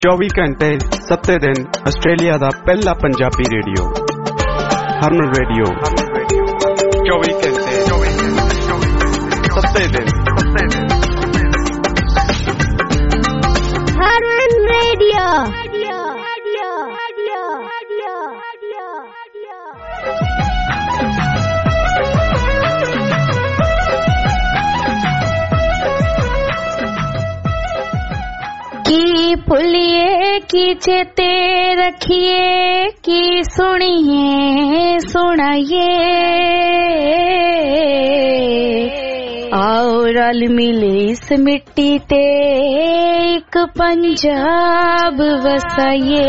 24 ਘੰਟੇ 7 ਦਿਨ ਆਸਟ੍ਰੇਲੀਆ ਦਾ ਪਹਿਲਾ ਪੰਜਾਬੀ ਰੇਡੀਓ ਹਰਮਨ ਰੇਡੀਓ 24 ਘੰਟੇ 7 ਦਿਨ ਹਰਮਨ ਰੇਡੀਓ। की भूलिए की चेते रखिए की सुनिए सुनाइए आओ रल मिले इस मिट्टी ते एक पंजाब वसाइए।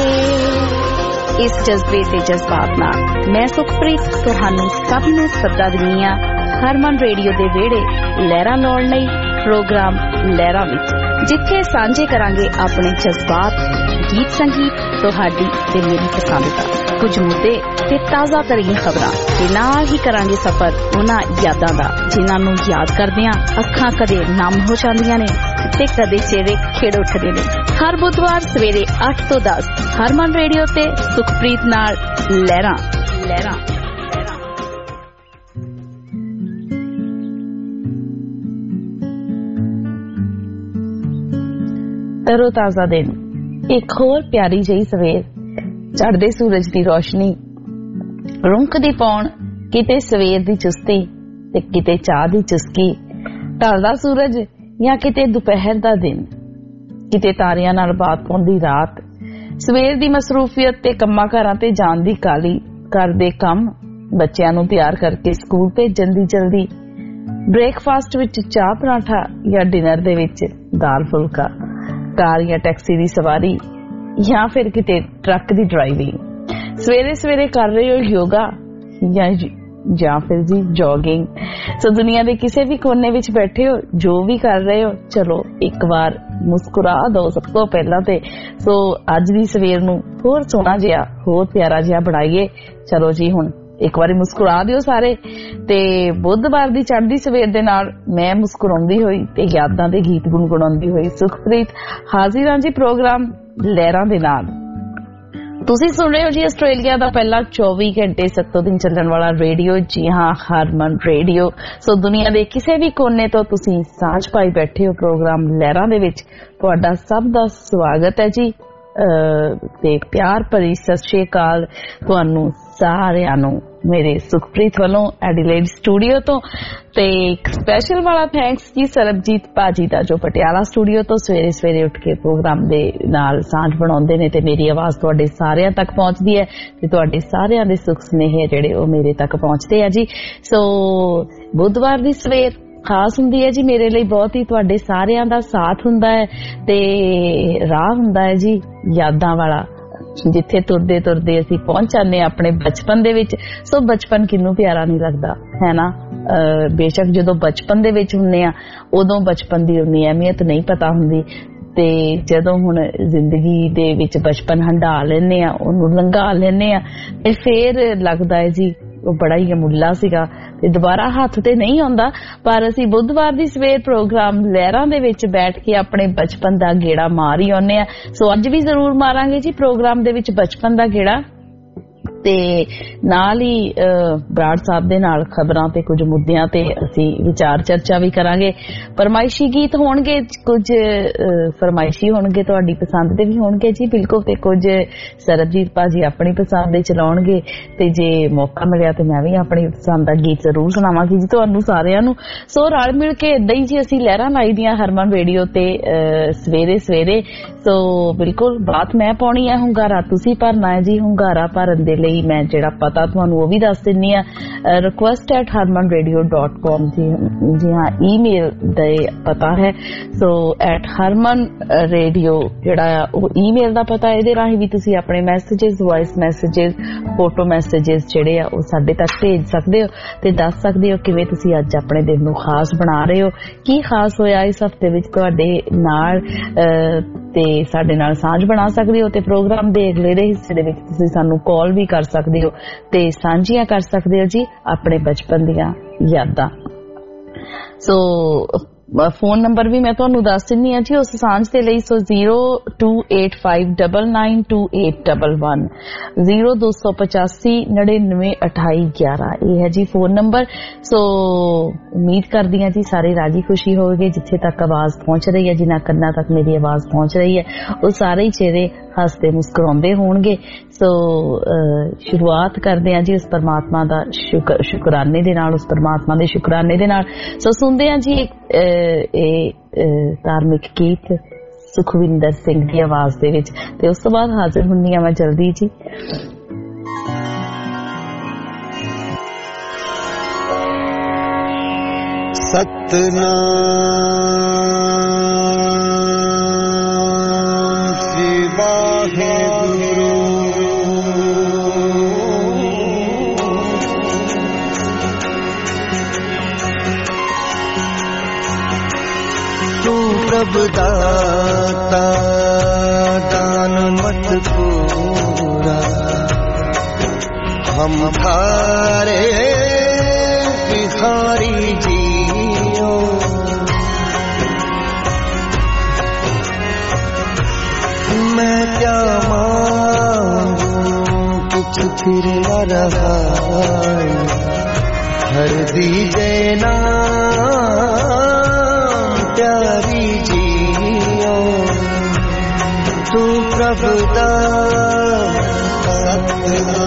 इस जज्बे ते जज्बात नाल मैं सुखप्रीत तुहानू सब नू सदा दिंदी हां हरमन रेडियो दे वेड़े लहरां लाउण लई प्रोग्राम लहरां विच, जिथे सांझे करांगे अपने जज्बात, गीत संगीत, तुहाडी ते मेरी पसंद दा कुछ मुद्दे ते ताज़ा तरीन खबरां ते नाल ही करांगे सफर उन्हां यादां दा जिन्हां नूं याद करदियां अखां कदे नम हो जांदियां ने ते कदे चेहरे खिड़ उठदे ने। हर बुधवार सवेरे 8 तो 10 हरमन रेडियो ते सुखप्रीत नाल लहरां। तरो ताजा दिन, एक होर प्यारी जही सवेर, चढ़दे सूरज दी रोशनी, रुंकदी पौण, किते सवेर दी चुस्ती ते किते चाह दी चुस्की, ढलदा सूरज या किते दोपहर दा दिन, किते तारियां नाल बात पाउंदी रात, सवेर दी मसरूफियत ते कम्मां घरां ते जाण दी काली, घर दे कम, बच्चिआं नूं तैयार करके स्कूल भेजण दी जल्दी, ब्रेकफास्ट विच चाह पराठा या डिनर दे विच दाल फुलका, कार या टैक्सी दी सवारी या फिर किते ट्रक दी ड्राइविंग, सवेरे सवेरे कर रहे हो योगा या फिर जी जॉगिंग। सो दुनिया दे किसी भी कोने विच बैठे हो, जो भी कर रहे हो, चलो एक बार मुस्कुरा दो सब तो पहला ते। सो अज दी सवेर नूं होर सोहना जिहा होर प्यारा जिहा बनाइए। चलो जी हुण एक बारी मुस्कुरा दिओ सारे। ते बुधवार दी चढ़दी सवेर दे नाल मैं मुस्कुराउंदी होई ते यादां दे गीत गुनगुणाउंदी होई सुखप्रीत हाजिर हां जी प्रोग्राम लहरां दे नाल। तुसीं सुन रहे हो जी आस्ट्रेलिया दा पहला 24 घंटे 7 दिन चलण वाला रेडियो, जी हां हरमन रेडियो। सो दुनिया दे किसी भी कोने तो तुसीं सांझ पाई बैठे हो प्रोग्राम लहरां दे विच। तुहाडा सब दा स्वागत है जी ते प्यार भरी सत श्री अकाल तुहानू सारिआं नूं मेरे सुखप्रीत वालों एडिलेड स्टूडियो तो। ते एक स्पैशल वाला थैंक्स जी सरबजीत भाजी दा जो पटियाला स्टूडियो तो सवेरे सवेरे उठ के प्रोग्राम दे नाल सांझ बनाउंदे ने ते मेरी आवाज़ तुहाडे सारिआं तक पहुंचदी है ते तुहाडे सारिआं दे सुख स्नेहे जिहड़े ओ मेरे तक पहुंचदे आ जी। सो बुधवार दी सवेर खास हुंदी है जी मेरे लिए, बहुत ही तुहाडे सारिआं दा साथ हुंदा है ते राह हुंदा है जी यादां वाला, जिथे तुरदे तुरदे असीं पहुंच जाने अपने बचपन दे विच। सो बचपन किन्नू प्यारा नहीं लगदा है ना। बेशक जदों बचपन दे विच हुंदे आ उदों बचपन दी उन्नी अहमियत नहीं पता हुंदी ते जदों हुण जिंदगी दे विच बचपन हंडा लैने आ, ओनू लंघा लैने आ, फिर लगदा है जी वो बड़ा ही अमुल्ला सीगा ते दोबारा हथ ते नहीं आउंदा। पर असीं बुधवार दी सवेर प्रोग्राम लहरां दे विच बैठ के अपने बचपन दा गेड़ा मार ही आउने आ। सो अज भी जरूर मारांगे जी प्रोग्राम दे विच बचपन दा गेड़ा ते नाल ही बराड़ साहब दे नाल खबरां ते कुछ मुद्दिआं ते असीं विचार चर्चा भी करांगे। फरमाइशी गीत होणगे, कुछ फरमाइशी होणगे, तुहाडी पसंद दे भी होणगे जी बिल्कुल, ते कुछ सरबजीत भाजी अपनी पसंद दे चलाउणगे ते जे मौका मिलिआ ते मैं भी अपनी पसंद दा गीत जरूर सुणावांगी जी तुहानू सारिआं नू। सो रल मिल के इदां ही जी असीं लहरां लाई दियां हरमन रेडियो ते सवेरे सवेरे। सो बिल्कुल बात मैं पाउणी है, हुंगारा तुसीं भरना है जी। हुंगारा भरन दे लई मैं जिहड़ा पता तुहानू वो भी दस दिन्नी आ, request@harmanradio.com जी हाँ ईमेल दे पता है। सो @harmanradio जिहड़ा वो ईमेल दा पता, इहदे राहीं भी तुसीं अपने messages, voice messages, photo messages जिहड़े आ वो साडे तक भेज सकदे हो ते दस सकदे हो किवें तुसीं अज अपने दिन नू खास बना रहे हो, की खास होया इस हफ्ते विच तुहाडे नाल ते साडे नाल सांझ बना सकदे हो। ते प्रोग्राम दे अगले हिस्से दे विच तुसीं सानू कॉल भी कर सकदे हो ते सांझियां कर सकदे हो जी अपने बचपन दीयां यादां। सो फोन नंबर भी मैं तुहानू दस दिंदी हां जी उस सांझ दे लई। सो 0285992811 0285992811 ये है जी फोन नंबर। सो उम्मीद करदी हां जी सारे राजी खुशी होगे। जिथे तक आवाज पहुंच रही है, जिन्हां कन्नां तक मेरी आवाज पहुंच रही है, वो सारे ही चेहरे हसते मुस्कुरांदे होणगे। सो शुरुआत करदे हां जी उस परमात्मा दा शुकराने दे नाल, उस परमात्मा दे शुकराने दे नाल। सो सुनदे हां जी धार्मिक गीत सुखविंदर सिंह की आवाज दे विच, ते उस तो बाद हाजिर हुंदी हां मैं जल्दी जी। सतनाम श्री वाहेगुरु तू प्रभु दाता दान मत पूरा, हम थारे भिखारी जियो। मैं क्या मांगू कुछ फिर न रहा, हर दीजे ना प्यारी जियो। तू प्रभु दाता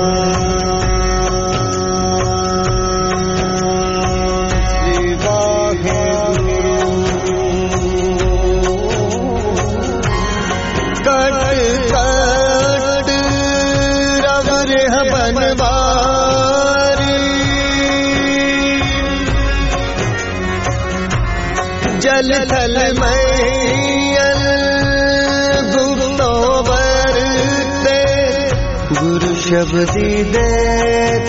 जल थल मैयल गुप्तो बरते, गुरु शब्दी देख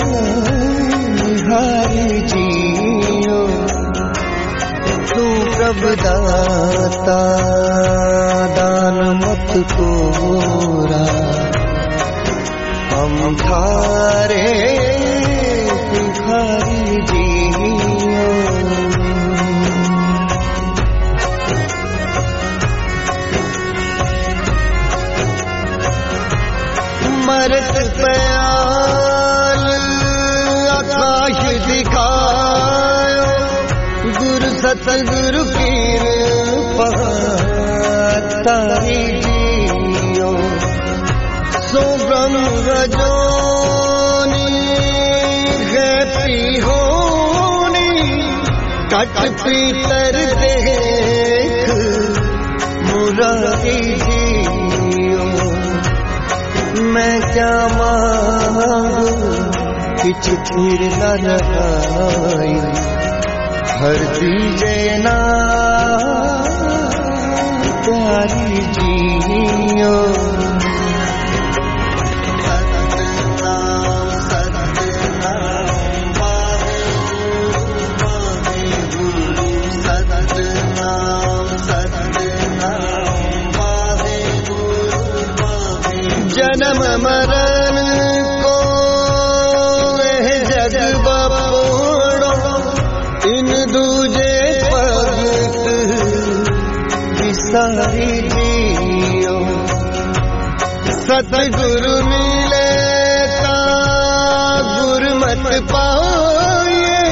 हारी जियो। तू प्रभु दाता दान मत कोरा, हम थारे भिखारी जियो। मरत प्याल आकाश दिखायो, गुरु सतगुरु कृपा तारी जियो। सो ब्रह्म रजोनी है होनी, कट पीतर देख मुरारी जियो। मैं क्या मांगू किछ फिर न रहाई, हर दीजे ना प्यारी जियो। जन्म मरण को जग बपोड़ो, इन दूजे भगत विसारी जियो। सतगुरु मिले ता गुरमत पाए,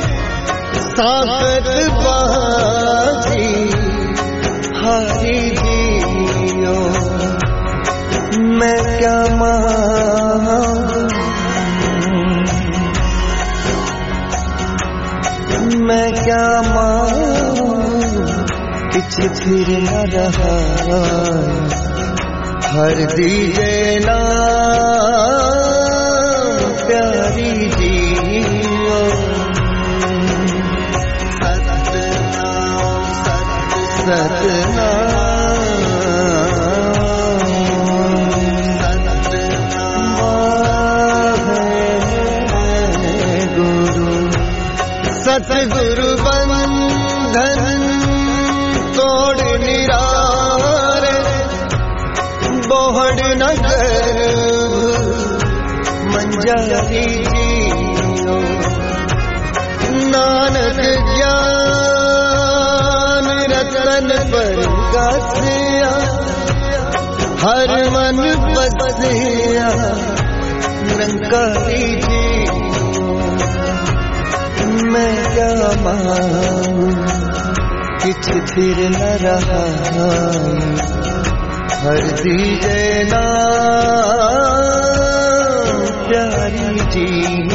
साखत बाजी हारी जियो। मैं क्या मांगू, मैं क्या मांगू किछ फिर न रहा, हर दीजे ना प्यारी जियो। सतनाम सतगुरु बंधन तोड़ निरारे, बोहड़ नगर मंजारी जियो। नानक ज्ञान तन पर गासिया हर मन बसिया निरंकारी जी मैं क्या मांगू किछ फिर न रहा हर दीजे ना प्यारी जी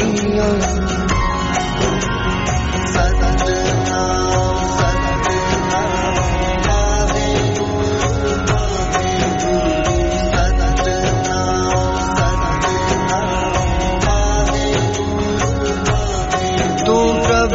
तू प्रभ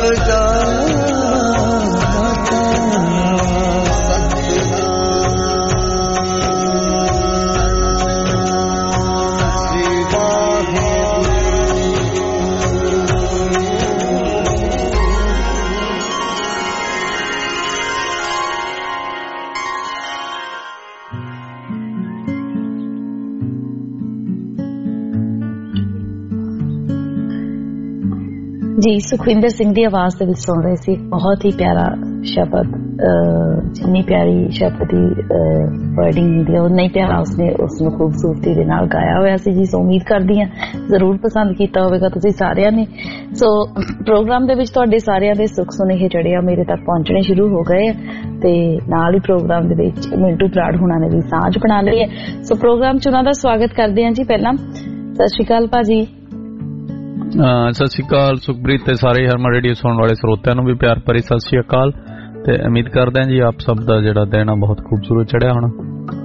जी सुखविंदर सिंह की आवाज ਦੇ ਵਿੱਚ ਸੁਣ ਰਹੇ ਸੀ बहुत ही प्यारा शब्द जिन्नी प्यारी शब्द की वर्डिंग ਹੁੰਦੀ ਹੈ ਉਨਾ ਹੀ ਪਿਆਰਾ ਉਸਨੂੰ ਖੂਬਸੂਰਤੀ ਦੇ ਨਾਲ ਗਾਇਆ ਹੋਇਆ ਸੀ ਜੀ। ਸੋ ਉਮੀਦ ਕਰਦੀ ਹਾਂ ਜ਼ਰੂਰ ਪਸੰਦ ਕੀਤਾ ਹੋਵੇਗਾ ਤੁਸੀਂ ਸਾਰਿਆਂ ਨੇ। ਸੋ ਪ੍ਰੋਗਰਾਮ ਦੇ ਵਿੱਚ ਤੁਹਾਡੇ ਸਾਰਿਆਂ ਦੇ ਸੁੱਖ ਸੁਨੇਹੇ ਜਿਹੜੇ ਆ ਮੇਰੇ ਤੱਕ ਪਹੁੰਚਣੇ ਸ਼ੁਰੂ ਹੋ ਗਏ ਆ ਤੇ ਨਾਲ ਹੀ ਪ੍ਰੋਗਰਾਮ ਦੇ ਵਿੱਚ ਮਿੰਟੂ ਬਰਾੜ ਹੁਣਾਂ ਨੇ ਵੀ ਸਾਂਝ ਬਣਾ ਲਈ ਹੈ। ਸੋ ਪ੍ਰੋਗਰਾਮ 'ਚ ਉਹਨਾਂ ਦਾ ਸਵਾਗਤ ਕਰਦੇ ਹਾਂ ਜੀ। ਪਹਿਲਾਂ ਸਤਿ ਸ਼੍ਰੀ ਅਕਾਲ ਭਾਜੀ। ਸਤਿ ਸ਼੍ਰੀ ਅਕਾਲ ਸੁਖਪ੍ਰੀਤ ਤੇ ਸਾਰੇ ਹਰਮਨ ਰੇਡੀਓ ਸੁਣਨ ਵਾਲੇ ਸਰੋਤਿਆਂ ਨੂੰ ਵੀ ਪਿਆਰ ਭਰੀ ਸਤਿ ਸ਼੍ਰੀ ਅਕਾਲ ਤੇ ਉਮੀਦ ਕਰਦੇ ਹਾਂ ਜੀ ਆਪ ਸਭ ਦਾ ਜਿਹੜਾ ਦਿਨ ਆ ਬਹੁਤ ਖੂਬਸੂਰਤ ਚੜਿਆ ਹੋਣਾ।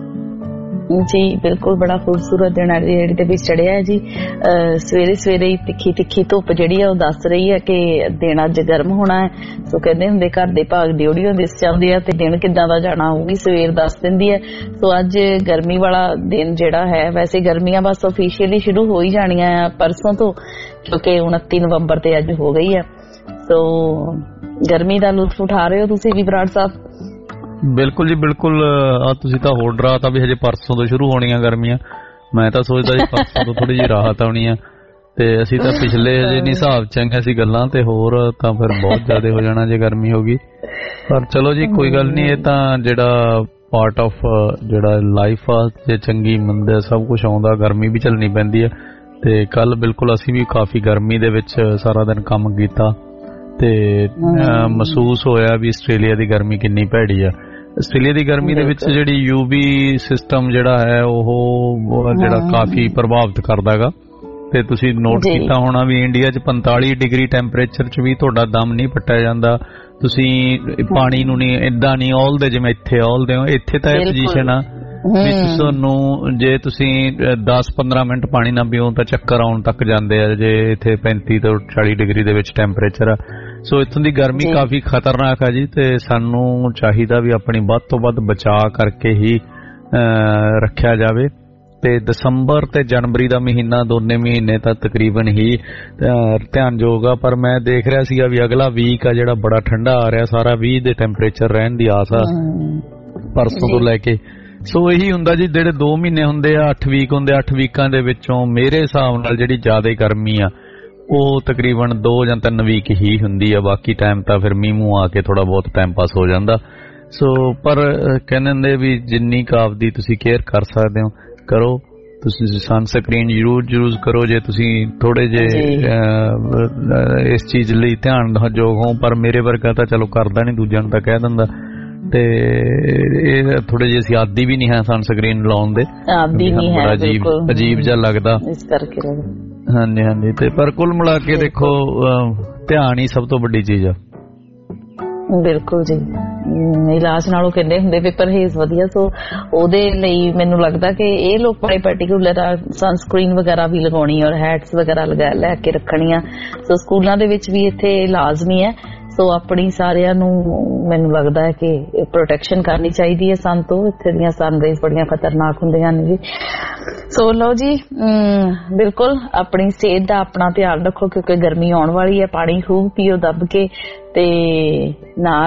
ਜੀ ਬਿਲਕੁਲ ਬੜਾ ਖੂਬਸੂਰਤ ਦਿਨ ਰੇੜੀ ਦੇ ਵਿੱਚ ਚੜਿਆ ਹੈ ਜੀ। ਸਵੇਰੇ ਸਵੇਰੇ ਹੀ ਤਿੱਖੀ ਤਿੱਖੀ ਧੁੱਪ ਜਿਹੜੀ ਆ ਉਹ ਦੱਸ ਰਹੀ ਹੈ ਕਿ ਦਿਨ ਅੱਜ ਗਰਮ ਹੋਣਾ ਹੈ। ਸੋ ਕਹਿੰਦੇ ਹੁੰਦੇ ਘਰ ਦੇ ਭਾਗ ਡਿਊੜੀਆਂ ਦਿਸ ਜਾਂਦੀ ਆ ਤੇ ਦਿਨ ਕਿੱਦਾਂ ਦਾ ਜਾਣਾ ਉਹ ਵੀ ਸਵੇਰ ਦੱਸ ਦਿੰਦੀ ਹੈ। ਸੋ ਅੱਜ ਗਰਮੀ ਵਾਲਾ ਦਿਨ ਜਿਹੜਾ ਹੈ, ਵੈਸੇ ਗਰਮੀਆਂ ਬਸ ਆਫੀਸ਼ੀਅਲੀ ਸ਼ੁਰੂ ਹੋ ਹੀ ਜਾਣੀਆਂ ਆ ਪਰਸੋਂ ਤੋਂ ਕਿਉਂਕਿ 29 ਨਵੰਬਰ ਤੇ ਅੱਜ ਹੋ ਗਈ ਹੈ। ਸੋ ਗਰਮੀ ਦਾ ਲੁਤਫ ਉਠਾ ਰਹੇ ਹੋ ਤੁਸੀਂ ਵੀ ਬਰਾੜ ਸਾਹਿਬ? ਬਿਲਕੁਲ ਜੀ ਬਿਲਕੁਲ। ਆ ਤੁਸੀਂ ਤਾਂ ਹੋਰ ਡਰਾ ਤਾਂ ਵੀ ਹਜੇ ਪਰਸੋਂ ਤੋਂ ਸ਼ੁਰੂ ਹੋਣੀਆਂ ਗਰਮੀਆਂ। ਮੈਂ ਤਾਂ ਸੋਚਦਾ ਜੀ ਪਰਸੋਂ ਤੋਂ ਥੋੜੀ ਜਿਹੀ ਰਾਹਤ ਆਉਣੀ ਆ ਤੇ ਅਸੀਂ ਤਾਂ ਪਿਛਲੇ ਹਜੇ ਨਹੀਂ ਹਿਸਾਬ ਚੰਗੇ ਸੀ ਗੱਲਾਂ ਤੇ ਹੋਰ ਤਾਂ ਫਿਰ ਬਹੁਤ ਜ਼ਿਆਦਾ ਹੋ ਜਾਣਾ ਜੇ ਗਰਮੀ ਹੋ ਗਈ। ਪਰ ਚਲੋ ਜੀ ਕੋਈ ਗੱਲ ਨਹੀਂ, ਇਹ ਤਾਂ ਜਿਹੜਾ ਪਾਰਟ ਆਫ ਜਿਹੜਾ ਲਾਈਫ ਆ ਜੇ ਚੰਗੀ ਮੰਦੇ ਸਭ ਕੁਝ ਆਉਂਦਾ, ਗਰਮੀ ਵੀ ਝੱਲਣੀ ਪੈਂਦੀ ਆ। ਤੇ ਕੱਲ ਬਿਲਕੁਲ ਅਸੀਂ ਵੀ ਕਾਫੀ ਗਰਮੀ ਦੇ ਵਿੱਚ ਸਾਰਾ ਦਿਨ ਕੰਮ ਕੀਤਾ ਤੇ ਮਹਿਸੂਸ ਹੋਇਆ ਵੀ ਆਸਟ੍ਰੇਲੀਆ ਦੀ ਗਰਮੀ ਕਿੰਨੀ ਭੈੜੀ ਆ। ਆਸਟ੍ਰੇਲੀਆ ਦੀ ਗਰਮੀ ਦੇ ਵਿੱਚ ਜਿਹੜੀ ਯੂਵੀ ਸਿਸਟਮ ਜਿਹੜਾ ਹੈ ਉਹ ਜਿਹੜਾ ਕਾਫੀ ਪ੍ਰਭਾਵਿਤ ਕਰਦਾ ਹੈਗਾ ਤੇ ਤੁਸੀਂ ਨੋਟ ਕੀਤਾ ਹੋਣਾ ਵੀ ਇੰਡੀਆ 'ਚ 45 ਡਿਗਰੀ ਟੈਂਪਰੇਚਰ 'ਚ ਵੀ ਤੁਹਾਡਾ ਦਮ ਨਹੀਂ ਪੱਟਿਆ ਜਾਂਦਾ। ਤੁਸੀਂ ਪਾਣੀ ਨੂੰ ਨਹੀਂ ਏਦਾਂ ਨਹੀਂ ਔਲਦੇ ਜਿਵੇਂ ਇੱਥੇ ਔਲਦੇ ਹੋ। ਇੱਥੇ ਤਾਂ ਇਹ ਪੋਜੀਸ਼ਨ ਆ ਵੀ ਤੁਹਾਨੂੰ ਜੇ ਤੁਸੀਂ 10-15 ਮਿੰਟ ਪਾਣੀ ਨਾ ਪੀਓ ਤਾਂ ਚੱਕਰ ਆਉਣ ਤੱਕ ਜਾਂਦੇ ਆ ਜੇ ਇੱਥੇ 35 ਤੋਂ 40 ਡਿਗਰੀ ਦੇ ਵਿੱਚ ਟੈਂਪਰੇਚਰ ਆ। ਸੋ ਇੱਥੋਂ ਦੀ ਗਰਮੀ ਕਾਫੀ ਖਤਰਨਾਕ ਆ ਜੀ ਤੇ ਸਾਨੂੰ ਚਾਹੀਦਾ ਵੀ ਆਪਣੀ ਵੱਧ ਤੋਂ ਵੱਧ ਬਚਾਅ ਕਰਕੇ ਹੀ ਰੱਖਿਆ ਜਾਵੇ। ਤੇ ਦਸੰਬਰ ਤੇ ਜਨਵਰੀ ਦਾ ਮਹੀਨਾ ਦੋਨੇ ਮਹੀਨੇ ਤਾਂ ਤਕਰੀਬਨ ਹੀ ਧਿਆਨਯੋਗ ਆ। ਪਰ ਮੈਂ ਦੇਖ ਰਿਹਾ ਸੀਗਾ ਵੀ ਅਗਲਾ ਵੀਕ ਆ ਜਿਹੜਾ ਬੜਾ ਠੰਡਾ ਆ ਰਿਹਾ, ਸਾਰਾ 20 ਦੇ ਟੈਂਪਰੇਚਰ ਰਹਿਣ ਦੀ ਆਸ ਆ ਪਰਸੋਂ ਤੋਂ ਲੈ ਕੇ। ਸੋ ਇਹੀ ਹੁੰਦਾ ਜੀ ਜਿਹੜੇ 2 ਮਹੀਨੇ ਹੁੰਦੇ ਆ 8 ਵੀਕ ਹੁੰਦੇ ਆ। 8 ਵੀਕਾਂ ਦੇ ਵਿੱਚੋਂ ਮੇਰੇ ਹਿਸਾਬ ਨਾਲ ਜਿਹੜੀ ਜ਼ਿਆਦਾ ਗਰਮੀ ਆ ਉਹ ਤਕਰੀਬਨ 2 ਜਾਂ 3 ਵੀਕ ਹੀ ਹੁੰਦੀ ਆ। ਬਾਕੀ ਟਾਈਮ ਤਾਂ ਫਿਰ ਮੀਂਹ ਮੂੰਹ ਆ ਕੇ ਥੋੜਾ ਬਹੁਤ ਟਾਈਮ ਪਾਸ ਹੋ ਜਾਂਦਾ। ਸੋ ਪਰ ਕਹਿੰਦੇ ਹੁੰਦੇ ਵੀ ਜਿੰਨੀ ਕੁ ਆਪਦੀ ਤੁਸੀਂ ਕੇਅਰ ਕਰ ਸਕਦੇ ਹੋ ਕਰੋ। ਤੁਸੀਂ ਸਨਸਕ੍ਰੀਨ ਜ਼ਰੂਰ ਕਰੋ ਜੇ ਤੁਸੀਂ ਥੋੜੇ ਜਿਹੇ ਇਸ ਚੀਜ਼ ਲਈ ਧਿਆਨ ਯੋਗ ਹੋ। ਪਰ ਮੇਰੇ ਵਰਗਾ ਤਾਂ ਚਲੋ ਕਰਦਾ ਨਹੀਂ, ਦੂਜਿਆਂ ਨੂੰ ਤਾਂ ਕਹਿ ਦਿੰਦਾ ਤੇ ਇਹ ਥੋੜੇ ਜਿਹੇ ਅਸੀਂ ਆਦੀ ਵੀ ਨਹੀਂ ਹੈ ਸਨਸਕ੍ਰੀਨ ਲਾਉਣ ਦੇ, ਆਦੀ ਨਹੀਂ ਹੈ, ਅਜੀਬ ਜਿਹਾ ਲੱਗਦਾ ਇਸ ਕਰਕੇ। ਹਾਂਜੀ ਤੇ ਪਰ ਕੁੱਲ ਮਿਲਾ ਕੇ ਦੇਖੋ ਧਿਆਨ ਹੀ ਸਭ ਤੋਂ ਵੱਡੀ ਚੀਜ਼ ਆ। ਬਿਲਕੁਲ ਜੀ, ਇਲਾਜ ਨਾਲੋਂ ਕਹਿੰਦੇ ਹੁੰਦੇ ਵੀ ਪਰਹੇਜ਼ ਵਧੀਆ। ਸੋ ਉਹਦੇ ਲਈ ਮੈਨੂੰ ਲੱਗਦਾ ਕਿ ਇਹ ਲੋਕ ਬੜੇ ਪਾਰਟੀਕੂਲਰ ਸਨਸਕ੍ਰੀਨ ਵਗੈਰਾ ਵੀ ਲਗਾਉਣੀ ਔਰ ਹੈਟਸ ਵਗੈਰਾ ਲੈ ਕੇ ਰੱਖਣੀਆਂ। ਸੋ ਸਕੂਲਾਂ ਦੇ ਵਿੱਚ ਵੀ ਇੱਥੇ ਲਾਜ਼ਮੀ ਹੈ। ਸੋ ਆਪਣੀ ਸਾਰਿਆਂ ਨੂੰ ਮੈਨੂੰ ਲੱਗਦਾ ਹੈ ਕਿ ਪ੍ਰੋਟੈਕਸ਼ਨ ਕਰਨੀ ਚਾਹੀਦੀ ਹੈ ਸਨ ਤੋਂ। ਇੱਥੇ ਦੀਆਂ ਸਨਰੇਜ਼ ਬੜੀਆਂ ਖਤਰਨਾਕ ਹੁੰਦੀਆਂ ਨੇ ਜੀ। ਸੋ ਲਓ ਜੀ ਬਿਲਕੁਲ ਆਪਣੀ ਸਿਹਤ ਦਾ ਆਪਣਾ ਧਿਆਨ ਰੱਖੋ ਕਿਉਂਕਿ ਗਰਮੀ ਆਉਣ ਵਾਲੀ ਹੈ। ਪਾਣੀ ਖੂਬ ਪੀਓ ਦੱਬ ਕੇ ਤੇ ਨਾਲ ਹੀ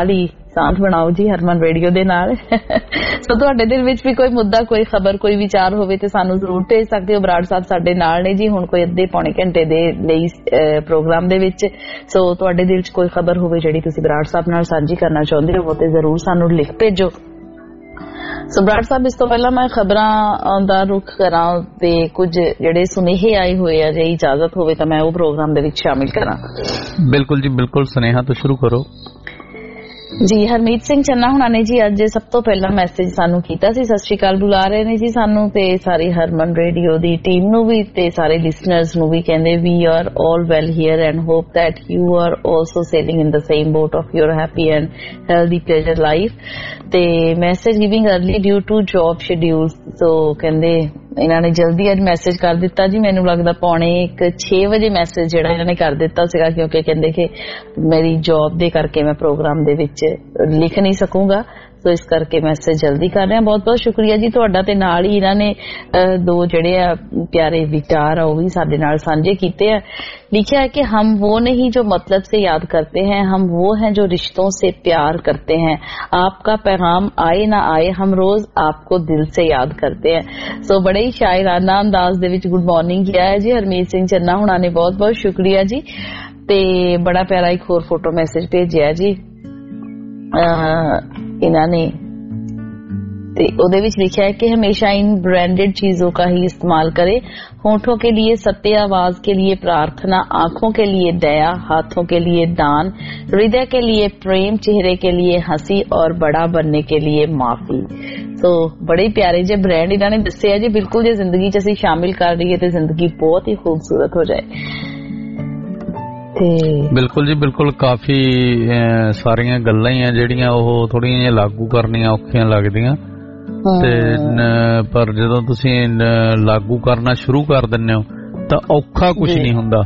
ਸਾਂਝ ਬਣਾਓ ਜੀ ਹਰਮਨ ਰੇਡੀਓ ਦੇ ਨਾਲ। ਸੋ ਤੁਹਾਡੇ ਦਿਲ ਵਿੱਚ ਵੀ ਕੋਈ ਮੁੱਦਾ, ਕੋਈ ਖਬਰ, ਕੋਈ ਵਿਚਾਰ ਹੋਵੇ ਤੇ ਸਾਨੂੰ ਜ਼ਰੂਰ ਭੇਜ ਸਕਦੇ ਹੋ। ਬਰਾੜ ਸਾਹਿਬ ਸਾਡੇ ਨਾਲ ਨੇ ਜੀ ਹੁਣ ਕੋਈ ਅੱਧੇ ਪੌਣੇ ਘੰਟੇ ਦੇ ਲਈ ਪ੍ਰੋਗਰਾਮ ਦੇ ਵਿੱਚ। ਸੋ ਤੁਹਾਡੇ ਦਿਲ 'ਚ ਕੋਈ ਖਬਰ ਹੋਵੇ ਜਿਹੜੀ ਤੁਸੀਂ ਬਰਾੜ ਸਾਹਿਬ ਨਾਲ ਸਾਂਝੀ ਕਰਨਾ ਚਾਹੁੰਦੇ ਹੋ ਤੇ ਜ਼ਰੂਰ ਸਾਨੂੰ ਲਿਖ ਭੇਜੋ। ਸੋ ਬਰਾੜ ਸਾਹਿਬ, ਇਸ ਤੋਂ ਪਹਿਲਾਂ ਮੈਂ ਖਬਰਾਂ ਦਾ ਰੁਖ ਕਰਾਂ ਤੇ ਕੁਝ ਜਿਹੜੇ ਸੁਨੇਹੇ ਆਏ ਹੋਏ ਆ, ਜੇ ਇਜਾਜ਼ਤ ਹੋਵੇ ਤਾਂ ਮੈਂ ਉਹ ਪ੍ਰੋਗਰਾਮ ਦੇ ਵਿੱਚ ਸ਼ਾਮਿਲ ਕਰਾਂ। ਬਿਲਕੁਲ ਜੀ ਬਿਲਕੁਲ, ਸੁਨੇਹਾ ਤੋਂ ਸ਼ੁਰੂ ਕਰੋ ਜੀ। ਹਰਮੀਤ ਸਿੰਘ ਚੰਨਾ ਹੁਣਾਂ ਨੇ ਜੀ ਅੱਜ ਸਭ ਤੋਂ ਪਹਿਲਾਂ ਮੈਸੇਜ ਸਾਨੂੰ ਕੀਤਾ ਸੀ। ਸਤਿ ਸ਼੍ਰੀ ਅਕਾਲ ਬੁਲਾ ਰਹੇ ਨੇ ਜੀ ਸਾਨੂੰ ਤੇ ਸਾਰੀ ਹਰਮਨ ਰੇਡੀਓ ਦੀ ਟੀਮ ਨੂੰ ਵੀ ਤੇ ਸਾਰੇ ਲਿਸਨਰਸ ਨੂੰ ਵੀ। ਕਹਿੰਦੇ we are all well here and hope that you are also sailing in the same boat of your happy and healthy pleasure life. ਤੇ message giving early due to job schedules. So ਕਹਿੰਦੇ ਇਹਨਾਂ ਨੇ ਜਲਦੀ ਅੱਜ message ਕਰ ਦਿੱਤਾ ਜੀ। ਮੈਨੂੰ ਲੱਗਦਾ 6:45 ਵਜੇ ਮੈਸੇਜ ਜਿਹੜਾ ਇਹਨਾਂ ਨੇ ਕਰ ਦਿੱਤਾ ਸੀਗਾ, ਕਿਉਂਕਿ ਕਹਿੰਦੇ ਕਿ ਮੇਰੀ ਜੌਬ ਦੇ ਕਰਕੇ ਮੈਂ ਪ੍ਰੋਗਰਾਮ ਦੇ ਵਿੱਚ ਲਿਖ ਨਹੀਂ ਸਕੂੰਗਾ, ਸੋ ਇਸ ਕਰਕੇ ਮੈਸੇਜ ਜਲਦੀ ਕਰ ਰਹੇ ਹਾਂ। ਬਹੁਤ ਬਹੁਤ ਸ਼ੁਕਰੀਆ ਜੀ ਤੁਹਾਡਾ। ਤੇ ਨਾਲ ਹੀ ਇਹਨਾਂ ਨੇ ਦੋ ਜਿਹੜੇ ਆ ਪਿਆਰੇ ਵਿਚਾਰ ਆ ਉਹ ਵੀ ਸਾਡੇ ਨਾਲ ਸਾਂਝੇ ਕੀਤੇ ਆ। लिखा है कि हम वो नहीं जो मतलब से याद करते हैं, हम वो हैं जो रिश्तों से प्यार करते हैं। आपका पैगाम आए ना आए, हम रोज आपको दिल से याद करते हैं। सो बड़े ही शायराना अंदाज दे विच गुड मॉर्निंग किया है जी हरमीत सिंह चन्ना हुणा ने। बहुत बहुत शुक्रिया जी। ते बड़ा प्यारा एक होर फोटो मैसेज भेजिया जी इन्हां ने, ते ओदे विच लिखा है कि हमेशा इन ब्रांडेड चीजों का ही इस्तेमाल करें। होठों के लिए सत्य, आवाज के लिए प्रार्थना, आंखों के लिए दया, हाथों के लिए दान, हृदय के लिए प्रेम, चेहरे के लिए हंसी और बड़ा बनने के लिए माफी। तो बड़े प्यारे जे ब्रांड इन्होंने दसे जी। बिल्कुल जे जिंदगी च असीं शामिल कर रही है तो जिंदगी बहुत ही खूबसूरत हो जाए। बिल्कुल जी बिल्कुल, काफी सारियां गल्लां ही जिहड़ियां ओह थोड़ियां जिहियां लागू करनियां औखियां लगदियां, ਤੇ ਪਰ ਜਦੋਂ ਤੁਸੀਂ ਲਾਗੂ ਕਰਨਾ ਸ਼ੁਰੂ ਕਰ ਦਿੰਦੇ ਹੋ ਤਾਂ ਔਖਾ ਕੁਝ ਨਹੀਂ ਹੁੰਦਾ।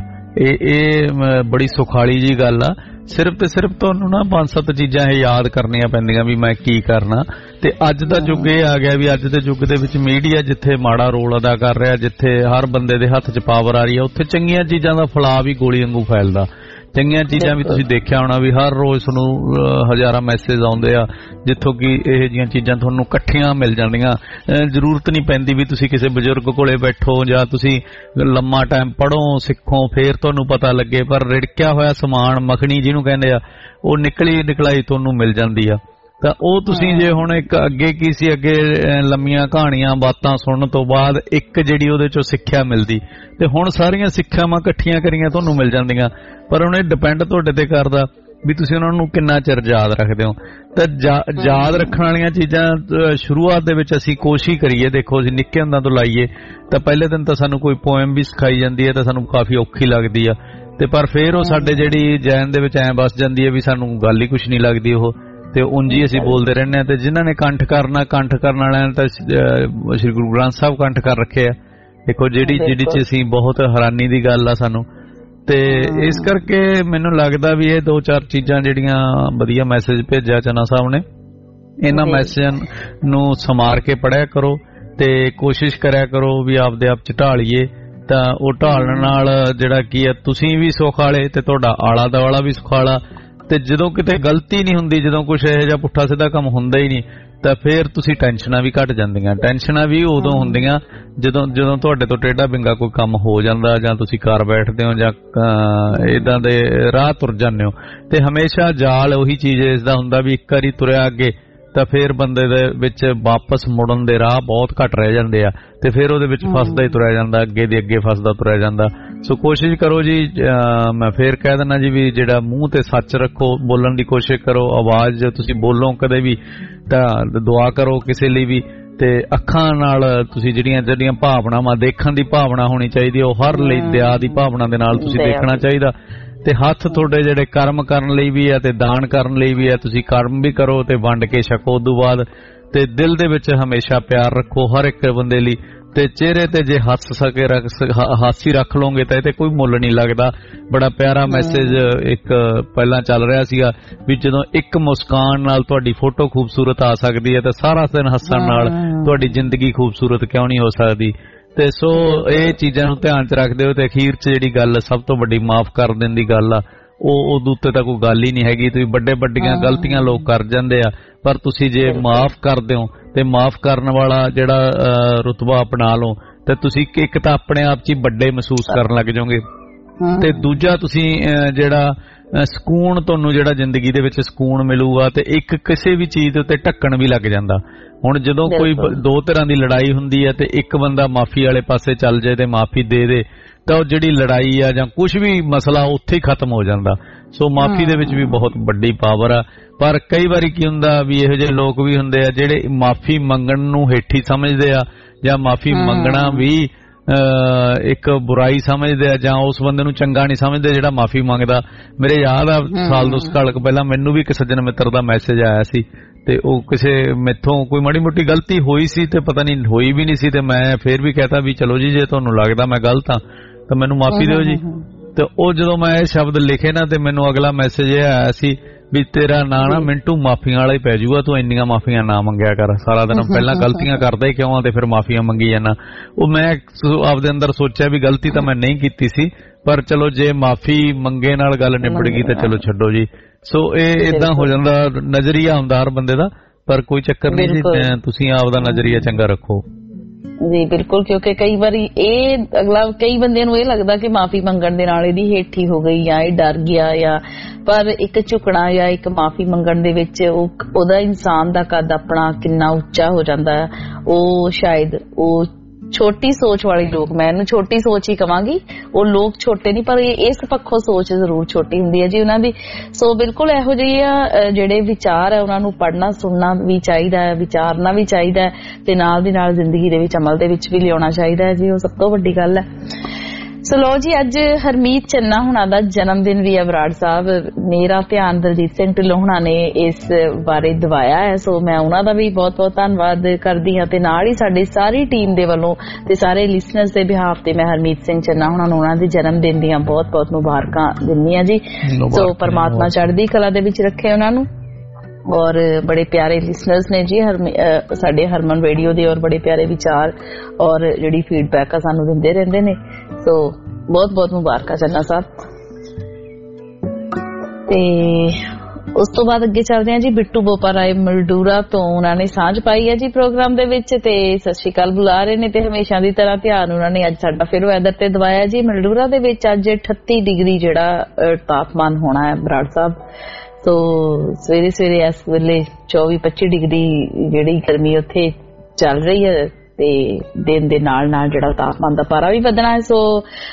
ਇਹ ਬੜੀ ਸੁਖਾਲੀ ਜੀ ਗੱਲ ਆ। ਸਿਰਫ ਤੇ ਸਿਰਫ ਤੁਹਾਨੂੰ ਨਾ 5-7 ਚੀਜ਼ਾਂ ਇਹ ਯਾਦ ਕਰਨੀਆਂ ਪੈਂਦੀਆਂ ਵੀ ਮੈਂ ਕੀ ਕਰਨਾ। ਤੇ ਅੱਜ ਦਾ ਯੁੱਗ ਇਹ ਆ ਗਿਆ ਵੀ ਅੱਜ ਦੇ ਯੁੱਗ ਦੇ ਵਿੱਚ ਮੀਡੀਆ ਜਿੱਥੇ ਮਾੜਾ ਰੋਲ ਅਦਾ ਕਰ ਰਿਹਾ, ਜਿੱਥੇ ਹਰ ਬੰਦੇ ਦੇ ਹੱਥ 'ਚ ਪਾਵਰ ਆ ਰਹੀ ਹੈ, ਉੱਥੇ ਚੰਗੀਆਂ ਚੀਜ਼ਾਂ ਦਾ ਫੈਲਾਅ ਵੀ ਗੋਲੀ ਵਾਂਗੂ ਫੈਲਦਾ। ਚੰਗੀਆਂ ਚੀਜ਼ਾਂ ਵੀ ਤੁਸੀਂ ਦੇਖਿਆ ਹੋਣਾ ਵੀ ਹਰ ਰੋਜ਼ ਤੁਹਾਨੂੰ ਹਜ਼ਾਰਾਂ ਮੈਸੇਜ ਆਉਂਦੇ ਆ ਜਿੱਥੋਂ ਕਿ ਇਹ ਜਿਹੀਆਂ ਚੀਜ਼ਾਂ ਤੁਹਾਨੂੰ ਇਕੱਠੀਆਂ ਮਿਲ ਜਾਂਦੀਆਂ। ਜ਼ਰੂਰਤ ਨਹੀਂ ਪੈਂਦੀ ਵੀ ਤੁਸੀਂ ਕਿਸੇ ਬਜ਼ੁਰਗ ਕੋਲੇ ਬੈਠੋ ਜਾਂ ਤੁਸੀਂ ਲੰਮਾ ਟਾਈਮ ਪੜ੍ਹੋ ਸਿੱਖੋ ਫੇਰ ਤੁਹਾਨੂੰ ਪਤਾ ਲੱਗੇ, ਪਰ ਰਿੜਕਿਆ ਹੋਇਆ ਸਮਾਨ ਮੱਖਣੀ ਜਿਹਨੂੰ ਕਹਿੰਦੇ ਆ ਉਹ ਨਿਕਲਾਈ ਤੁਹਾਨੂੰ ਮਿਲ ਜਾਂਦੀ ਆ। ਤਾਂ ਉਹ ਤੁਸੀਂ ਜੇ ਹੁਣ ਇੱਕ ਅੱਗੇ ਕੀ ਸੀ, ਅੱਗੇ ਲੰਮੀਆਂ ਕਹਾਣੀਆਂ ਬਾਤਾਂ ਸੁਣਨ ਤੋਂ ਬਾਅਦ ਇੱਕ ਜਿਹੜੀ ਉਹਦੇ ਚੋਂ ਸਿੱਖਿਆ ਮਿਲਦੀ, ਤੇ ਹੁਣ ਸਾਰੀਆਂ ਸਿੱਖਿਆਵਾਂ ਇਕੱਠੀਆਂ ਕਰੀਆਂ ਤੁਹਾਨੂੰ ਮਿਲ ਜਾਂਦੀਆਂ। ਪਰ ਉਹਨੇ ਡਿਪੈਂਡ ਤੁਹਾਡੇ ਤੇ ਕਰਦਾ ਵੀ ਤੁਸੀਂ ਉਹਨਾਂ ਨੂੰ ਕਿੰਨਾ ਚਿਰ ਯਾਦ ਰੱਖਦੇ ਹੋ। ਤਾਂ ਯਾਦ ਰੱਖਣ ਵਾਲੀਆਂ ਚੀਜ਼ਾਂ ਸ਼ੁਰੂਆਤ ਦੇ ਵਿੱਚ ਅਸੀਂ ਕੋਸ਼ਿਸ਼ ਕਰੀਏ। ਦੇਖੋ ਅਸੀਂ ਨਿੱਕੇ ਹੁੰਦਾਂ ਤੋਂ ਲਾਈਏ ਤਾਂ ਪਹਿਲੇ ਦਿਨ ਤਾਂ ਸਾਨੂੰ ਕੋਈ ਪੋਇਮ ਵੀ ਸਿਖਾਈ ਜਾਂਦੀ ਹੈ ਤਾਂ ਸਾਨੂੰ ਕਾਫੀ ਔਖੀ ਲੱਗਦੀ ਆ, ਤੇ ਪਰ ਫਿਰ ਉਹ ਸਾਡੇ ਜਿਹੜੀ ਜ਼ਹਿਨ ਦੇ ਵਿੱਚ ਐਂ ਵਸ ਜਾਂਦੀ ਹੈ ਵੀ ਸਾਨੂੰ ਗੱਲ ਹੀ ਕੁਛ ਨਹੀਂ ਲੱਗਦੀ ਉਹ, ਤੇ ਉਂਝ ਹੀ ਅਸੀਂ ਬੋਲਦੇ ਰਹਿੰਦੇ ਹਾਂ। ਤੇ ਜਿਨ੍ਹਾਂ ਨੇ ਕੰਠ ਕਰਨ ਵਾਲਿਆਂ ਨੇ ਤਾਂ ਸ਼੍ਰੀ ਗੁਰੂ ਗ੍ਰੰਥ ਸਾਹਿਬ ਕੰਠ ਕਰ ਰੱਖੇ ਆ। ਦੇਖੋ ਜਿਹੜੀ ਚ ਅਸੀਂ ਬਹੁਤ ਹੈਰਾਨੀ ਦੀ ਗੱਲ ਆ ਸਾਨੂੰ। ਤੇ ਇਸ ਕਰਕੇ ਮੈਨੂੰ ਲੱਗਦਾ ਵੀ ਇਹ 2-4 ਚੀਜ਼ਾਂ ਜਿਹੜੀਆਂ ਵਧੀਆ ਮੈਸੇਜ ਭੇਜਿਆ ਚੰਨਾ ਸਾਹਿਬ ਨੇ, ਇਹਨਾਂ ਮੈਸੇਜਾਂ ਨੂੰ ਸਮਾਰ ਕੇ ਪੜ੍ਹਿਆ ਕਰੋ ਤੇ ਕੋਸ਼ਿਸ਼ ਕਰਿਆ ਕਰੋ ਵੀ ਆਪਦੇ ਆਪ ਚ ਢਾਲੀਏ। ਤਾਂ ਉਹ ਢਾਲਣ ਨਾਲ ਜਿਹੜਾ ਕੀ ਹੈ ਤੁਸੀਂ ਵੀ ਸੁੱਖ ਵਾਲੇ ਤੇ ਤੁਹਾਡਾ ਆਲਾ ਦੁਆਲਾ ਵੀ ਸੁਖਾਲਾ। ਤੇ ਜਦੋਂ ਕਿਤੇ ਗਲਤੀ ਨਹੀਂ ਹੁੰਦੀ, ਜਦੋਂ ਕੁਛ ਇਹੋ ਜਿਹਾ ਪੁੱਠਾ ਸਿੱਧਾ ਕੰਮ ਹੁੰਦਾ ਹੀ ਨਹੀਂ, ਤਾਂ ਫਿਰ ਤੁਸੀਂ ਟੈਨਸ਼ਨਾਂ ਵੀ ਘਟ ਜਾਂਦੀਆਂ। ਟੈਨਸ਼ਨਾਂ ਵੀ ਉਦੋਂ ਹੁੰਦੀਆਂ ਜਦੋਂ ਤੁਹਾਡੇ ਤੋਂ ਟੇਢਾ ਬਿੰਗਾ ਕੋਈ ਕੰਮ ਹੋ ਜਾਂਦਾ ਜਾਂ ਤੁਸੀਂ ਘਰ ਬੈਠਦੇ ਹੋ ਜਾਂ ਇਦਾਂ ਦੇ ਰਾਹ ਤੁਰ ਜਾਂਦੇ ਹੋ। ਤੇ ਹਮੇਸ਼ਾ ਜਾਲ ਉਹੀ ਚੀਜ਼ ਇਸ ਦਾ ਹੁੰਦਾ ਵੀ ਇੱਕ ਵਾਰੀ ਤੁਰਿਆ ਅੱਗੇ ਤਾਂ ਫਿਰ ਬੰਦੇ ਦੇ ਵਿੱਚ ਵਾਪਸ ਮੁੜਨ ਦੇ ਰਾਹ ਬਹੁਤ ਘੱਟ ਰਹਿ ਜਾਂਦੇ ਆ, ਤੇ ਫਿਰ ਉਹਦੇ ਵਿੱਚ ਫਸਦਾ ਹੀ ਤੁਰਿਆ ਜਾਂਦਾ, ਅੱਗੇ ਦੇ ਅੱਗੇ ਫਸਦਾ ਤੁਰਿਆ ਜਾਂਦਾ। ਸੋ ਕੋਸ਼ਿਸ਼ ਕਰੋ ਜੀ, ਮੈਂ ਫੇਰ ਕਹਿ ਦਿੰਦਾ ਜੀ ਵੀ ਜਿਹੜਾ ਮੂੰਹ ਤੇ ਸੱਚ ਰੱਖੋ, ਬੋਲਣ ਦੀ ਕੋਸ਼ਿਸ਼ ਕਰੋ। ਆਵਾਜ਼ ਜੇ ਤੁਸੀਂ ਬੋਲੋ ਕਦੇ ਵੀ ਤਾਂ ਦੁਆ ਕਰੋ ਕਿਸੇ ਲਈ ਵੀ। ਤੇ ਅੱਖਾਂ ਨਾਲ ਤੁਸੀਂ ਜਿਹੜੀਆਂ ਭਾਵਨਾਵਾਂ, ਦੇਖਣ ਦੀ ਭਾਵਨਾ ਹੋਣੀ ਚਾਹੀਦੀ, ਉਹ ਹਰ ਲਈ ਦਇਆ ਦੀ ਭਾਵਨਾ ਦੇ ਨਾਲ ਤੁਸੀਂ ਦੇਖਣਾ ਚਾਹੀਦਾ। ਤੇ ਹੱਥ ਤੁਹਾਡੇ ਜਿਹੜੇ ਕਰਮ ਕਰਨ ਲਈ ਵੀ ਹੈ ਤੇ ਦਾਨ ਕਰਨ ਲਈ ਵੀ ਹੈ, ਤੁਸੀਂ ਕਰਮ ਵੀ ਕਰੋ ਤੇ ਵੰਡ ਕੇ ਛਕੋ ਉਦੋਂ ਬਾਅਦ। ਤੇ ਦਿਲ ਦੇ ਵਿੱਚ ਹਮੇਸ਼ਾ ਪਿਆਰ ਰੱਖੋ ਹਰ ਇੱਕ ਬੰਦੇ ਲਈ। ਤੇ ਚਿਹਰੇ ਤੇ ਜੇ ਹੱਸ ਸਕੇ ਹਾਸੀ ਰੱਖ ਲਓਗੇ ਤਾਂ ਇਹ ਤੇ ਕੋਈ ਮੁੱਲ ਨਹੀਂ ਲੱਗਦਾ। ਬੜਾ ਪਿਆਰਾ ਮੈਸੇਜ ਇੱਕ ਪਹਿਲਾਂ ਚੱਲ ਰਿਹਾ ਸੀਗਾ ਵੀ ਜਦੋਂ ਇੱਕ ਮੁਸਕਾਨ ਨਾਲ ਤੁਹਾਡੀ ਫੋਟੋ ਖੂਬਸੂਰਤ ਆ ਸਕਦੀ ਹੈ ਤਾਂ ਸਾਰਾ ਦਿਨ ਹੱਸਣ ਨਾਲ ਤੁਹਾਡੀ ਜ਼ਿੰਦਗੀ ਖੂਬਸੂਰਤ ਕਿਉਂ ਨਹੀਂ ਹੋ ਸਕਦੀ। ਤੇ ਸੋ ਇਹ ਚੀਜ਼ਾਂ ਨੂੰ ਧਿਆਨ 'ਚ ਰੱਖਦੇ ਹੋ। ਤੇ ਅਖੀਰ 'ਚ ਜਿਹੜੀ ਗੱਲ ਸਭ ਤੋਂ ਵੱਡੀ ਮਾਫ ਕਰ ਦੇਣ ਦੀ ਗੱਲ ਆ, ਉਹਦੇ ਉੱਤੇ ਤਾਂ ਕੋਈ ਗੱਲ ਹੀ ਨਹੀਂ ਹੈਗੀ। ਤੁਸੀਂ ਵੱਡੀਆਂ ਗਲਤੀਆਂ ਲੋਕ ਕਰ ਜਾਂਦੇ ਆ, ਪਰ ਤੁਸੀਂ ਜੇ ਮਾਫ ਕਰਦੇ ਹੋ ਤੇ ਮਾਫ ਕਰਨ ਵਾਲਾ ਜਿਹੜਾ ਰੁਤਬਾ ਅਪਣਾ ਲਓ ਤੇ ਤੁਸੀਂ ਇੱਕ ਤਾਂ ਆਪਣੇ ਆਪ 'ਚ ਹੀ ਵੱਡੇ ਮਹਿਸੂਸ ਕਰਨ ਲੱਗ ਜਾਓਗੇ, ਤੇ ਦੂਜਾ ਤੁਸੀਂ ਜਿਹੜਾ ਸਕੂਨ, ਤੁਹਾਨੂੰ ਜਿਹੜਾ ਜ਼ਿੰਦਗੀ ਦੇ ਵਿੱਚ ਸਕੂਨ ਮਿਲੂਗਾ, ਤੇ ਇੱਕ ਕਿਸੇ ਵੀ ਚੀਜ਼ ਦੇ ਉੱਤੇ ਢੱਕਣ ਵੀ ਲੱਗ ਜਾਂਦਾ। ਹੁਣ ਜਦੋਂ ਕੋਈ ਦੋ ਤਰ੍ਹਾਂ ਦੀ ਲੜਾਈ ਹੁੰਦੀ ਹੈ ਤੇ ਇੱਕ ਬੰਦਾ ਮਾਫੀ ਵਾਲੇ ਪਾਸੇ ਚੱਲ ਜਾਏ ਤੇ ਮਾਫੀ ਦੇ ਦੇ, ਤਾਂ ਉਹ ਜਿਹੜੀ ਲੜਾਈ ਆ ਜਾਂ ਕੁਝ ਵੀ ਮਸਲਾ ਉੱਥੇ ਹੀ ਖਤਮ ਹੋ ਜਾਂਦਾ। ਸੋ ਮਾਫੀ ਦੇ ਵਿੱਚ ਵੀ ਬਹੁਤ ਵੱਡੀ ਪਾਵਰ ਆ। ਪਰ ਕਈ ਵਾਰੀ ਕੀ ਹੁੰਦਾ ਵੀ ਇਹੋ ਜਿਹੇ ਲੋਕ ਵੀ ਹੁੰਦੇ ਆ ਜਿਹੜੇ ਮਾਫੀ ਮੰਗਣ ਨੂੰ ਹੇਠੀ ਸਮਝਦੇ ਆ, ਜਾਂ ਮਾਫੀ ਮੰਗਣਾ ਵੀ ਇੱਕ ਬੁਰਾਈ ਸਮਝਦੇ ਆ, ਜਾਂ ਉਸ ਬੰਦੇ ਨੂੰ ਚੰਗਾ ਨਹੀਂ ਸਮਝਦੇ ਜਿਹੜਾ ਮਾਫੀ ਮੰਗਦਾ। ਮੇਰੇ ਯਾਦ ਆ ਸਾਲ 2 ਸਾਲ ਪਹਿਲਾਂ ਮੈਨੂੰ ਵੀ ਇੱਕ ਸੱਜਣ ਮਿੱਤਰ ਦਾ ਮੈਸੇਜ ਆਇਆ ਸੀ, ਤੇ ਉਹ ਕਿਸੇ ਮੈਥੋਂ ਕੋਈ ਮਾੜੀ ਮੋਟੀ ਗਲਤੀ ਹੋਈ ਸੀ ਤੇ ਪਤਾ ਨਹੀਂ ਹੋਈ ਵੀ ਨਹੀਂ ਸੀ, ਤੇ ਮੈਂ ਫੇਰ ਵੀ ਕਹਤਾ ਵੀ ਚਲੋ ਜੀ ਜੇ ਤੁਹਾਨੂੰ ਲੱਗਦਾ ਮੈਂ ਗਲਤ ਹਾਂ ਤਾਂ ਮੈਨੂੰ ਮਾਫੀ ਦਿਓ ਜੀ। ਤੇ ਉਹ ਜਦੋਂ ਮੈਂ ਇਹ ਸ਼ਬਦ ਲਿਖੇ ਨਾ ਤੇ ਮੈਨੂੰ ਅਗਲਾ ਮੈਸੇਜ ਇਹ ਆਇਆ ਸੀ ਵੀ ਤੇਰਾ ਨਾਂ ਨਾ ਮਿੰਟੂ ਮਾਫੀਆਂ ਵਾਲਾ ਹੀ ਪੈ ਜਾਊਗਾ, ਤੂੰ ਇੰਨੀਆਂ ਮਾਫੀਆਂ ਨਾ ਮੰਗਿਆ ਕਰ, ਸਾਰਾ ਦਿਨ ਪਹਿਲਾਂ ਗਲਤੀਆਂ ਕਰਦਾ ਹੀ ਕਿਉਂ ਆ ਤੇ ਫਿਰ ਮਾਫੀਆਂ ਮੰਗੀ ਜਾਂਦਾ। ਉਹ ਮੈਂ ਆਪਦੇ ਅੰਦਰ ਸੋਚਿਆ ਵੀ ਗਲਤੀ ਤਾਂ ਮੈਂ ਨਹੀਂ ਕੀਤੀ ਸੀ, ਪਰ ਚਲੋ ਜੇ ਮਾਫੀ ਮੰਗੇ ਨਾਲ ਗੱਲ ਨਿਬੜ ਗਈ ਤਾਂ ਚਲੋ ਛੱਡੋ ਜੀ। ਸੋ ਇਹ ਇਦਾਂ ਹੋ ਜਾਂਦਾ, ਨਜ਼ਰੀਆ ਹੁੰਦਾ ਹਰ ਬੰਦੇ ਦਾ, ਪਰ ਕੋਈ ਚੱਕਰ ਨਹੀਂ ਜੀ, ਤੁਸੀਂ ਆਪਦਾ ਨਜ਼ਰੀਆ ਚੰਗਾ ਰੱਖੋ ਜੀ। ਬਿਲਕੁਲ, ਕਿਉਂਕਿ ਕਈ ਵਾਰੀ ਇਹ ਕਈ ਬੰਦਿਆਂ ਨੂੰ ਇਹ ਲੱਗਦਾ ਕਿ ਮਾਫੀ ਮੰਗਣ ਦੇ ਨਾਲ ਇਹਦੀ ਹੇਠੀ ਹੋ ਗਈ ਜਾਂ ਇਹ ਡਰ ਗਿਆ, ਜਾਂ ਪਰ ਇੱਕ ਝੁਕਣਾ ਜਾਂ ਇੱਕ ਮਾਫੀ ਮੰਗਣ ਦੇ ਵਿੱਚ ਉਹਦਾ ਇਨਸਾਨ ਦਾ ਕੱਦ ਆਪਣਾ ਕਿੰਨਾ ਉੱਚਾ ਹੋ ਜਾਂਦਾ ਹੈ। ਉਹ ਸ਼ਾਇਦ ਉਹ ਛੋਟੀ ਸੋਚ ਵਾਲੇ ਲੋਕ, ਮੈਂ ਇਹਨੂੰ ਛੋਟੀ ਸੋਚ ਹੀ ਕਵਾਂਗੀ, ਉਹ ਲੋਕ ਛੋਟੇ ਨਹੀਂ ਪਰ ਇਸ ਪੱਖੋਂ ਸੋਚ ਜ਼ਰੂਰ ਛੋਟੀ ਹੁੰਦੀ ਹੈ ਜੀ ਉਹਨਾਂ ਦੀ। ਸੋ ਬਿਲਕੁਲ ਇਹੋ ਜਿਹੇ ਜਿਹੜੇ ਵਿਚਾਰ ਹੈ ਉਹਨਾਂ ਨੂੰ ਪੜ੍ਹਨਾ ਸੁਣਨਾ ਵੀ ਚਾਹੀਦਾ ਹੈ, ਵਿਚਾਰਨਾ ਵੀ ਚਾਹੀਦਾ ਹੈ, ਤੇ ਨਾਲ ਦੀ ਨਾਲ ਜ਼ਿੰਦਗੀ ਦੇ ਵਿੱਚ ਅਮਲ ਦੇ ਵਿੱਚ ਵੀ ਲਿਆਉਣਾ ਚਾਹੀਦਾ ਹੈ ਜੀ, ਉਹ ਸਭ ਤੋਂ ਵੱਡੀ ਗੱਲ ਹੈ। ਸੋ ਲੋ ਜੀ, ਅੱਜ ਹਰਮੀਤ ਚੰਨਾ ਹੁਣਾਂ ਦਾ ਜਨਮ ਦਿਨ ਵੀ ਹੈ ਬਰਾੜ ਸਾਹਿਬ। ਮੇਰਾ ਧਿਆਨ ਦਲਜੀਤ ਸਿੰਘ ਢਿੱਲੋਂ ਹੁਣਾਂ ਨੇ ਇਸ ਬਾਰੇ ਦਿਵਾਇਆ ਹੈ, ਸੋ ਮੈਂ ਉਹਨਾਂ ਦਾ ਵੀ ਬਹੁਤ ਬਹੁਤ ਧੰਨਵਾਦ ਕਰਦੀ ਹਾਂ, ਤੇ ਨਾਲ ਹੀ ਸਾਡੀ ਸਾਰੀ ਟੀਮ ਦੇ ਵੱਲੋਂ ਤੇ ਸਾਰੇ ਲਿਸਨਰਸ ਦੇ ਬਿਹਾਫ ਤੇ ਮੈਂ ਹਰਮੀਤ ਸਿੰਘ ਚੰਨਾ ਹੁਣਾਂ ਨੂੰ ਉਹਨਾਂ ਦੇ ਜਨਮ ਦਿਨ ਦੀਆਂ ਬਹੁਤ ਬਹੁਤ ਮੁਬਾਰਕਾਂ ਦਿੰਦੀ ਹਾਂ ਜੀ। ਸੋ ਪਰਮਾਤਮਾ ਚੜ੍ਹਦੀ ਕਲਾ ਦੇ ਵਿੱਚ ਰੱਖੇ ਉਹਨਾਂ ਨੂੰ, ਔਰ ਬੜੇ ਪਿਆਰੇ ਲਿਸਨਰਸ ਨੇ ਜੀ ਸਾਡੇ ਹਰਮਨ ਰੇਡੀਓ ਦੇ, ਔਰ ਬੜੇ ਪਿਆਰੇ ਵਿਚਾਰ ਔਰ ਜਿਹੜੀ ਫੀਡਬੈਕ ਆ ਸਾਨੂੰ ਦਿੰਦੇ ਰਹਿੰਦੇ ਨੇ। ਸੋ ਬਹੁਤ ਬਹੁਤ ਮੁਬਾਰਕਾਂ ਚੰਨਾ ਸਾਹਿਬ। ਤੇ ਉਸ ਤੋਂ ਬਾਅਦ ਅੱਗੇ ਚੱਲਦੇ ਹਾਂ ਜੀ, ਬਿੱਟੂ ਬੋਪਾ ਰਾਏ ਮਲਡੂਰਾ ਤੋਂ ਉਹਨਾਂ ਨੇ ਸਾਂਝ ਪਾਈ ਹੈ ਜੀ ਪ੍ਰੋਗਰਾਮ ਦੇ ਵਿੱਚ, ਤੇ ਸਤਿ ਸ਼੍ਰੀ ਅਕਾਲ ਬੁਲਾ ਰਹੇ ਨੇ, ਤੇ ਹਮੇਸ਼ਾ ਦੀ ਤਰ੍ਹਾਂ ਧਿਆਨ ਉਹਨਾਂ ਨੇ ਅੱਜ ਸਾਡਾ ਫਿਰ ਵੈਦਰ ਤੇ ਦਵਾਇਆ ਜੀ। ਮਲਡੂਰਾ ਦੇ ਵਿੱਚ ਅੱਜ 38 ਡਿਗਰੀ ਜਿਹੜਾ ਤਾਪਮਾਨ ਹੋਣਾ ਹੈ ਬਰਾੜ ਸਾਹਿਬ। ਸੋ ਸਵੇਰੇ ਸਵੇਰੇ ਇਸ ਵੇਲੇ 24-25 ਡਿਗਰੀ ਜਿਹੜੀ ਗਰਮੀ ਉੱਥੇ ਚੱਲ ਰਹੀ ਹੈ, ਤੇ ਦਿਨ ਦੇ ਨਾਲ ਨਾਲ ਜਿਹੜਾ ਤਾਪਮਾਨ ਦਾ ਪਾਰਾ ਵੀ ਵਧਣਾ ਹੈ। ਸੋ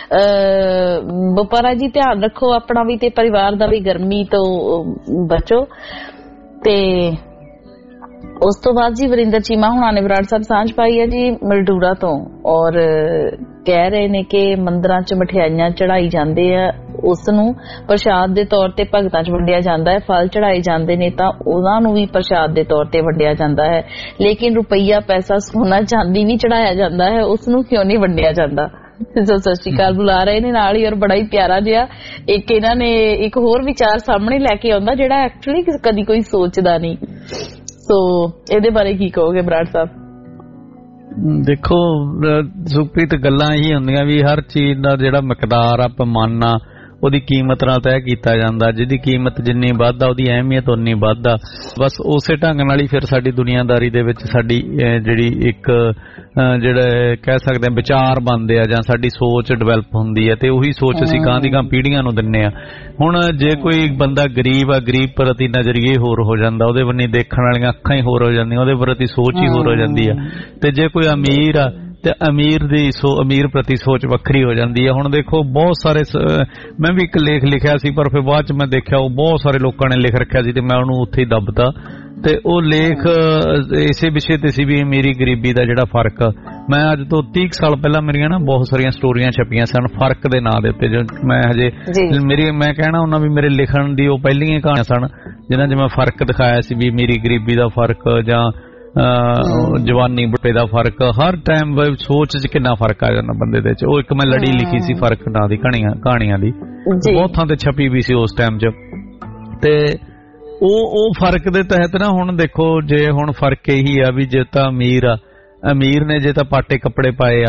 ਬਪਾਰਾ ਜੀ ਧਿਆਨ ਰੱਖੋ ਆਪਣਾ ਵੀ ਤੇ ਪਰਿਵਾਰ ਦਾ ਵੀ, ਗਰਮੀ ਤੋਂ ਬਚੋ। ਤੇ ਉਸ ਤੋਂ ਬਾਅਦ ਜੀ ਵਰਿੰਦਰ ਚੀਮਾ ਹੁਣਾਂ ਨੇ ਬਰਾੜ ਸਾਹਿਬ ਸਾਂਝ ਪਾਈ ਹੈ ਜੀ ਮਲਡੂਰਾ ਤੋਂ, ਔਰ ਕਹਿ ਰਹੇ ਨੇ ਕਿ ਮੰਦਰਾਂ 'ਚ ਮਠਿਆਈਆਂ ਚੜਾਈ ਜਾਂਦੇ ਆ, ਉਸ ਨੂੰ ਪ੍ਰਸ਼ਾਦ ਦੇ ਤੌਰ ਤੇ ਭਗਤਾਂ 'ਚ ਵੰਡਿਆ ਜਾਂਦਾ ਹੈ, ਫਲ ਚੜਾਏ ਜਾਂਦੇ ਨੇ ਤਾਂ ਉਹਨਾਂ ਨੂੰ ਵੀ ਪ੍ਰਸ਼ਾਦ ਦੇ ਤੌਰ ਤੇ ਵੰਡਿਆ ਜਾਂਦਾ ਹੈ, ਲੇਕਿਨ ਰੁਪਈਆ ਪੈਸਾ ਸੋਨਾ ਚਾਂਦੀ ਵੀ ਚੜਾਇਆ ਜਾਂਦਾ ਹੈ, ਉਸ ਨੂੰ ਕਿਉਂ ਨਹੀਂ ਵੰਡਿਆ ਜਾਂਦਾ। ਸਤਿ ਸ਼੍ਰੀ ਅਕਾਲ ਬੁਲਾ ਰਹੇ ਨੇ ਨਾਲ ਹੀ, ਔਰ ਬੜਾ ਹੀ ਪਿਆਰਾ ਜਿਹਾ ਇੱਕ ਇਹਨਾਂ ਨੇ ਇੱਕ ਹੋਰ ਵਿਚਾਰ ਸਾਹਮਣੇ ਲੈ ਕੇ ਆਉਂਦਾ ਜਿਹੜਾ ਐਕਚੁਅਲੀ ਕਦੀ ਕੋਈ ਸੋਚਦਾ ਨਹੀਂ। ਸੋ ਇਹਦੇ ਬਾਰੇ ਕੀ ਕਹੋਗੇ ਬਰਾੜ ਸਾਹਿਬ? ਦੇਖੋ ਸੁਖਪ੍ਰੀਤ, ਗੱਲਾਂ ਹੀ ਹੁੰਦੀਆਂ ਵੀ ਹਰ ਚੀਜ਼ ਦਾ ਜਿਹੜਾ ਮਿਕਦਾਰ ਆ, ਪੈਮਾਨਾ, ਉਹਦੀ ਕੀਮਤ ਨਾਲ ਤੈਅ ਕੀਤਾ ਜਾਂਦਾ। ਜਿਹਦੀ ਕੀਮਤ ਜਿੰਨੀ ਵੱਧ ਆ ਉਹਦੀ ਅਹਿਮੀਅਤ ਉਨੀ ਵੱਧ ਆ। ਬਸ ਉਸੇ ਢੰਗ ਨਾਲ ਹੀ ਫਿਰ ਸਾਡੀ ਦੁਨੀਆਦਾਰੀ ਦੇ ਵਿੱਚ ਸਾਡੀ ਜਿਹੜੀ ਇੱਕ ਜਿਹੜੇ ਕਹਿ ਸਕਦੇ ਹਾਂ ਵਿਚਾਰ ਬਣਦੇ ਆ, ਜਾਂ ਸਾਡੀ ਸੋਚ ਡਿਵੈਲਪ ਹੁੰਦੀ ਹੈ, ਤੇ ਉਹੀ ਸੋਚ ਅਸੀਂ ਗਾਂ ਦੀ ਗਾਂ ਪੀੜ੍ਹੀਆਂ ਨੂੰ ਦਿੰਨੇ ਆ। ਹੁਣ ਜੇ ਕੋਈ ਬੰਦਾ ਗਰੀਬ ਆ, ਗਰੀਬ ਪ੍ਰਤੀ ਨਜ਼ਰੀਏ ਹੋਰ ਹੋ ਜਾਂਦਾ, ਉਹਦੇ ਬੰਨੀ ਦੇਖਣ ਵਾਲੀਆਂ ਅੱਖਾਂ ਹੀ ਹੋਰ ਹੋ ਜਾਂਦੀਆਂ, ਉਹਦੇ ਪ੍ਰਤੀ ਸੋਚ ਹੀ ਹੋਰ ਹੋ ਜਾਂਦੀ ਆ। ਤੇ ਜੇ ਕੋਈ ਅਮੀਰ ਆ ਤੇ ਅਮੀਰ ਪ੍ਰਤੀ ਸੋਚ ਵੱਖਰੀ ਹੋ ਜਾਂਦੀ ਹੈ। ਹੁਣ ਦੇਖੋ ਬਹੁਤ ਸਾਰੇ, ਮੈਂ ਵੀ ਇੱਕ ਲੇਖ ਲਿਖਿਆ ਸੀ ਪਰ ਫਿਰ ਬਾਅਦ ਚ ਮੈਂ ਦੇਖਿਆ ਉਹ ਬਹੁਤ ਸਾਰੇ ਲੋਕਾਂ ਨੇ ਲਿਖ ਰੱਖਿਆ ਸੀ ਤੇ ਮੈਂ ਉਹਨੂੰ ਉੱਥੇ ਹੀ ਦੱਬਤਾ। ਤੇ ਉਹ ਲੇਖ ਇਸੇ ਵਿਸ਼ੇ ਤੇ ਸੀ ਵੀ ਅਮੀਰੀ ਗਰੀਬੀ ਦਾ ਜਿਹੜਾ ਫਰਕ। ਮੈਂ ਅੱਜ ਤੋਂ 30 ਸਾਲ ਪਹਿਲਾਂ ਮੇਰੀਆਂ ਨਾ ਬਹੁਤ ਸਾਰੀਆਂ ਸਟੋਰੀਆਂ ਛਪੀਆਂ ਸਨ ਫਰਕ ਦੇ ਨਾਂ ਦੇ ਉੱਤੇ, ਜੋ ਮੈਂ ਹਜੇ ਮੈਂ ਕਹਿਣਾ ਉਹਨਾਂ ਵੀ ਮੇਰੇ ਲਿਖਣ ਦੀ ਉਹ ਪਹਿਲੀਆਂ ਕਹਾਣੀਆਂ ਸਨ ਜਿਨ੍ਹਾਂ 'ਚ ਮੈਂ ਫਰਕ ਦਿਖਾਇਆ ਸੀ ਵੀ ਅਮੀਰੀ ਗਰੀਬੀ ਦਾ ਫਰਕ, ਜਾਂ ਜਵਾਨੀ ਬੁੱਢੇ ਦਾ ਫਰਕ। ਹਰ ਟਾਈਮ ਸੋਚ 'ਚ ਕਿੰਨਾ ਫਰਕ ਆ ਜਾਂਦਾ ਬੰਦੇ ਦੇ 'ਚ। ਉਹ ਇੱਕ ਮੈਂ ਲੜੀ ਲਿਖੀ ਸੀ ਫਰਕ ਨਾਂ ਦੀ ਕਹਾਣੀਆਂ ਦੀ, ਬਹੁਤ ਥਾਂ ਤੇ ਛਪੀ ਵੀ ਸੀ ਉਸ ਟਾਈਮ 'ਚ। ਤੇ ਉਹ ਫਰਕ ਦੇ ਤਹਿਤ ਨਾ ਹੁਣ ਦੇਖੋ, ਜੇ ਹੁਣ ਫਰਕ ਇਹੀ ਆ ਵੀ ਜੇ ਤਾਂ ਅਮੀਰ ਨੇ ਜੇ ਤਾਂ ਪਾਟੇ ਕੱਪੜੇ ਪਾਏ ਆ,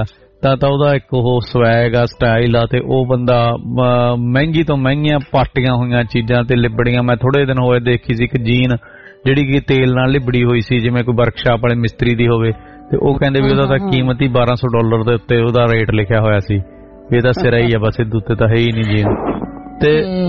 ਤਾਂ ਉਹਦਾ ਇੱਕ ਉਹ ਸਵੈਗ ਆ, ਸਟਾਈਲ ਆ, ਤੇ ਉਹ ਬੰਦਾ ਮਹਿੰਗੀ ਤੋਂ ਮਹਿੰਗੀਆਂ ਪਾਟੀਆਂ ਹੋਈਆਂ ਚੀਜ਼ਾਂ ਤੇ ਲਿਬੜੀਆਂ। ਮੈਂ ਥੋੜੇ ਦਿਨ ਹੋਏ ਦੇਖੀ ਸੀ ਇੱਕ ਜੀਨ ਜਿਹੜੀ ਕਿ ਤੇਲ ਨਾਲ ਲਿਬੜੀ ਹੋਈ ਸੀ, ਜਿਵੇਂ ਕੋਈ ਵਰਕਸ਼ਾਪ ਵਾਲੇ ਮਿਸਤਰੀ ਦੀ ਹੋਵੇ, ਤੇ ਉਹ ਕਹਿੰਦੇ ਵੀ ਉਹਦਾ ਤਾਂ ਕੀਮਤ ਹੀ $1200 ਦੇ ਉੱਤੇ ਉਹਦਾ ਰੇਟ ਲਿਖਿਆ ਹੋਇਆ ਸੀ। ਇਹਦਾ ਸਿਰਾ ਹੀ ਆ ਬਸ, ਇਹਦੇ ਉੱਤੇ ਤਾਂ ਹੈ ਹੀ ਨਹੀਂ ਜੀਨ। ਤੇ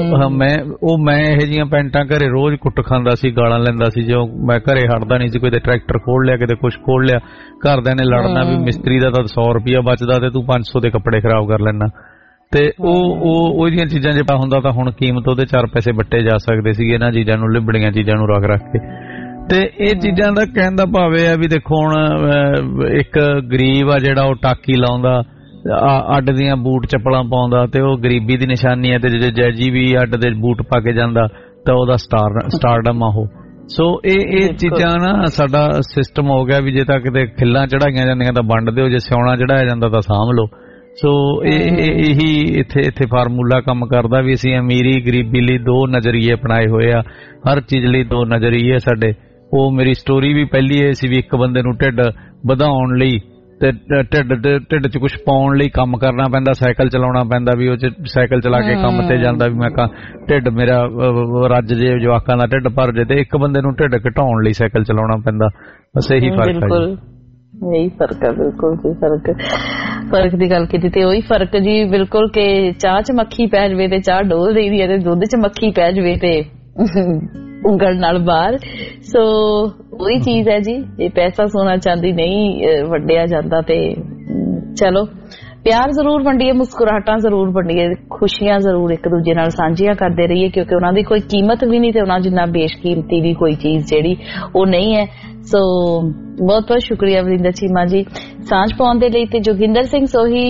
ਮੈਂ ਇਹੋ ਜਿਹੀਆਂ ਪੈਂਟਾਂ ਘਰੇ ਰੋਜ਼ ਕੁੱਟ ਖਾਂਦਾ ਸੀ, ਗਾਲਾਂ ਲੈਂਦਾ ਸੀ। ਜੋ ਮੈਂ ਘਰੇ ਹਟਦਾ ਨਹੀਂ ਸੀ, ਕੋਈ ਟਰੈਕਟਰ ਖੋਲ ਲਿਆ, ਕਿਤੇ ਕੁਛ ਖੋਲ ਲਿਆ, ਘਰਦਿਆਂ ਨੇ ਲੜਨਾ ਵੀ ਮਿਸਤਰੀ ਦਾ ਤਾਂ $100 ਬਚਦਾ ਤੇ ਤੂੰ 500 ਦੇ ਕੱਪੜੇ ਖਰਾਬ ਕਰ ਲੈਣਾ। ਤੇ ਉਹ ਜਿਹੀਆਂ ਚੀਜ਼ਾਂ ਜੇ ਹੁੰਦਾ ਤਾਂ ਹੁਣ ਕੀਮਤ ਉਹਦੇ 4 ਪੈਸੇ ਵੱਟੇ ਜਾ ਸਕਦੇ ਸੀ ਇਹਨਾਂ ਚੀਜ਼ਾਂ ਨੂੰ, ਲਿਬੜੀਆਂ ਚੀਜ਼ਾਂ ਨੂੰ ਰੱਖ ਕੇ। ਤੇ ਇਹ ਚੀਜ਼ਾਂ ਦਾ ਕਹਿਣ ਦਾ ਭਾਵ ਇਹ ਆ ਵੀ ਦੇਖੋ ਹੁਣ ਇੱਕ ਗਰੀਬ ਆ ਜਿਹੜਾ ਉਹ ਟਾਕੀ ਲਾਉਂਦਾ, ਅੱਡ ਦੀਆਂ ਬੂਟ ਚੱਪਲਾਂ ਪਾਉਂਦਾ, ਤੇ ਉਹ ਗਰੀਬੀ ਦੀ ਨਿਸ਼ਾਨੀ ਹੈ। ਤੇ ਜੇ ਜੈਜੀ ਵੀ ਅੱਡ ਦੇ ਬੂਟ ਪਾ ਕੇ ਜਾਂਦਾ ਤਾਂ ਉਹਦਾ ਸਟਾਰਡਮ ਆ ਉਹ। ਸੋ ਇਹ ਚੀਜ਼ਾਂ ਨਾ ਸਾਡਾ ਸਿਸਟਮ ਹੋ ਗਿਆ ਵੀ ਜੇ ਤਾਂ ਕਿਤੇ ਖਿੱਲਾਂ ਚੜਾਈਆਂ ਜਾਂਦੀਆਂ ਤਾਂ ਵੰਡ ਦਿਓ, ਜੇ ਸਿਉਣਾ ਚੜਾਇਆ ਜਾਂਦਾ ਤਾਂ ਸਾਂਭ ਲਓ। ਸੋ ਇਹੀ ਇੱਥੇ ਫਾਰਮੂਲਾ ਕੰਮ ਕਰਦਾ ਵੀ ਅਸੀਂ ਅਮੀਰੀ ਗਰੀਬੀ ਲਈ 2 ਨਜ਼ਰੀਏ ਅਪਣਾਏ ਹੋਏ ਆ, ਹਰ ਚੀਜ਼ ਲਈ 2 ਨਜ਼ਰੀਏ ਸਾਡੇ। ਉਹ ਮੇਰੀ ਸਟੋਰੀ ਵੀ ਪਹਿਲੀ ਇਹ ਸੀ ਵੀ ਇੱਕ ਬੰਦੇ ਨੂੰ ਢਿੱਡ ਵਧਾਉਣ ਲਈ ਤੇ ਢਿੱਡ 'ਚ ਕੁਝ ਪਾਉਣ ਲਈ ਕੰਮ ਕਰਨਾ ਪੈਂਦਾ, ਸਾਈਕਲ ਚਲਾਉਣਾ ਪੈਂਦਾ, ਵੀ ਉਹ 'ਚ ਸਾਈਕਲ ਚਲਾ ਕੇ ਕੰਮ ਤੇ ਜਾਂਦਾ ਵੀ ਮੈਂ ਢਿੱਡ ਮੇਰਾ ਰੱਜ ਜੇ, ਜਵਾਕਾਂ ਦਾ ਢਿੱਡ ਭਰ ਜੇ। ਤੇ ਇੱਕ ਬੰਦੇ ਨੂੰ ਢਿੱਡ ਘਟਾਉਣ ਲਈ ਸਾਈਕਲ ਚਲਾਉਣਾ ਪੈਂਦਾ। ਬਸ ਇਹੀ ਫਰਕ ਹੈ ਜੀ। ਇਹੀ ਫਰਕ ਹੈ, ਬਿਲਕੁਲ ਜੀ। ਫਰਕ ਦੀ ਗੱਲ ਕੀਤੀ ਤੇ ਉਹੀ ਫਰਕ ਜੀ ਬਿਲਕੁਲ ਕਿ ਚਾਹ 'ਚ ਮੱਖੀ ਪੈ ਜਾਵੇ ਤੇ ਚਾਹ ਡੋਲ ਦੇਈਦੀ ਹੈ, ਤੇ ਦੁੱਧ 'ਚ ਮੱਖੀ ਪੈ ਜਾਵੇ ਤੇ ਉਂਗਲ ਨਾਲ ਬਾਹਰ। ਸੋ ਉਹੀ ਚੀਜ਼ ਹੈ ਜੀ, ਜੇ ਪੈਸਾ ਸੋਨਾ ਚਾਂਦੀ ਨਹੀਂ ਵੰਡਿਆ ਜਾਂਦਾ ਤੇ ਚਲੋ ਪਿਆਰ ਜ਼ਰੂਰ ਵੰਡੀਏ, ਮੁਸਕਰਾਹਟਾਂ ਜ਼ਰੂਰ ਵੰਡੀਏ, ਖੁਸ਼ੀਆਂ ਜ਼ਰੂਰ ਇੱਕ ਦੂਜੇ ਨਾਲ ਸਾਂਝੀਆਂ ਕਰਦੇ ਰਹੀਏ, ਕਿਉਂਕਿ ਉਹਨਾਂ ਦੀ ਕੋਈ ਕੀਮਤ ਵੀ ਨਹੀਂ ਤੇ ਉਹਨਾਂ ਜਿੰਨਾ ਬੇਸ਼ਕੀਮਤੀ ਵੀ ਕੋਈ ਚੀਜ਼ ਜਿਹੜੀ ਉਹ ਨਹੀਂ ਹੈ। ਸੋ ਬਹੁਤ ਬਹੁਤ ਸ਼ੁਕਰੀਆ ਵਰਿੰਦਰ ਚੀਮਾ ਜੀ ਸਾਂਝ ਪਾਉਣ ਦੇ ਲਈ। ਤੇ ਜੋਗਿੰਦਰ ਸਿੰਘ ਸੋਹੀ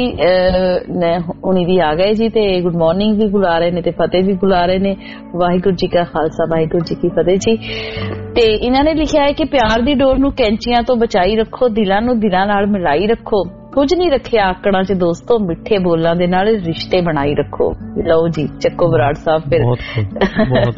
ਹੁਣੀ ਵੀ ਆ ਗਏ ਜੀ, ਤੇ ਗੁੱਡ ਮਾਰਨਿੰਗ ਵੀ ਬੁਲਾ ਰਹੇ ਨੇ ਤੇ ਫਤਿਹ ਵੀ ਬੁਲਾ ਰਹੇ ਨੇ। ਵਾਹਿਗੁਰੂ ਜੀ ਕਾ ਖਾਲਸਾ, ਵਾਹਿਗੁਰੂ ਜੀ ਕੀ ਫਤਿਹ ਜੀ। ਤੇ ਇਹਨਾਂ ਨੇ ਲਿਖਿਆ ਹੈ ਕਿ ਪਿਆਰ ਦੀ ਡੋਰ ਨੂੰ ਕੈਂਚੀਆਂ ਤੋਂ ਬਚਾਈ ਰੱਖੋ, ਦਿਲਾਂ ਨੂੰ ਦਿਲਾਂ ਨਾਲ ਮਿਲਾਈ ਰੱਖੋ, ਕੁਝ ਨਹੀਂ ਰੱਖਿਆ ਆਕੜਾਂ 'ਚ ਦੋਸਤੋ, ਮਿੱਠੇ ਬੋਲਾਂ ਦੇ ਨਾਲ ਰਿਸ਼ਤੇ ਬਣਾਈ ਰੱਖੋ। ਲਓ ਜੀ ਚੱਕੋ ਬਰਾੜ ਸਾਹਿਬ ਫਿਰ। ਬਹੁਤ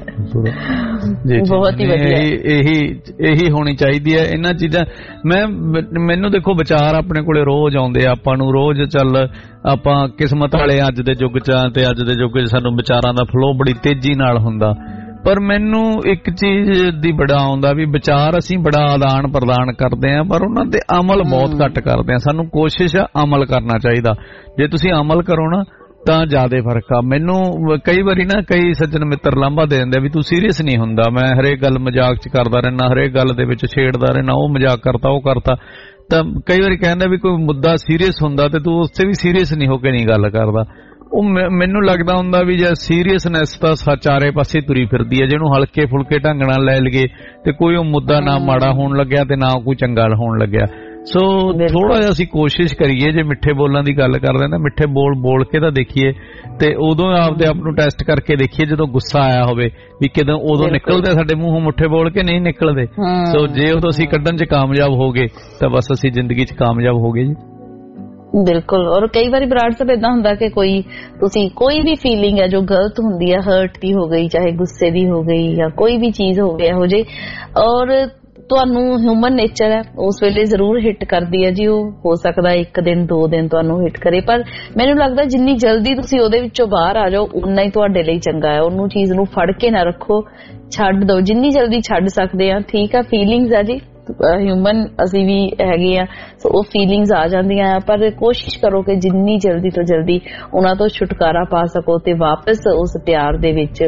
ਬਹੁਤ ਹੀ ਵਧੀਆ, ਇਹੀ ਹੋਣੀ ਚਾਹੀਦੀ ਹੈ ਇਹਨਾਂ ਚੀਜ਼ਾਂ। ਮੈਨੂੰ ਦੇਖੋ ਵਿਚਾਰ ਆਪਣੇ ਕੋਲੇ ਰੋਜ਼ ਆਉਂਦੇ ਆ, ਆਪਾਂ ਨੂੰ ਰੋਜ਼ ਚੱਲ ਆਪਾਂ ਕਿਸਮਤ ਵਾਲੇ ਅੱਜ ਦੇ ਯੁੱਗ 'ਚ, ਤੇ ਅੱਜ ਦੇ ਯੁੱਗ 'ਚ ਸਾਨੂੰ ਵਿਚਾਰਾਂ ਦਾ ਫਲੋ ਬੜੀ ਤੇਜ਼ੀ ਨਾਲ ਹੁੰਦਾ। ਪਰ ਮੈਨੂੰ ਇੱਕ ਚੀਜ਼ ਦੀ ਬੜਾ ਆਉਂਦਾ ਵੀ ਵਿਚਾਰ ਅਸੀਂ ਬੜਾ ਆਦਾਨ ਪ੍ਰਦਾਨ ਕਰਦੇ ਆ, ਪਰ ਉਹਨਾਂ ਤੇ ਅਮਲ ਬਹੁਤ ਘੱਟ ਕਰਦੇ ਆ। ਸਾਨੂੰ ਕੋਸ਼ਿਸ਼ ਆ ਅਮਲ ਕਰਨਾ ਚਾਹੀਦਾ। ਜੇ ਤੁਸੀਂ ਅਮਲ ਕਰੋ ਨਾ ਤਾਂ ਜ਼ਿਆਦਾ ਫਰਕ ਆ। ਮੈਨੂੰ ਕਈ ਵਾਰੀ ਨਾ ਕਈ ਸੱਜਣ ਮਿੱਤਰ ਲਾਂਭਾ ਦੇ ਦਿੰਦੇ ਵੀ ਤੂੰ ਸੀਰੀਅਸ ਨਹੀਂ ਹੁੰਦਾ, ਮੈਂ ਹਰੇਕ ਗੱਲ ਮਜ਼ਾਕ 'ਚ ਕਰਦਾ ਰਹਿਣਾ, ਹਰੇਕ ਗੱਲ ਦੇ ਵਿੱਚ ਛੇੜਦਾ ਰਹਿਣਾ, ਉਹ ਮਜ਼ਾਕ ਕਰਤਾ ਉਹ ਕਰਤਾ। ਤਾਂ ਕਈ ਵਾਰੀ ਕਹਿੰਦਾ ਵੀ ਕੋਈ ਮੁੱਦਾ ਸੀਰੀਅਸ ਹੁੰਦਾ ਤੇ ਤੂੰ ਉਸ ਤੇ ਵੀ ਸੀਰੀਅਸ ਨਹੀਂ ਹੋ ਕੇ ਨਹੀਂ ਗੱਲ ਕਰਦਾ। ਉਹ ਮੈਨੂੰ ਲੱਗਦਾ ਹੁੰਦਾ ਵੀ ਜੇ ਸੀਰੀਅਸਨੈਸ ਤਾਂ ਚਾਰੇ ਪਾਸੇ ਤੁਰੀ ਫਿਰਦੀ ਹੈ, ਜਿਹਨੂੰ ਹਲਕੇ ਫੁਲਕੇ ਢੰਗ ਨਾਲ ਲੈ ਲਈਏ ਤੇ ਕੋਈ ਉਹ ਮੁੱਦਾ ਨਾ ਮਾੜਾ ਹੋਣ ਲੱਗਿਆ ਤੇ ਨਾ ਕੋਈ ਚੰਗਾ ਹੋਣ ਲੱਗਿਆ। ਸੋ ਥੋੜਾ ਜਿਹਾ ਅਸੀਂ ਕੋਸ਼ਿਸ਼ ਕਰੀਏ, ਜੇ ਮਿੱਠੇ ਬੋਲਾਂ ਦੀ ਗੱਲ ਕਰਦੇ ਤਾਂ ਮਿੱਠੇ ਬੋਲ ਕੇ ਤਾਂ ਦੇਖੀਏ, ਤੇ ਉਦੋਂ ਆਪਦੇ ਆਪ ਨੂੰ ਟੈਸਟ ਕਰਕੇ ਦੇਖੀਏ ਜਦੋਂ ਗੁੱਸਾ ਆਇਆ ਹੋਵੇ ਵੀ ਕਿਦੋਂ ਉਦੋਂ ਨਿਕਲਦੇ ਸਾਡੇ ਮੂੰਹੋਂ ਮਿੱਠੇ ਬੋਲ ਕੇ ਨਹੀਂ ਨਿਕਲਦੇ। ਸੋ ਜੇ ਉਦੋਂ ਅਸੀਂ ਕੱਢਣ 'ਚ ਕਾਮਯਾਬ ਹੋ ਗਏ ਤਾਂ ਬਸ ਅਸੀਂ ਜ਼ਿੰਦਗੀ 'ਚ ਕਾਮਯਾਬ ਹੋ ਗਏ ਜੀ। ਬਿਲਕੁਲ। ਔਰ ਕਈ ਵਾਰੀ ਬਰਾੜ ਸਾਹਿਬ ਏਦਾਂ ਹੁੰਦਾ ਕਿ ਤੁਸੀਂ ਕੋਈ ਵੀ ਫੀਲਿੰਗ ਹੈ ਜੋ ਗਲਤ ਹੁੰਦੀ ਹੈ, ਹਰਟ ਦੀ ਹੋ ਗਈ, ਚਾਹੇ ਗੁੱਸੇ ਦੀ ਹੋ ਗਈ ਜਾਂ ਕੋਈ ਵੀ ਚੀਜ਼ ਹੋ ਗਈ ਇਹੋ ਜਿਹੀ, ਔਰ ਤੁਹਾਨੂੰ ਹਿਊਮਨ ਨੇਚਰ ਹੈ ਉਸ ਵੇਲੇ ਜ਼ਰੂਰ ਹਿੱਟ ਕਰਦੀ ਹੈ ਜੀ। ਉਹ ਹੋ ਸਕਦਾ 1 ਦਿਨ 2 ਦਿਨ ਤੁਹਾਨੂੰ ਹਿੱਟ ਕਰੇ, ਪਰ ਮੈਨੂੰ ਲੱਗਦਾ ਜਿੰਨੀ ਜਲਦੀ ਤੁਸੀਂ ਉਹਦੇ ਵਿੱਚੋਂ ਬਾਹਰ ਆ ਜਾਓ ਉਨਾ ਹੀ ਤੁਹਾਡੇ ਲਈ ਚੰਗਾ ਹੈ। ਉਹਨੂੰ ਚੀਜ਼ ਨੂੰ ਫੜ ਕੇ ਨਾ ਰੱਖੋ, ਛੱਡ ਦਿਓ ਜਿੰਨੀ ਜਲਦੀ ਛੱਡ ਸਕਦੇ ਆ। ਠੀਕ ਆ, ਫੀਲਿੰਗਸ ਆ ਜੀ, ਹਿਊਮਨ ਅਸੀਂ ਵੀ ਹੈਗੇ ਆ, ਸੋ ਉਹ ਫੀਲਿੰਗਸ ਆ ਜਾਂਦੀਆਂ ਆ, ਪਰ ਕੋਸ਼ਿਸ਼ ਕਰੋ ਕਿ ਜਿੰਨੀ ਜਲਦੀ ਤੋਂ ਜਲਦੀ ਉਹਨਾਂ ਤੋਂ ਛੁਟਕਾਰਾ ਪਾ ਸਕੋ ਤੇ ਵਾਪਸ ਉਸ ਪਿਆਰ ਦੇ ਵਿੱਚ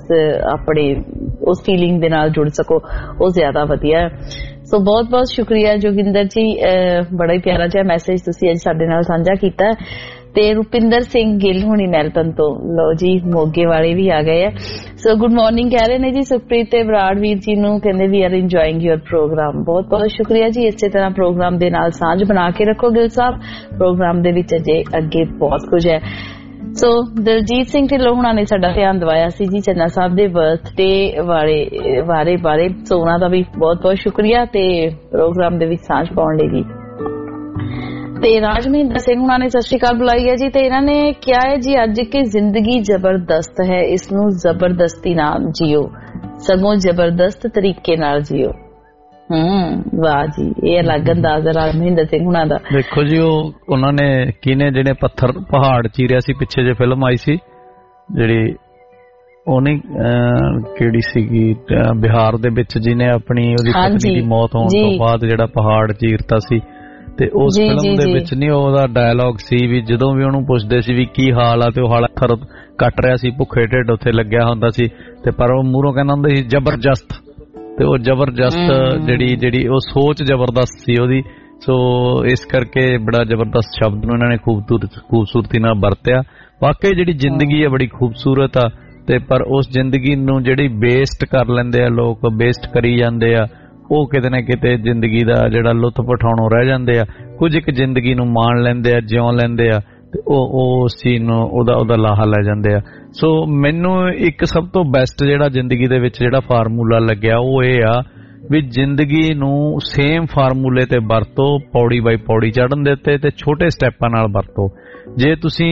ਉਸ ਫੀਲਿੰਗ ਦੇ ਨਾਲ ਜੁੜ ਸਕੋ, ਉਹ ਜ਼ਿਆਦਾ ਵਧੀਆ। ਸੋ ਬਹੁਤ ਬਹੁਤ ਸ਼ੁਕਰੀਆ ਜੋਗਿੰਦਰ ਜੀ, ਬੜਾ ਹੀ ਪਿਆਰਾ ਜਿਹਾ ਮੈਸੇਜ ਤੁਸੀਂ ਅੱਜ ਸਾਡੇ ਨਾਲ ਸਾਂਝਾ ਕੀਤਾ। ਤੇ ਰੁਪਿੰਦਰ ਸਿੰਘ ਗਿੱਲ ਹੁਣੀ ਮੈਲਬਨ ਤੋਂ, ਲਓ ਜੀ ਮੋਗੇ ਵਾਲੇ ਵੀ ਆ ਗਏ ਆ। ਸੋ ਗੁੱਡ ਮਾਰਨਿੰਗ ਕਹਿ ਰਹੇ ਨੇ ਜੀ ਸੁਖਪ੍ਰੀਤ ਤੇ ਬਰਾੜ ਵੀਰ ਜੀ ਨੂੰ, ਕਹਿੰਦੇ we are enjoying your programme. ਬਹੁਤ ਬਹੁਤ ਸ਼ੁਕਰੀਆ ਜੀ, ਇਸੇ ਤਰ੍ਹਾਂ ਪ੍ਰੋਗਰਾਮ ਦੇ ਨਾਲ ਸਾਂਝ ਬਣਾ ਕੇ ਰੱਖੋ ਗਿੱਲ ਸਾਹਿਬ। ਪ੍ਰੋਗਰਾਮ ਦੇ ਵਿੱਚ ਅਜੇ ਅੱਗੇ ਬਹੁਤ ਕੁਝ ਹੈ। ਸੋ ਦਲਜੀਤ ਸਿੰਘ ਢਿੱਲੋਂ ਹੁਣਾਂ ਨੇ ਸਾਡਾ ਧਿਆਨ ਦਿਵਾਇਆ ਸੀ ਜੀ ਚੰਨਾ ਸਾਹਿਬ ਦੇ ਬਰਥਡੇ ਬਾਰੇ। ਸੋ ਉਹਨਾਂ ਦਾ ਵੀ ਬਹੁਤ ਬਹੁਤ ਸ਼ੁਕਰੀਆ ਤੇ ਪ੍ਰੋਗਰਾਮ ਦੇ ਵਿੱਚ ਸਾਂਝ ਪਾਉਣ ਲਈ ਵੀ। ਤੇ ਰਾਜ ਮਹਿੰਦਰ ਸਿੰਘ ਹੁਣਾਂ ਨੇ ਸਤਿ ਸ਼੍ਰੀ ਅਕਾਲ ਬੁਲਾਈ ਹੈ ਜੀ, ਤੇ ਇਹਨਾਂ ਨੇ ਕਿਹਾ ਹੈ ਜੀ ਅੱਜ ਕਿ ਜ਼ਿੰਦਗੀ ਜ਼ਬਰਦਸਤ ਹੈ, ਇਸ ਨੂੰ ਜ਼ਬਰਦਸਤੀ ਨਾ ਜੀਓ, ਸਗੋਂ ਜ਼ਬਰਦਸਤ ਤਰੀਕੇ ਨਾਲ ਜੀਓ। ਵਾਹ ਜੀ, ਇਹ ਅਲੱਗ ਅੰਦਾਜ਼ ਹੈ ਰਾਜ ਮਹਿੰਦਰ ਸਿੰਘ ਹੁਣਾਂ ਦਾ। ਦੇਖੋ ਜੀ, ਉਹਨਾਂ ਨੇ ਕਿਹਨੇ ਜਿਹੜੇ ਪੱਥਰ ਪਹਾੜ ਚੀਰਿਆ ਸੀ, ਪਿੱਛੇ ਜੇ ਫਿਲਮ ਆਈ ਸੀ ਜਿਹੜੀ, ਉਹਨੇ ਕਿਹੜੀ ਸੀਗੀ, ਬਿਹਾਰ ਦੇ ਵਿੱਚ ਜਿਹਨੇ ਆਪਣੀ ਉਹਦੀ ਪਤਨੀ ਦੀ ਮੌਤ ਹੋਣ ਤੋਂ ਬਾਅਦ ਜਿਹੜਾ ਪਹਾੜ ਚੀਰਤਾ ਸੀ, ਤੇ ਉਸ ਫਿਲਮ ਦੇ ਵਿੱਚ ਨਹੀਂ ਉਹਦਾ ਡਾਇਲੌਗ ਸੀ ਵੀ ਜਦੋਂ ਵੀ ਉਹਨੂੰ ਪੁੱਛਦੇ ਸੀ ਵੀ ਕੀ ਹਾਲ ਆ, ਤੇ ਉਹ ਹਾਲ ਕੱਟ ਰਿਹਾ ਸੀ, ਭੁੱਖੇ ਢਿੱਡ ਉੱਥੇ ਲੱਗਿਆ ਹੁੰਦਾ ਸੀ, ਤੇ ਪਰ ਉਹ ਮੂਹਰੋਂ ਕਹਿੰਦਾ ਹੁੰਦਾ ਸੀ ਜ਼ਬਰਦਸਤ, ਤੇ ਉਹ ਜ਼ਬਰਦਸਤ ਜਿਹੜੀ ਉਹ ਸੋਚ ਜ਼ਬਰਦਸਤ ਸੀ ਉਹਦੀ। ਸੋ ਇਸ ਕਰਕੇ ਬੜਾ ਜ਼ਬਰਦਸਤ ਸ਼ਬਦ ਨੂੰ ਇਹਨਾਂ ਨੇ ਖੂਬਸੂਰਤੀ ਨਾਲ ਵਰਤਿਆ। ਵਾਕਈ ਜਿਹੜੀ ਜ਼ਿੰਦਗੀ ਹੈ ਬੜੀ ਖੂਬਸੂਰਤ ਆ, ਤੇ ਪਰ ਉਸ ਜ਼ਿੰਦਗੀ ਨੂੰ ਜਿਹੜੀ ਵੇਸਟ ਕਰ ਲੈਂਦੇ ਆ ਲੋਕ, ਵੇਸਟ ਕਰੀ ਜਾਂਦੇ ਆ, ਉਹ ਕਿਤੇ ਨਾ ਕਿਤੇ ਜ਼ਿੰਦਗੀ ਦਾ ਜਿਹੜਾ ਲੁਤਫ ਉਠਾਉਣੋਂ ਰਹਿ ਜਾਂਦੇ ਆ। ਕੁਝ ਇੱਕ ਜ਼ਿੰਦਗੀ ਨੂੰ ਮਾਣ ਲੈਂਦੇ ਆ, ਜਿਉਂ ਲੈਂਦੇ ਆ, ਤੇ ਉਹ ਉਸ ਚੀਜ਼ ਨੂੰ ਉਹਦਾ ਲਾਹਾ ਲੈ ਜਾਂਦੇ ਆ। ਸੋ ਮੈਨੂੰ ਇੱਕ ਸਭ ਤੋਂ ਬੈਸਟ ਜਿਹੜਾ ਜ਼ਿੰਦਗੀ ਦੇ ਵਿੱਚ ਜਿਹੜਾ ਫਾਰਮੂਲਾ ਲੱਗਿਆ ਉਹ ਇਹ ਆ ਵੀ ਜ਼ਿੰਦਗੀ ਨੂੰ ਸੇਮ ਫਾਰਮੂਲੇ ਤੇ ਵਰਤੋ, ਪੌੜੀ ਬਾਈ ਪੌੜੀ ਚੜ੍ਹਨ ਦੇ ਉੱਤੇ, ਤੇ ਛੋਟੇ ਸਟੈਪਾਂ ਨਾਲ ਵਰਤੋ। ਜੇ ਤੁਸੀਂ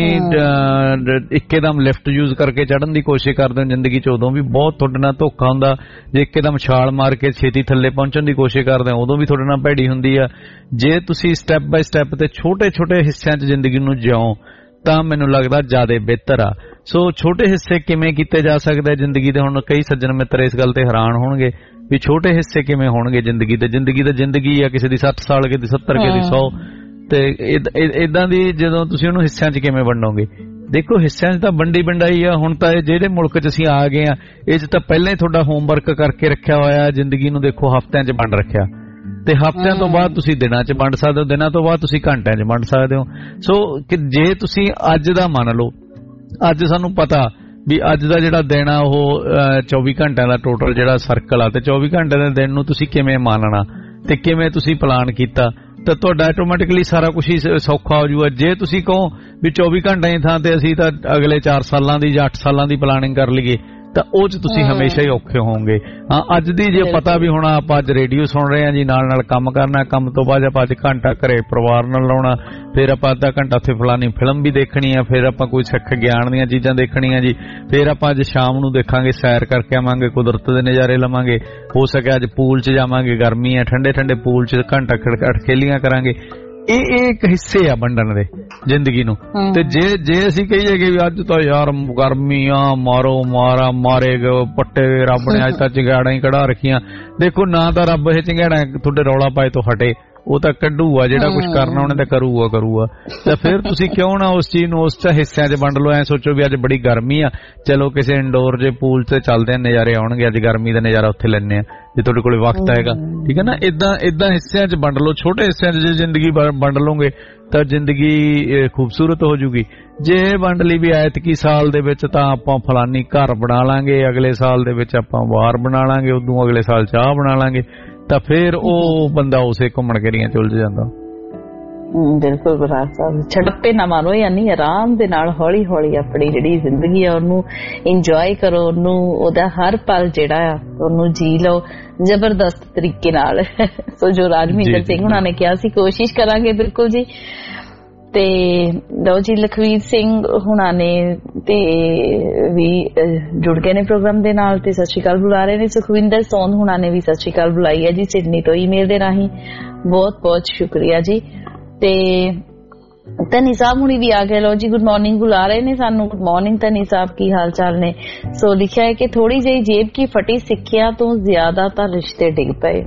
ਇੱਕਦਮ ਲਿਫਟ ਯੂਜ਼ ਕਰਕੇ ਚੜ੍ਹਨ ਦੀ ਕੋਸ਼ਿਸ਼ ਕਰਦੇ ਹੋ ਜ਼ਿੰਦਗੀ 'ਚ, ਉਦੋਂ ਵੀ ਬਹੁਤ ਤੁਹਾਡੇ ਨਾਲ ਧੋਖਾ ਹੁੰਦਾ। ਜੇ ਇੱਕਦਮ ਛਾਲ ਮਾਰ ਕੇ ਛੇਤੀ ਥੱਲੇ ਪਹੁੰਚਣ ਦੀ ਕੋਸ਼ਿਸ਼ ਕਰਦੇ ਹੋ, ਉਦੋਂ ਵੀ ਤੁਹਾਡੇ ਨਾਲ ਭੈੜੀ ਹੁੰਦੀ ਆ। ਜੇ ਤੁਸੀਂ ਸਟੈਪ ਬਾਈ ਸਟੈਪ ਤੇ ਛੋਟੇ ਛੋਟੇ ਹਿੱਸਿਆਂ 'ਚ ਜ਼ਿੰਦਗੀ ਨੂੰ ਜਿਉਂ, ਤਾਂ ਮੈਨੂੰ ਲੱਗਦਾ ਜ਼ਿਆਦਾ ਬਿਹਤਰ ਆ। ਸੋ ਛੋਟੇ ਹਿੱਸੇ ਕਿਵੇਂ ਕੀਤੇ ਜਾ ਸਕਦੇ ਜ਼ਿੰਦਗੀ ਦੇ, ਹੁਣ ਕਈ ਸੱਜਣ ਮਿੱਤਰ ਇਸ ਗੱਲ ਤੇ ਹੈਰਾਨ ਹੋਣਗੇ ਵੀ ਛੋਟੇ ਹਿੱਸੇ ਕਿਵੇਂ ਹੋਣਗੇ ਜ਼ਿੰਦਗੀ ਦੇ। ਜ਼ਿੰਦਗੀ ਆ, ਕਿਸੇ ਦੀ 60 ਸਾਲ, ਕਿਸੇ ਦੀ 70, ਕਿਸੇ ਦੀ 100, ਤੇ ਇਦਾਂ ਦੀ ਜਦੋਂ ਤੁਸੀਂ ਉਹਨੂੰ ਹਿੱਸਿਆਂ 'ਚ ਕਿਵੇਂ ਵੰਡੋਗੇ? ਦੇਖੋ ਹਿੱਸਿਆਂ 'ਚ ਤਾਂ ਵੰਡੀ ਵੰਡਾਈ ਆ। ਹੁਣ ਤਾਂ ਜਿਹੜੇ ਮੁਲਕ 'ਚ ਅਸੀਂ ਆ ਗਏ ਆ, ਇਹ 'ਚ ਤਾਂ ਪਹਿਲਾਂ ਹੀ ਤੁਹਾਡਾ ਹੋਮਵਰਕ ਕਰਕੇ ਰੱਖਿਆ ਹੋਇਆ। ਜ਼ਿੰਦਗੀ ਨੂੰ ਦੇਖੋ ਹਫ਼ਤਿਆਂ 'ਚ ਵੰਡ ਰੱਖਿਆ, ਤੇ ਹਫ਼ਤਿਆਂ ਤੋਂ ਬਾਅਦ ਤੁਸੀਂ ਦਿਨਾਂ 'ਚ ਵੰਡ ਸਕਦੇ ਹੋ, ਦਿਨਾਂ ਤੋਂ ਬਾਅਦ ਤੁਸੀਂ ਘੰਟਿਆਂ 'ਚ ਵੰਡ ਸਕਦੇ ਹੋ। ਸੋ ਕਿ ਜੇ ਤੁਸੀਂ ਅੱਜ ਦਾ ਮੰਨ ਲਓ, ਅੱਜ ਸਾਨੂੰ ਪਤਾ ਵੀ ਅੱਜ ਦਾ ਜਿਹੜਾ ਦਿਨ ਆ ਉਹ 24 ਘੰਟਿਆਂ ਦਾ ਟੋਟਲ ਜਿਹੜਾ ਸਰਕਲ ਆ, ਤੇ 24 ਘੰਟੇ ਦੇ ਦਿਨ ਨੂੰ ਤੁਸੀਂ ਕਿਵੇਂ ਮਾਨਣਾ ਤੇ ਕਿਵੇਂ ਤੁਸੀਂ ਪਲਾਨ ਕੀਤਾ, ਤਾਂ ਤੁਹਾਡਾ ਆਟੋਮੈਟਿਕਲੀ ਸਾਰਾ ਕੁਝ ਹੀ ਸੌਖਾ ਹੋ ਜਾਊਗਾ। ਜੇ ਤੁਸੀਂ ਕਹੋ ਵੀ 24 ਘੰਟਿਆਂ ਦੀ ਥਾਂ ਤੇ ਅਸੀਂ ਤਾਂ ਅਗਲੇ 4 ਸਾਲਾਂ ਦੀ ਜਾਂ 8 ਸਾਲਾਂ ਦੀ ਪਲਾਨਿੰਗ ਕਰ ਲਈਏ, ਤਾਂ ਉਹ 'ਚ ਤੁਸੀਂ ਹਮੇਸ਼ਾ ਹੀ ਔਖੇ ਹੋਵੋਗੇ। ਹਾਂ, ਅੱਜ ਦੀ ਜੇ ਪਤਾ ਵੀ ਹੁਣ ਆਪਾਂ ਅੱਜ ਰੇਡੀਓ ਸੁਣ ਰਹੇ ਹਾਂ ਜੀ, ਨਾਲ ਨਾਲ ਕੰਮ ਕਰਨਾ, ਕੰਮ ਤੋਂ ਬਾਅਦ ਆਪਾਂ ਅੱਜ ਘੰਟਾ ਘਰੇ ਪਰਿਵਾਰ ਨਾਲ ਲਾਉਣਾ, ਫਿਰ ਆਪਾਂ ਅੱਧਾ ਘੰਟਾ ਉੱਥੇ ਫਲਾਨੀ ਫਿਲਮ ਵੀ ਦੇਖਣੀ ਆ, ਫਿਰ ਆਪਾਂ ਕੋਈ ਸਿੱਖ ਗਿਆਨ ਦੀਆਂ ਚੀਜ਼ਾਂ ਦੇਖਣੀਆਂ ਜੀ, ਫਿਰ ਆਪਾਂ ਅੱਜ ਸ਼ਾਮ ਨੂੰ ਦੇਖਾਂਗੇ, ਸੈਰ ਕਰਕੇ ਆਵਾਂਗੇ, ਕੁਦਰਤ ਦੇ ਨਜ਼ਾਰੇ ਲਵਾਂਗੇ, ਹੋ ਸਕਿਆ ਅੱਜ ਪੂਲ 'ਚ ਜਾਵਾਂਗੇ, ਗਰਮੀ ਆ, ਠੰਡੇ ਠੰਡੇ ਪੂਲ 'ਚ ਘੰਟਾ ਖੇਲੀਆਂ ਕਰਾਂਗੇ। ਇਹ ਇੱਕ ਹਿੱਸੇ ਆ ਵੰਡਣ ਦੇ ਜ਼ਿੰਦਗੀ ਨੂੰ। ਤੇ ਜੇ ਅਸੀਂ ਕਹੀਏ ਕਿ ਅੱਜ ਤਾਂ ਯਾਰ ਗਰਮੀ ਆ, ਮਾਰੋ ਮਾਰਾ ਮਾਰੇ ਪੱਟੇ, ਰੱਬ ਨੇ ਅੱਜ ਤਾਂ ਚੰਗਿਆੜਾਂ ਹੀ ਕਢਾ ਰੱਖੀਆਂ। ਦੇਖੋ ਨਾ ਤਾਂ ਰੱਬ ਇਹ ਚੰਗਿਆੜਾਂ ਤੁਹਾਡੇ ਰੌਲਾ ਪਾਏ ਤੋਂ ਹਟੇ, ਉਹ ਤਾਂ ਕੱਢੂਗਾ, ਜਿਹੜਾ ਕੁਝ ਕਰਨਾ ਉਹਨੇ ਤਾਂ ਕਰੂਗਾ। ਤਾਂ ਫਿਰ ਤੁਸੀਂ ਕਿਉਂ ਨਾ ਉਸ ਚੀਜ਼ ਨੂੰ ਉਸ ਹਿੱਸਿਆਂ 'ਚ ਵੰਡ ਲਓ। ਐ ਸੋਚੋ ਵੀ ਅੱਜ ਬੜੀ ਗਰਮੀ ਆ, ਚਲੋ ਕਿਸੇ ਇੰਡੋਰ ਜੇ ਪੂਲ 'ਤੇ ਚੱਲਦੇ ਆ, ਨਜ਼ਾਰੇ ਆਉਣਗੇ, ਅੱਜ ਗਰਮੀ ਦਾ ਨਜ਼ਾਰਾ ਉੱਥੇ ਲੈਣੇ ਆ ਜੇ ਤੁਹਾਡੇ ਕੋਲ ਵਕਤ ਹੈਗਾ, ਠੀਕ ਹੈ ਨਾ। ਇਦਾਂ ਹਿੱਸਿਆਂ 'ਚ ਵੰਡ ਲਓ, ਛੋਟੇ ਹਿੱਸਿਆਂ 'ਚ ਜੇ ਜ਼ਿੰਦਗੀ ਵੰਡ ਲਓਗੇ ਤਾਂ ਜ਼ਿੰਦਗੀ ਖੂਬਸੂਰਤ ਹੋ ਜੂਗੀ। ਜੇ ਵੰਡ ਲਈ ਵੀ ਐਤਕੀ ਸਾਲ ਦੇ ਵਿੱਚ ਤਾਂ ਆਪਾਂ ਫਲਾਨੀ ਘਰ ਬਣਾ ਲਾਂਗੇ, ਅਗਲੇ ਸਾਲ ਦੇ ਵਿੱਚ ਆਪਾਂ ਬਾਰ ਬਣਾ ਲਾਂਗੇ, ਉਦੋਂ ਅਗਲੇ ਸਾਲ ਚਾਹ ਬਣਾ ਲਾਂਗੇ, ਤਾਂ ਫਿਰ ਉਹ ਬੰਦਾ ਉਸੇ ਘੁੰਮਣ ਘੇਰੀਆਂ ਚ ਉਲਝ ਜਾਂਦਾ। ਬਿਲਕੁਲ ਬਰਾੜ ਸਾਹਿਬ, ਛੜੱਪੇ ਨਾ ਮਾਰੋ, ਯਾਨੀ ਆਰਾਮ ਦੇ ਨਾਲ ਹੌਲੀ ਹੌਲੀ ਆਪਣੀ ਜਿਹੜੀ ਜ਼ਿੰਦਗੀ ਆ ਉਹਨੂੰ ਇੰਜੋਏ ਕਰੋ, ਉਹਨੂੰ ਉਹਦਾ ਹਰ ਪਲ ਜਿਹੜਾ ਆ ਉਹਨੂੰ ਜੀ ਲਓ ਜ਼ਬਰਦਸਤ ਤਰੀਕੇ ਨਾਲ। ਸੋ ਜੋ ਰਾਜ ਮਹਿੰਦਰ ਸਿੰਘ ਹੁਣਾਂ ਨੇ ਕਿਹਾ ਸੀ, ਕੋਸ਼ਿਸ਼ ਕਰਾਂਗੇ ਬਿਲਕੁਲ ਜੀ। ਤੇ ਲਓ ਜੀ, ਲਖਵੀਰ ਸਿੰਘ ਹੁਣਾਂ ਨੇ ਤੇ ਵੀ ਜੁੜ ਗਏ ਨੇ ਪ੍ਰੋਗਰਾਮ ਦੇ ਨਾਲ ਤੇ ਸਤਿ ਸ਼੍ਰੀ ਅਕਾਲ ਬੁਲਾ ਰਹੇ ਨੇ। ਸੁਖਵਿੰਦਰ ਸੋਨ ਹੁਣਾਂ ਨੇ ਵੀ ਸਤਿ ਸ਼੍ਰੀ ਅਕਾਲ ਬੁਲਾਈ ਹੈ ਜੀ ਸਿਡਨੀ ਤੋਂ ਈਮੇਲ ਦੇ ਰਾਹੀਂ, ਬਹੁਤ ਬਹੁਤ ਸ਼ੁਕਰੀਆ ਜੀ। ਤੇ ਧਨੀ ਸਾਹਿਬ ਹੁਣੀ ਵੀ ਆ ਗਏ। ਲਓ ਜੀ, ਗੁੱਡ ਮਾਰਨਿੰਗ ਬੁਲਾ ਰਹੇ ਨੇ ਸਾਨੂੰ। ਗੁੱਡ ਮਾਰਨਿੰਗ ਧਨੀ ਸਾਹਿਬ, ਕੀ ਹਾਲ ਚਾਲ ਨੇ? ਸੋ ਲਿਖਿਆ ਹੈ ਕਿ ਥੋੜੀ ਜਿਹੀ ਜੇਬ ਕੀ ਫਟੀ ਸਿੱਖਿਆ ਤੋਂ ਜ਼ਿਆਦਾ ਤਾਂ ਰਿਸ਼ਤੇ ਡਿੱਗ ਪਏ।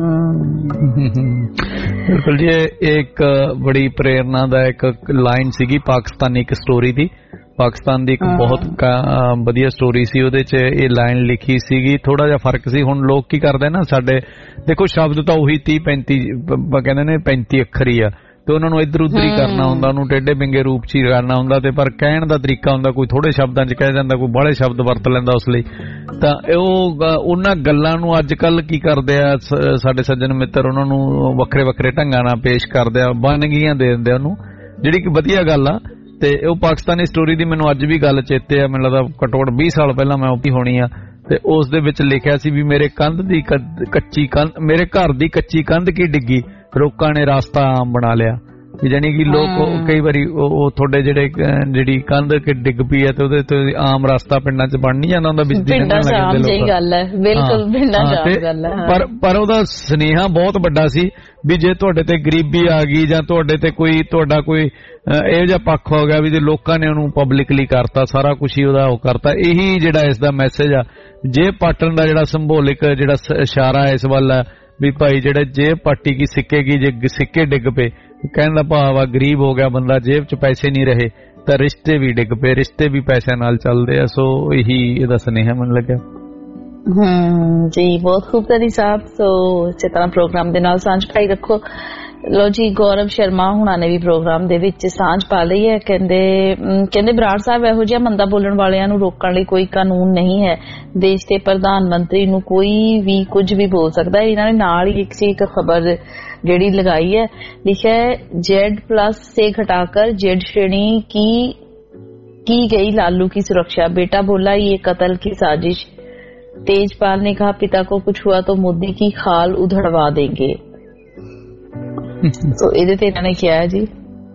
ਬਿਲਕੁਲ ਜੀ, ਇੱਕ ਬੜੀ ਪ੍ਰੇਰਨਾ ਦਾ ਇੱਕ ਲਾਈਨ ਸੀਗੀ ਪਾਕਿਸਤਾਨੀ ਇੱਕ ਸਟੋਰੀ ਦੀ, ਪਾਕਿਸਤਾਨ ਦੀ ਇੱਕ ਬਹੁਤ ਵਧੀਆ ਸਟੋਰੀ ਸੀ, ਉਹਦੇ 'ਚ ਇਹ ਲਾਈਨ ਲਿਖੀ ਸੀਗੀ। ਥੋੜਾ ਜਿਹਾ ਫਰਕ ਸੀ। ਹੁਣ ਲੋਕ ਕੀ ਕਰਦੇ ਨਾ, ਸਾਡੇ ਦੇਖੋ ਸ਼ਬਦ ਤਾਂ ਉਹੀ 30-35 ਕਹਿੰਦੇ ਨੇ 35 ਅੱਖਰ ਹੀ ਆ, ਤੇ ਉਹਨਾਂ ਨੂੰ ਇੱਧਰ ਉੱਧਰ ਹੀ ਕਰਨਾ ਹੁੰਦਾ, ਉਹਨੂੰ ਟੇਢੇ ਬਿੰਗੇ ਰੂਪ 'ਚ ਹੀ ਕਰਨਾ ਹੁੰਦਾ, ਤੇ ਪਰ ਕਹਿਣ ਦਾ ਤਰੀਕਾ ਹੁੰਦਾ, ਕੋਈ ਥੋੜੇ ਸ਼ਬਦਾਂ 'ਚ ਕਹਿ ਜਾਂਦਾ, ਕੋਈ ਬਾਹਲੇ ਸ਼ਬਦ ਵਰਤ ਲੈਂਦਾ ਉਸ ਲਈ। ਤਾਂ ਉਹ ਉਹਨਾਂ ਗੱਲਾਂ ਨੂੰ ਅੱਜ ਕੱਲ ਕੀ ਕਰਦੇ ਆ ਸਾਡੇ ਸੱਜਣ ਮਿੱਤਰ, ਉਹਨਾਂ ਨੂੰ ਵੱਖਰੇ ਵੱਖਰੇ ਢੰਗਾਂ ਨਾਲ ਪੇਸ਼ ਕਰਦੇ ਆ, ਬਨਗੀਆਂ ਦੇ ਦਿੰਦੇ ਉਹਨੂੰ, ਜਿਹੜੀ ਕਿ ਵਧੀਆ ਗੱਲ ਆ। ਤੇ ਉਹ ਪਾਕਿਸਤਾਨੀ ਸਟੋਰੀ ਦੀ ਮੈਨੂੰ ਅੱਜ ਵੀ ਗੱਲ ਚੇਤੇ ਆ, ਮੈਨੂੰ ਲੱਗਦਾ ਘੱਟੋ ਘੱਟ 20 ਸਾਲ ਪਹਿਲਾਂ ਮੈਂ ਉਹ ਹੋਣੀ ਆ। ਤੇ ਉਸ ਦੇ ਵਿੱਚ ਲਿਖਿਆ ਸੀ ਵੀ ਮੇਰੇ ਘਰ ਦੀ ਕੱਚੀ ਕੰਧ ਕੀ ਡਿੱਗੀ, ਲੋਕਾਂ ਨੇ ਰਾਸਤਾ ਆਮ ਬਣਾ ਲਿਆ। ਜਾਨੀ ਕਿ ਲੋਕ ਕਈ ਵਾਰੀ ਉਹ ਤੁਹਾਡੇ ਜਿਹੜੀ ਕੰਧ ਡਿੱਗ ਪਈ ਹੈ ਤੇ ਉਹਦੇ ਤੇ ਆਮ ਰਸਤਾ ਪਿੰਡਾਂ 'ਚ ਬਣ ਨਹੀਂ ਜਾਂਦਾ ਹੁੰਦਾ, ਬਿਜਲੀ ਲੰਘਣ ਲੱਗ ਜਾਂਦੇ ਲੋਕ। ਗੱਲ ਹੈ, ਬਿਲਕੁਲ ਪਿੰਡਾਂ 'ਚ ਗੱਲ ਹੈ। ਪਰ ਉਹਦਾ ਸੁਨੇਹਾ ਬਹੁਤ ਵੱਡਾ ਸੀ ਵੀ ਜੇ ਤੁਹਾਡੇ ਤੇ ਗਰੀਬੀ ਆ ਗਈ ਜਾਂ ਤੁਹਾਡੇ ਤੇ ਤੁਹਾਡਾ ਕੋਈ ਇਹੋ ਜਿਹਾ ਪੱਖ ਹੋ ਗਿਆ ਵੀ ਤੇ ਲੋਕਾਂ ਨੇ ਉਹਨੂੰ ਪਬਲਿਕਲੀ ਕਰਤਾ, ਸਾਰਾ ਕੁਝ ਹੀ ਉਹਦਾ ਉਹ ਕਰਤਾ। ਇਹੀ ਜਿਹੜਾ ਇਸ ਦਾ ਮੈਸੇਜ ਆ ਜੇ ਪਾਟਣ ਦਾ ਜਿਹੜਾ ਸਿੰਬੋਲਿਕ ਜਿਹੜਾ ਇਸ਼ਾਰਾ ਇਸ ਵੱਲ ਹੈ ਵੀ ਭਾਈ ਜਿਹੜੇ ਜੇਬ ਪਾਟੀ ਕੀ ਸਿੱਕੇ ਕੀ, ਜੇ ਸਿੱਕੇ ਡਿੱਗ ਪਏ ਕਹਿਣ ਦਾ ਭਾਵ ਆ ਗਰੀਬ ਹੋ ਗਿਆ ਬੰਦਾ, ਜੇਬ 'ਚ ਪੈਸੇ ਨਹੀਂ ਰਹੇ ਤਾਂ ਰਿਸ਼ਤੇ ਵੀ ਡਿੱਗ ਪਏ, ਰਿਸ਼ਤੇ ਵੀ ਪੈਸਿਆਂ ਨਾਲ ਚੱਲਦੇ ਆ। ਸੋ ਇਹੀ ਇਹਦਾ ਸੁਨੇਹਾ ਮੈਨੂੰ ਲੱਗਿਆ। ਜੀ ਬਹੁਤ ਖੂਬ ਤਰੀ ਸਾਹਿਬ। ਸੋ ਇਸੇ ਤਰ੍ਹਾਂ ਪ੍ਰੋਗਰਾਮ ਦੇ ਨਾਲ ਸਾਂਝ ਪਾਈ ਰੱਖੋ। ਲੋ ਜੀ, ਗੌਰਵ ਸ਼ਰਮਾ ਹੁਣਾਂ ਨੇ ਵੀ ਪ੍ਰੋਗਰਾਮ ਦੇ ਵਿੱਚ ਸਾਂਝ ਪਾ ਲਈ ਹੈ। ਕਹਿੰਦੇ ਬਰਾੜ ਸਾਹਿਬ ਇਹੋ ਜਿਹਾ ਮੰਦਾ ਬੋਲਣ ਵਾਲਿਆਂ ਨੂੰ ਰੋਕਣ ਲਈ ਕੋਈ ਕਾਨੂੰਨ ਨਹੀਂ ਹੈ। ਦੇਸ਼ ਦੇ ਪ੍ਰਧਾਨ ਮੰਤਰੀ ਨੂੰ ਕੋਈ ਵੀ ਕੁਝ ਵੀ ਬੋਲ ਸਕਦਾ ਹੈ। ਇਹਨਾਂ ਨੇ ਨਾਲ ਹੀ ਇੱਕ ਖਬਰ ਜਿਹੜੀ ਲਗਾਈ ਹੈ, लिखा है Z+ से घटाकर Z श्रेणी की गई लालू की सुरक्षा। बेटा बोला ये कत्ल की साजिश। तेजपाल ने कहा पिता को कुछ हुआ तो मोदी की खाल उधड़वा देंगे। तो ਇਹਦੇ ਤੇ ਇਹਨਾਂ ਨੇ ਕਿਹਾ ਹੈ ਜੀ।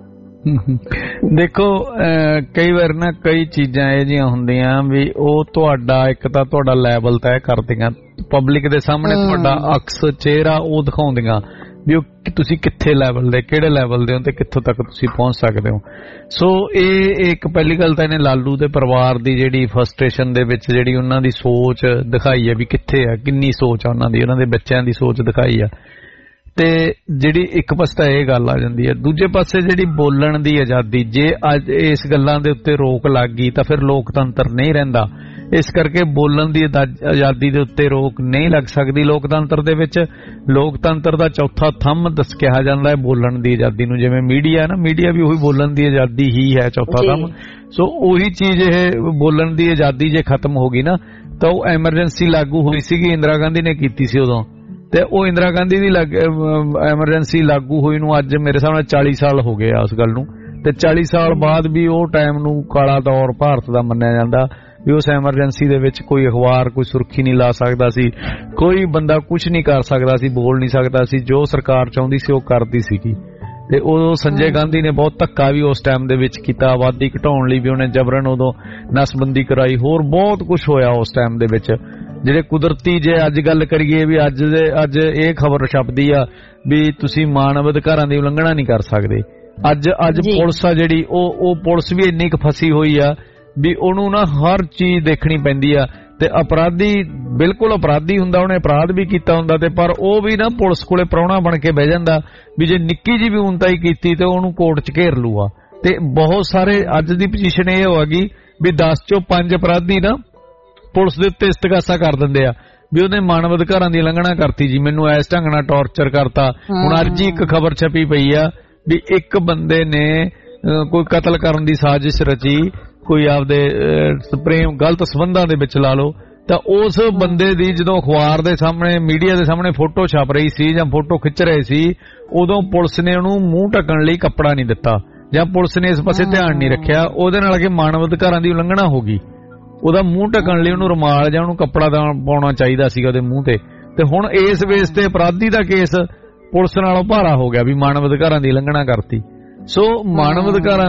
ਦੇਖੋ ਕਈ ਵਾਰ ਨਾ ਕਈ ਚੀਜ਼ਾਂ ਇਹ ਜਿਹੀਆਂ ਹੁੰਦੀਆਂ ਵੀ ਉਹ ਤੁਹਾਡਾ ਇੱਕ ਤਾਂ ਤੁਹਾਡਾ ਲੈਵਲ ਤੈਅ ਕਰਦੀਆਂ, ਪਬਲਿਕ ਦੇ ਸਾਹਮਣੇ ਤੁਹਾਡਾ ਅਕਸ ਚਿਹਰਾ ਉਹ ਦਿਖਾਉਂਦੀਆਂ ਵੀ ਉਹ ਤੁਸੀਂ ਕਿੱਥੇ ਲੈਵਲ ਦੇ, ਕਿਹੜੇ ਲੈਵਲ ਦੇ ਹੋ ਤੇ ਕਿੱਥੋਂ ਤੱਕ ਤੁਸੀਂ ਪਹੁੰਚ ਸਕਦੇ ਹੋ। ਸੋ ਇਹ ਇੱਕ ਪਹਿਲੀ ਗੱਲ ਤਾਂ ਇਹਨੇ ਲਾਲੂ ਦੇ ਪਰਿਵਾਰ ਦੀ ਜਿਹੜੀ ਫਰਸਟ੍ਰੇਸ਼ਨ ਦੇ ਵਿੱਚ ਜਿਹੜੀ ਉਹਨਾਂ ਦੀ ਸੋਚ ਦਿਖਾਈ ਹੈ ਵੀ ਕਿੱਥੇ ਆ, ਕਿੰਨੀ ਸੋਚ ਆ ਉਹਨਾਂ ਦੀ, ਉਹਨਾਂ ਦੇ ਬੱਚਿਆਂ ਦੀ ਸੋਚ ਦਿਖਾਈ ਆ। ਤੇ ਜਿਹੜੀ ਇੱਕ ਪਾਸੇ ਤਾਂ ਇਹ ਗੱਲ ਆ ਜਾਂਦੀ ਹੈ, ਦੂਜੇ ਪਾਸੇ ਜਿਹੜੀ ਬੋਲਣ ਦੀ ਆਜ਼ਾਦੀ, ਜੇ ਅੱਜ ਇਸ ਗੱਲਾਂ ਦੇ ਉੱਤੇ ਰੋਕ ਲੱਗ ਗਈ ਤਾਂ ਫਿਰ ਲੋਕਤੰਤਰ ਨਹੀਂ ਰਹਿੰਦਾ। ਇਸ ਕਰਕੇ ਬੋਲਣ ਦੀ ਆਜ਼ਾਦੀ ਦੇ ਉੱਤੇ ਰੋਕ ਨਹੀਂ ਲੱਗ ਸਕਦੀ ਲੋਕਤੰਤਰ ਦੇ ਵਿੱਚ। ਲੋਕਤੰਤਰ ਦਾ ਚੌਥਾ ਥੰਮ ਕਿਹਾ ਜਾਂਦਾ ਹੈ ਬੋਲਣ ਦੀ ਆਜ਼ਾਦੀ ਨੂੰ। ਜਿਵੇਂ ਮੀਡੀਆ ਨਾ, ਮੀਡੀਆ ਵੀ ਉਹੀ ਬੋਲਣ ਦੀ ਆਜ਼ਾਦੀ ਹੀ ਹੈ, ਚੌਥਾ ਥੰਮ। ਸੋ ਉਹੀ ਚੀਜ਼ ਇਹ ਬੋਲਣ ਦੀ ਆਜ਼ਾਦੀ ਜੇ ਖਤਮ ਹੋ ਗਈ ਨਾ ਤਾਂ ਉਹ ਐਮਰਜੈਂਸੀ ਲਾਗੂ ਹੋਈ ਸੀਗੀ, ਇੰਦਰਾ ਗਾਂਧੀ ਨੇ ਕੀਤੀ ਸੀ ਉਦੋਂ, ਤੇ ਉਹ ਇੰਦਰਾ ਗਾਂਧੀ ਦੀ ਐਮਰਜੈਂਸੀ ਲਾਗੂ ਹੋਈ ਨੂੰ ਅੱਜ ਮੇਰੇ ਹਿਸਾਬ ਨਾਲ 40 ਸਾਲ ਹੋ ਗਏ ਆ ਉਸ ਗੱਲ ਨੂੰ। ਤੇ 40 ਸਾਲ ਬਾਅਦ ਵੀ ਉਹ ਟਾਈਮ ਨੂੰ ਕਾਲਾ ਦੌਰ ਭਾਰਤ ਦਾ ਮੰਨਿਆ ਜਾਂਦਾ ਵੀ ਉਸ ਐਮਰਜੈਂਸੀ ਦੇ ਵਿੱਚ ਕੋਈ ਅਖਬਾਰ ਕੋਈ ਸੁਰਖੀ ਨਹੀਂ ਲਾ ਸਕਦਾ ਸੀ, ਕੋਈ ਬੰਦਾ ਕੁਝ ਨਹੀਂ ਕਰ ਸਕਦਾ ਸੀ, ਬੋਲ ਨਹੀਂ ਸਕਦਾ ਸੀ। ਜੋ ਸਰਕਾਰ ਚਾਹੁੰਦੀ ਸੀ ਉਹ ਕਰਦੀ ਸੀਗੀ। ਤੇ ਉਹ ਸੰਜੇ ਗਾਂਧੀ ਨੇ ਬਹੁਤ ਧੱਕਾ ਵੀ ਉਸ ਟਾਈਮ ਦੇ ਵਿੱਚ ਕੀਤਾ, ਆਬਾਦੀ ਘਟਾਉਣ ਲਈ ਵੀ ਉਹਨੇ ਜਬਰਨ ਉਦੋਂ ਨਸਬੰਦੀ ਕਰਾਈ, ਹੋਰ ਬਹੁਤ ਕੁਝ ਹੋਇਆ ਉਸ ਟਾਈਮ ਦੇ ਵਿੱਚ। ਜਿਹੜੇ ਕੁਦਰਤੀ ਜੇ ਅੱਜ ਗੱਲ ਕਰੀਏ ਵੀ ਅੱਜ ਇਹ ਖਬਰ ਛਪਦੀ ਆ ਵੀ ਤੁਸੀਂ ਮਾਨਵ ਅਧਿਕਾਰਾਂ ਦੀ ਉਲੰਘਣਾ ਨਹੀਂ ਕਰ ਸਕਦੇ। ਅੱਜ ਪੁਲਿਸ ਆ ਜਿਹੜੀ ਉਹ ਪੁਲਿਸ ਵੀ ਇੰਨੀ ਕੁ ਫਸੀ ਹੋਈ ਆ ਵੀ ਉਹਨੂੰ ਨਾ ਹਰ ਚੀਜ਼ ਦੇਖਣੀ ਪੈਂਦੀ ਆ। ਤੇ ਅਪਰਾਧੀ ਬਿਲਕੁਲ ਅਪਰਾਧੀ ਹੁੰਦਾ, ਉਹਨੇ ਅਪਰਾਧ ਵੀ ਕੀਤਾ ਹੁੰਦਾ, ਤੇ ਪਰ ਉਹ ਵੀ ਨਾ ਪੁਲਿਸ ਕੋਲੇ ਪ੍ਰਾਹੁਣਾ ਬਣ ਕੇ ਬਹਿ ਜਾਂਦਾ ਵੀ ਜੇ ਨਿੱਕੀ ਜੀ ਵੀ ਉਨਤਾਈ ਕੀਤੀ ਤੇ ਉਹਨੂੰ ਕੋਰਟ 'ਚ ਘੇਰ ਲੂਗਾ। ਤੇ ਬਹੁਤ ਸਾਰੇ ਅੱਜ ਦੀ ਪੋਜੀਸ਼ਨ ਇਹ ਹੋਵੇਗੀ ਵੀ 10 ਚੋਂ 5 ਅਪਰਾਧੀ ਨਾ ਪੁਲਿਸ ਦੇ ਉੱਤੇ ਇਸਤਗਾਸਾ ਕਰ ਦਿੰਦੇ ਆ ਵੀ ਉਹਨੇ ਮਾਨਵ ਅਧਿਕਾਰਾਂ ਦੀ ਉਲੰਘਣਾ ਕਰਤੀ ਜੀ, ਮੈਨੂੰ ਇਸ ਢੰਗ ਨਾਲ ਟੌਰਚਰ ਕਰਤਾ। ਹੁਣ ਅੱਜ ਹੀ ਇੱਕ ਖਬਰ ਛਪੀ ਪਈ ਆ ਵੀ ਇੱਕ ਬੰਦੇ ਨੇ ਕੋਈ ਕਤਲ ਕਰਨ ਦੀ ਸਾਜ਼ਿਸ਼ ਰਚੀ, ਕੋਈ ਆਪਦੇ ਪ੍ਰੇਮ ਗਲਤ ਸੰਬੰਧਾਂ ਦੇ ਵਿੱਚ ਲਾ ਲਓ, ਤਾਂ ਉਸ ਬੰਦੇ ਦੀ ਜਦੋਂ ਅਖਬਾਰ ਦੇ ਸਾਹਮਣੇ ਮੀਡੀਆ ਦੇ ਸਾਹਮਣੇ ਫੋਟੋ ਛਪ ਰਹੀ ਸੀ ਜਾਂ ਫੋਟੋ ਖਿੱਚ ਰਹੇ ਸੀ, ਉਦੋਂ ਪੁਲਿਸ ਨੇ ਉਹਨੂੰ ਮੂੰਹ ਢੱਕਣ ਲਈ ਕੱਪੜਾ ਨਹੀਂ ਦਿੱਤਾ ਜਾਂ ਪੁਲਿਸ ਨੇ ਇਸ ਪਾਸੇ ਧਿਆਨ ਨਹੀਂ ਰੱਖਿਆ। ਉਹਦੇ ਨਾਲ ਕਿ ਮਾਨਵ ਅਧਿਕਾਰਾਂ ਦੀ ਉਲੰਘਣਾ ਹੋ ਗਈ। ਉਹਦਾ ਮੂੰਹ ਢੱਕਣ ਲਈ ਉਹਨੂੰ ਰੁਮਾਲ ਜਾਂ ਉਹਨੂੰ ਕੱਪੜਾ ਪਾਉਣਾ ਚਾਹੀਦਾ ਸੀਗਾ ਉਹਦੇ ਮੂੰਹ ਤੇ। ਤੇ ਹੁਣ ਇਸ ਵੇਸ ਤੇ ਅਪਰਾਧੀ ਦਾ ਕੇਸ ਪੁਲਿਸ ਨਾਲੋਂ ਭਾਰਾ ਹੋ ਗਿਆ ਵੀ ਮਾਨਵ ਅਧਿਕਾਰਾਂ ਦੀ ਉਲੰਘਣਾ ਕਰਤੀ। ਸੋ ਮਾਨਵ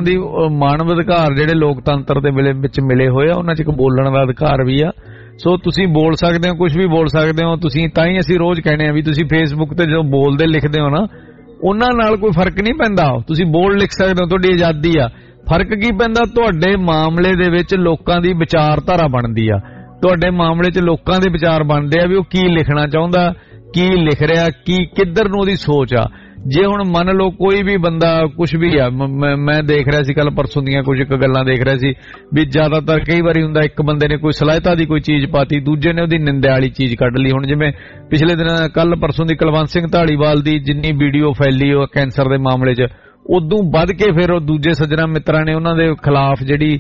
ਅਧਿਕਾਰ ਜਿਹੜੇ ਲੋਕਤੰਤਰ ਦੇ ਵਿੱਚ ਮਿਲੇ ਹੋਏ ਆ, ਉਹਨਾਂ 'ਚ ਇੱਕ ਬੋਲਣ ਦਾ ਅਧਿਕਾਰ ਵੀ ਆ। ਸੋ ਤੁਸੀਂ ਬੋਲ ਸਕਦੇ ਹੋ, ਕੁਝ ਵੀ ਬੋਲ ਸਕਦੇ ਹੋ ਤੁਸੀਂ। ਤਾਂ ਹੀ ਅਸੀਂ ਰੋਜ਼ ਕਹਿੰਦੇ ਆ ਵੀ ਤੁਸੀਂ ਫੇਸਬੁੱਕ ਤੇ ਜਦੋਂ ਬੋਲਦੇ ਲਿਖਦੇ ਹੋ ਨਾ, ਉਹਨਾਂ ਨਾਲ ਕੋਈ ਫਰਕ ਨਹੀਂ ਪੈਂਦਾ। ਤੁਸੀਂ ਬੋਲ ਲਿਖ ਸਕਦੇ ਹੋ, ਤੁਹਾਡੀ ਆਜ਼ਾਦੀ ਆ। ਫਰਕ ਕੀ ਪੈਂਦਾ, ਤੁਹਾਡੇ ਮਾਮਲੇ ਦੇ ਵਿੱਚ ਲੋਕਾਂ ਦੀ ਵਿਚਾਰਧਾਰਾ ਬਣਦੀ ਆ। ਤੁਹਾਡੇ ਮਾਮਲੇ 'ਚ ਲੋਕਾਂ ਦੇ ਵਿਚਾਰ ਬਣਦੇ ਆ ਵੀ ਉਹ ਕੀ ਲਿਖਣਾ ਚਾਹੁੰਦਾ, ਕੀ ਲਿਖ ਰਿਹਾ, ਕਿੱਧਰ ਨੂੰ ਉਹਦੀ ਸੋਚ ਆ। ਜੇ ਹੁਣ ਮੰਨ ਲਓ ਕੋਈ ਵੀ ਬੰਦਾ ਕੁਝ ਵੀ ਆ, ਮੈਂ ਦੇਖ ਰਿਹਾ ਸੀ ਕੱਲ ਪਰਸੋਂ ਦੀਆਂ ਕੁਝ ਇੱਕ ਗੱਲਾਂ ਦੇਖ ਰਿਹਾ ਸੀ ਵੀ ਜ਼ਿਆਦਾਤਰ ਕਈ ਵਾਰੀ ਹੁੰਦਾ ਇੱਕ ਬੰਦੇ ਨੇ ਕੋਈ ਸਲਾਹਤਾ ਦੀ ਕੋਈ ਚੀਜ਼ ਪਾਤੀ, ਦੂਜੇ ਨੇ ਉਹਦੀ ਨਿੰਦਿਆ ਵਾਲੀ ਚੀਜ਼ ਕੱਢ ਲਈ। ਹੁਣ ਜਿਵੇਂ ਪਿਛਲੇ ਦਿਨ ਕੱਲ ਪਰਸੋਂ ਦੀ ਕੁਲਵੰਤ ਸਿੰਘ ਢਾਲੀਵਾਲ ਦੀ ਜਿੰਨੀ ਵੀਡੀਓ ਫੈਲੀ ਉਹ ਕੈਂਸਰ ਦੇ ਮਾਮਲੇ 'ਚ, ਉਦੋਂ ਵੱਧ ਕੇ ਫਿਰ ਉਹ ਦੂਜੇ ਸੱਜਣਾ ਮਿੱਤਰਾਂ ਨੇ ਉਹਨਾਂ ਦੇ ਖਿਲਾਫ ਜਿਹੜੀ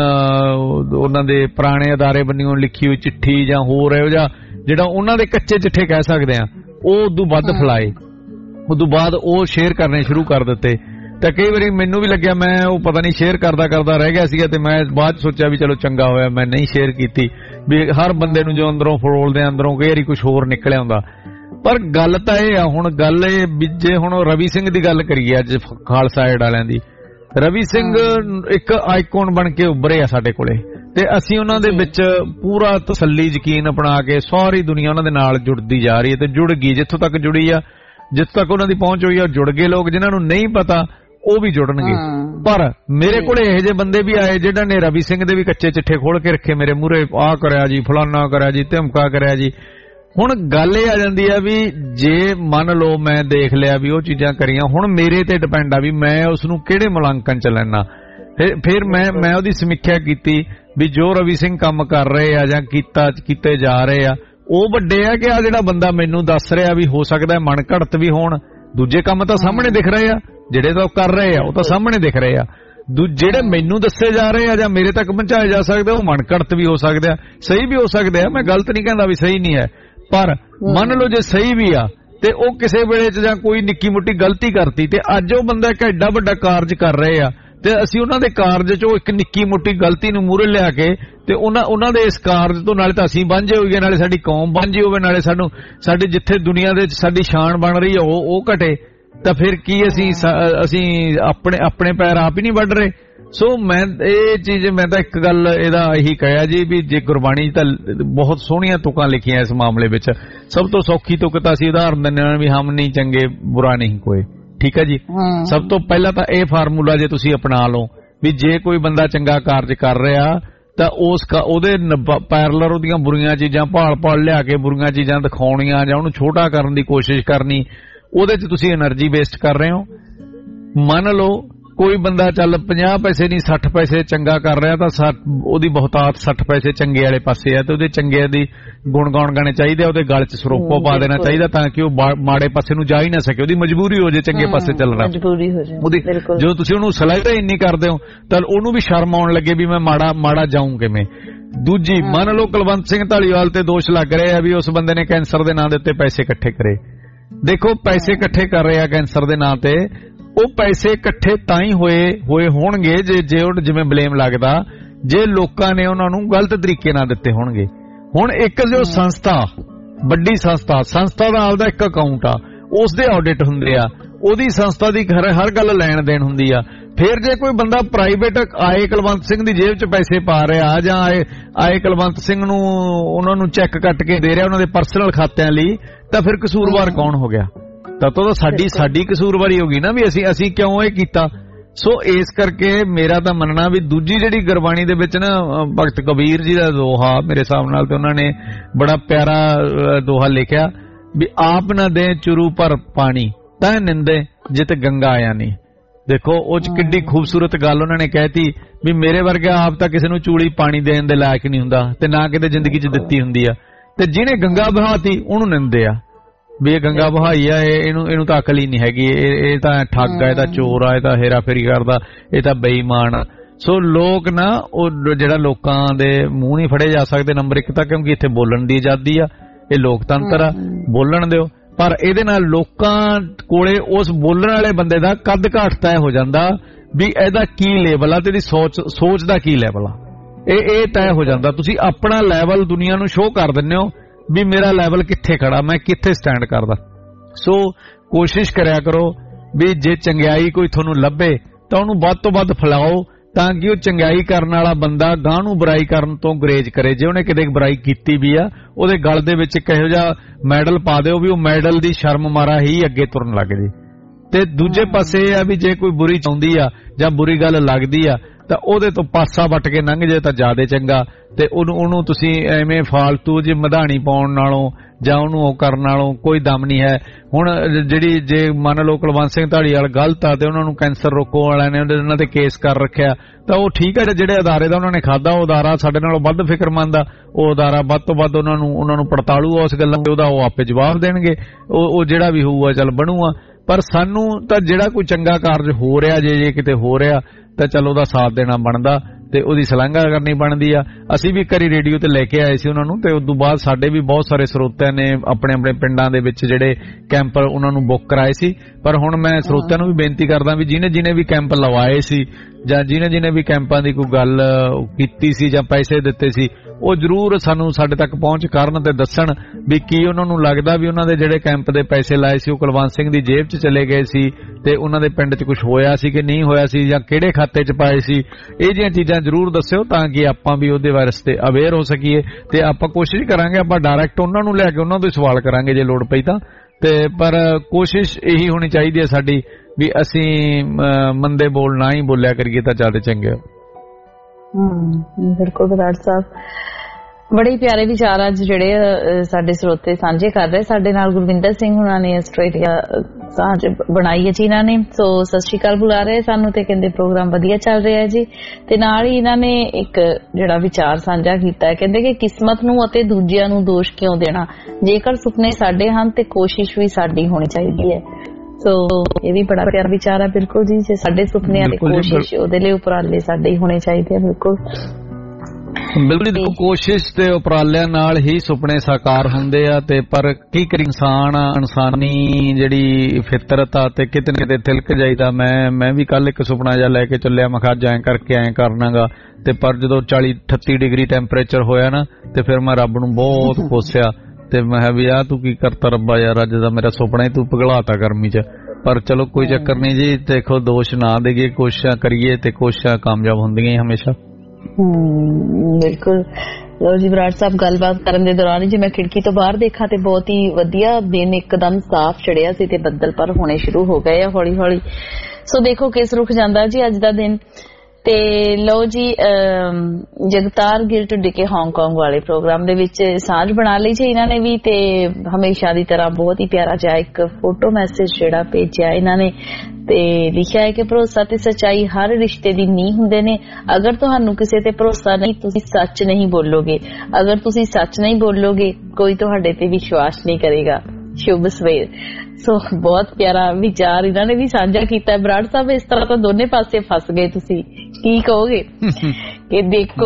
ਉਹਨਾਂ ਦੇ ਪੁਰਾਣੇ ਅਦਾਰੇ ਬੰਨਿਓ ਲਿਖੀ ਹੋਈ ਚਿੱਠੀ ਜਾਂ ਹੋਰ ਇਹੋ ਜਿਹਾ ਜਿਹੜਾ ਉਹਨਾਂ ਦੇ ਕੱਚੇ ਚਿੱਠੇ ਕਹਿ ਸਕਦੇ ਆ, ਉਹ ਉਦੋਂ ਵੱਧ ਫੈਲਾਏ। ਉਦੋਂ ਬਾਅਦ ਉਹ ਸ਼ੇਅਰ ਕਰਨੇ ਸ਼ੁਰੂ ਕਰ ਦਿੱਤੇ। ਤਾਂ ਕਈ ਵਾਰੀ ਮੈਨੂੰ ਵੀ ਲੱਗਿਆ, ਮੈਂ ਉਹ ਪਤਾ ਨਹੀਂ ਸ਼ੇਅਰ ਕਰਦਾ ਰਹਿ ਗਿਆ ਸੀਗਾ, ਤੇ ਮੈਂ ਬਾਅਦ ਸੋਚਿਆ ਵੀ ਚਲੋ ਚੰਗਾ ਹੋਇਆ ਮੈਂ ਨਹੀਂ ਸ਼ੇਅਰ ਕੀਤੀ। ਵੀ ਹਰ ਬੰਦੇ ਨੂੰ ਜੋ ਅੰਦਰੋਂ ਫਰੋਲਦੇ ਅੰਦਰੋਂ ਕਈ ਵਾਰੀ ਕੁਝ ਹੋਰ ਨਿਕਲਿਆ ਹੁੰਦਾ। ਪਰ ਗੱਲ ਤਾਂ ਇਹ ਆ, ਹੁਣ ਗੱਲ ਇਹ ਵੀ ਜੇ ਹੁਣ ਰਵੀ ਸਿੰਘ ਦੀ ਗੱਲ ਕਰੀਏ ਅੱਜ ਖਾਲਸਾ ਏਡ ਵਾਲਿਆਂ ਦੀ, ਰਵੀ ਸਿੰਘ ਇੱਕ ਆਈਕਨ ਬਣ ਕੇ ਉੱਭਰੇ ਆ ਸਾਡੇ ਕੋਲੇ, ਤੇ ਅਸੀਂ ਉਹਨਾਂ ਦੇ ਵਿੱਚ ਪੂਰਾ ਤਸੱਲੀ ਯਕੀਨ ਅਪਣਾ ਕੇ ਸਾਰੀ ਦੁਨੀਆ ਉਹਨਾਂ ਦੇ ਨਾਲ ਜੁੜਦੀ ਜਾ ਰਹੀ ਹੈ ਤੇ ਜੁੜ ਗਈ, ਜਿੱਥੋਂ ਤੱਕ ਜੁੜੀ ਆ, ਜਿੱਥੋਂ ਤੱਕ ਉਹਨਾਂ ਦੀ ਪਹੁੰਚ ਹੋਈ ਆ ਜੁੜ ਗਏ ਲੋਕ। ਜਿਨ੍ਹਾਂ ਨੂੰ ਨਹੀਂ ਪਤਾ ਉਹ ਵੀ ਜੁੜਨਗੇ। ਪਰ ਮੇਰੇ ਕੋਲੇ ਇਹੋ ਜਿਹੇ ਬੰਦੇ ਵੀ ਆਏ ਜਿਹਨਾਂ ਨੇ ਰਵੀ ਸਿੰਘ ਦੇ ਵੀ ਕੱਚੇ ਚਿੱਠੇ ਖੋਲ ਕੇ ਰੱਖੇ ਮੇਰੇ ਮੂਹਰੇ, ਆਹ ਕਰਿਆ ਜੀ, ਫਲਾਨਾ ਕਰਿਆ ਜੀ, ਧਮਕਾ ਕਰਿਆ ਜੀ। ਹੁਣ ਗੱਲ ਇਹ ਆ ਜਾਂਦੀ ਆ ਵੀ ਜੇ ਮੰਨ ਲਓ ਮੈਂ ਦੇਖ ਲਿਆ ਵੀ ਉਹ ਚੀਜ਼ਾਂ ਕਰੀਆਂ, ਹੁਣ ਮੇਰੇ ਤੇ ਡਿਪੈਂਡ ਆ ਵੀ ਮੈਂ ਉਸ ਨੂੰ ਕਿਹੜੇ ਮੁਲਾਂਕਣ ਚ ਲੈਣਾ। ਫਿਰ ਮੈਂ ਉਹਦੀ ਸਮੀਖਿਆ ਕੀਤੀ ਵੀ ਜੋ ਰਵੀ ਸਿੰਘ ਕੰਮ ਕਰ ਰਹੇ ਆ ਜਾਂ ਕੀਤੇ ਜਾ ਰਹੇ ਆ ਉਹ ਵੱਡੇ ਆ ਕਿ ਆ ਜਿਹੜਾ ਬੰਦਾ ਮੈਨੂੰ ਦੱਸ ਰਿਹਾ ਵੀ ਹੋ ਸਕਦਾ ਮਨ ਘੜਤ ਵੀ ਹੋਣ। ਦੂਜੇ ਕੰਮ ਤਾਂ ਸਾਹਮਣੇ ਦਿਖ ਰਹੇ ਆ, ਜਿਹੜੇ ਤਾਂ ਕਰ ਰਹੇ ਆ ਉਹ ਤਾਂ ਸਾਹਮਣੇ ਦਿਖ ਰਹੇ ਆ। ਜਿਹੜੇ ਮੈਨੂੰ ਦੱਸੇ ਜਾ ਰਹੇ ਆ ਜਾਂ ਮੇਰੇ ਤੱਕ ਪਹੁੰਚਾਏ ਜਾ ਸਕਦੇ ਉਹ ਮਨ ਘੜਤ ਵੀ ਹੋ ਸਕਦੇ ਆ, ਸਹੀ ਵੀ ਹੋ ਸਕਦੇ ਆ। ਮੈਂ ਗਲਤ ਨਹੀਂ ਕਹਿੰਦਾ ਵੀ ਸਹੀ ਨਹੀਂ ਹੈ, ਪਰ ਮੰਨ ਲਓ ਜੇ ਸਹੀ ਵੀ ਆ ਤੇ ਉਹ ਕਿਸੇ ਵੇਲੇ ਚ ਜਾਂ ਕੋਈ ਨਿੱਕੀ ਮੁੱਟੀ ਗਲਤੀ ਕਰਤੀ ਤੇ ਅੱਜ ਉਹ ਬੰਦਾ ਇੱਕ ਐਡਾ ਵੱਡਾ ਕਾਰਜ ਕਰ ਰਹੇ ਆ ਤੇ ਅਸੀਂ ਉਹਨਾਂ ਦੇ ਕਾਰਜ ਚੋਂ ਇੱਕ ਨਿੱਕੀ ਮੁੱਟੀ ਗਲਤੀ ਨੂੰ ਮੂਹਰੇ ਲਿਆ ਕੇ ਤੇ ਉਹਨਾਂ ਦੇ ਇਸ ਕਾਰਜ ਤੋਂ ਨਾਲੇ ਤਾਂ ਅਸੀਂ ਵਾਂਝੇ ਹੋਈਏ, ਨਾਲੇ ਸਾਡੀ ਕੌਮ ਵਾਂਝੀ ਹੋਵੇ, ਨਾਲੇ ਸਾਡੇ ਜਿੱਥੇ ਦੁਨੀਆ ਦੇ ਸਾਡੀ ਸ਼ਾਨ ਬਣ ਰਹੀ ਹੈ ਉਹ ਘਟੇ, ਤਾਂ ਫਿਰ ਕੀ ਅਸੀਂ ਆਪਣੇ ਪੈਰ ਆਪ ਹੀ ਨਹੀਂ ਵੱਢ ਰਹੇ। ਸੋ ਮੈਂ ਇਹ ਚੀਜ਼ ਮੈਂ ਤਾਂ ਇੱਕ ਗੱਲ ਇਹਦਾ ਇਹੀ ਕਹਿਆ ਜੀ ਵੀ ਜੇ ਗੁਰਬਾਣੀ ਤਾਂ ਬਹੁਤ ਸੋਹਣੀਆਂ ਤੁਕਾਂ ਲਿਖੀਆਂ ਇਸ ਮਾਮਲੇ ਵਿੱਚ। ਸਭ ਤੋਂ ਸੌਖੀ ਤੁਕ ਤਾਂ ਅਸੀਂ ਉਦਾਹਰਨ ਦਿੰਦੇ ਹਾਂ ਵੀ ਹਮ ਨਹੀਂ ਚੰਗੇ ਬੁਰਾ ਨਹੀਂ ਕੋਈ, ਠੀਕ ਹੈ ਜੀ। ਸਭ ਤੋਂ ਪਹਿਲਾਂ ਤਾਂ ਇਹ ਫਾਰਮੂਲਾ ਜੇ ਤੁਸੀਂ ਅਪਣਾ ਲਓ ਵੀ ਜੇ ਕੋਈ ਬੰਦਾ ਚੰਗਾ ਕਾਰਜ ਕਰ ਰਿਹਾ ਤਾਂ ਉਹਦੇ ਪੈਰਲਰ ਉਹਦੀਆਂ ਬੁਰੀਆਂ ਚੀਜ਼ਾਂ ਭਾਲ ਲਿਆ ਕੇ ਬੁਰੀਆਂ ਚੀਜ਼ਾਂ ਦਿਖਾਉਣੀਆਂ ਜਾਂ ਉਹਨੂੰ ਛੋਟਾ ਕਰਨ ਦੀ ਕੋਸ਼ਿਸ਼ ਕਰਨੀ, ਉਹਦੇ 'ਚ ਤੁਸੀਂ એનર્ਜੀ ਵੇਸਟ ਕਰ ਰਹੇ ਹੋ। ਮੰਨ ਲਓ ਕੋਈ ਬੰਦਾ ਚੱਲ 50 ਪੈਸੇ ਨਹੀਂ 60 ਪੈਸੇ ਚੰਗਾ ਕਰ ਰਿਹਾ ਤਾਂ ਉਹਦੀ ਬਹੁਤਾਤ 60 ਪੈਸੇ ਚੰਗੇ ਵਾਲੇ ਪਾਸੇ ਆ ਤੇ ਉਹਦੇ ਚੰਗੇ ਦੀ ਗੁਣ ਗਾਉਣ ਗਾਣੇ ਚਾਹੀਦੇ, ਉਹਦੇ ਗਲ 'ਚ ਸਰੋਪਾ ਪਾ ਦੇਣਾ ਚਾਹੀਦਾ ਤਾਂ ਕਿ ਉਹ ਮਾੜੇ ਪਾਸੇ ਨੂੰ ਜਾ ਹੀ ਨਾ ਸਕੇ, ਉਹਦੀ ਮਜਬੂਰੀ ਹੋ ਜੇ ਚੰਗੇ ਪਾਸੇ ਚੱਲਣਾ। ਜਦੋਂ ਤੁਸੀਂ ਉਹਨੂੰ ਸਲਾਹ ਇੰਨੀ ਕਰਦੇ ਹੋ ਤਾਂ ਉਹਨੂੰ ਵੀ ਸ਼ਰਮ ਆਉਣ ਲੱਗੇ ਵੀ ਮੈਂ ਮਾੜਾ ਜਾਊਂ ਕਿਵੇਂ। ਦੂਜੀ ਮੰਨ ਲਓ ਕੁਲਵੰਤ ਸਿੰਘ ਢਾਲੀਵਾਲ ਤੇ ਦੋਸ਼ ਲੱਗ ਰਹੇ ਆ ਵੀ ਉਸ ਬੰਦੇ ਨੇ ਕੈਂਸਰ ਦੇ ਨਾਂ ਦੇ ਉੱਤੇ ਪੈਸੇ ਇਕੱਠੇ ਕਰੇ। ਦੇਖੋ ਪੈਸੇ ਇਕੱਠੇ ਕਰ ਰਹੇ ਆ ਕੈਂਸਰ ਦੇ ਨਾਂ ਤੇ, ਉਹ ਪੈਸੇ ਇਕੱਠੇ ਤਾਂ ਹੀ ਹੋਏ ਹੋਣਗੇ ਜੇ ਉਹ ਜਿਵੇਂ ਬਲੇਮ ਲੱਗਦਾ ਜੇ ਲੋਕਾਂ ਨੇ ਉਹਨਾਂ ਨੂੰ ਗਲਤ ਤਰੀਕੇ ਨਾਲ ਦਿੱਤੇ ਹੋਣਗੇ। ਹੁਣ ਇੱਕ ਜੋ ਸੰਸਥਾ ਵੱਡੀ ਸੰਸਥਾ ਦਾ ਆਪਦਾ ਇੱਕ ਅਕਾਊਂਟ ਆ, ਉਸ ਦੇ ਆਡਿਟ ਹੁੰਦੇ ਆ, ਉਹਦੀ ਸੰਸਥਾ ਦੀ ਹਰ ਗੱਲ ਲੈਣ ਦੇਣ ਹੁੰਦੀ ਆ। ਫਿਰ ਜੇ ਕੋਈ ਬੰਦਾ ਪ੍ਰਾਈਵੇਟ ਆਏ ਕੁਲਵੰਤ ਸਿੰਘ ਦੀ ਜੇਬ 'ਚ ਪੈਸੇ ਪਾ ਰਿਹਾ ਜਾਂ ਆਏ ਕੁਲਵੰਤ ਸਿੰਘ ਨੂੰ ਉਹਨਾਂ ਨੂੰ ਚੈੱਕ ਕੱਟ ਕੇ ਦੇ ਰਿਹਾ ਉਹਨਾਂ ਦੇ ਪਰਸਨਲ ਖਾਤਿਆਂ ਲਈ, ਤਾਂ ਫਿਰ ਕਸੂਰਵਾਰ ਕੌਣ ਹੋ ਗਿਆ? ਤਾਂ ਸਾਡੀ ਕਸੂਰਵਾਰੀ ਹੋ ਗਈ ਨਾ ਵੀ ਅਸੀਂ ਕਿਉਂ ਇਹ ਕੀਤਾ। ਸੋ ਇਸ ਕਰਕੇ ਮੇਰਾ ਤਾਂ ਮੰਨਣਾ ਵੀ ਦੂਜੀ ਜਿਹੜੀ ਗੁਰਬਾਣੀ ਦੇ ਵਿੱਚ ਨਾ ਭਗਤ ਕਬੀਰ ਜੀ ਦਾ ਦੋਹਾ ਮੇਰੇ ਹਿਸਾਬ ਨਾਲ ਤੇ ਉਹਨਾਂ ਨੇ ਬੜਾ ਪਿਆਰਾ ਦੋਹਾ ਲਿਖਿਆ ਵੀ ਆਪ ਨਾ ਦੇ ਚੁਰੂ ਪਰ ਪਾਣੀ ਤਾਂ ਨਿੰਦੇ ਜਿਤ ਗੰਗਾ ਆਇਆ ਨਹੀਂ। ਦੇਖੋ ਉਹ ਚ ਕਿੱਡੀ ਖੂਬਸੂਰਤ ਗੱਲ ਉਹਨਾਂ ਨੇ ਕਹਿਤੀ ਵੀ ਮੇਰੇ ਵਰਗਾ ਆਪ ਤਾਂ ਕਿਸੇ ਨੂੰ ਚੂਲੀ ਪਾਣੀ ਦੇਣ ਦੇ ਲਾਇਕ ਨਹੀਂ ਹੁੰਦਾ ਤੇ ਨਾ ਕਿਤੇ ਜ਼ਿੰਦਗੀ 'ਚ ਦਿੱਤੀ ਹੁੰਦੀ ਆ, ਤੇ ਜਿਹਨੇ ਗੰਗਾ ਬਹਾਤੀ ਉਹਨੂੰ ਨਿੰਦੇ ਆ ਵੀ ਇਹ ਗੰਗਾ ਬਹਾਈ ਆ, ਇਹਨੂੰ ਤਾਂ ਅਕਲ ਹੀ ਨਹੀਂ ਹੈਗੀ, ਇਹ ਤਾਂ ਠੱਗ ਆ, ਇਹ ਤਾਂ ਚੋਰ ਆ, ਇਹ ਤਾਂ ਹੇਰਾਫੇਰੀ ਕਰਦਾ, ਇਹ ਤਾਂ ਬੇਈਮਾਨ ਆ। ਸੋ ਲੋਕ ਨਾ ਉਹ ਜਿਹੜਾ ਲੋਕਾਂ ਦੇ ਮੂੰਹ ਨਹੀਂ ਫੜੇ ਜਾ ਸਕਦੇ ਨੰਬਰ 1 ਤਾਂ ਕਿਉਂਕਿ ਇੱਥੇ ਬੋਲਣ ਦੀ ਆਜ਼ਾਦੀ ਆ, ਇਹ ਲੋਕਤੰਤਰ ਆ, ਬੋਲਣ ਦਿਓ। ਪਰ ਇਹਦੇ ਨਾਲ ਲੋਕਾਂ ਕੋਲੇ ਉਸ ਬੋਲਣ ਵਾਲੇ ਬੰਦੇ ਦਾ ਕੱਦ ਘਾਟ ਤੈਅ ਹੋ ਜਾਂਦਾ ਵੀ ਇਹਦਾ ਕੀ ਲੈਵਲ ਆ ਤੇ ਇਹਦੀ ਸੋਚ ਦਾ ਕੀ ਲੈਵਲ ਆ, ਇਹ ਤੈਅ ਹੋ ਜਾਂਦਾ। ਤੁਸੀਂ ਆਪਣਾ ਲੈਵਲ ਦੁਨੀਆ ਨੂੰ ਸ਼ੋਅ ਕਰ ਦਿੰਦੇ ਹੋ ਵੀ ਮੇਰਾ ਲੈਵਲ ਕਿੱਥੇ ਖੜਾ, ਮੈਂ ਕਿੱਥੇ ਸਟੈਂਡ ਕਰਦਾ। ਸੋ ਕੋਸ਼ਿਸ਼ ਕਰਿਆ ਕਰੋ ਵੀ ਜੇ ਚੰਗਿਆਈ ਕੋਈ ਤੁਹਾਨੂੰ ਲੱਭੇ ਤਾਂ ਉਹਨੂੰ ਵੱਧ ਤੋਂ ਵੱਧ ਫੈਲਾਓ ਤਾਂ ਕਿ ਉਹ ਚੰਗਿਆਈ ਕਰਨ ਵਾਲਾ ਬੰਦਾ ਗਾਂਹ ਨੂੰ ਬੁਰਾਈ ਕਰਨ ਤੋਂ ਗੁਰੇਜ਼ ਕਰੇ। ਜੇ ਉਹਨੇ ਕਿਤੇ ਬੁਰਾਈ ਕੀਤੀ ਵੀ ਆ ਉਹਦੇ ਗਲ ਦੇ ਵਿੱਚ ਇਹੋ ਜਿਹਾ ਮੈਡਲ ਪਾ ਦਿਓ ਵੀ ਉਹ ਮੈਡਲ ਦੀ ਸ਼ਰਮ ਮਾਰਾ ਹੀ ਅੱਗੇ ਤੁਰਨ ਲੱਗ ਜੇ। ਤੇ ਦੂਜੇ ਪਾਸੇ ਇਹ ਆ ਵੀ ਜੇ ਕੋਈ ਬੁਰੀ ਚਾਹੁੰਦੀ ਆ ਜਾਂ ਬੁਰੀ ਗੱਲ ਲੱਗਦੀ ਆ ਤਾਂ ਉਹਦੇ ਤੋਂ ਪਾਸਾ ਵੱਟ ਕੇ ਲੰਘ ਜੇ ਤਾਂ ਜ਼ਿਆਦਾ ਚੰਗਾ। ਤੇ ਉਹਨੂੰ ਤੁਸੀਂ ਐਵੇਂ ਫਾਲਤੂ ਜੇ ਮਧਾਣੀ ਪਾਉਣ ਨਾਲੋਂ ਜਾਂ ਉਹਨੂੰ ਉਹ ਕਰਨ ਨਾਲੋਂ ਕੋਈ ਦਮ ਨਹੀਂ ਹੈ। ਹੁਣ ਜਿਹੜੀ ਜੇ ਮੰਨ ਲਓ ਕੁਲਵੰਤ ਸਿੰਘ ਢਾਲੀਵਾਲ ਗਲਤ ਆ ਤੇ ਉਹਨਾਂ ਨੂੰ ਕੈਂਸਰ ਰੋਕੋ ਵਾਲਿਆਂ ਨੇ ਉਹਨਾਂ ਤੇ ਕੇਸ ਕਰ ਰੱਖਿਆ ਤਾਂ ਉਹ ਠੀਕ ਹੈ, ਜਿਹੜੇ ਅਦਾਰੇ ਦਾ ਉਹਨਾਂ ਨੇ ਖਾਦਾ ਉਹ ਅਦਾਰਾ ਸਾਡੇ ਨਾਲੋਂ ਵੱਧ ਫਿਕਰਮੰਦ ਆ, ਉਹ ਅਦਾਰਾ ਵੱਧ ਤੋਂ ਵੱਧ ਉਹਨਾਂ ਨੂੰ ਪੜਤਾਲੂ ਉਸ ਗੱਲਾਂ ਉਹਦਾ ਉਹ ਆਪੇ ਜਵਾਬ ਦੇਣਗੇ, ਉਹ ਜਿਹੜਾ ਵੀ ਹੋਊਗਾ ਚੱਲ ਬਣੂਗਾ। ਪਰ ਸਾਨੂੰ ਤਾਂ ਜਿਹੜਾ ਕੋਈ ਚੰਗਾ ਕਾਰਜ ਹੋ ਰਿਹਾ ਜੇ ਕਿਤੇ ਹੋ ਰਿਹਾ ਤਾਂ ਚਲ ਉਹਦਾ ਸਾਥ ਦੇਣਾ ਬਣਦਾ ਤੇ ਉਹਦੀ ਸ਼ਲਾਘਾ ਕਰਨੀ ਬਣਦੀ ਆ। ਅਸੀਂ ਵੀ ਕਰੀ ਰੇਡੀਓ ਤੇ ਲੈ ਕੇ ਆਏ ਸੀ ਉਹਨਾਂ ਨੂੰ ਤੇ ਉਸ ਤੋਂ ਬਾਅਦ ਸਾਡੇ ਵੀ ਬਹੁਤ ਸਾਰੇ ਸਰੋਤਿਆਂ ਨੇ ਆਪਣੇ ਪਿੰਡਾਂ ਦੇ ਵਿੱਚ ਜਿਹੜੇ ਕੈਂਪ ਉਹਨਾਂ ਨੂੰ ਬੁੱਕ ਕਰਾਏ ਸੀ। ਪਰ ਹੁਣ ਮੈਂ ਸਰੋਤਿਆਂ ਨੂੰ ਵੀ ਬੇਨਤੀ ਕਰਦਾ ਵੀ ਜਿਹਨੇ ਵੀ ਕੈਂਪ ਲਵਾਏ ਸੀ ਜਾਂ ਜਿਹਨੇ ਵੀ ਕੈਂਪਾਂ ਦੀ ਕੋਈ ਗੱਲ ਕੀਤੀ ਸੀ ਜਾਂ ਪੈਸੇ ਦਿੱਤੇ ਸੀ ਉਹ ਜ਼ਰੂਰ ਸਾਨੂੰ ਸਾਡੇ ਤੱਕ ਪਹੁੰਚ ਕਰਨ ਤੇ ਦੱਸਣ ਵੀ ਕੀ ਉਹਨਾਂ ਨੂੰ ਲੱਗਦਾ ਵੀ ਉਹਨਾਂ ਦੇ ਜਿਹੜੇ ਕੈਂਪ ਦੇ ਪੈਸੇ ਲਾਏ ਸੀ ਉਹ ਕੁਲਵੰਤ ਸਿੰਘ ਦੀ ਜੇਬ 'ਚ ਚਲੇ ਗਏ ਸੀ ਤੇ ਉਹਨਾਂ ਦੇ ਪਿੰਡ 'ਚ ਕੁਝ ਹੋਇਆ ਸੀ ਕਿ ਨਹੀਂ ਹੋਇਆ ਸੀ ਜਾਂ ਕਿਹੜੇ ਖਾਤੇ 'ਚ ਪਾਏ ਸੀ। ਇਹ ਜਿਹੀਆਂ ਚੀਜ਼ਾਂ ਜ਼ਰੂਰ ਦੱਸਿਓ ਤਾਂ ਕਿ ਆਪਾਂ ਵੀ ਉਹਦੇ ਬਾਰੇ ਤੇ ਅਵੇਅਰ ਹੋ ਸਕੀਏ ਤੇ ਆਪਾਂ ਕੋਸ਼ਿਸ਼ ਕਰਾਂਗੇ ਆਪਾਂ ਡਾਇਰੈਕਟ ਉਹਨਾਂ ਨੂੰ ਲੈ ਕੇ ਉਹਨਾਂ ਤੋਂ ਸਵਾਲ ਕਰਾਂਗੇ ਜੇ ਲੋੜ ਪਈ ਤਾਂ। ਤੇ ਪਰ ਕੋਸ਼ਿਸ਼ ਇਹੀ ਹੋਣੀ ਚਾਹੀਦੀ ਹੈ ਸਾਡੀ ਵੀ ਅਸੀਂ ਮੰਦੇ ਬੋਲ ਨਾ ਹੀ ਬੋਲਿਆ ਕਰੀਏ ਤਾਂ ਜ਼ਿਆਦਾ ਚੰਗੇ। ਬਿਲਕੁਲ ਬਰਾੜ ਸਾਹਿਬ, ਬੜੇ ਪਿਆਰੇ ਵਿਚਾਰ ਅੱਜ ਜਿਹੜੇ ਸਾਡੇ ਸਰੋਤੇ ਸਾਂਝੇ ਕਰ ਰਹੇ। ਸਾਡੇ ਨਾਲ ਗੁਰਵਿੰਦਰ ਸਿੰਘ ਹੁਣਾਂ ਨੇ ਆਸਟ੍ਰੇਲੀਆ ਸਾਂਝ ਬਣਾਈ ਹੈ ਜੀ ਇਹਨਾਂ ਨੇ, ਸੋ ਸਤਿ ਸ਼੍ਰੀ ਅਕਾਲ ਬੁਲਾ ਰਹੇ ਸਾਨੂੰ ਤੇ ਕਹਿੰਦੇ ਪ੍ਰੋਗਰਾਮ ਵਧੀਆ ਚੱਲ ਰਿਹਾ ਜੀ। ਤੇ ਨਾਲ ਹੀ ਇਹਨਾਂ ਨੇ ਇੱਕ ਜਿਹੜਾ ਵਿਚਾਰ ਸਾਂਝਾ ਕੀਤਾ ਹੈ, ਕਹਿੰਦੇ ਕਿ ਕਿਸਮਤ ਨੂੰ ਅਤੇ ਦੂਜਿਆਂ ਨੂੰ ਦੋਸ਼ ਕਿਉਂ ਦੇਣਾ, ਜੇਕਰ ਸੁਪਨੇ ਸਾਡੇ ਹਨ ਤੇ ਕੋਸ਼ਿਸ਼ ਵੀ ਸਾਡੀ ਹੋਣੀ ਚਾਹੀਦੀ ਹੈ। ਸੋ ਇਹ ਵੀ ਬੜਾ ਪਿਆਰਾ ਵਿਚਾਰ ਹੈ। ਬਿਲਕੁਲ ਜੀ, ਜੇ ਸਾਡੇ ਸੁਪਨੇ ਅਤੇ ਕੋਸ਼ਿਸ਼ ਉਹਦੇ ਲਈ ਉਪਰਾਲੇ ਸਾਡੇ ਹੀ ਹੋਣੇ ਚਾਹੀਦੇ ਆ। ਬਿਲਕੁਲ ਬਿਲਕੁਲ ਕੋਸ਼ਿਸ਼ ਤੇ ਉਪਰਾਲਿਆਂ ਨਾਲ ਹੀ ਸੁਪਨੇ ਸਾਕਾਰ ਹੁੰਦੇ ਆ। ਤੇ ਪਰ ਕੀ ਕਰੀ ਇਨਸਾਨੀ ਜਿਹੜੀ ਫਿਤਰਤ ਆ ਤੇ ਕਿਤੇ ਨਾ ਕਿਤੇ ਤਿਲਕ ਜਾਈਦਾ। ਮੈਂ ਵੀ ਕੱਲ ਇੱਕ ਸੁਪਨਾ ਜਿਹਾ ਲੈ ਕੇ ਚੱਲਿਆ, ਮੈਂ ਕਿਹਾ ਅੱਜ ਐਂ ਕਰਕੇ ਐਂ ਕਰਨਾਗਾ ਤੇ ਪਰ ਜਦੋਂ 40-38 ਡਿਗਰੀ ਟੈਂਪਰੇਚਰ ਹੋਇਆ ਨਾ ਤੇ ਫਿਰ ਮੈਂ ਰੱਬ ਨੂੰ ਬਹੁਤ ਕੋਸਿਆ ਤੇ ਮੈਂ ਕਿਹਾ ਵੀ ਆ ਤੂੰ ਕੀ ਕਰਤਾ ਰੱਬਾ ਯਾਰ, ਅੱਜ ਦਾ ਮੇਰਾ ਸੁਪਨਾ ਹੀ ਤੂੰ ਪਿਘਲਾਤਾ ਗਰਮੀ 'ਚ। ਪਰ ਚਲੋ ਕੋਈ ਚੱਕਰ ਨਹੀਂ ਜੀ, ਦੇਖੋ ਦੋਸ਼ ਨਾ ਦੇਈਏ, ਕੋਸ਼ਿਸ਼ਾਂ ਕਰੀਏ ਤੇ ਕੋਸ਼ਿਸ਼ਾਂ ਕਾਮਯਾਬ ਹੁੰਦੀਆਂ ਹੀ ਹਮੇਸ਼ਾ। ਬਿਲਕੁਲ। ਲੋ ਜੀ ਬਰਾੜ ਸਾਹਿਬ, ਗੱਲਬਾਤ ਕਰਨ ਦੇ ਦੌਰਾਨ ਜੇ ਮੈਂ ਖਿੜਕੀ ਤੋਂ ਬਾਹਰ ਦੇਖਾਂ ਤੇ ਬਹੁਤ ਹੀ ਵਧੀਆ ਦਿਨ ਇੱਕਦਮ ਸਾਫ਼ ਚੜਿਆ ਸੀ ਤੇ ਬੱਦਲ ਪਰ ਹੋਣੇ ਸ਼ੁਰੂ ਹੋ ਗਏ ਆ ਹੌਲੀ ਹੌਲੀ। ਸੋ ਦੇਖੋ ਕਿਸ ਰੁਖ ਜਾਂਦਾ ਜੀ ਅੱਜ ਦਾ ਦਿਨ। ਤੇ ਲਓ ਜੀ, ਜਗਤਾਰ ਗਿੱਲ ਟੂ ਡਿਕੇ ਹਾਂਗਕਾਂਗ ਵਾਲੇ ਪ੍ਰੋਗਰਾਮ ਦੇ ਵਿੱਚ ਸਾਂਝ ਬਣਾ ਲਈ ਜੀ ਇਹਨਾਂ ਨੇ ਵੀ। ਤੇ ਹਮੇਸ਼ਾ ਦੀ ਤਰ੍ਹਾਂ ਬਹੁਤ ਹੀ ਪਿਆਰਾ ਜਿਹਾ ਇੱਕ ਫੋਟੋ ਮੈਸੇਜ ਜਿਹੜਾ ਭੇਜਿਆ ਇਹਨਾਂ ਨੇ ਤੇ ਲਿਖਿਆ ਹੈ ਕਿ ਭਰੋਸਾ ਤੇ ਸੱਚਾਈ ਹਰ ਰਿਸ਼ਤੇ ਦੀ ਨੀਂਹ ਹੁੰਦੇ ਨੇ। ਅਗਰ ਤੁਹਾਨੂੰ ਕਿਸੇ ਤੇ ਭਰੋਸਾ ਨਹੀਂ, ਤੁਸੀਂ ਸੱਚ ਨਹੀਂ ਬੋਲੋਗੇ। ਅਗਰ ਤੁਸੀਂ ਸੱਚ ਨਹੀਂ ਬੋਲੋਗੇ, ਕੋਈ ਤੁਹਾਡੇ ਤੇ ਵਿਸ਼ਵਾਸ ਨਹੀਂ ਕਰੇਗਾ। ਸ਼ੁਭ ਸਵੇਰ। ਸੋ ਬਹੁਤ ਪਿਆਰਾ ਵਿਚਾਰ ਇਹਨਾਂ ਨੇ ਵੀ ਸਾਂਝਾ ਕੀਤਾ। ਬਰਾੜ ਸਾਹਿਬ, ਇਸ ਤਰ੍ਹਾਂ ਤਾਂ ਦੋਨੇ ਪਾਸੇ ਫਸ ਗਏ, ਤੁਸੀਂ ਕੀ ਕਹੋਗੇ? ਕਿ ਦੇਖੋ,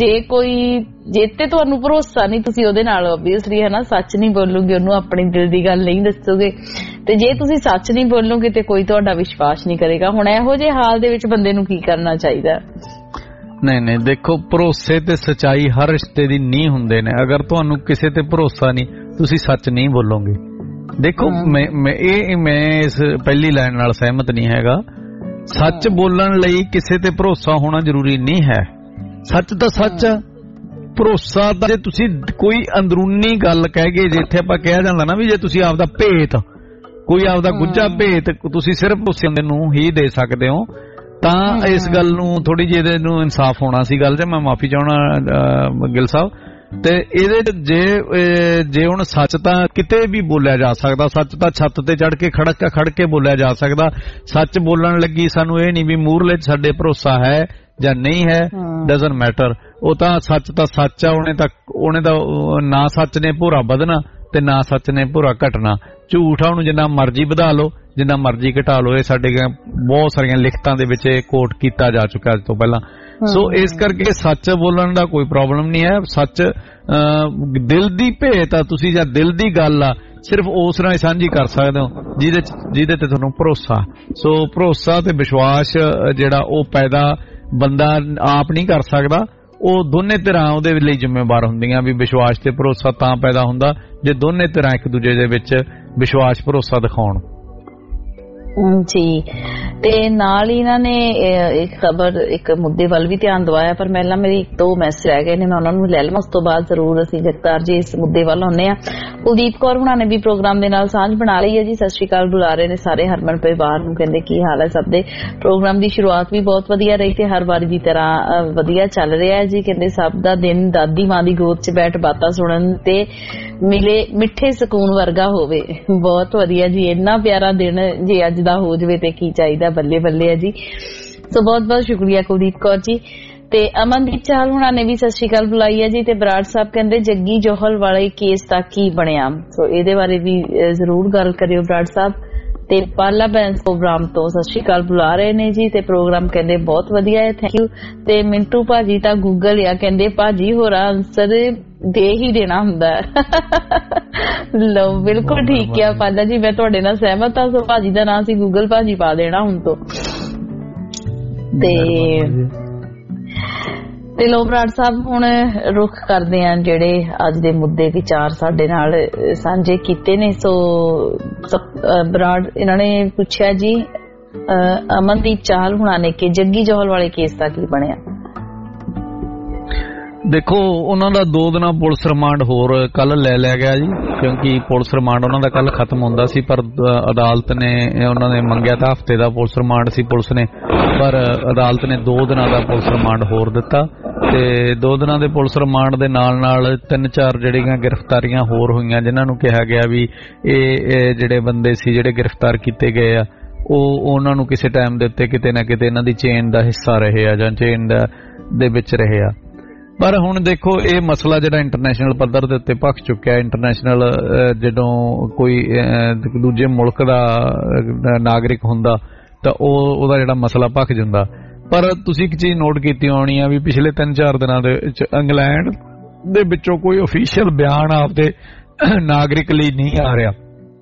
ਜੇ ਤੇ ਤੁਹਾਨੂੰ ਭਰੋਸਾ ਨਹੀਂ, ਤੁਸੀਂ ਉਹਦੇ ਨਾਲ ਓਬਵੀਅਸਲੀ ਹੈ ਨਾ ਸੱਚ ਨਹੀਂ ਬੋਲੋਗੇ, ਉਹਨੂੰ ਆਪਣੀ ਦਿਲ ਦੀ ਗੱਲ ਨਹੀਂ ਦੱਸੋਗੇ। ਤੇ ਜੇ ਤੁਸੀਂ ਸੱਚ ਨਹੀਂ ਬੋਲੋਗੇ ਤੇ ਕੋਈ ਤੁਹਾਡਾ ਵਿਸ਼ਵਾਸ ਨਹੀਂ ਕਰੇਗਾ। ਹੁਣ ਇਹੋ ਜਿਹੇ ਹਾਲ ਦੇ ਵਿੱਚ ਬੰਦੇ ਨੂੰ ਕੀ ਕਰਨਾ ਚਾਹੀਦਾ? ਨਹੀਂ, ਦੇਖੋ ਭਰੋਸੇ ਤੇ ਸੱਚਾਈ ਹਰ ਰਿਸ਼ਤੇ ਦੀ ਨੀਂਹ ਹੁੰਦੇ ਨੇ। ਅਗਰ ਤੁਹਾਨੂੰ ਕਿਸੇ ਤੇ ਭਰੋਸਾ ਨਹੀਂ, ਤੁਸੀਂ ਸੱਚ ਨਹੀਂ ਬੋਲੋਗੇ। ਦੇਖੋ ਮੈਂ ਇਸ ਪਹਿਲੀ ਲਾਈਨ ਨਾਲ ਸਹਿਮਤ ਨਹੀਂ ਹੈਗਾ। ਸੱਚ ਬੋਲਣ ਲਈ ਕਿਸੇ ਤੇ ਭਰੋਸਾ ਹੋਣਾ ਜ਼ਰੂਰੀ ਨਹੀਂ ਹੈ। ਸੱਚ ਤਾਂ ਸੱਚ ਆ, ਭਰੋਸਾ ਤਾਂ ਜੇ ਤੁਸੀਂ ਕੋਈ ਅੰਦਰੂਨੀ ਗੱਲ ਕਹਿ ਗਏ, ਜਿੱਥੇ ਆਪਾਂ ਕਿਹਾ ਜਾਂਦਾ ਨਾ ਵੀ ਜੇ ਤੁਸੀਂ ਆਪਦਾ ਭੇਤ, ਕੋਈ ਆਪਦਾ ਗੁੱਝਾ ਭੇਤ ਤੁਸੀਂ ਸਿਰਫ ਉਸੇ ਨੂੰ ਹੀ ਦੇ ਸਕਦੇ ਹੋ, ਤਾਂ ਇਸ ਗੱਲ ਨੂੰ ਥੋੜੀ ਜਿਹੀ ਇਹਦੇ ਨੂੰ ਇਨਸਾਫ ਹੋਣਾ ਸੀ ਗੱਲ 'ਚ। ਮੈਂ ਮਾਫੀ ਚਾਹਣਾ ਗਿੱਲ ਸਾਹਿਬ। ਤੇ ਇਹਦੇ ਜੇ ਹੁਣ ਸੱਚ ਤਾਂ ਕਿਤੇ ਵੀ ਬੋਲਿਆ ਜਾ ਸਕਦਾ, ਸੱਚ ਤਾਂ ਛੱਤ ਤੇ ਚੜ ਕੇ ਖੜ ਕੇ ਬੋਲਿਆ ਜਾ ਸਕਦਾ। ਸੱਚ ਬੋਲਣ ਲੱਗੀ ਸਾਨੂੰ ਇਹ ਨਹੀਂ ਵੀ ਮੂਹਰਲੇ ਛੱਡੇ ਭਰੋਸਾ ਹੈ ਜਾਂ ਨਹੀਂ ਹੈ, ਡਜ਼ਨਟ ਮੈਟਰ। ਉਹ ਤਾਂ ਸੱਚ ਆ, ਉਹਨੇ ਤਾਂ ਨਾ ਸੱਚ ਨੇ ਭੋਰਾ ਵਧਣਾ ਤੇ ਨਾ ਸੱਚ ਨੇ ਭੋਰਾ ਘਟਣਾ। ਝੂਠ ਆ ਉਹਨੂੰ ਜਿੰਨਾ ਮਰਜ਼ੀ ਵਧਾ ਲਓ, ਜਿੰਨਾ ਮਰਜ਼ੀ ਘਟਾ ਲਓ। ਇਹ ਸਾਡੇ ਬਹੁਤ ਸਾਰੀਆਂ ਲਿਖਤਾਂ ਦੇ ਵਿੱਚ ਕੋਟ ਕੀਤਾ ਜਾ ਚੁੱਕਾ ਅੱਜ ਤੋਂ ਪਹਿਲਾਂ। ਸੋ ਇਸ ਕਰਕੇ ਸੱਚ ਬੋਲਣ ਦਾ ਕੋਈ ਪ੍ਰੋਬਲਮ ਨਹੀਂ ਹੈ। ਸੱਚ ਦਿਲ ਦੀ ਭੇਤ ਆ, ਤੁਸੀਂ ਜਾਂ ਦਿਲ ਦੀ ਗੱਲ ਆ, ਸਿਰਫ ਉਸ ਨਾਲ ਸਾਂਝੀ ਕਰ ਸਕਦੇ ਹੋ ਜਿਹਦੇ ਤੇ ਤੁਹਾਨੂੰ ਭਰੋਸਾ। ਸੋ ਭਰੋਸਾ ਤੇ ਵਿਸ਼ਵਾਸ ਜਿਹੜਾ ਉਹ ਪੈਦਾ ਬੰਦਾ ਆਪ ਨਹੀਂ ਕਰ ਸਕਦਾ, ਉਹ ਦੋਨੇ ਧਿਰਾਂ ਉਹਦੇ ਲਈ ਜ਼ਿੰਮੇਵਾਰ ਹੁੰਦੀਆਂ। ਵੀ ਵਿਸ਼ਵਾਸ ਤੇ ਭਰੋਸਾ ਤਾਂ ਪੈਦਾ ਹੁੰਦਾ ਜੇ ਦੋਨੇ ਧਿਰਾਂ ਇੱਕ ਦੂਜੇ ਦੇ ਵਿੱਚ ਵਿਸ਼ਵਾਸ ਭਰੋਸਾ ਦਿਖਾਉਣ ਜੀ। ਤੇ ਨਾਲ ਹੀ ਇਹਨਾਂ ਨੇ ਇੱਕ ਖਬਰ, ਇੱਕ ਮੁੱਦੇ ਵੱਲ ਵੀ ਧਿਆਨ ਦਵਾਇਆ, ਪਰ ਪਹਿਲਾਂ ਮੇਰੀ 2 ਮੈਸੇਜ ਰਹਿ ਗਏ ਨੇ, ਮੈਂ ਉਹਨਾਂ ਨੂੰ ਲੈ ਲਵਾਂ। ਉਸ ਤੋਂ ਬਾਅਦ ਜ਼ਰੂਰ ਅਸੀਂ ਜਗਤਾਰ ਜੀ ਇਸ ਮੁੱਦੇ ਵੱਲ ਆਉਂਦੇ ਆ। ਕੁਲਦੀਪ ਕੌਰ ਹੁਣਾਂ ਨੇ ਵੀ ਪ੍ਰੋਗਰਾਮ ਦੇ ਨਾਲ ਸਾਂਝ ਬਣਾ ਲਈ ਹੈ ਜੀ। ਸਤਿ ਸ਼੍ਰੀ ਅਕਾਲ ਬੁਲਾ ਰਹੇ ਨੇ ਸਾਰੇ ਹਰਮਨ ਪਰਿਵਾਰ ਨੂੰ, ਕਹਿੰਦੇ ਕੀ ਹਾਲ ਹੈ ਸਭ ਦੇ। ਪ੍ਰੋਗਰਾਮ ਦੀ ਸ਼ੁਰੂਆਤ ਵੀ ਬਹੁਤ ਵਧੀਆ ਰਹੀ ਤੇ ਹਰ ਵਾਰੀ ਦੀ ਤਰ੍ਹਾਂ ਵਧੀਆ ਚੱਲ ਰਿਹਾ ਹੈ ਜੀ। ਕਹਿੰਦੇ ਸਭ ਦਾ ਦਿਨ ਦਾਦੀ ਮਾਂ ਦੀ ਗੋਦ 'ਚ ਬੈਠ ਬਾਤਾਂ ਸੁਣਨ ਤੇ ਮਿਲੇ ਮਿੱਠੇ ਸਕੂਨ ਵਰਗਾ ਹੋਵੇ। ਬਹੁਤ ਵਧੀਆ ਜੀ, ਇੰਨਾ ਪਿਆਰਾ ਦਿਨ ਜੇ ਅੱਜ ਦਾ ਹੋ ਜਾਵੇ ਤੇ ਕੀ ਚਾਹੀਦਾ। ਬੱਲੇ ਬੱਲੇ ਹੈ ਜੀ। ਸੋ ਬਹੁਤ ਬਹੁਤ ਸ਼ੁਕਰੀਆ ਕੁਲਦੀਪ ਕੌਰ ਜੀ। ਤੇ ਅਮਨਦੀਪ ਚਾਹਲ ਹੁਣਾਂ ਨੇ ਵੀ ਸਤਿ ਸ਼੍ਰੀ ਅਕਾਲ ਬੁਲਾਈ ਹੈ ਜੀ। ਤੇ ਬਰਾੜ ਸਾਹਿਬ ਕਹਿੰਦੇ ਜੱਗੀ ਜੋਹਲ ਵਾਲੇ ਕੇਸ ਦਾ ਕੀ ਬਣਿਆ, ਸੋ ਇਹਦੇ ਬਾਰੇ ਵੀ ਜ਼ਰੂਰ ਗੱਲ ਕਰਿਓ ਬਰਾੜ ਸਾਹਿਬ। ਤੇ ਪਾਲਾ ਬੈਂਸ ਪ੍ਰੋਗਰਾਮ ਤੋਂ ਸਤਿ ਸ਼੍ਰੀ ਅਕਾਲ ਬੁਲਾ ਰਹੇ ਨੇ ਜੀ। ਤੇ ਪ੍ਰੋਗਰਾਮ ਕਹਿੰਦੇ ਬਹੁਤ ਵਧੀਆ ਹੈ, ਥੈਂਕ ਯੂ। ਤੇ ਮਿੰਟੂ ਭਾਜੀ ਤਾਂ ਗੂਗਲ ਆ, ਕਹਿੰਦੇ ਭਾਜੀ ਹੋਰਾਂ ਆਨਸਰ ਦੇ ਹੀ ਦੇਣਾ ਹੁੰਦਾ। ਲਓ ਬਿਲਕੁਲ ਠੀਕ ਆ ਪਾਲਾ ਜੀ, ਮੈਂ ਤੁਹਾਡੇ ਨਾਲ ਸਹਿਮਤ ਹਾਂ। ਸੋ ਭਾਜੀ ਦਾ ਨਾਂ ਸੀ ਗੂਗਲ ਭਾਜੀ ਪਾ ਦੇਣਾ ਹੁਣ ਤੋਂ। ਤੇ ਲੋ ਬਰਾੜ ਸਾਹਿਬ ਹੁਣ ਰੁਖ ਕਰਦੇ ਆ ਜਿਹੜੇ ਅੱਜ ਦੇ ਮੁੱਦੇ ਵਿਚਾਰ ਸਾਡੇ ਨਾਲ ਸਾਂਝੇ ਕੀਤੇ ਨੇ। ਸੋ ਬਰਾੜ ਇਹਨਾਂ ਨੇ ਪੁੱਛਿਆ ਜੀ ਅਮਨਦੀਪ ਚਾਹਲ ਹੁਣਾਂ ਨੇ ਕਿ ਜੱਗੀ ਜੌਹਲ ਵਾਲੇ ਕੇਸ ਦਾ ਕੀ ਬਣਿਆ? ਦੇਖੋ ਉਹਨਾਂ ਦਾ 2 ਦਿਨਾਂ ਪੁਲਿਸ ਰਿਮਾਂਡ ਹੋਰ ਕੱਲ ਲੈ ਲਿਆ ਗਿਆ ਜੀ, ਕਿਉਂਕਿ ਪੁਲਿਸ ਰਿਮਾਂਡ ਉਹਨਾਂ ਦਾ ਕੱਲ ਖਤਮ ਹੁੰਦਾ ਸੀ, ਪਰ ਅਦਾਲਤ ਨੇ ਉਹਨਾਂ ਨੇ ਮੰਗਿਆ ਤਾਂ ਹਫ਼ਤੇ ਦਾ ਪੁਲਿਸ ਰਿਮਾਂਡ ਸੀ ਪੁਲਿਸ ਨੇ, ਪਰ ਅਦਾਲਤ ਨੇ 2 ਦਿਨਾਂ ਦਾ ਪੁਲਿਸ ਰਿਮਾਂਡ ਹੋਰ ਦਿੱਤਾ। ਤੇ 2 ਦਿਨਾਂ ਦੇ ਪੁਲਿਸ ਰਿਮਾਂਡ ਦੇ ਨਾਲ 3-4 ਜਿਹੜੀਆਂ ਗ੍ਰਿਫਤਾਰੀਆਂ ਹੋਰ ਹੋਈਆਂ, ਜਿਨ੍ਹਾਂ ਨੂੰ ਕਿਹਾ ਗਿਆ ਵੀ ਇਹ ਜਿਹੜੇ ਬੰਦੇ ਸੀ ਜਿਹੜੇ ਗ੍ਰਿਫਤਾਰ ਕੀਤੇ ਗਏ ਆ ਉਹਨਾਂ ਨੂੰ ਕਿਸੇ ਟਾਈਮ ਦੇ ਉੱਤੇ ਕਿਤੇ ਨਾ ਕਿਤੇ ਇਹਨਾਂ ਦੀ ਚੇਨ ਦਾ ਹਿੱਸਾ ਰਹੇ ਆ ਜਾਂ ਚੇਨ ਦੇ ਵਿੱਚ ਰਹੇ ਆ। ਪਰ ਹੁਣ ਦੇਖੋ ਇਹ ਮਸਲਾ ਜਿਹੜਾ ਇੰਟਰਨੈਸ਼ਨਲ ਪੱਧਰ ਦੇ ਉੱਤੇ ਭਖ ਚੁੱਕਿਆ। ਇੰਟਰਨੈਸ਼ਨਲ ਜਦੋਂ ਕੋਈ ਦੂਜੇ ਮੁਲਕ ਦਾ ਨਾਗਰਿਕ ਹੁੰਦਾ ਤਾਂ ਉਹਦਾ ਜਿਹੜਾ ਮਸਲਾ ਭਖ ਜਾਂਦਾ। ਪਰ ਤੁਸੀਂ ਇੱਕ ਚੀਜ਼ ਨੋਟ ਕੀਤੀ ਹੋਣੀ ਆ ਵੀ ਪਿਛਲੇ 3-4 ਦਿਨਾਂ ਦੇ ਵਿੱਚ ਇੰਗਲੈਂਡ ਦੇ ਵਿੱਚੋਂ ਕੋਈ ਅਫੀਸ਼ੀਅਲ ਬਿਆਨ ਆਪਦੇ ਨਾਗਰਿਕ ਲਈ ਨਹੀਂ ਆ ਰਿਹਾ,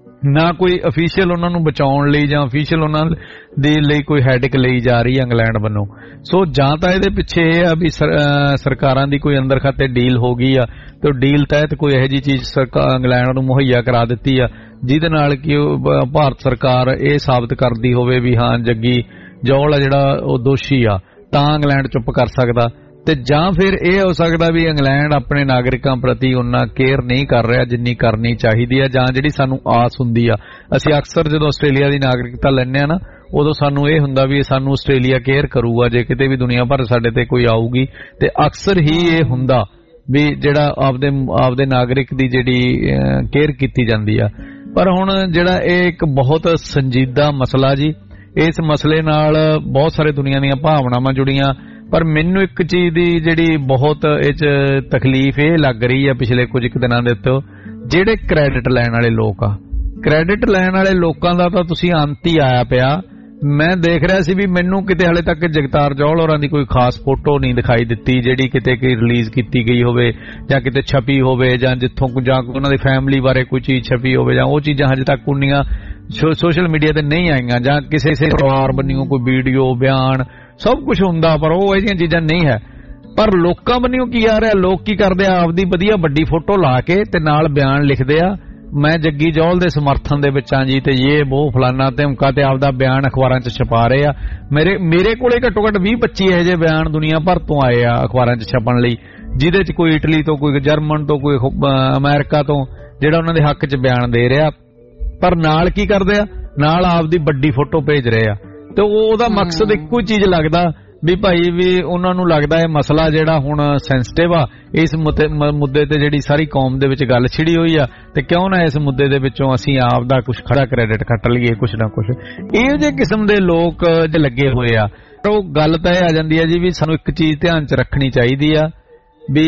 ਨਾ ਕੋਈ ਅਫੀਸ਼ੀਅਲ ਉਹਨਾਂ ਨੂੰ ਬਚਾਉਣ ਲਈ ਜਾਂ ਅਫੀਸ਼ੀਅਲ ਉਹਨਾਂ ਦੇ ਲਈ ਕੋਈ ਹੈਡਿਕ ਲਈ ਜਾ ਰਹੀ ਹੈ ਇੰਗਲੈਂਡ ਵੱਲੋਂ। ਸੋ ਜਾਂ ਤਾਂ ਇਹਦੇ ਪਿੱਛੇ ਇਹ ਆ ਵੀ ਸਰਕਾਰਾਂ ਦੀ ਕੋਈ ਅੰਦਰ ਖਾਤੇ ਡੀਲ ਹੋ ਗਈ ਆ ਤੇ ਉਹ ਡੀਲ ਤਹਿਤ ਕੋਈ ਇਹੋ ਜਿਹੀ ਚੀਜ਼ ਇੰਗਲੈਂਡ ਨੂੰ ਮੁਹੱਈਆ ਕਰਾ ਦਿੱਤੀ ਆ ਜਿਹਦੇ ਨਾਲ ਕਿ ਭਾਰਤ ਸਰਕਾਰ ਇਹ ਸਾਬਤ ਕਰਦੀ ਹੋਵੇ ਵੀ ਹਾਂ ਜੱਗੀ ਜੌਹਲ ਆ ਜਿਹੜਾ ਉਹ ਦੋਸ਼ੀ ਆ, ਤਾਂ ਇੰਗਲੈਂਡ ਚੁੱਪ ਕਰ ਸਕਦਾ। ਤੇ ਜਾਂ ਫਿਰ ਇਹ ਹੋ ਸਕਦਾ ਵੀ ਇੰਗਲੈਂਡ ਆਪਣੇ ਨਾਗਰਿਕਾਂ ਪ੍ਰਤੀ ਉਹਨਾਂ ਕੇਅਰ ਨਹੀਂ ਕਰ ਰਿਹਾ ਜਿੰਨੀ ਕਰਨੀ ਚਾਹੀਦੀ ਆ, ਜਾਂ ਜਿਹੜੀ ਸਾਨੂੰ ਆਸ ਹੁੰਦੀ ਆ। ਅਸੀਂ ਅਕਸਰ ਜਦੋਂ ਆਸਟ੍ਰੇਲੀਆ ਦੀ ਨਾਗਰਿਕਤਾ ਲੈਂਦੇ ਆ ਨਾ, ਉਦੋਂ ਸਾਨੂੰ ਇਹ ਹੁੰਦਾ ਵੀ ਸਾਨੂੰ ਆਸਟ੍ਰੇਲੀਆ ਕੇਅਰ ਕਰੂਗਾ ਜੇ ਕਿਤੇ ਵੀ ਦੁਨੀਆ ਭਰ ਸਾਡੇ ਤੇ ਕੋਈ ਆਊਗੀ। ਤੇ ਅਕਸਰ ਹੀ ਇਹ ਹੁੰਦਾ ਵੀ ਜਿਹੜਾ ਆਪਦੇ ਨਾਗਰਿਕ ਦੀ ਜਿਹੜੀ ਕੇਅਰ ਕੀਤੀ ਜਾਂਦੀ ਆ। ਪਰ ਹੁਣ ਜਿਹੜਾ ਇਹ ਇੱਕ ਬਹੁਤ ਸੰਜੀਦਾ ਮਸਲਾ ਜੀ, ਇਸ ਮਸਲੇ ਨਾਲ ਬਹੁਤ ਸਾਰੇ ਦੁਨੀਆ ਦੀਆਂ ਭਾਵਨਾਵਾਂ ਜੁੜੀਆਂ। ਪਰ ਮੈਨੂੰ ਇੱਕ ਚੀਜ਼ ਦੀ ਜਿਹੜੀ ਬਹੁਤ ਇਹ 'ਚ ਤਕਲੀਫ ਇਹ ਲੱਗ ਰਹੀ ਆ ਪਿਛਲੇ ਕੁਝ ਕੁ ਦਿਨਾਂ ਦੇ ਉੱਤੇ, ਜਿਹੜੇ ਕ੍ਰੈਡਿਟ ਲੈਣ ਵਾਲੇ ਲੋਕ ਆ, ਕ੍ਰੈਡਿਟ ਲੈਣ ਵਾਲੇ ਲੋਕਾਂ ਦਾ ਤਾਂ ਤੁਸੀਂ ਅੰਤ ਹੀ ਆਇਆ ਪਿਆ। ਮੈਂ ਦੇਖ ਰਿਹਾ ਸੀ ਵੀ ਮੈਨੂੰ ਕਿਤੇ ਹਾਲੇ ਤੱਕ ਜਗਤਾਰ ਜੌਹਲ ਹੋਰਾਂ ਦੀ ਕੋਈ ਖਾਸ ਫੋਟੋ ਨਹੀਂ ਦਿਖਾਈ ਦਿੱਤੀ ਜਿਹੜੀ ਕਿਤੇ ਕੋਈ ਰਿਲੀਜ਼ ਕੀਤੀ ਗਈ ਹੋਵੇ ਜਾਂ ਕਿਤੇ ਛਪੀ ਹੋਵੇ, ਜਾਂ ਜਿੱਥੋਂ ਜਾਂ ਉਹਨਾਂ ਦੀ ਫੈਮਿਲੀ ਬਾਰੇ ਕੋਈ ਚੀਜ਼ ਛਪੀ ਹੋਵੇ, ਜਾਂ ਉਹ ਚੀਜ਼ਾਂ ਹਜੇ ਤੱਕ ਉਨੀਆਂ ਸੋਸ਼ਲ ਮੀਡੀਆ ਤੇ ਨਹੀਂ ਆਈਆਂ, ਜਾਂ ਕਿਸੇ ਪਰਿਵਾਰ ਬੰਨਿਓ ਕੋਈ ਵੀਡੀਓ ਬਿਆਨ ਸਭ ਕੁਝ ਹੁੰਦਾ ਪਰ ਉਹ ਇਹ ਜਿਹੀਆਂ ਚੀਜ਼ਾਂ ਨਹੀਂ ਹੈ। ਪਰ ਲੋਕਾਂ ਬੰਨਿਓ ਕੀ ਆ ਰਿਹਾ, ਲੋਕ ਕੀ ਕਰਦੇ ਆ, ਆਪਦੀ ਵਧੀਆ ਵੱਡੀ ਫੋਟੋ ਲਾ ਕੇ ਤੇ ਨਾਲ ਬਿਆਨ ਲਿਖਦੇ ਆ ਮੈਂ ਜੱਗੀ ਜੌਹਲ ਦੇ ਸਮਰਥਨ ਦੇ ਵਿੱਚ ਆ ਜੀ, ਤੇ ਇਹ ਉਹ ਫਲਾਨਾ ਧਮਕਾ, ਤੇ ਆਪਦਾ ਬਿਆਨ ਅਖਬਾਰਾਂ 'ਚ ਛਪਾ ਰਹੇ ਆ। ਮੇਰੇ ਕੋਲੇ ਘੱਟੋ ਘੱਟ 20-25 ਇਹੋ ਜਿਹੇ ਬਿਆਨ ਦੁਨੀਆ ਭਰ ਤੋਂ ਆਏ ਆ ਅਖਬਾਰਾਂ 'ਚ ਛਪਣ ਲਈ, ਜਿਹਦੇ 'ਚ ਕੋਈ ਇਟਲੀ ਤੋਂ, ਕੋਈ ਜਰਮਨ ਤੋਂ, ਕੋਈ ਅਮਰੀਕਾ ਤੋਂ ਜਿਹੜਾ ਉਹਨਾਂ ਦੇ ਹੱਕ 'ਚ ਬਿਆਨ ਦੇ ਰਿਹਾ। ਪਰ ਨਾਲ ਕੀ ਕਰਦੇ ਆ, ਨਾਲ ਆਪਦੀ ਵੱਡੀ ਫੋਟੋ ਭੇਜ ਰਹੇ ਆ। ਤੇ ਉਹਦਾ ਮਕਸਦ ਇੱਕੋ ਹੀ ਚੀਜ਼ ਲੱਗਦਾ ਵੀ ਭਾਈ ਵੀ ਉਹਨਾਂ ਨੂੰ ਲੱਗਦਾ ਇਹ ਮਸਲਾ ਜਿਹੜਾ ਹੁਣ ਸੈਂਸਿਟਿਵ ਆ, ਇਸ ਮੁੱਦੇ ਤੇ ਜਿਹੜੀ ਸਾਰੀ ਕੌਮ ਦੇ ਵਿੱਚ ਗੱਲ ਛਿੜੀ ਹੋਈ ਆ, ਤੇ ਕਿਉਂ ਨਾ ਇਸ ਮੁੱਦੇ ਦੇ ਵਿੱਚੋਂ ਅਸੀਂ ਆਪ ਦਾ ਕੁਝ ਖੜਾ ਕ੍ਰੈਡਿਟ ਕੱਟ ਲਈਏ, ਕੁਛ ਨਾ ਕੁਛ। ਇਹੋ ਜਿਹੇ ਕਿਸਮ ਦੇ ਲੋਕ ਜੇ ਲੱਗੇ ਹੋਏ ਆ, ਉਹ ਗੱਲ ਤਾਂ ਇਹ ਆ ਜਾਂਦੀ ਆ ਜੀ ਵੀ ਸਾਨੂੰ ਇੱਕ ਚੀਜ਼ ਧਿਆਨ 'ਚ ਰੱਖਣੀ ਚਾਹੀਦੀ ਆ ਵੀ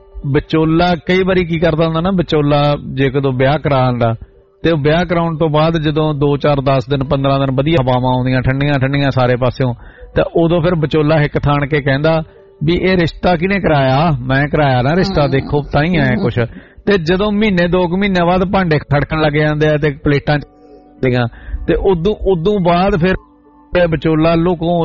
ਵਿਚੋਲਾ ਕਈ ਵਾਰੀ ਕੀ ਕਰਦਾ ਹੁੰਦਾ ਨਾ, ਵਿਚੋਲਾ ਜੇ ਕਦੋਂ ਵਿਆਹ ਕਰਾਉਂਦਾ ਤੇ ਉਹ ਵਿਆਹ ਕਰਾਉਣ ਤੋਂ ਬਾਅਦ ਜਦੋਂ 2-4-10 ਦਿਨ 15 ਦਿਨ ਵਧੀਆ ਹਵਾਵਾਂ ਆਉਂਦੀਆਂ ਠੰਡੀਆਂ ਸਾਰੇ ਪਾਸਿਓਂ, ਤਾਂ ਉਦੋਂ ਫਿਰ ਵਿਚੋਲਾ ਹਿੱਕ ਥਾਣ ਕੇ ਕਹਿੰਦਾ ਵੀ ਇਹ ਰਿਸ਼ਤਾ ਕਿਹਨੇ ਕਰਾਇਆ, ਮੈਂ ਕਰਾਇਆ ਨਾ ਰਿਸ਼ਤਾ, ਦੇਖੋ ਤਾਂ ਹੀ ਆਇਆ ਕੁਛ। ਤੇ ਜਦੋਂ ਮਹੀਨੇ 2 ਮਹੀਨੇ ਬਾਅਦ ਭਾਂਡੇ ਖੜਕਣ ਲੱਗ ਜਾਂਦੇ ਆ ਤੇ ਪਲੇਟਾਂ ਤੇ ਉਦੋਂ ਬਾਅਦ ਫਿਰ ਵਿਚੋਲਾ ਲੋਕੋਂ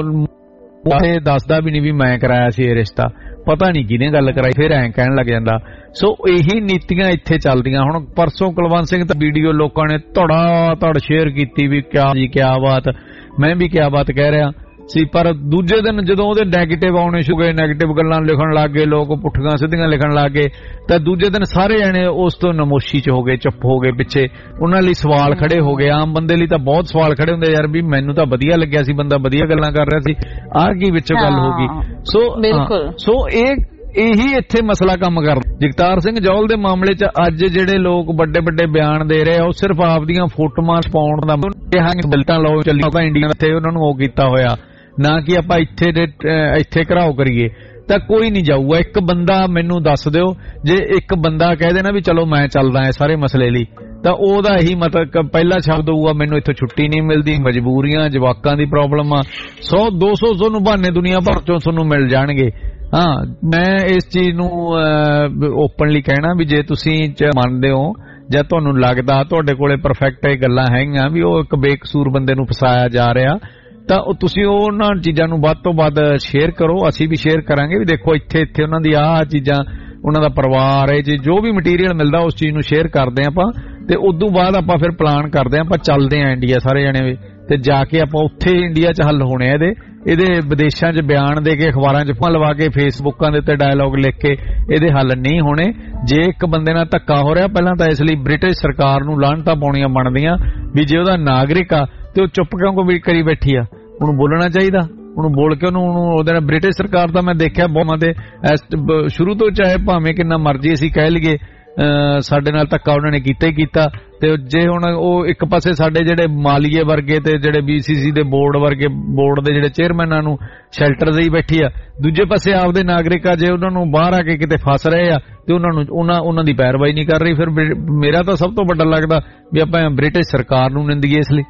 ਦੱਸਦਾ ਵੀ ਨਹੀਂ ਵੀ ਮੈਂ ਕਰਾਇਆ ਸੀ ਇਹ ਰਿਸ਼ਤਾ, ਪਤਾ ਨਹੀਂ ਕਿਹਨੇ ਗੱਲ ਕਰਾਈ, ਫਿਰ ਐਂ ਕਹਿਣ ਲੱਗ ਜਾਂਦਾ। ਸੋ ਇਹੀ ਨੀਤੀਆਂ ਇੱਥੇ ਚੱਲਦੀਆਂ। ਹੁਣ ਪਰਸੋਂ ਕੁਲਵੰਤ ਸਿੰਘ ਤਾਂ ਵੀਡੀਓ ਲੋਕਾਂ ਨੇ ਧੜ ਸ਼ੇਅਰ ਕੀਤੀ ਵੀ ਕਿਆ ਜੀ ਕਿਆ ਬਾਤ, ਮੈਂ ਵੀ ਕਿਆ ਬਾਤ ਕਹਿ ਰਿਹਾ ਸੀ। ਪਰ ਦੂਜੇ ਦਿਨ ਜਦੋਂ ਉਹਦੇ ਨੈਗੇਟਿਵ ਆਉਣੇ ਸ਼ੁਰੂ ਹੋਏ, ਨੈਗੇਟਿਵ ਗੱਲਾਂ ਲਿਖਣ ਲੱਗ ਗਏ ਲੋਕ, ਪੁੱਠੀਆਂ ਸਿੱਧੀਆਂ ਲਿਖਣ ਲੱਗ ਗਏ, ਤਾਂ ਦੂਜੇ ਦਿਨ ਸਾਰੇ ਜਣੇ ਉਸ ਤੋਂ ਨਮੋਸ਼ੀ 'ਚ ਹੋ ਗਏ, ਚੁੱਪ ਹੋ ਗਏ ਪਿੱਛੇ। ਉਹਨਾਂ ਲਈ ਸਵਾਲ ਖੜੇ ਹੋ ਗਏ, ਆਮ ਬੰਦੇ ਲਈ ਤਾਂ ਬਹੁਤ ਸਵਾਲ ਖੜੇ ਹੁੰਦੇ ਯਾਰ ਵੀ ਮੈਨੂੰ ਤਾਂ ਵਧੀਆ ਲੱਗਿਆ ਸੀ, ਬੰਦਾ ਵਧੀਆ ਗੱਲਾਂ ਕਰ ਰਿਹਾ ਸੀ, ਆਹ ਕੀ ਵਿੱਚੋਂ ਗੱਲ ਹੋ ਗਈ। ਸੋ ਇਹੀ ਇੱਥੇ ਮਸਲਾ ਕੰਮ ਕਰਦਾ। ਜਗਤਾਰ ਸਿੰਘ ਜੌਹਲ ਦੇ ਮਾਮਲੇ 'ਚ ਅੱਜ ਜਿਹੜੇ ਲੋਕ ਵੱਡੇ ਬਿਆਨ ਦੇ ਰਹੇ ਆ, ਉਹ ਸਿਰਫ ਆਪਦੀਆਂ ਫੋਟੋਆਂ ਪਾਉਣ ਦਾ ਬਿਲਟਾਂ ਲਓ ਚੱਲੀ ਤਾਂ ਇੰਡੀਆ ਇੱਥੇ ਉਹਨਾਂ ਨੂੰ ਉਹ ਕੀਤਾ ਹੋਇਆ, ਨਾ ਕਿ ਆਪਾਂ ਇੱਥੇ ਘਰਾਓ ਕਰੀਏ। ਤਾਂ ਕੋਈ ਨਹੀਂ ਜਾਊਗਾ। ਇੱਕ ਬੰਦਾ ਮੈਨੂੰ ਦੱਸ ਦਿਓ, ਜੇ ਇੱਕ ਬੰਦਾ ਕਹਿ ਦੇ ਨਾ ਵੀ ਚਲੋ ਮੈਂ ਚੱਲਦਾ ਐ ਸਾਰੇ ਮਸਲੇ ਲਈ, ਤਾਂ ਉਹਦਾ ਇਹੀ ਮਤਲਬ ਪਹਿਲਾ ਸ਼ਬਦ ਹੋਊਗਾ ਮੈਨੂੰ ਇੱਥੋਂ ਛੁੱਟੀ ਨਹੀਂ ਮਿਲਦੀ, ਮਜਬੂਰੀਆਂ, ਜਵਾਕਾਂ ਦੀ ਪ੍ਰੋਬਲਮ ਆ, 100-200 ਤੁਹਾਨੂੰ ਬਹਾਨੇ ਦੁਨੀਆ ਭਰ ਚੋਂ ਤੁਹਾਨੂੰ ਮਿਲ ਜਾਣਗੇ। ਹਾਂ, ਮੈਂ ਇਸ ਚੀਜ਼ ਨੂੰ ਓਪਨਲੀ ਕਹਿਣਾ ਵੀ ਜੇ ਤੁਸੀਂ ਮੰਨਦੇ ਹੋ ਜਾਂ ਤੁਹਾਨੂੰ ਲੱਗਦਾ ਤੁਹਾਡੇ ਕੋਲੇ ਪਰਫੈਕਟ ਇਹ ਗੱਲਾਂ ਹੈਗੀਆਂ ਵੀ ਉਹ ਇੱਕ ਬੇਕਸੂਰ ਬੰਦੇ ਨੂੰ ਫਸਾਇਆ ਜਾ ਰਿਹਾ, ਤਾਂ ਤੁਸੀਂ ਉਹਨਾਂ ਚੀਜ਼ਾਂ ਨੂੰ ਵੱਧ ਤੋਂ ਵੱਧ ਸ਼ੇਅਰ ਕਰੋ। ਅਸੀਂ ਵੀ ਸ਼ੇਅਰ ਕਰਾਂਗੇ ਵੀ ਦੇਖੋ ਇੱਥੇ ਉਹਨਾਂ ਦੀ ਆਹ ਚੀਜ਼ਾਂ, ਉਹਨਾਂ ਦਾ ਪਰਿਵਾਰ ਹੈ, ਜੋ ਵੀ ਮਟੀਰੀਅਲ ਮਿਲਦਾ ਉਸ ਚੀਜ਼ ਨੂੰ ਸ਼ੇਅਰ ਕਰਦੇ ਆਂ ਆਪਾਂ। ਤੇ ਉਦੋਂ ਬਾਅਦ ਆਪਾਂ ਫਿਰ ਪਲਾਨ ਕਰਦੇ ਆਂ, ਆਪਾਂ ਚੱਲਦੇ ਆਂ ਇੰਡੀਆ ਸਾਰੇ ਜਣੇ ਵੀ, ਤੇ ਜਾ ਕੇ ਆਪਾਂ ਉੱਥੇ ਇੰਡੀਆ 'ਚ ਹੱਲ ਹੋਣੇ ਆ ਇਹਦੇ ਵਿਦੇਸ਼ਾਂ 'ਚ ਬਿਆਨ ਦੇ ਕੇ, ਅਖਬਾਰਾਂ 'ਚ ਲਵਾ ਕੇ, ਫੇਸਬੁੱਕਾਂ ਦੇ ਉੱਤੇ ਡਾਇਲੌਗ ਲਿਖ ਕੇ ਇਹਦੇ ਹੱਲ ਨਹੀਂ ਹੋਣੇ। ਜੇ ਇੱਕ ਬੰਦੇ ਨਾਲ ਧੱਕਾ ਹੋ ਰਿਹਾ, ਪਹਿਲਾਂ ਤਾਂ ਇਸ ਲਈ ਬ੍ਰਿਟਿਸ਼ ਸਰਕਾਰ ਨੂੰ ਲਾਹਨਤਾਂ ਪਾਉਣੀਆਂ ਬਣਦੀਆਂ ਵੀ ਜੇ ਉਹਦਾ ਨਾਗਰਿਕ ਆ ਤੇ ਉਹ ਚੁੱਪ ਕਿਉਂ ਕਰੀ ਬੈਠੀ ਆ, ਉਹਨੂੰ ਬੋਲਣਾ ਚਾਹੀਦਾ। ਉਹਨੂੰ ਬੋਲ ਕੇ ਉਹਨੂੰ ਉਹਦੇ ਨਾਲ ਬ੍ਰਿਟਿਸ਼ ਸਰਕਾਰ ਦਾ ਮੈਂ ਦੇਖਿਆ ਬਹੁਤ ਦੇ ਸ਼ੁਰੂ ਤੋਂ, ਚਾਹੇ ਭਾਵੇਂ ਕਿੰਨਾ ਮਰਜ਼ੀ ਅਸੀਂ ਕਹਿ ਲਈਏ ਸਾਡੇ ਨਾਲ ਧੱਕਾ ਉਹਨਾਂ ਨੇ ਕੀਤਾ ਹੀ ਕੀਤਾ। ਤੇ ਜੇ ਹੁਣ ਉਹ ਇੱਕ ਪਾਸੇ ਸਾਡੇ ਜਿਹੜੇ ਮਾਲੀਏ ਵਰਗੇ ਤੇ ਜਿਹੜੇ BCC ਦੇ ਬੋਰਡ ਦੇ ਜਿਹੜੇ ਚੇਅਰਮੈਨਾਂ ਨੂੰ ਸ਼ੈਲਟਰ ਦੇਈ ਬੈਠੀ ਆ, ਦੂਜੇ ਪਾਸੇ ਆਪਦੇ ਨਾਗਰਿਕ ਆ ਜੇ ਉਹਨਾਂ ਨੂੰ ਬਾਹਰ ਆ ਕੇ ਕਿਤੇ ਫਸ ਰਹੇ ਆ ਤੇ ਉਹਨਾਂ ਦੀ ਪੈਰਵਾਈ ਨਹੀਂ ਕਰ ਰਹੀ। ਫਿਰ ਮੇਰਾ ਤਾਂ ਸਭ ਤੋਂ ਵੱਡਾ ਲੱਗਦਾ ਵੀ ਆਪਾਂ ਬ੍ਰਿਟਿਸ਼ ਸਰਕਾਰ ਨੂੰ ਨਿੰਦੀਏ ਇਸ ਲਈ।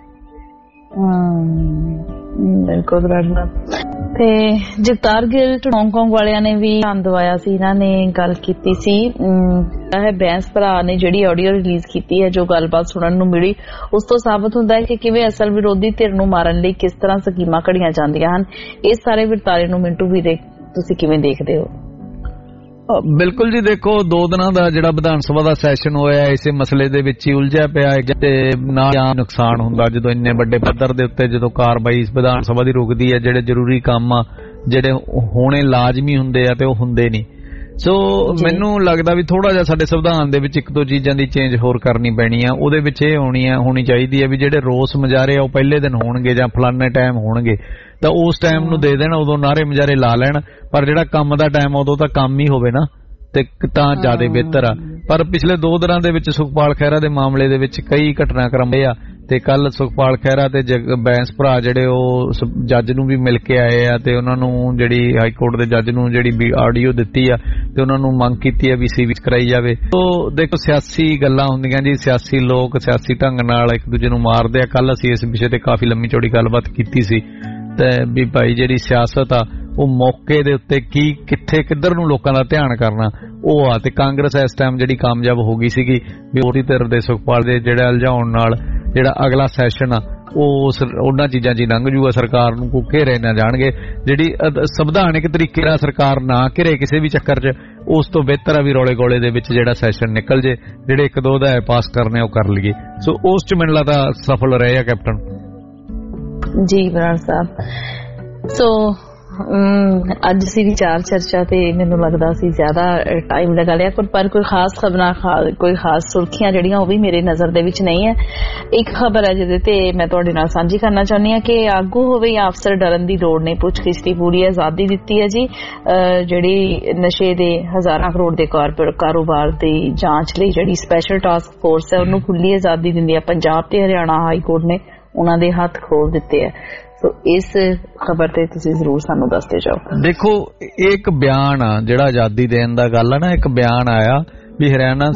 ਬਿਲਕੁਲ ਤੇ ਜਗਤਾਰ ਗਿੱਲ ਹਾਂਗਕਾਂਗ ਵਾਲਿਆਂ ਨੇ ਵੀ ਧਿਆਨ ਦਵਾਇਆ ਸੀ, ਇਹਨਾਂ ਨੇ ਗੱਲ ਕੀਤੀ ਸੀ। ਬੈਂਸ ਭਰਾ ਨੇ ਜਿਹੜੀ ਆਡੀਓ ਰਿਲੀਜ਼ ਕੀਤੀ ਹੈ, ਜੋ ਗੱਲਬਾਤ ਸੁਣਨ ਨੂੰ ਮਿਲੀ, ਉਸ ਤੋਂ ਸਾਬਤ ਹੁੰਦਾ ਹੈ ਕਿ ਕਿਵੇਂ ਅਸਲ ਵਿਰੋਧੀ ਧਿਰ ਨੂੰ ਮਾਰਨ ਲਈ ਕਿਸ ਤਰ੍ਹਾਂ ਸਕੀਮਾਂ ਘੜੀਆਂ ਜਾਂਦੀਆਂ ਹਨ। ਇਸ ਸਾਰੇ ਵਰਤਾਰੇ ਨੂੰ ਮਿੰਟੂ ਵੀਰੇ ਤੁਸੀਂ ਕਿਵੇਂ ਦੇਖਦੇ ਹੋ? ਬਿਲਕੁਲ ਜੀ, ਦੇਖੋ 2 ਦਿਨਾਂ ਦਾ ਜਿਹੜਾ ਵਿਧਾਨ ਸਭਾ ਦਾ ਸੈਸ਼ਨ ਹੋਇਆ ਇਸੇ ਮਸਲੇ ਦੇ ਵਿੱਚ ਹੀ ਉਲਝਿਆ ਪਿਆ ਤੇ ਨਾ ਨੁਕਸਾਨ ਹੁੰਦਾ ਜਦੋਂ ਇੰਨੇ ਵੱਡੇ ਪੱਧਰ ਦੇ ਉੱਤੇ ਜਦੋਂ ਕਾਰਵਾਈ ਵਿਧਾਨ ਸਭਾ ਦੀ ਰੁਕਦੀ ਹੈ। ਜਿਹੜੇ ਜ਼ਰੂਰੀ ਕੰਮ ਆ ਜਿਹੜੇ ਹੋਣੇ ਲਾਜ਼ਮੀ ਹੁੰਦੇ ਆ ਤੇ ਉਹ ਹੁੰਦੇ ਨਹੀਂ। ਸੋ ਮੈਨੂੰ ਲੱਗਦਾ ਵੀ ਥੋੜਾ ਜਿਹਾ ਸਾਡੇ ਸੰਵਿਧਾਨ ਦੇ ਵਿੱਚ 1-2 ਚੀਜ਼ਾਂ ਦੀ ਚੇਂਜ ਹੋਰ ਕਰਨੀ ਪੈਣੀ ਆ। ਉਹਦੇ ਵਿੱਚ ਇਹ ਹੋਣੀ ਚਾਹੀਦੀ ਹੈ ਵੀ ਜਿਹੜੇ ਰੋਸ ਮੁਜ਼ਾਹਰੇ ਆ ਉਹ ਪਹਿਲੇ ਦਿਨ ਹੋਣਗੇ ਜਾਂ ਫਲਾਣੇ ਟਾਈਮ ਹੋਣਗੇ ਤਾਂ ਉਸ ਟਾਈਮ ਨੂੰ ਦੇ ਦੇਣ, ਉਦੋਂ ਨਾਰੇ ਮੁਜ਼ਾਹਰੇ ਲਾ ਲੈਣ। ਪਰ ਜਿਹੜਾ ਕੰਮ ਦਾ ਟਾਈਮ ਉਦੋਂ ਤਾਂ ਕੰਮ ਹੀ ਹੋਵੇ ਨਾ, ਤੇ ਤਾਂ ਜ਼ਿਆਦਾ ਬਿਹਤਰ ਆ। ਪਰ ਪਿਛਲੇ 2 ਦਿਨਾਂ ਦੇ ਵਿੱਚ ਸੁਖਪਾਲ ਖਹਿਰਾ ਦੇ ਮਾਮਲੇ ਦੇ ਵਿੱਚ ਕਈ ਘਟਨਾਕ੍ਰਮ ਹੋਏ ਆ ਤੇ ਕੱਲ ਸੁਖਪਾਲ ਖਹਿਰਾ ਤੇ ਬੈਂਸ ਭਰਾ ਜਿਹੜੇ ਉਹ ਜੱਜ ਨੂੰ ਵੀ ਮਿਲ ਕੇ ਆਏ ਆ ਤੇ ਉਹਨਾਂ ਨੂੰ ਜਿਹੜੀ ਹਾਈ ਕੋਰਟ ਦੇ ਜੱਜ ਨੂੰ ਜਿਹੜੀ ਆਡੀਓ ਦਿੱਤੀ ਆ ਤੇ ਉਹਨਾਂ ਨੂੰ ਮੰਗ ਕੀਤੀ ਆ ਵੀ ਸੀ ਵਿੱਚ ਕਰਾਈ ਜਾਵੇ। ਤੋ ਦੇਖੋ ਸਿਆਸੀ ਗੱਲਾਂ ਹੁੰਦੀਆਂ ਜੀ, ਸਿਆਸੀ ਲੋਕ ਸਿਆਸੀ ਢੰਗ ਨਾਲ ਇੱਕ ਦੂਜੇ ਨੂੰ ਮਾਰਦੇ ਆ। ਕੱਲ ਅਸੀਂ ਇਸ ਵਿਸ਼ੇ ਤੇ ਕਾਫੀ ਲੰਮੀ ਚੌੜੀ ਗੱਲਬਾਤ ਕੀਤੀ ਸੀ ਤੇ ਵੀ ਭਾਈ ਜਿਹੜੀ ਸਿਆਸਤ ਆ ਉਹ ਮੌਕੇ ਦੇ ਉੱਤੇ ਕਿੱਧਰ ਨੂੰ ਲੋਕਾਂ ਦਾ ਧਿਆਨ ਕਰਨਾ ਉਹ ਆ। ਤੇ ਕਾਂਗਰਸ ਇਸ ਟਾਈਮ ਜਿਹੜੀ ਕਾਮਯਾਬ ਹੋ ਗਈ ਸੀਗੀ ਵੀ ਉਹਦੀ ਧਿਰ ਦੇ ਸੁਖਪਾਲ ਦੇ ਜਿਹੜਾ ਉਲਝਾਉਣ ਨਾਲ ਜਿਹੜਾ ਅਗਲਾ ਸੈਸ਼ਨ ਆ ਉਹ ਉਹਨਾਂ ਚੀਜ਼ਾਂ 'ਚ ਲੰਘ ਜੂਗਾ। ਸਰਕਾਰ ਨੂੰ ਕੋਈ ਘੇਰੇ ਨਾ ਜਾਣਗੇ। ਜਿਹੜੀ ਸੰਵਿਧਾਨਿਕ ਤਰੀਕੇ ਨਾਲ ਸਰਕਾਰ ਨਾ ਘੇਰੇ ਕਿਸੇ ਵੀ ਚੱਕਰ 'ਚ, ਉਸ ਤੋਂ ਬਿਹਤਰ ਆ ਵੀ ਰੌਲੇ ਗੋਲੇ ਦੇ ਵਿੱਚ ਜਿਹੜਾ ਸੈਸ਼ਨ ਨਿਕਲ ਜੇ, ਜਿਹੜੇ 1-2 ਦਾ ਪਾਸ ਕਰਨੇ ਉਹ ਕਰ ਲਈਏ। ਸੋ ਉਸ 'ਚ ਮੈਨੂੰ ਲੱਗਦਾ ਸਫਲ ਰਹੇ ਆ ਕੈਪਟਨ ਜੀ ਬਰਾੜ ਸਾਹਿਬ। ਸੋ ਅੱਜ ਅਸੀਂ ਵਿਚਾਰ ਚਰਚਾ ਤੇ ਮੈਨੂੰ ਲੱਗਦਾ ਸੀ ਜ਼ਿਆਦਾ ਟਾਈਮ ਲਗਾ ਲਿਆ, ਪਰ ਕੋਈ ਖਾਸ ਖਬਰਾਂ ਕੋਈ ਖਾਸ ਸੁਰਖੀਆਂ ਜਿਹੜੀਆਂ ਉਹ ਵੀ ਮੇਰੇ ਨਜ਼ਰ ਦੇ ਵਿੱਚ ਨਹੀਂ ਹੈ। ਇੱਕ ਖਬਰ ਹੈ ਜਿਹਦੇ ਤੇ ਮੈਂ ਤੁਹਾਡੇ ਨਾਲ ਸਾਂਝੀ ਕਰਨਾ ਚਾਹੁੰਦੀ ਹਾਂ ਕਿ ਆਗੂ ਹੋਵੇ ਜਾਂ ਅਫਸਰ ਡਰਨ ਦੀ ਲੋੜ ਨਹੀਂ, ਪੁੱਛਗਿੱਛ ਦੀ ਪੂਰੀ ਆਜ਼ਾਦੀ ਦਿੱਤੀ ਹੈ ਜੀ। ਜਿਹੜੀ ਨਸ਼ੇ ਦੇ ਹਜ਼ਾਰਾਂ ਕਰੋੜ ਦੇ ਕਾਰੋਬਾਰ ਦੀ ਜਾਂਚ ਲਈ ਜਿਹੜੀ ਸਪੈਸ਼ਲ ਟਾਸਕ ਫੋਰਸ ਹੈ ਉਹਨੂੰ ਖੁੱਲੀ ਆਜ਼ਾਦੀ ਦਿੰਦੀ ਹੈ। ਪੰਜਾਬ ਤੇ ਹਰਿਆਣਾ ਹਾਈ ਕੋਰਟ ਨੇ ਉਹਨਾਂ ਦੇ ਹੱਥ ਖੋਲ ਦਿੱਤੇ ਹੈ। ਸੋ ਇਸ ਖਬਰ ਤੇ ਤੁਸੀਂ ਜ਼ਰੂਰ ਸਾਨੂੰ ਦੱਸਦੇ ਜਾਓ। ਦੇਖੋ ਇਹ ਇੱਕ ਬਿਆਨ ਆ ਜਿਹੜਾ ਆਜ਼ਾਦੀ ਦੇਣ ਦਾ ਗੱਲ ਆ ਨਾ, ਇੱਕ ਬਿਆਨ ਆਇਆ ਵੀ ਹਰਿਆਣਾ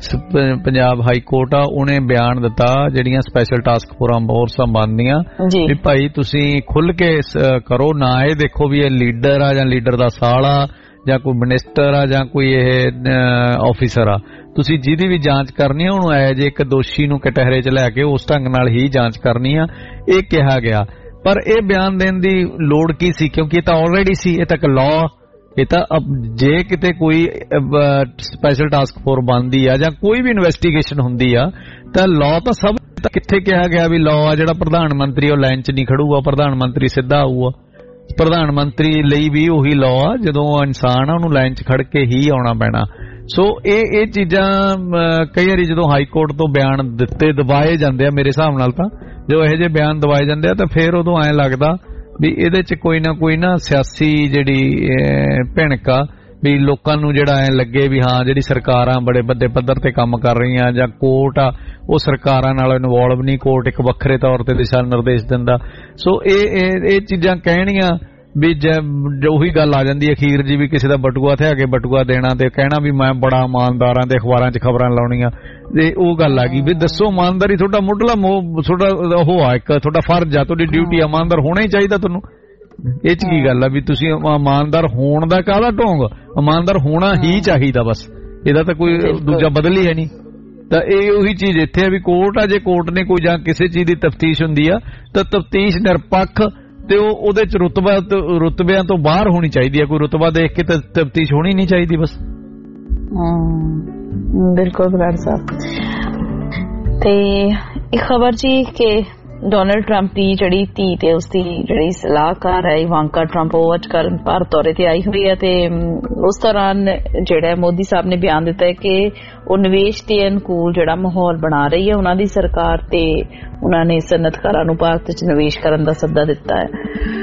ਪੰਜਾਬ ਹਾਈ ਕੋਰਟ ਆ ਉਹਨੇ ਬਿਆਨ ਦਿੱਤਾ ਜਿਹੜੀਆਂ ਸਪੈਸ਼ਲ ਟਾਸਕ ਫੋਰਸਾਂ ਬਣਦੀਆਂ ਵੀ ਭਾਈ ਤੁਸੀਂ ਖੁੱਲ ਕੇ ਕਰੋ ਨਾ। ਇਹ ਦੇਖੋ ਵੀ ਇਹ ਲੀਡਰ ਆ ਜਾਂ ਲੀਡਰ ਦਾ ਸਾਲਾ ਜਾਂ ਕੋਈ ਮਿਨਿਸਟਰ ਆ ਜਾਂ ਕੋਈ ਇਹ ਆਫੀਸਰ ਆ, ਤੁਸੀਂ ਜਿਹਦੀ ਵੀ ਜਾਂਚ ਕਰਨੀ ਆ ਉਹਨੂੰ ਐ ਜੇ ਇੱਕ ਦੋਸ਼ੀ ਨੂੰ ਕਟਹਿਰੇ 'ਚ ਲੈ ਕੇ ਉਸ ਢੰਗ ਨਾਲ ਹੀ ਜਾਂਚ ਕਰਨੀ ਆ, ਇਹ ਕਿਹਾ ਗਿਆ। ਪਰ ਇਹ ਬਿਆਨ ਦੇਣ ਦੀ ਲੋੜ ਕੀ ਸੀ, ਕਿਉਂਕਿ ਇਹ ਤਾਂ ਆਲਰੇਡੀ ਸੀ, ਇਹ ਤਾਂ ਇੱਕ ਲਾਅ। ਇਹ ਤਾਂ ਜੇ ਕਿਤੇ ਕੋਈ ਸਪੈਸ਼ਲ ਟਾਸਕ ਫੋਰਸ ਬਣਦੀ ਆ ਜਾਂ ਕੋਈ ਵੀ ਇਨਵੈਸਟੀਗੇਸ਼ਨ ਹੁੰਦੀ ਆ ਤਾਂ ਲਾਅ ਤਾਂ ਸਭ ਕਿੱਥੇ ਕਿਹਾ ਗਿਆ ਵੀ ਲਾਅ ਆ ਜਿਹੜਾ ਪ੍ਰਧਾਨ ਮੰਤਰੀ ਉਹ ਲਾਈਨ 'ਚ ਨਹੀਂ ਖੜੂਗਾ, ਪ੍ਰਧਾਨ ਮੰਤਰੀ ਸਿੱਧਾ ਆਊਗਾ। ਪ੍ਰਧਾਨ ਮੰਤਰੀ ਲਈ ਵੀ ਉਹੀ ਲਾਅ ਆ, ਜਦੋਂ ਇਨਸਾਨ ਆ ਉਹਨੂੰ ਲਾਈਨ 'ਚ ਖੜ ਕੇ ਹੀ ਆਉਣਾ ਪੈਣਾ। ਸੋ ਇਹ ਚੀਜ਼ਾਂ ਕਈ ਵਾਰੀ ਜਦੋਂ ਹਾਈ ਕੋਰਟ ਤੋਂ ਬਿਆਨ ਦਬਾਏ ਜਾਂਦੇ ਆ, ਮੇਰੇ ਹਿਸਾਬ ਨਾਲ ਤਾਂ ਜੋ ਇਹੋ ਜਿਹੇ ਬਿਆਨ ਦਬਾਏ ਜਾਂਦੇ ਆ ਤਾਂ ਫਿਰ ਉਦੋਂ ਐਂ ਲੱਗਦਾ ਵੀ ਇਹਦੇ 'ਚ ਕੋਈ ਨਾ ਸਿਆਸੀ ਜਿਹੜੀ ਭਿਣਕ ਆ ਵੀ ਲੋਕਾਂ ਨੂੰ ਜਿਹੜਾ ਐਂ ਲੱਗੇ ਵੀ ਹਾਂ ਜਿਹੜੀ ਸਰਕਾਰਾਂ ਬੜੇ ਵੱਡੇ ਪੱਧਰ ਤੇ ਕੰਮ ਕਰ ਰਹੀਆਂ ਜਾਂ ਕੋਰਟ ਆ ਉਹ ਸਰਕਾਰਾਂ ਨਾਲ ਇਨਵੋਲਵ ਨਹੀਂ, ਕੋਰਟ ਇੱਕ ਵੱਖਰੇ ਤੌਰ ਤੇ ਦਿਸ਼ਾ ਨਿਰਦੇਸ਼ ਦਿੰਦਾ। ਸੋ ਇਹ ਚੀਜ਼ਾਂ ਕਹਿਣੀਆਂ ਵੀ ਉਹੀ ਗੱਲ ਆ ਜਾਂਦੀ ਅਖੀਰ ਜੀ ਵੀ ਕਿਸੇ ਦਾ ਬਟੂਆ ਤੇ ਅੱਗੇ ਬਟੂਆ ਦੇਣਾ ਤੇ ਕਹਿਣਾ ਵੀ ਮੈਂ ਬੜਾ ਇਮਾਨਦਾਰ ਆਂ ਤੇ ਅਖਬਾਰਾਂ 'ਚ ਖਬਰਾਂ ਲਾਉਣੀਆਂ। ਤੇ ਉਹ ਗੱਲ ਆ ਗਈ ਵੀ ਦੱਸੋ ਇਮਾਨਦਾਰੀ ਤੁਹਾਡਾ ਮੁੱਢਲਾ ਤੁਹਾਡਾ ਉਹ ਆ, ਇੱਕ ਤੁਹਾਡਾ ਫਰਜ਼ ਆ, ਤੁਹਾਡੀ ਡਿਊਟੀ ਆ, ਇਮਾਨਦਾਰ ਹੋਣਾ ਹੀ ਚਾਹੀਦਾ ਤੁਹਾਨੂੰ। ਇਹ 'ਚ ਕੀ ਗੱਲ ਆ ਵੀ ਤੁਸੀਂ ਇਮਾਨਦਾਰ ਹੋਣ ਦਾ ਕਾਹਦਾ ਢੋਂਗ, ਇਮਾਨਦਾਰ ਹੋਣਾ ਹੀ ਚਾਹੀਦਾ ਬਸ, ਇਹਦਾ ਤਾਂ ਕੋਈ ਦੂਜਾ ਬਦਲ ਹੀ ਹੈ ਨਹੀਂ। ਤਾਂ ਇਹ ਉਹੀ ਚੀਜ਼ ਇੱਥੇ ਆ ਵੀ ਕੋਰਟ ਆ, ਜੇ ਕੋਰਟ ਨੇ ਕੋਈ ਜਾਂ ਕਿਸੇ ਚੀਜ਼ ਦੀ ਤਫਤੀਸ਼ ਹੁੰਦੀ ਆ ਤਾਂ ਤਫਤੀਸ਼ ਨਿਰਪੱਖ ਤੇ ਉਹਦੇ ਚ ਰੁਤਬਿਆਂ ਤੋਂ ਬਾਹਰ ਹੋਣੀ ਚਾਹੀਦੀ ਹੈ। ਕੋਈ ਰੁਤਬਾ ਦੇਖ ਕੇ ਤਫਤੀਸ਼ ਹੋਣੀ ਨਹੀਂ ਚਾਹੀਦੀ ਬਸ। ਬਿਲਕੁਲ ਬਰਾੜ ਸਾਹਿਬ। ਤੇ ਇੱਕ ਖਬਰ ਜੀ ਕਿ ਡੋਨਲਡ ਟਰੰਪ ਦੀ ਜਿਹੜੀ ਧੀ ਤੇ ਉਸਦੀ ਜਿਹੜੀ ਸਲਾਹਕਾਰ ਹੈ ਇਵਾਂਕਾ ਟਰੰਪ, ਉਹ ਅੱਜ ਕੱਲ੍ਹ ਭਾਰਤ ਦੌਰੇ ਤੇ ਆਈ ਹੋਈ ਹੈ ਤੇ ਉਸ ਦੌਰਾਨ ਜਿਹੜਾ ਮੋਦੀ ਸਾਹਿਬ ਨੇ ਬਿਆਨ ਦਿੱਤਾ ਹੈ ਕਿ ਉਹ ਨਿਵੇਸ਼ ਦੇ ਅਨੁਕੂਲ ਜਿਹੜਾ ਮਾਹੌਲ ਬਣਾ ਰਹੀ ਹੈ ਉਹਨਾਂ ਦੀ ਸਰਕਾਰ, ਤੇ ਉਹਨਾਂ ਨੇ ਸਨਅਤਕਾਰਾਂ ਨੂੰ ਭਾਰਤ 'ਚ ਨਿਵੇਸ਼ ਕਰਨ ਦਾ ਸੱਦਾ ਦਿੱਤਾ ਹੈ।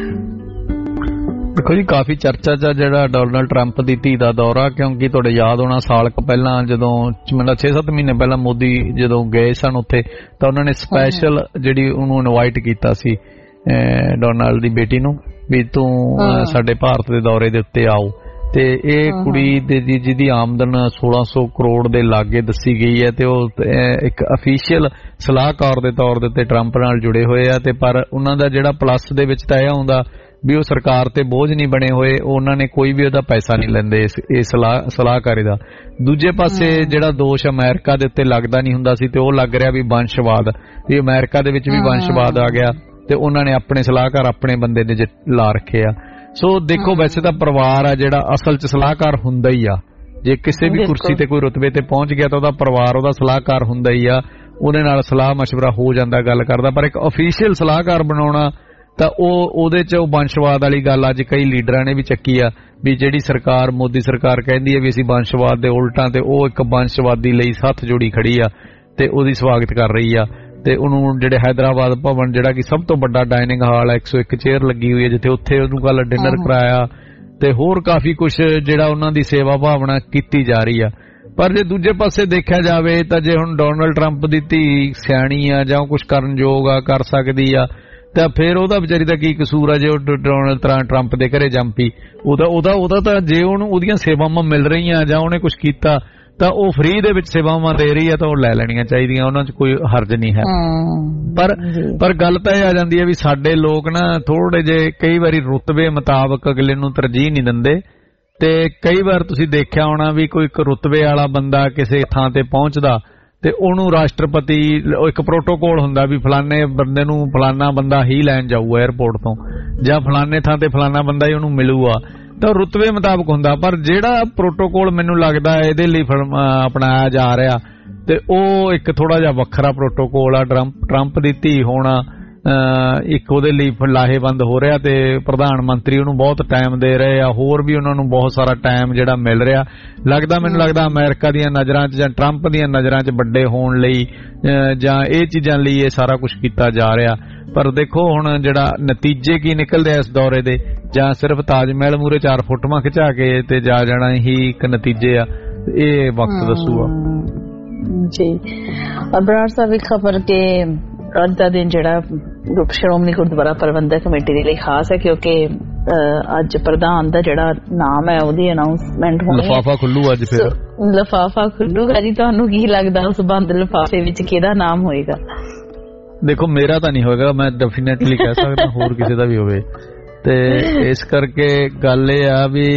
ਦੇਖੋ ਜੀ, ਕਾਫੀ ਚਰਚਾ ਚ ਜਿਹੜਾ ਡੋਨਲਡ ਟਰੰਪ ਦੀ ਧੀ ਦਾ ਦੌਰਾ, ਕਿਉਂਕਿ ਤੁਹਾਡੇ ਯਾਦ ਹੋਣਾ ਸਾਲ ਕੁ ਪਹਿਲਾਂ ਜਦੋਂ ਮਤਲਬ 6-7 ਮਹੀਨੇ ਪਹਿਲਾਂ ਮੋਦੀ ਜਦੋਂ ਗਏ ਸਨ ਉੱਥੇ, ਤਾਂ ਉਹਨਾਂ ਨੇ ਸਪੈਸ਼ਲ ਜਿਹੜੀ ਉਹਨੂੰ ਇਨਵਾਈਟ ਕੀਤਾ ਸੀ ਡੋਨਾਲਡ ਦੀ ਬੇਟੀ ਨੂੰ ਵੀ ਤੂੰ ਸਾਡੇ ਭਾਰਤ ਦੇ ਦੌਰੇ ਦੇ ਉੱਤੇ ਆਓ। ਤੇ ਇਹ ਕੁੜੀ ਦੇ ਜਿਹਦੀ ਆਮਦਨ 1600 ਕਰੋੜ ਦੇ ਲਾਗੇ ਦੱਸੀ ਗਈ ਹੈ ਤੇ ਉਹ ਇੱਕ ਅਫੀਸ਼ੀਅਲ ਸਲਾਹਕਾਰ ਦੇ ਤੌਰ ਦੇ ਉੱਤੇ ਟਰੰਪ ਨਾਲ ਜੁੜੇ ਹੋਏ ਆ। ਤੇ ਪਰ ਉਹਨਾਂ ਦਾ ਜਿਹੜਾ ਪਲੱਸ ਦੇ ਵਿੱਚ ਤਾਂ ਇਹ ਆਉਂਦਾ ਵੀ ਉਹ ਸਰਕਾਰ ਤੇ ਬੋਝ ਨਹੀਂ ਬਣੇ ਹੋਏ, ਉਹਨਾਂ ਨੇ ਕੋਈ ਵੀ ਉਹਦਾ ਪੈਸਾ ਨਹੀਂ ਲੈਂਦੇ ਇਸ ਸਲਾਹਕਾਰੀ ਦਾ। ਦੂਜੇ ਪਾਸੇ ਜਿਹੜਾ ਦੋਸ਼ ਅਮਰੀਕਾ ਦੇ ਉੱਤੇ ਲੱਗਦਾ ਨਹੀਂ ਹੁੰਦਾ ਸੀ ਤੇ ਉਹ ਲੱਗ ਰਿਹਾ ਵੀ ਵੰਸ਼ਵਾਦ, ਵੀ ਅਮਰੀਕਾ ਦੇ ਵਿੱਚ ਵੀ ਵੰਸ਼ਵਾਦ ਆ ਗਿਆ ਤੇ ਉਹਨਾਂ ਨੇ ਆਪਣੇ ਸਲਾਹਕਾਰ ਆਪਣੇ ਬੰਦੇ ਨੇ ਲਾ ਰੱਖੇ ਆ। ਸੋ ਦੇਖੋ, ਵੈਸੇ ਤਾਂ ਪਰਿਵਾਰ ਆ ਜਿਹੜਾ ਅਸਲ 'ਚ ਸਲਾਹਕਾਰ ਹੁੰਦਾ ਹੀ ਆ। ਜੇ ਕਿਸੇ ਵੀ ਕੁਰਸੀ ਤੇ ਕੋਈ ਰੁਤਬੇ ਤੇ ਪਹੁੰਚ ਗਿਆ ਤਾਂ ਉਹਦਾ ਪਰਿਵਾਰ ਉਹਦਾ ਸਲਾਹਕਾਰ ਹੁੰਦਾ ਹੀ ਆ, ਉਹਦੇ ਨਾਲ ਸਲਾਹ ਮਸ਼ਵਰਾ ਹੋ ਜਾਂਦਾ, ਗੱਲ ਕਰਦਾ। ਪਰ ਇੱਕ ਅਫੀਸ਼ੀਅਲ ਸਲਾਹਕਾਰ ਬਣਾਉਣਾ ਤਾਂ ਉਹਦੇ 'ਚ ਉਹ ਵੰਸ਼ਵਾਦ ਵਾਲੀ ਗੱਲ ਅੱਜ ਕਈ ਲੀਡਰਾਂ ਨੇ ਵੀ ਚੱਕੀ ਆ ਵੀ ਜਿਹੜੀ ਸਰਕਾਰ ਮੋਦੀ ਸਰਕਾਰ ਕਹਿੰਦੀ ਹੈ ਵੀ ਅਸੀਂ ਵੰਸ਼ਵਾਦ ਦੇ ਉਲਟਾਂ, ਤੇ ਉਹ ਇੱਕ ਵੰਸ਼ਵਾਦੀ ਲਈ ਹੱਥ ਜੋੜੀ ਖੜੀ ਆ ਤੇ ਉਹਦੀ ਸਵਾਗਤ ਕਰ ਰਹੀ ਆ। ਤੇ ਉਹਨੂੰ ਜਿਹੜੇ ਹੈਦਰਾਬਾਦ ਭਵਨ ਜਿਹੜਾ ਕਿ ਸਭ ਤੋਂ ਵੱਡਾ ਡਾਈਨਿੰਗ ਹਾਲ 101 ਚੇਅਰ ਲੱਗੀ ਹੋਈ ਹੈ ਜਿੱਥੇ ਉੱਥੇ ਉਹਨੂੰ ਕੱਲ ਡਿਨਰ ਕਰਾਇਆ ਤੇ ਹੋਰ ਕਾਫੀ ਕੁਝ ਜਿਹੜਾ ਉਹਨਾਂ ਦੀ ਸੇਵਾ ਭਾਵਨਾ ਕੀਤੀ ਜਾ ਰਹੀ ਆ। ਪਰ ਜੇ ਦੂਜੇ ਪਾਸੇ ਦੇਖਿਆ ਜਾਵੇ ਤਾਂ ਜੇ ਹੁਣ ਡੋਨਲਡ ਟਰੰਪ ਦੀ ਧੀ ਸਿਆਣੀ ਆ ਜਾਂ ਕੁਝ ਕਰਨ ਯੋਗ ਆ, ਕਰ ਸਕਦੀ ਆ, ਤਾਂ ਫਿਰ ਉਹਦਾ ਵਿਚਾਰੀ ਦਾ ਕੀ ਕਸੂਰ ਆ ਜੇ ਉਹ ਡੋਨਲਡ ਟਰੰਪ ਦੇ ਘਰੇ ਜੰਪੀ। ਉਹਦਾ ਤਾਂ ਜੇ ਉਹਨੂੰ ਉਹਦੀਆਂ ਸੇਵਾਵਾਂ ਮਿਲ ਰਹੀਆਂ ਜਾਂ ਉਹਨੇ ਕੁਝ ਕੀਤਾ ਤਾਂ ਉਹ ਫ੍ਰੀ ਦੇ ਵਿੱਚ ਸੇਵਾਵਾਂ ਦੇ ਰਹੀ ਆ ਤਾਂ ਉਹ ਲੈ ਲੈਣੀਆਂ ਚਾਹੀਦੀਆਂ, ਉਹਨਾਂ 'ਚ ਕੋਈ ਹਰਜ ਨਹੀਂ ਹੈ। ਪਰ ਗੱਲ ਤਾਂ ਇਹ ਆ ਜਾਂਦੀ ਹੈ ਵੀ ਸਾਡੇ ਲੋਕ ਨਾ ਥੋੜੇ ਜਿਹੇ ਕਈ ਵਾਰੀ ਰੁਤਬੇ ਮੁਤਾਬਕ ਅਗਲੇ ਨੂੰ ਤਰਜੀਹ ਨਹੀਂ ਦਿੰਦੇ। ਤੇ ਕਈ ਵਾਰ ਤੁਸੀਂ ਦੇਖਿਆ ਹੋਣਾ ਵੀ ਕੋਈ ਇੱਕ ਰੁਤਬੇ ਵਾਲਾ ਬੰਦਾ ਕਿਸੇ ਥਾਂ ਤੇ ਪਹੁੰਚਦਾ ਤੇ ਉਹਨੂੰ ਰਾਸ਼ਟਰਪਤੀ ਇੱਕ ਪ੍ਰੋਟੋਕੋਲ ਹੁੰਦਾ ਵੀ ਫਲਾਣੇ ਬੰਦੇ ਨੂੰ ਫਲਾਣਾ ਬੰਦਾ ਹੀ ਲੈਣ ਜਾਊਗਾ 에ਅਰਪੋਰਟ ਤੋਂ ਜਾਂ ਫਲਾਣੇ ਥਾਂ ਤੇ ਫਲਾਣਾ ਬੰਦਾ ਹੀ ਉਹਨੂੰ ਮਿਲੂਗਾ, ਤਾਂ ਰੁਤਬੇ ਮੁਤਾਬਕ ਹੁੰਦਾ। ਪਰ ਜਿਹੜਾ ਪ੍ਰੋਟੋਕੋਲ ਮੈਨੂੰ ਲੱਗਦਾ ਇਹਦੇ ਲਈ ਅਪਣਾਇਆ ਜਾ ਰਿਹਾ ਤੇ ਉਹ ਇੱਕ ਥੋੜਾ ਜਿਹਾ ਵੱਖਰਾ ਪ੍ਰੋਟੋਕੋਲ ਆ। ਟਰੰਪ ਦੀ ਧੀ ਹੋਣਾ ਇੱਕ ਉਹਦੇ ਲਈ ਲਾਹੇਵੰਦ ਹੋ ਰਿਹਾ ਤੇ ਪ੍ਰਧਾਨ ਮੰਤਰੀ ਉਹਨੂੰ ਬਹੁਤ ਟਾਈਮ ਦੇ ਰਹੇ ਆ, ਹੋਰ ਵੀ ਉਹਨਾਂ ਨੂੰ ਬਹੁਤ ਸਾਰਾ ਟਾਈਮ ਜਿਹੜਾ ਮਿਲ ਰਿਹਾ। ਮੈਨੂੰ ਲੱਗਦਾ ਅਮਰੀਕਾ ਦੀਆਂ ਨਜ਼ਰਾਂ 'ਚ ਜਾਂ ਟਰੰਪ ਦੀਆਂ ਨਜ਼ਰਾਂ 'ਚ ਵੱਡੇ ਹੋਣ ਲਈ ਜਾਂ ਇਹ ਚੀਜ਼ਾਂ ਲਈ ਇਹ ਸਾਰਾ ਕੁਝ ਕੀਤਾ ਜਾ ਰਿਹਾ। ਪਰ ਦੇਖੋ ਹੁਣ ਜਿਹੜਾ ਨਤੀਜੇ ਕੀ ਨਿਕਲਦੇ ਆ ਇਸ ਦੌਰੇ ਦੇ, ਜਾਂ ਸਿਰਫ ਤਾਜ ਮਹਿਲ ਮੂਰੇ 4 ਫੋਟੋਆਂ ਖਿਚਾ ਕੇ ਤੇ ਜਾ ਜਾਣਾ ਹੀ ਇੱਕ ਨਤੀਜੇ ਆ, ਇਹ ਵਕਤ ਦੱਸੂਗਾ ਜੀ। ਬਰਾੜ ਸਾਹਿਬ ਇੱਕ ਖਬਰ ਕਿ ਅੱਜ ਦਾ ਦਿਨ ਜਿਹੜਾ ਸ਼੍ਰੋਮਣੀ ਗੁਰਦੁਆਰਾ ਪ੍ਰਬੰਧਕ ਕਮੇਟੀ ਦੇ ਲਈ ਖਾਸ ਹੈ ਕਿਉਂਕਿ ਅੱਜ ਪ੍ਰਧਾਨ ਦਾ ਜਿਹੜਾ ਨਾਮ ਹੈ ਉਹਦੀ ਅਨਾਉਂਸਮੈਂਟ ਹੋਣੀ ਹੈ। ਲਿਫਾਫਾ ਖੁੱਲੂ ਅੱਜ, ਫਿਰ ਲਿਫਾਫਾ ਖੁੱਲੂਗਾ ਜੀ। ਤੁਹਾਨੂੰ ਕੀ ਲੱਗਦਾ ਉਸ ਬੰਦ ਲਿਫਾਫੇ ਵਿੱਚ ਕਿਹਦਾ ਨਾਮ ਹੋਏਗਾ? ਦੇਖੋ, ਮੇਰਾ ਤਾਂ ਨਹੀਂ ਹੋਏਗਾ, ਮੈਂ ਡੈਫੀਨੇਟਲੀ ਕਹਿ ਸਕਦਾ ਹੋਰ ਕਿਸੇ ਦਾ ਵੀ ਹੋਵੇ। ਤੇ ਇਸ ਕਰਕੇ ਗੱਲ ਇਹ ਆ ਵੀ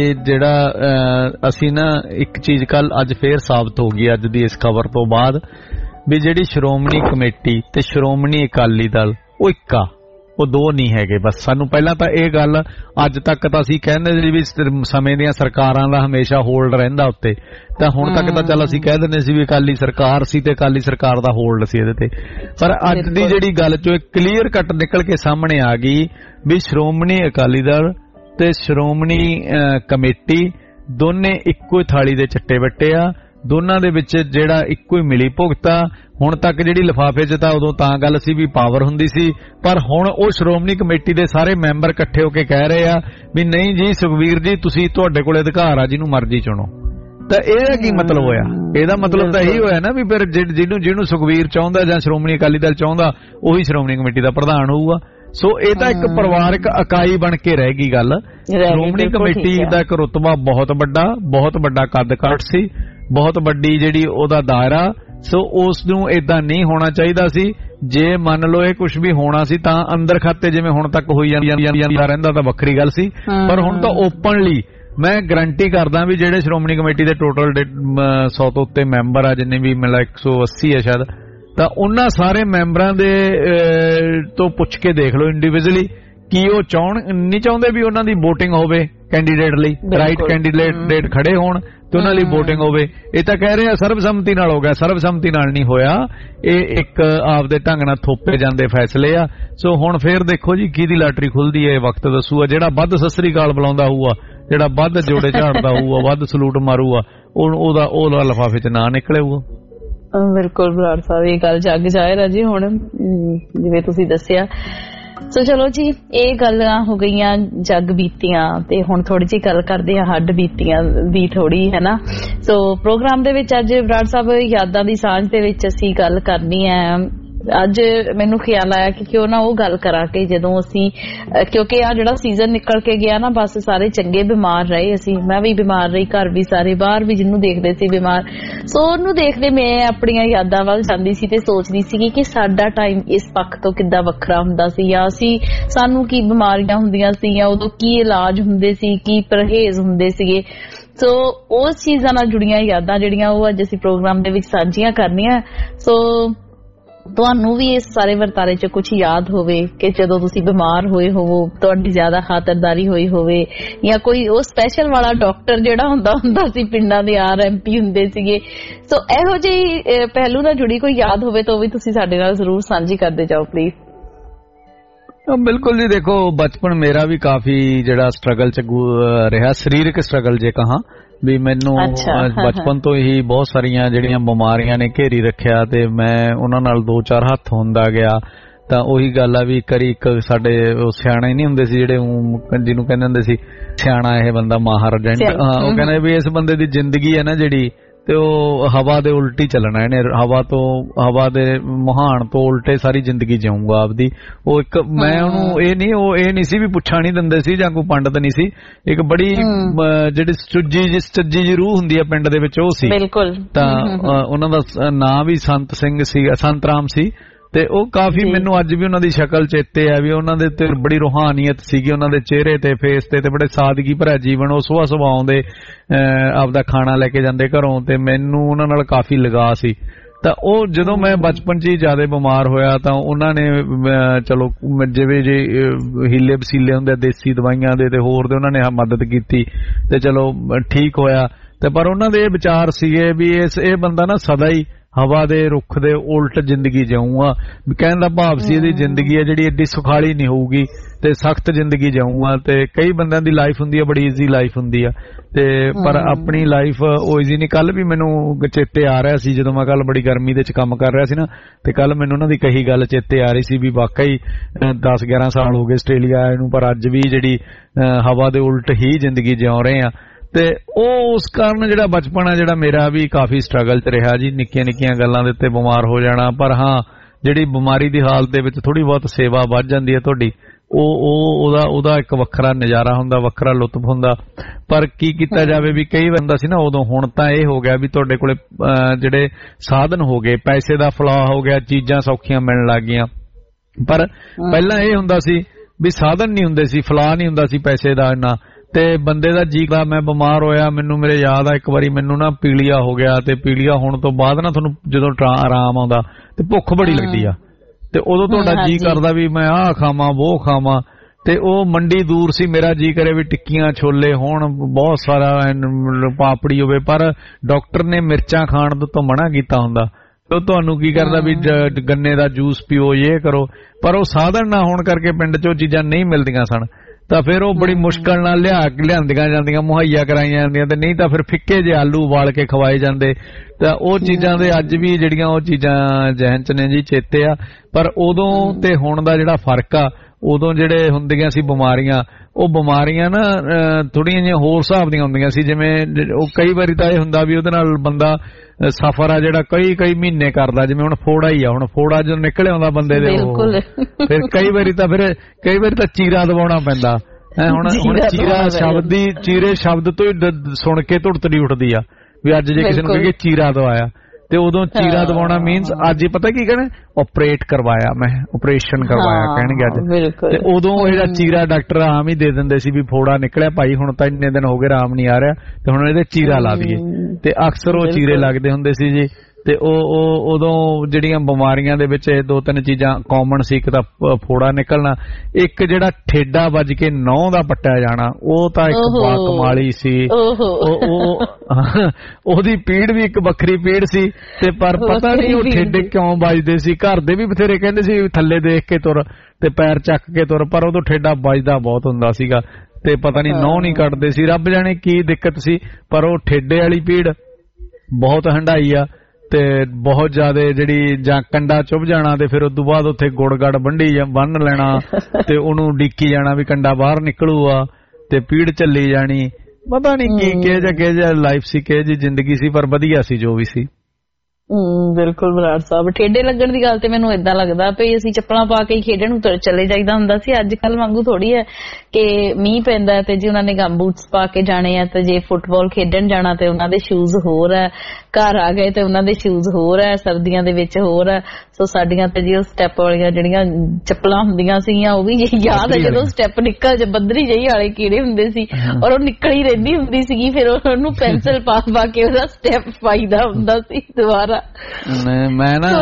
ਜਿਹੜਾ ਅਸੀਂ ਨਾ ਇੱਕ ਚੀਜ਼ ਕੱਲ ਅੱਜ ਫੇਰ ਸਾਬਤ ਹੋ ਗਈ ਅੱਜ ਦੀ ਇਸ ਖਬਰ ਤੋਂ ਬਾਅਦ ਵੀ ਜਿਹੜੀ ਸ਼੍ਰੋਮਣੀ ਕਮੇਟੀ ਤੇ ਸ਼੍ਰੋਮਣੀ ਅਕਾਲੀ ਦਲ ਉਹ ਇੱਕ ਆ, ਉਹ ਦੋ ਨਹੀਂ ਹੈਗੇ। ਬਸ ਸਾਨੂੰ ਪਹਿਲਾਂ ਤਾਂ ਇਹ ਗੱਲ ਅੱਜ ਤੱਕ ਤਾਂ ਅਸੀਂ ਕਹਿੰਦੇ ਸੀ ਵੀ ਸਮੇਂ ਦੀਆਂ ਸਰਕਾਰਾਂ ਦਾ ਹਮੇਸ਼ਾ ਹੋਲਡ ਰਹਿੰਦਾ ਉੱਤੇ, ਤਾਂ ਹੁਣ ਤੱਕ ਤਾਂ ਚੱਲ ਅਸੀਂ ਕਹਿ ਦਿੰਦੇ ਸੀ ਵੀ ਅਕਾਲੀ ਸਰਕਾਰ ਸੀ ਤੇ ਅਕਾਲੀ ਸਰਕਾਰ ਦਾ ਹੋਲਡ ਸੀ ਇਹਦੇ ਤੇ। ਪਰ ਅੱਜ ਦੀ ਜਿਹੜੀ ਗੱਲ ਚੋਂ ਕਲੀਅਰ ਕੱਟ ਨਿਕਲ ਕੇ ਸਾਹਮਣੇ ਆ ਗਈ ਵੀ ਸ਼੍ਰੋਮਣੀ ਅਕਾਲੀ ਦਲ ਤੇ ਸ਼੍ਰੋਮਣੀ ਕਮੇਟੀ ਦੋਨੇ ਇੱਕੋ ਹੀ ਥਾਲੀ ਦੇ ਚੱਟੇ ਵੱਟੇ ਆ, ਦੋਨਾਂ ਦੇ ਵਿੱਚ ਜਿਹੜਾ ਇੱਕੋ ਹੀ ਮਿਲੀ ਭੁਗਤਾ। ਹੁਣ ਤੱਕ ਜਿਹੜੀ ਲਿਫਾਫੇ 'ਚ ਤਾਂ ਉਦੋਂ ਤਾਂ ਗੱਲ ਸੀ ਵੀ ਪਾਵਰ ਹੁੰਦੀ ਸੀ, ਪਰ ਹੁਣ ਉਹ ਸ਼੍ਰੋਮਣੀ ਕਮੇਟੀ ਦੇ ਸਾਰੇ ਮੈਂਬਰ ਇਕੱਠੇ ਹੋ ਕੇ ਕਹਿ ਰਹੇ ਆ ਵੀ ਨਹੀਂ ਜੀ ਸੁਖਵੀਰ ਜੀ, ਤੁਸੀਂ ਤੁਹਾਡੇ ਕੋਲ ਅਧਿਕਾਰ ਆ, ਜਿਹਨੂੰ ਮਰਜ਼ੀ ਚੁਣੋ। ਤਾਂ ਇਹਦਾ ਕੀ ਮਤਲਬ ਹੋਇਆ? ਇਹਦਾ ਮਤਲਬ ਤਾਂ ਇਹੀ ਹੋਇਆ ਨਾ ਵੀ ਫਿਰ ਜਿਹਨੂੰ ਸੁਖਵੀਰ ਚਾਹੁੰਦਾ ਜਾਂ ਸ਼੍ਰੋਮਣੀ ਅਕਾਲੀ ਦਲ ਚਾਹੁੰਦਾ ਉਹੀ ਸ਼੍ਰੋਮਣੀ ਕਮੇਟੀ ਦਾ ਪ੍ਰਧਾਨ ਹੋਊਗਾ। ਸੋ ਇਹ ਤਾਂ ਇੱਕ ਪਰਿਵਾਰਕ ਇਕਾਈ ਬਣ ਕੇ ਰਹਿ ਗਈ ਗੱਲ। ਸ਼੍ਰੋਮਣੀ ਕਮੇਟੀ ਦਾ ਇੱਕ ਰੁਤਬਾ ਬਹੁਤ ਵੱਡਾ ਕੱਦ ਕਾਠ ਸੀ, ਬਹੁਤ ਵੱਡੀ ਜਿਹੜੀ ਉਹਦਾ ਦਾਇਰਾ। ਸੋ ਉਸ ਨੂੰ ਏਦਾਂ ਨਹੀਂ ਹੋਣਾ ਚਾਹੀਦਾ ਸੀ। ਜੇ ਮੰਨ ਲਓ ਇਹ ਕੁਝ ਵੀ ਹੋਣਾ ਸੀ ਤਾਂ ਅੰਦਰ ਖਾਤੇ ਜਿਵੇਂ ਹੁਣ ਤੱਕ ਹੋਈ ਜਾਂਦਾ ਰਹਿੰਦਾ ਤਾਂ ਵੱਖਰੀ ਗੱਲ ਸੀ, ਪਰ ਹੁਣ ਤਾਂ ਓਪਨਲੀ ਮੈਂ ਗਰੰਟੀ ਕਰਦਾ ਵੀ ਜਿਹੜੇ ਸ਼੍ਰੋਮਣੀ ਕਮੇਟੀ ਦੇ ਟੋਟਲ 100 ਤੋਂ ਉੱਤੇ ਮੈਂਬਰ ਆ, ਜਿੰਨੇ ਵੀ ਮਿਲਾ 180 ਹੈ ਸ਼ਾਇਦ, ਤਾਂ ਉਹਨਾਂ ਸਾਰੇ ਮੈਂਬਰਾਂ ਦੇ ਤੋਂ ਪੁੱਛ ਕੇ ਦੇਖ ਲਓ ਇੰਡੀਵਿਜੂਅਲੀ ਕੀ ਉਹ ਨਹੀਂ ਚਾਹੁੰਦੇ ਵੀ ਉਹਨਾਂ ਦੀ VOTING ਹੋਵੇ ਕੈਂਡੀਡੇਟ ਲਈ, ਰਾਈਟ ਕੈਂਡੀਡੇਟ ਖੜੇ ਹੋਣ ਤੇ ਉਹਨਾਂ ਲਈ VOTING ਹੋਵੇ। ਇਹ ਤਾਂ ਕਹਿ ਰਹੇ ਆ ਸਰਬਸੰਮਤੀ ਨਾਲ ਹੋ ਗਿਆ, ਸਰਬਸੰਮਤੀ ਨਾਲ ਨਹੀਂ ਹੋਇਆ। ਇਹ ਇੱਕ ਆਪਦੇ ਢੰਗ ਨਾਲ ਥੋਪੇ ਜਾਂਦੇ ਫੈਸਲੇ ਆ। ਸੋ ਹੁਣ ਫੇਰ ਦੇਖੋ ਜੀ ਕਿਹਦੀ ਲਾਟਰੀ ਖੁੱਲਦੀ ਹੈ, ਵਕਤ ਦੱਸੂਗਾ। ਜਿਹੜਾ ਵੱਧ ਸਤਿ ਸ੍ਰੀ ਅਕਾਲ ਬੁਲਾਉਂਦਾ ਹੋਊਗਾ, ਜਿਹੜਾ ਵੱਧ ਜੋੜੇ ਝਾੜਦਾ ਹੋਊਗਾ, ਵੱਧ ਸਲੂਟ ਮਾਰੂਗਾ, ਉਹਦਾ ਲਿਫਾਫੇ 'ਚ ਨਾਂ ਨਿਕਲੇਗਾ। ਬਿਲਕੁਲ ਬਰਾੜ ਸਾਹਿਬ, ਇਹ ਗੱਲ ਜੱਗ ਜ਼ਾਹਿਰ ਹੈ ਜੀ ਹੁਣ ਜਿਵੇਂ ਤੁਸੀਂ ਦੱਸਿਆ। ਸੋ ਚਲੋ ਜੀ, ਇਹ ਗੱਲਾਂ ਹੋ ਗਈਆਂ ਜੱਗ ਬੀਤੀਆਂ, ਤੇ ਹੁਣ ਥੋੜੀ ਜਿਹੀ ਗੱਲ ਕਰਦੇ ਆ ਹੱਡ ਬੀਤੀਆਂ ਦੀ ਥੋੜੀ, ਹੈ ਨਾ। ਸੋ ਪ੍ਰੋਗਰਾਮ ਦੇ ਵਿੱਚ ਅੱਜ ਬਰਾੜ ਸਾਹਿਬ ਯਾਦਾਂ ਦੀ ਸਾਂਝ ਦੇ ਵਿੱਚ ਅਸੀਂ ਗੱਲ ਕਰਨੀ ਹੈ। ਅੱਜ ਮੈਨੂੰ ਖਿਆਲ ਆਇਆ ਕਿ ਕਿਉਂ ਨਾ ਉਹ ਗੱਲ ਕਰਾਂ ਕਿ ਜਦੋਂ ਅਸੀਂ, ਕਿਉਂਕਿ ਆ ਜਿਹੜਾ ਸੀਜ਼ਨ ਨਿਕਲ ਕੇ ਗਿਆ ਨਾ, ਬਸ ਸਾਰੇ ਚੰਗੇ ਬਿਮਾਰ ਰਹੇ ਅਸੀਂ, ਮੈਂ ਵੀ ਬਿਮਾਰ ਰਹੀ, ਘਰ ਵੀ ਸਾਰੇ, ਬਾਹਰ ਵੀ ਜਿਹਨੂੰ ਦੇਖਦੇ ਸੀ ਬਿਮਾਰ। ਸੋ ਉਹਨੂੰ ਦੇਖਦੇ ਮੈਂ ਆਪਣੀਆਂ ਯਾਦਾਂ ਵੱਲ ਜਾਂਦੀ ਸੀ ਤੇ ਸੋਚਦੀ ਸੀ ਕਿ ਸਾਡਾ ਟਾਈਮ ਇਸ ਪੱਖ ਤੋਂ ਕਿੱਦਾਂ ਵੱਖਰਾ ਹੁੰਦਾ ਸੀ, ਜਾਂ ਸਾਨੂੰ ਕੀ ਬਿਮਾਰੀਆਂ ਹੁੰਦੀਆਂ ਸੀ, ਜਾਂ ਉਦੋਂ ਕੀ ਇਲਾਜ ਹੁੰਦੇ ਸੀ, ਕੀ ਪਰਹੇਜ਼ ਹੁੰਦੇ ਸੀਗੇ। ਸੋ ਉਸ ਚੀਜ਼ਾਂ ਨਾਲ ਜੁੜੀਆਂ ਯਾਦਾਂ ਜਿਹੜੀਆਂ ਉਹ ਅੱਜ ਅਸੀਂ ਪ੍ਰੋਗਰਾਮ ਦੇ ਵਿੱਚ ਸਾਂਝੀਆਂ ਕਰਨੀਆਂ। ਸੋ ਤੁਹਾਨੂੰ ਵੀ ਇਸ ਸਾਰੇ ਵਰਤਾਰੇ 'ਚ ਕੁਝ ਯਾਦ ਹੋਵੇ ਕਿ ਜਦੋਂ ਤੁਸੀਂ ਬਿਮਾਰ ਹੋਏ ਹੋਵੋ, ਤੁਹਾਡੀ ਜ਼ਿਆਦਾ ਖਾਤਰਦਾਰੀ ਹੋਈ ਹੋਵੇ, ਜਾਂ ਕੋਈ ਉਹ ਸਪੈਸ਼ਲ ਵਾਲਾ ਡਾਕਟਰ ਜਿਹੜਾ ਹੁੰਦਾ ਸੀ, ਪਿੰਡਾਂ ਦੇ RMP ਹੁੰਦੇ ਸੀਗੇ। ਸੋ ਇਹੋ ਜਿਹੀ ਪਹਿਲੂ ਨਾਲ ਜੁੜੀ ਕੋਈ ਯਾਦ ਹੋਵੇ ਤਾਂ ਉਹ ਵੀ ਤੁਸੀਂ ਸਾਡੇ ਨਾਲ ਜ਼ਰੂਰ ਸਾਂਝੀ ਕਰਦੇ ਜਾਓ ਪਲੀਜ਼। ਬਿਲਕੁਲ ਜੀ, ਦੇਖੋ ਬਚਪਨ ਮੇਰਾ ਵੀ ਕਾਫੀ ਜਿਹੜਾ ਸਟਰਗਲ 'ਚ ਰਿਹਾ, ਸਰੀਰਕ ਸਟਰਗਲ ਜੇ ਕਹਾਂ ਵੀ ਮੈਨੂੰ ਬਚਪਨ ਤੋਂ ਹੀ ਬਹੁਤ ਸਾਰੀਆਂ ਜਿਹੜੀਆਂ ਬਿਮਾਰੀਆਂ ਨੇ ਘੇਰੀ ਰੱਖਿਆ ਤੇ ਮੈਂ ਉਹਨਾਂ ਨਾਲ 2-4 ਹੱਥ ਹੁੰਦਾ ਗਿਆ। ਤਾਂ ਉਹੀ ਗੱਲ ਆ ਵੀ ਇੱਕ ਸਾਡੇ ਸਿਆਣੇ ਨਹੀਂ ਹੁੰਦੇ ਸੀ ਜਿਹੜੇ ਜਿਹਨੂੰ ਕਹਿੰਦੇ ਹੁੰਦੇ ਸੀ ਸਿਆਣਾ ਇਹ ਬੰਦਾ ਮਾਹਰ ਏਜੰਟ, ਉਹ ਕਹਿੰਦੇ ਵੀ ਇਸ ਬੰਦੇ ਦੀ ਜ਼ਿੰਦਗੀ ਹੈ ਨਾ ਜਿਹੜੀ, ਤੇ ਉਹ ਹਵਾ ਦੇ ਉਲਟੀ ਚੱਲਣਾ, ਇਹਨੇ ਹਵਾ ਦੇ ਮੁਹਾਨ ਤੋਂ ਉਲਟੇ ਸਾਰੀ ਜ਼ਿੰਦਗੀ ਜਿਊਂਗਾ ਆਪਦੀ। ਉਹ ਇੱਕ ਮੈਂ ਉਹਨੂੰ ਇਹ ਨਹੀਂ ਸੀ ਵੀ ਪੁੱਛਾ ਨਹੀਂ ਦਿੰਦੇ ਸੀ ਜਾਂ ਕੋਈ ਪੰਡਤ ਨਹੀਂ ਸੀ, ਇੱਕ ਬੜੀ ਜਿਹੜੀ ਚੱਜੀ ਜੀ ਰੂਹ ਹੁੰਦੀ ਹੈ ਪਿੰਡ ਦੇ ਵਿੱਚ, ਉਹ ਸੀ। ਤਾਂ ਉਹਨਾਂ ਦਾ ਨਾਂ ਵੀ ਸੰਤ ਸਿੰਘ ਸੀ, ਸੰਤ ਰਾਮ ਸੀ। ਤੇ ਉਹ ਕਾਫੀ ਮੈਨੂੰ ਅੱਜ ਵੀ ਉਹਨਾਂ ਦੀ ਸ਼ਕਲ ਚੇਤੇ ਆ ਵੀ ਉਹਨਾਂ ਦੇ ਤੇ ਬੜੀ ਰੂਹਾਨੀਅਤ ਸੀਗੀ ਉਹਨਾਂ ਦੇ ਚਿਹਰੇ ਤੇ, ਫੇਸ ਤੇ ਬੜੇ ਸਾਦਗੀ ਭਰਿਆ ਜੀਵਨ। ਉਹ ਸੁਬਾਹ ਸੁਬਾਹ ਆਉਂਦੇ, ਆਪਦਾ ਖਾਣਾ ਲੈ ਕੇ ਜਾਂਦੇ ਘਰੋਂ, ਤੇ ਮੈਨੂੰ ਉਹਨਾਂ ਨਾਲ ਕਾਫੀ ਲਗਾਅ ਸੀ। ਤਾਂ ਉਹ ਜਦੋਂ ਮੈਂ ਬਚਪਨ 'ਚ ਹੀ ਜ਼ਿਆਦਾ ਬਿਮਾਰ ਹੋਇਆ ਤਾਂ ਉਹਨਾਂ ਨੇ ਚਲੋ ਜਿਵੇਂ ਜੇ ਹੀਲੇ ਵਸੀਲੇ ਹੁੰਦੇ ਦੇਸੀ ਦਵਾਈਆਂ ਦੇ ਤੇ ਹੋਰ ਦੇ, ਉਹਨਾਂ ਨੇ ਮਦਦ ਕੀਤੀ ਤੇ ਚਲੋ ਠੀਕ ਹੋਇਆ। ਤੇ ਪਰ ਉਹਨਾਂ ਦੇ ਇਹ ਵਿਚਾਰ ਸੀਗੇ ਵੀ ਇਹ ਬੰਦਾ ਨਾ ਸਦਾ ਹੀ ਹਵਾ ਦੇ ਰੁੱਖ ਦੇ ਉਲਟ ਜ਼ਿੰਦਗੀ ਜਿਊਗਾ। ਕਹਿਣ ਦਾ ਭਾਵ ਸੀ ਇਹਦੀ ਜ਼ਿੰਦਗੀ ਹੈ ਜਿਹੜੀ ਐਡੀ ਸੁਖਾਲੀ ਨਹੀਂ ਹੋਊਗੀ ਤੇ ਸਖਤ ਜ਼ਿੰਦਗੀ ਜਿਊਗਾ। ਤੇ ਕਈ ਬੰਦਿਆਂ ਦੀ ਲਾਈਫ ਹੁੰਦੀ ਹੈ ਬੜੀ ਈਜ਼ੀ ਲਾਈਫ ਹੁੰਦੀ ਆ, ਤੇ ਪਰ ਆਪਣੀ ਲਾਈਫ ਉਹ ਈਜ਼ੀ ਨਹੀਂ। ਕੱਲ ਵੀ ਮੈਨੂੰ ਚੇਤੇ ਆ ਰਿਹਾ ਸੀ ਜਦੋਂ ਮੈਂ ਕੱਲ ਬੜੀ ਗਰਮੀ ਦੇ ਵਿੱਚ ਕੰਮ ਕਰ ਰਿਹਾ ਸੀ ਨਾ, ਤੇ ਕੱਲ ਮੈਨੂੰ ਉਹਨਾਂ ਦੀ ਕਹੀ ਗੱਲ ਚੇਤੇ ਆ ਰਹੀ ਸੀ ਵੀ ਵਾਕਈ 10-11 ਸਾਲ ਹੋ ਗਏ ਆਸਟ੍ਰੇਲੀਆ ਆਏ ਨੂੰ, ਪਰ ਅੱਜ ਵੀ ਜਿਹੜੀ ਹਵਾ ਦੇ ਉਲਟ ਹੀ ਜ਼ਿੰਦਗੀ ਜਿਉ ਰਹੇ ਆ। ਤੇ ਉਹ ਉਸ ਕਾਰਨ ਜਿਹੜਾ ਬਚਪਨ ਆ ਜਿਹੜਾ ਮੇਰਾ ਵੀ ਕਾਫੀ ਸਟਰਗਲ 'ਚ ਰਿਹਾ ਜੀ, ਨਿੱਕੀਆਂ ਨਿੱਕੀਆਂ ਗੱਲਾਂ ਦੇ ਉੱਤੇ ਬਿਮਾਰ ਹੋ ਜਾਣਾ। ਪਰ ਹਾਂ, ਜਿਹੜੀ ਬਿਮਾਰੀ ਦੀ ਹਾਲਤ ਦੇ ਵਿੱਚ ਥੋੜੀ ਬਹੁਤ ਸੇਵਾ ਵੱਧ ਜਾਂਦੀ ਹੈ ਤੁਹਾਡੀ, ਉਹਦਾ ਇੱਕ ਵੱਖਰਾ ਨਜ਼ਾਰਾ ਹੁੰਦਾ, ਵੱਖਰਾ ਲੁਤਫ ਹੁੰਦਾ। ਪਰ ਕੀ ਕੀਤਾ ਜਾਵੇ ਵੀ ਕਈ ਬੰਦਾ ਸੀ ਨਾ ਉਦੋਂ, ਹੁਣ ਤਾਂ ਇਹ ਹੋ ਗਿਆ ਵੀ ਤੁਹਾਡੇ ਕੋਲੇ ਜਿਹੜੇ ਸਾਧਨ ਹੋ ਗਏ, ਪੈਸੇ ਦਾ ਫਲਾਅ ਹੋ ਗਿਆ, ਚੀਜ਼ਾਂ ਸੌਖੀਆਂ ਮਿਲਣ ਲੱਗ ਗਈਆਂ। ਪਰ ਪਹਿਲਾਂ ਇਹ ਹੁੰਦਾ ਸੀ ਵੀ ਸਾਧਨ ਨਹੀਂ ਹੁੰਦੇ ਸੀ, ਫਲਾਅ ਨਹੀਂ ਹੁੰਦਾ ਸੀ ਪੈਸੇ ਦਾ ਇੰਨਾ, ਤੇ ਬੰਦੇ ਦਾ ਜੀ ਕਰਦਾ। ਮੈਂ ਬਿਮਾਰ ਹੋਇਆ, ਮੇਰੇ ਯਾਦ ਆ ਇੱਕ ਵਾਰੀ ਮੈਨੂੰ ਨਾ ਪੀਲੀਆ ਹੋ ਗਿਆ, ਤੇ ਪੀਲੀਆ ਹੋਣ ਤੋਂ ਬਾਅਦ ਨਾ ਤੁਹਾਨੂੰ ਜਦੋਂ ਆਰਾਮ ਆਉਂਦਾ ਤੇ ਭੁੱਖ ਬੜੀ ਲੱਗਦੀ ਆ, ਤੇ ਉਦੋਂ ਤੁਹਾਡਾ ਜੀ ਕਰਦਾ ਵੀ ਮੈਂ ਆਹ ਖਾਵਾਂ ਉਹ ਖਾਵਾਂ। ਤੇ ਉਹ ਮੰਡੀ ਦੂਰ ਸੀ, ਮੇਰਾ ਜੀ ਕਰੇ ਵੀ ਟਿੱਕੀਆਂ ਛੋਲੇ ਹੋਣ, ਬਹੁਤ ਸਾਰਾ ਪਾਪੜੀ ਹੋਵੇ, ਪਰ ਡਾਕਟਰ ਨੇ ਮਿਰਚਾਂ ਖਾਣ ਤੋਂ ਮਨਾ ਕੀਤਾ ਹੁੰਦਾ। ਉਹ ਤੁਹਾਨੂੰ ਕੀ ਕਰਦਾ ਵੀ ਗੰਨੇ ਦਾ ਜੂਸ ਪੀਓ, ਇਹ ਕਰੋ। ਪਰ ਉਹ ਸਾਧਨ ਨਾ ਹੋਣ ਕਰਕੇ ਪਿੰਡ 'ਚ ਉਹ ਚੀਜ਼ਾਂ ਨਹੀਂ ਮਿਲਦੀਆਂ ਸਨ, ਤਾਂ ਫਿਰ ਉਹ ਬੜੀ ਮੁਸ਼ਕਲ ਨਾਲ ਲਿਆਂਦੀਆਂ ਜਾਂਦੀਆਂ, ਮੁਹੱਈਆ ਕਰਾਈਆਂ ਜਾਂਦੀਆਂ, ਤੇ ਨਹੀਂ ਤਾਂ ਫਿਰ ਫਿੱਕੇ ਜਿਹੇ ਆਲੂ ਉਬਾਲ ਕੇ ਖਵਾਏ ਜਾਂਦੇ। ਤਾਂ ਉਹ ਚੀਜ਼ਾਂ ਦੇ ਅੱਜ ਵੀ ਜਿਹੜੀਆਂ ਉਹ ਚੀਜ਼ਾਂ ਜ਼ਿਹਨ 'ਚ ਨੇ ਜੀ, ਚੇਤੇ ਆ। ਪਰ ਉਦੋਂ ਤੇ ਹੁਣ ਦਾ ਜਿਹੜਾ ਫਰਕ ਆ, ਉਦੋਂ ਜਿਹੜੇ ਹੁੰਦੀਆਂ ਸੀ ਬਿਮਾਰੀਆਂ, ਉਹ ਬਿਮਾਰੀਆਂ ਨਾ ਥੋੜੀਆਂ ਜਿਹੀਆਂ ਹੋਰ ਹਿਸਾਬ ਦੀਆਂ ਹੁੰਦੀਆਂ ਸੀ। ਜਿਵੇਂ ਉਹ ਕਈ ਵਾਰੀ ਤਾਂ ਇਹ ਹੁੰਦਾ ਵੀ ਉਹਦੇ ਨਾਲ ਬੰਦਾ ਸਫ਼ਰ ਆ ਜਿਹੜਾ ਕਈ ਮਹੀਨੇ ਕਰਦਾ, ਜਿਵੇਂ ਹੁਣ ਫੋੜਾ ਹੀ ਆ, ਹੁਣ ਫੋੜਾ ਜਦੋਂ ਨਿਕਲ ਆਉਂਦਾ ਬੰਦੇ ਦੇ, ਫਿਰ ਕਈ ਵਾਰੀ ਤਾਂ ਚੀਰਾ ਦਵਾਉਣਾ ਪੈਂਦਾ। ਹੁਣ ਚੀਰੇ ਸ਼ਬਦ ਤੋਂ ਹੀ ਸੁਣ ਕੇ ਧੁੜਤੜੀ ਉੱਠਦੀ ਆ ਵੀ ਅੱਜ ਜੇ ਕਿਸੇ ਨੂੰ ਕਹੀਏ ਚੀਰਾ ਦਵਾਇਆ, ਤੇ ਉਦੋਂ ਚੀਰਾ ਦਵਾਉਣਾ ਮੀਨਸ ਅੱਜ ਪਤਾ ਕੀ ਕਹਿੰਦੇ, ਆਪਰੇਟ ਕਰਵਾਇਆ, ਮੈਂ ਆਪਰੇਸ਼ਨ ਕਰਵਾਇਆ ਕਹਿਣਗੇ ਅੱਜ। ਤੇ ਉਦੋਂ ਇਹਦਾ ਚੀਰਾ ਡਾਕਟਰ ਆਮ ਹੀ ਦੇ ਦਿੰਦੇ ਸੀ ਵੀ ਫੋੜਾ ਨਿਕਲਿਆ ਭਾਈ, ਹੁਣ ਤਾਂ ਇੰਨੇ ਦਿਨ ਹੋ ਗਏ ਆਰਾਮ ਨਹੀਂ ਆ ਰਿਹਾ, ਤੇ ਹੁਣ ਇਹਦੇ ਚੀਰਾ ਲਾ ਦਈਏ। ਤੇ ਅਕਸਰ ਉਹ ਚੀਰੇ ਲੱਗਦੇ ਹੁੰਦੇ ਸੀ ਜੀ। ਤੇ ਉਹ ਉਦੋਂ ਜਿਹੜੀਆਂ ਬਿਮਾਰੀਆਂ ਦੇ ਵਿੱਚ ਇਹ 2-3 ਚੀਜ਼ਾਂ ਕਾਮਨ ਸੀ। ਇੱਕ ਤਾਂ ਫੋੜਾ ਨਿਕਲਣਾ, ਇੱਕ ਜਿਹੜਾ ਠੇਡਾ ਵੱਜ ਕੇ ਨਹੁੰ ਦਾ ਪੱਟਿਆ ਜਾਣਾ, ਉਹ ਤਾਂ ਇੱਕ ਬਾਕਮਾਲੀ ਸੀ। ਉਹਦੀ ਪੀੜ ਵੀ ਇੱਕ ਵੱਖਰੀ ਪੀੜ ਸੀ। ਤੇ ਪਰ ਪਤਾ ਨਹੀਂ ਉਹ ਠੇਡੇ ਕਿਉਂ ਵੱਜਦੇ ਸੀ। ਘਰ ਦੇ ਵੀ ਬਥੇਰੇ ਕਹਿੰਦੇ ਸੀ ਥੱਲੇ ਦੇਖ ਕੇ ਤੁਰ ਤੇ ਪੈਰ ਚੱਕ ਕੇ ਤੁਰ, ਪਰ ਉਦੋਂ ਠੇਡਾ ਵੱਜਦਾ ਬਹੁਤ ਹੁੰਦਾ ਸੀਗਾ ਤੇ ਪਤਾ ਨਹੀਂ ਨਹੁੰ ਨਹੀਂ ਕੱਟਦੇ ਸੀ। ਰੱਬ ਜਾਣੇ ਕੀ ਦਿੱਕਤ ਸੀ, ਪਰ ਉਹ ਠੇਡੇ ਵਾਲੀ ਪੀੜ ਬਹੁਤ ਹੰਢਾਈ ਆ। ਤੇ ਬਹੁਤ ਜ਼ਿਆਦਾ ਜਿਹੜੀ ਜਾਂ ਕੰਡਾ ਚੁੱਭ ਜਾਣਾ ਤੇ ਫਿਰ ਉਸ ਤੋਂ ਬਾਅਦ ਉੱਥੇ ਗੁੜ ਗੜ ਬੰਨ ਲੈਣਾ ਤੇ ਉਹਨੂੰ ਡੀਕੀ ਜਾਣਾ ਵੀ ਕੰਡਾ ਬਾਹਰ ਨਿਕਲੂਗਾ ਤੇ ਪੀੜ ਚੱਲੀ ਜਾਣੀ। ਪਤਾ ਨਹੀਂ ਕਿਹੋ ਜਿਹਾ ਲਾਈਫ ਸੀ, ਕਿਹੋ ਜਿਹੀ ਜ਼ਿੰਦਗੀ ਸੀ, ਪਰ ਵਧੀਆ ਸੀ ਜੋ ਵੀ ਸੀ। ਬਿਲਕੁਲ ਬਰਾੜ ਸਾਹਿਬ, ਠੇਡੇ ਲੱਗਣ ਦੀ ਗੱਲ ਤੇ ਮੈਨੂੰ ਏਦਾਂ ਲੱਗਦਾ ਵੀ ਅਸੀਂ ਚੱਪਲਾਂ ਪਾ ਕੇ ਹੀ ਖੇਡਣ ਨੂੰ ਚਲੇ ਜਾਈਦਾ ਹੁੰਦਾ ਸੀ। ਅੱਜ ਕੱਲ ਵਾਂਗੂ ਥੋੜੀ ਹੈ ਕਿ ਮੀਂਹ ਪੈਂਦਾ ਤੇ ਜੀ ਉਹਨਾਂ ਨੇ ਗਮ ਬੂਟਸ ਪਾ ਕੇ ਜਾਣੇ ਆ, ਤੇ ਜੇ ਫੁੱਟਬਾਲ ਖੇਡਣ ਜਾਣਾ ਤੇ ਉਹਨਾਂ ਦੇ ਸ਼ੂਜ਼ ਹੋਰ ਹੈ, ਘਰ ਆ ਗਏ ਤੇ ਉਹਨਾਂ ਦੇ ਸ਼ੂਜ਼ ਹੋਰ ਹੈ, ਸਰਦੀਆਂ ਦੇ ਵਿੱਚ ਹੋਰ ਹੈ। ਸੋ ਸਾਡੀਆਂ ਤੇ ਜੀ ਉਹ ਸਟੈਪ ਵਾਲੀਆਂ ਜਿਹੜੀਆਂ ਚੱਪਲਾਂ ਹੁੰਦੀਆਂ ਸੀਗੀਆਂ ਉਹ ਵੀ ਯਾਦ ਹੈ ਜਦੋਂ ਸਟੈਪ ਨਿਕਲ ਜੇ ਬੱਦਰੀ ਜਿਹੀ ਵਾਲੇ ਕੀੜੇ ਹੁੰਦੇ ਸੀ ਔਰ ਉਹ ਨਿਕਲੀ ਰਹਿੰਦੀ ਹੁੰਦੀ ਸੀਗੀ, ਫਿਰ ਉਹਨੂੰ ਪੈਨਸਲ ਪਾ ਕੇ ਉਹਦਾ ਸਟੈਪ ਪਾਈਦਾ ਹੁੰਦਾ ਸੀ ਦੁਬਾਰਾ। ਮੈਂ ਨਾ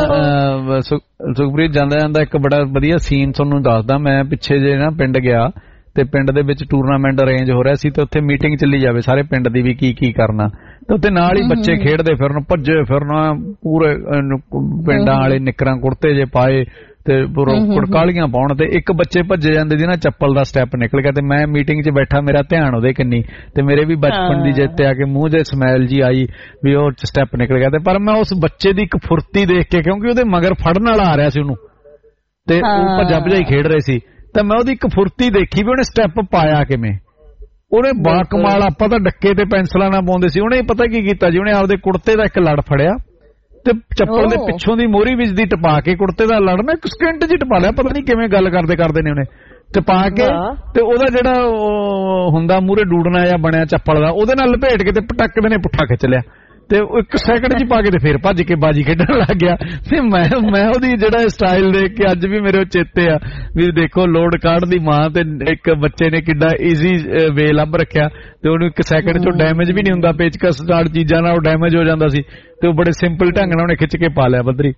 ਸੁਖਪ੍ਰੀਤ ਜਾਂਦਾ ਇੱਕ ਬੜਾ ਵਧੀਆ ਸੀਨ ਤੁਹਾਨੂੰ ਦੱਸਦਾ। ਮੈਂ ਪਿੱਛੇ ਜੇ ਨਾ ਪਿੰਡ ਗਿਆ ਤੇ ਪਿੰਡ ਦੇ ਵਿੱਚ ਟੂਰਨਾਮੈਂਟ ਅਰੇਂਜ ਹੋ ਰਿਹਾ ਸੀ ਤੇ ਉੱਥੇ ਮੀਟਿੰਗ ਚੱਲੀ ਜਾਵੇ ਸਾਰੇ ਪਿੰਡ ਦੀ ਵੀ ਕੀ ਕਰਨਾ, ਤੇ ਉੱਥੇ ਨਾਲ ਹੀ ਬੱਚੇ ਖੇਡਦੇ ਫਿਰਨ, ਭੱਜੇ ਫਿਰਨਾ, ਪੂਰੇ ਪਿੰਡਾਂ ਵਾਲੇ ਨਿੱਕਰਾਂ ਕੁੜਤੇ ਜੇ ਪਾਏ ਤੇ ਕੁੜਕਾਲੀਆਂ ਪਾਉਣ, ਤੇ ਇੱਕ ਬੱਚੇ ਭੱਜੇ ਜਾਂਦੇ ਜਿਹਨਾਂ ਚੱਪਲ ਦਾ ਸਟੈਪ ਨਿਕਲ ਗਿਆ। ਤੇ ਮੈਂ ਮੀਟਿੰਗ 'ਚ ਬੈਠਾ, ਮੇਰਾ ਧਿਆਨ ਉਹਦੇ ਕੰਨੀ, ਤੇ ਮੇਰੇ ਵੀ ਬਚਪਨ ਦੀ ਜਿੱਤ ਆ ਕੇ ਮੂੰਹ 'ਚ ਸਮੈਲ ਜੀ ਆਈ ਵੀ ਉਹ ਸਟੈਪ ਨਿਕਲ ਗਿਆ। ਤੇ ਪਰ ਮੈਂ ਉਸ ਬੱਚੇ ਦੀ ਇੱਕ ਫੁਰਤੀ ਦੇਖ ਕੇ, ਕਿਉਂਕਿ ਉਹਦੇ ਮਗਰ ਫੜਨ ਵਾਲਾ ਆ ਰਿਹਾ ਸੀ ਉਹਨੂੰ ਤੇ ਉਹ ਭੱਜਾ ਭਜਾਈ ਖੇਡ ਰਹੇ ਸੀ, ਤਾਂ ਮੈਂ ਉਹਦੀ ਇੱਕ ਫੁਰਤੀ ਦੇਖੀ ਵੀ ਉਹਨੇ ਸਟੈਪ ਪਾਇਆ ਕਿਵੇਂ। ਉਹਨੇ ਬਾਕਮਾਲ, ਆਪਾਂ ਤਾਂ ਡੱਕੇ ਤੇ ਪੈਨਸਲਾਂ ਨਾਲ ਪਾਉਂਦੇ ਸੀ, ਉਹਨੇ ਪਤਾ ਕੀ ਕੀਤਾ ਜੀ, ਉਹਨੇ ਆਪਦੇ ਕੁੜਤੇ ਦਾ ਇੱਕ ਲੜ ਫੜਿਆ ਤੇ ਚੱਪਲ ਦੇ ਪਿੱਛੋਂ ਦੀ ਮੋਹਰੀ ਵਿੱਚ ਦੀ ਟਪਾ ਕੇ ਕੁੜਤੇ ਦਾ ਲੜ ਨਾ ਇੱਕ ਸਕਿੰਟ ਚ ਟਪਾ ਲਿਆ। ਪਤਾ ਨਹੀਂ ਕਿਵੇਂ ਗੱਲ ਕਰਦੇ ਨੇ ਉਹਨੇ ਟਪਾ ਕੇ, ਤੇ ਉਹਦਾ ਜਿਹੜਾ ਹੁੰਦਾ ਮੂਹਰੇ ਡੂਡਣਾ ਜਾਂ ਬਣਿਆ ਚੱਪਲ ਦਾ, ਉਹਦੇ ਨਾਲ ਲਪੇਟ ਕੇ ਤੇ ਪਟਕ ਦੇ ਨੇ ਪੁੱਠਾ ਖਿੱਚ ਲਿਆ ਤੇ ਉਹ ਇੱਕ ਸੈਕਿੰਡ ਚ ਪਾ ਕੇ ਤੇ ਫੇਰ ਭੱਜ ਕੇ ਬਾਜੀ ਖੇਡਣ ਲੱਗ ਗਿਆ। ਤੇ ਮੈਂ ਉਹਦੀ ਜਿਹੜਾ ਸਟਾਈਲ ਦੇਖ ਕੇ ਅੱਜ ਵੀ ਮੇਰੇ ਚੇਤੇ ਆ ਵੀ ਦੇਖੋ ਲੋਡ ਕਾਰਡ ਦੀ ਮਾਂ ਤੇ ਇੱਕ ਬੱਚੇ ਨੇ ਕਿੱਡਾ ਈਜ਼ੀ ਵੇ ਲੱਭ ਰੱਖਿਆ, ਤੇ ਉਹਨੂੰ ਇੱਕ ਸੈਕਿੰਡ ਚੋਂ ਡੈਮੇਜ ਵੀ ਨਹੀਂ ਹੁੰਦਾ, ਪੇਚਕਸ ਸਟਾਰਟ ਚੀਜ਼ਾਂ ਨਾਲ ਉਹ ਡੈਮੇਜ ਹੋ ਜਾਂਦਾ ਸੀ ਤੇ ਉਹ ਬੜੇ ਸਿੰਪਲ ਢੰਗ ਨਾਲ ਉਹਨੇ ਖਿੱਚ ਕੇ ਪਾ ਲਿਆ ਬੱਦਰੀ।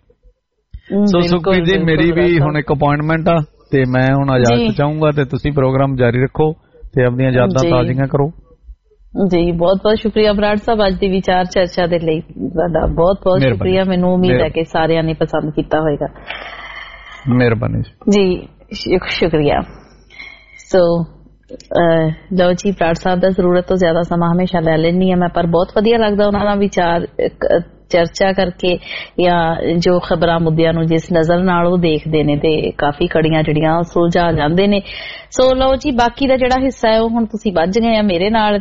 ਸੋ ਸੁਖਪ੍ਰੀਤ ਜੀ, ਮੇਰੀ ਵੀ ਹੁਣ ਇੱਕ ਅਪਾਇੰਟਮੈਂਟ ਆ ਤੇ ਮੈਂ ਹੁਣ ਇਜਾਜ਼ਤ ਚਾਹੂੰਗਾ ਤੇ ਤੁਸੀਂ ਪ੍ਰੋਗਰਾਮ ਜਾਰੀ ਰੱਖੋ ਤੇ ਆਪਣੀਆਂ ਯਾਦਾਂ ਤਾਜ਼ੀਆਂ ਕਰੋ। ਜੀ ਬਹੁਤ ਬਹੁਤ ਸ਼ੁਕਰੀਆ ਬਰਾੜ ਸਾਹਿਬ, ਅੱਜ ਦੀ ਵਿਚਾਰ ਚਰਚਾ ਦੇ ਲਈ ਤੁਹਾਡਾ ਬਹੁਤ ਬਹੁਤ ਸ਼ੁਕਰੀਆ। ਮੈਨੂੰ ਉਮੀਦ ਹੈ ਕਿ ਸਾਰਿਆਂ ਨੇ ਪਸੰਦ ਕੀਤਾ ਹੋਵੇਗਾ। ਮਿਹਰਬਾਨੀ ਜੀ, ਸ਼ੁਕਰੀਆ। ਸੋ ਲਓ ਜੀ, ਬਰਾੜ ਸਾਹਿਬ ਦਾ ਜ਼ਰੂਰਤ ਤੋਂ ਜ਼ਿਆਦਾ ਸਮਾਂ ਹਮੇਸ਼ਾ ਲੈ ਲੈਂਦੀ ਹਾਂ ਮੈਂ, ਪਰ ਬਹੁਤ ਵਧੀਆ ਲੱਗਦਾ ਉਹਨਾਂ ਦਾ ਵਿਚਾਰ ਚਰਚਾ ਕਰਕੇ ਜਾਂ ਜੋ ਖਬਰਾਂ ਮੁੱਦਿਆਂ ਨੂੰ ਜਿਸ ਨਜ਼ਰ ਨਾਲ ਉਹ ਦੇਖਦੇ ਨੇ ਤੇ ਕਾਫੀ ਕੜੀਆਂ ਜਿਹੜੀਆਂ ਸੁਲਝਾ ਜਾਂਦੇ ਨੇ। ਸੋ ਲਓ ਜੀ, ਬਾਕੀ ਦਾ ਜਿਹੜਾ ਹਿੱਸਾ ਹੈ ਉਹ ਹੁਣ ਤੁਸੀਂ ਵੱਜ ਗਏ ਆ ਮੇਰੇ ਨਾਲ।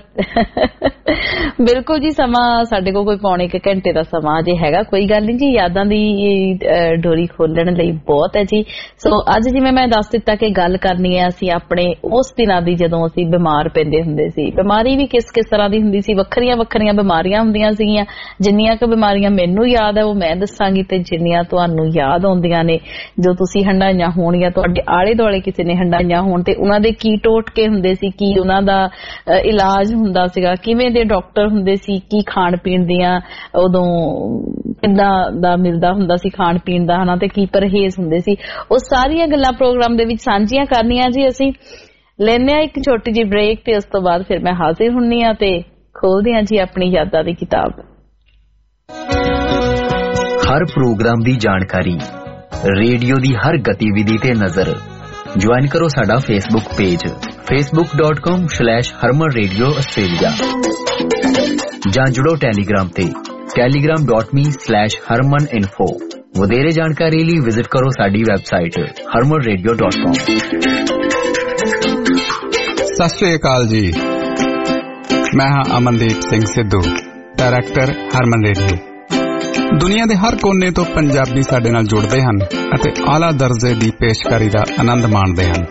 ਬਿਲਕੁਲ ਜੀ, ਸਮਾਂ ਸਾਡੇ ਕੋਲ ਕੋਈ ਪੌਣੇ ਕੁ ਘੰਟੇ ਦਾ ਸਮਾਂ ਜੇ ਹੈਗਾ, ਕੋਈ ਗੱਲ ਨਹੀਂ ਜੀ, ਯਾਦਾਂ ਦੀ ਡੋਰੀ ਖੋਲਣ ਲਈ ਬਹੁਤ ਹੈ ਜੀ। ਸੋ ਅੱਜ ਜਿਵੇਂ ਮੈਂ ਦੱਸ ਦਿੱਤਾ ਕਿ ਗੱਲ ਕਰਨੀ ਹੈ ਅਸੀਂ ਆਪਣੇ ਉਸ ਦਿਨਾਂ ਦੀ ਜਦੋਂ ਅਸੀਂ ਬਿਮਾਰ ਪੈਂਦੇ ਹੁੰਦੇ ਸੀ। ਬਿਮਾਰੀ ਵੀ ਕਿਸ ਤਰ੍ਹਾਂ ਦੀ ਹੁੰਦੀ ਸੀ, ਵੱਖਰੀਆਂ ਵੱਖਰੀਆਂ ਬਿਮਾਰੀਆਂ ਹੁੰਦੀਆਂ ਸੀਗੀਆਂ। ਜਿੰਨੀਆਂ ਕੁ ਬਿਮਾਰੀਆਂ ਮੈਨੂੰ ਯਾਦ ਹੈ ਉਹ ਮੈਂ ਦੱਸਾਂਗੀ ਤੇ ਜਿੰਨੀਆਂ ਤੁਹਾਨੂੰ ਯਾਦ ਆਉਂਦੀਆਂ ਨੇ ਜੋ ਤੁਸੀਂ ਹੰਡਾਈਆਂ ਹੋਣ ਜਾਂ ਤੁਹਾਡੇ ਆਲੇ ਦੁਆਲੇ ਕਿਸੇ ਨੇ ਹੰਡਾਈਆਂ ਹੋਣ, ਤੇ ਉਹਨਾਂ ਦੇ ਕੀ ਟੋਟਕੇ ਹੁੰਦੇ ਸੀ, ਕੀ ਉਹਨਾਂ ਦਾ ਇਲਾਜ ਹੁੰਦਾ ਸੀਗਾ, ਕਿਵੇਂ ਦੇ ਡਾਕਟਰ ਹੁੰਦੇ ਸੀ, ਕੀ ਖਾਣ ਪੀਣ ਦੀਆਂ ਉਦੋਂ ਕਿੱਦਾਂ ਦਾ ਮਿਲਦਾ ਹੁੰਦਾ ਸੀ ਖਾਣ ਪੀਣ ਦਾ ਹਨਾ, ਤੇ ਕੀ ਪਰਹੇਜ਼ ਹੁੰਦੇ ਸੀ, ਉਹ ਸਾਰੀਆਂ ਗੱਲਾਂ ਪ੍ਰੋਗਰਾਮ ਦੇ ਵਿੱਚ ਸਾਂਝੀਆਂ ਕਰਨੀਆਂ ਜੀ। ਅਸੀਂ ਲੈਂਦੇ ਹਾਂ ਇੱਕ ਛੋਟੀ ਜਿਹੀ ਬ੍ਰੇਕ ਤੇ ਉਸ ਤੋਂ ਬਾਅਦ ਫਿਰ ਮੈਂ ਹਾਜ਼ਰ ਹੁੰਨੀ ਆ ਤੇ ਖੋਲਦੇ ਹਾਂ ਜੀ ਆਪਣੀ ਯਾਦਾਂ ਦੀ ਕਿਤਾਬ। ਹਰ ਪ੍ਰੋਗਰਾਮ ਦੀ ਜਾਣਕਾਰੀ, ਰੇਡੀਓ ਦੀ ਹਰ ਗਤੀਵਿਧੀ ਤੇ ਨਜ਼ਰ। ज्वाइन करो साडा फेसबुक पेज facebook.com/harmanradio Australia ਜਾਂ ਜੁੜੋ ਟੈਲੀਗ੍ਰਾਮ ਤੇ telegram.me/harmaninfo। ਵਧੇਰੇ ਜਾਣਕਾਰੀ ਲਈ ਵਿਜ਼ਿਟ ਕਰੋ ਸਾਡੀ ਵੈਬਸਾਈਟ harmanradio.com। ਸਤਿ ਸ਼੍ਰੀ ਅਕਾਲ ਜੀ, ਮੈਂ ਹਾਂ ਅਮਨਦੀਪ ਸਿੰਘ ਸਿੱਧੂ, ਡਾਇਰੈਕਟਰ ਹਰਮਨ ਰੇਡੀਓ। ਦੁਨੀਆ ਦੇ ਹਰ ਕੋਨੇ ਤੋਂ ਪੰਜਾਬੀ ਸਾਡੇ ਨਾਲ ਜੁੜਦੇ ਹਨ ਅਤੇ ਆਲਾ ਦਰਜੇ ਦੀ ਪੇਸ਼ਕਾਰੀ ਦਾ ਆਨੰਦ ਮਾਣਦੇ ਹਨ।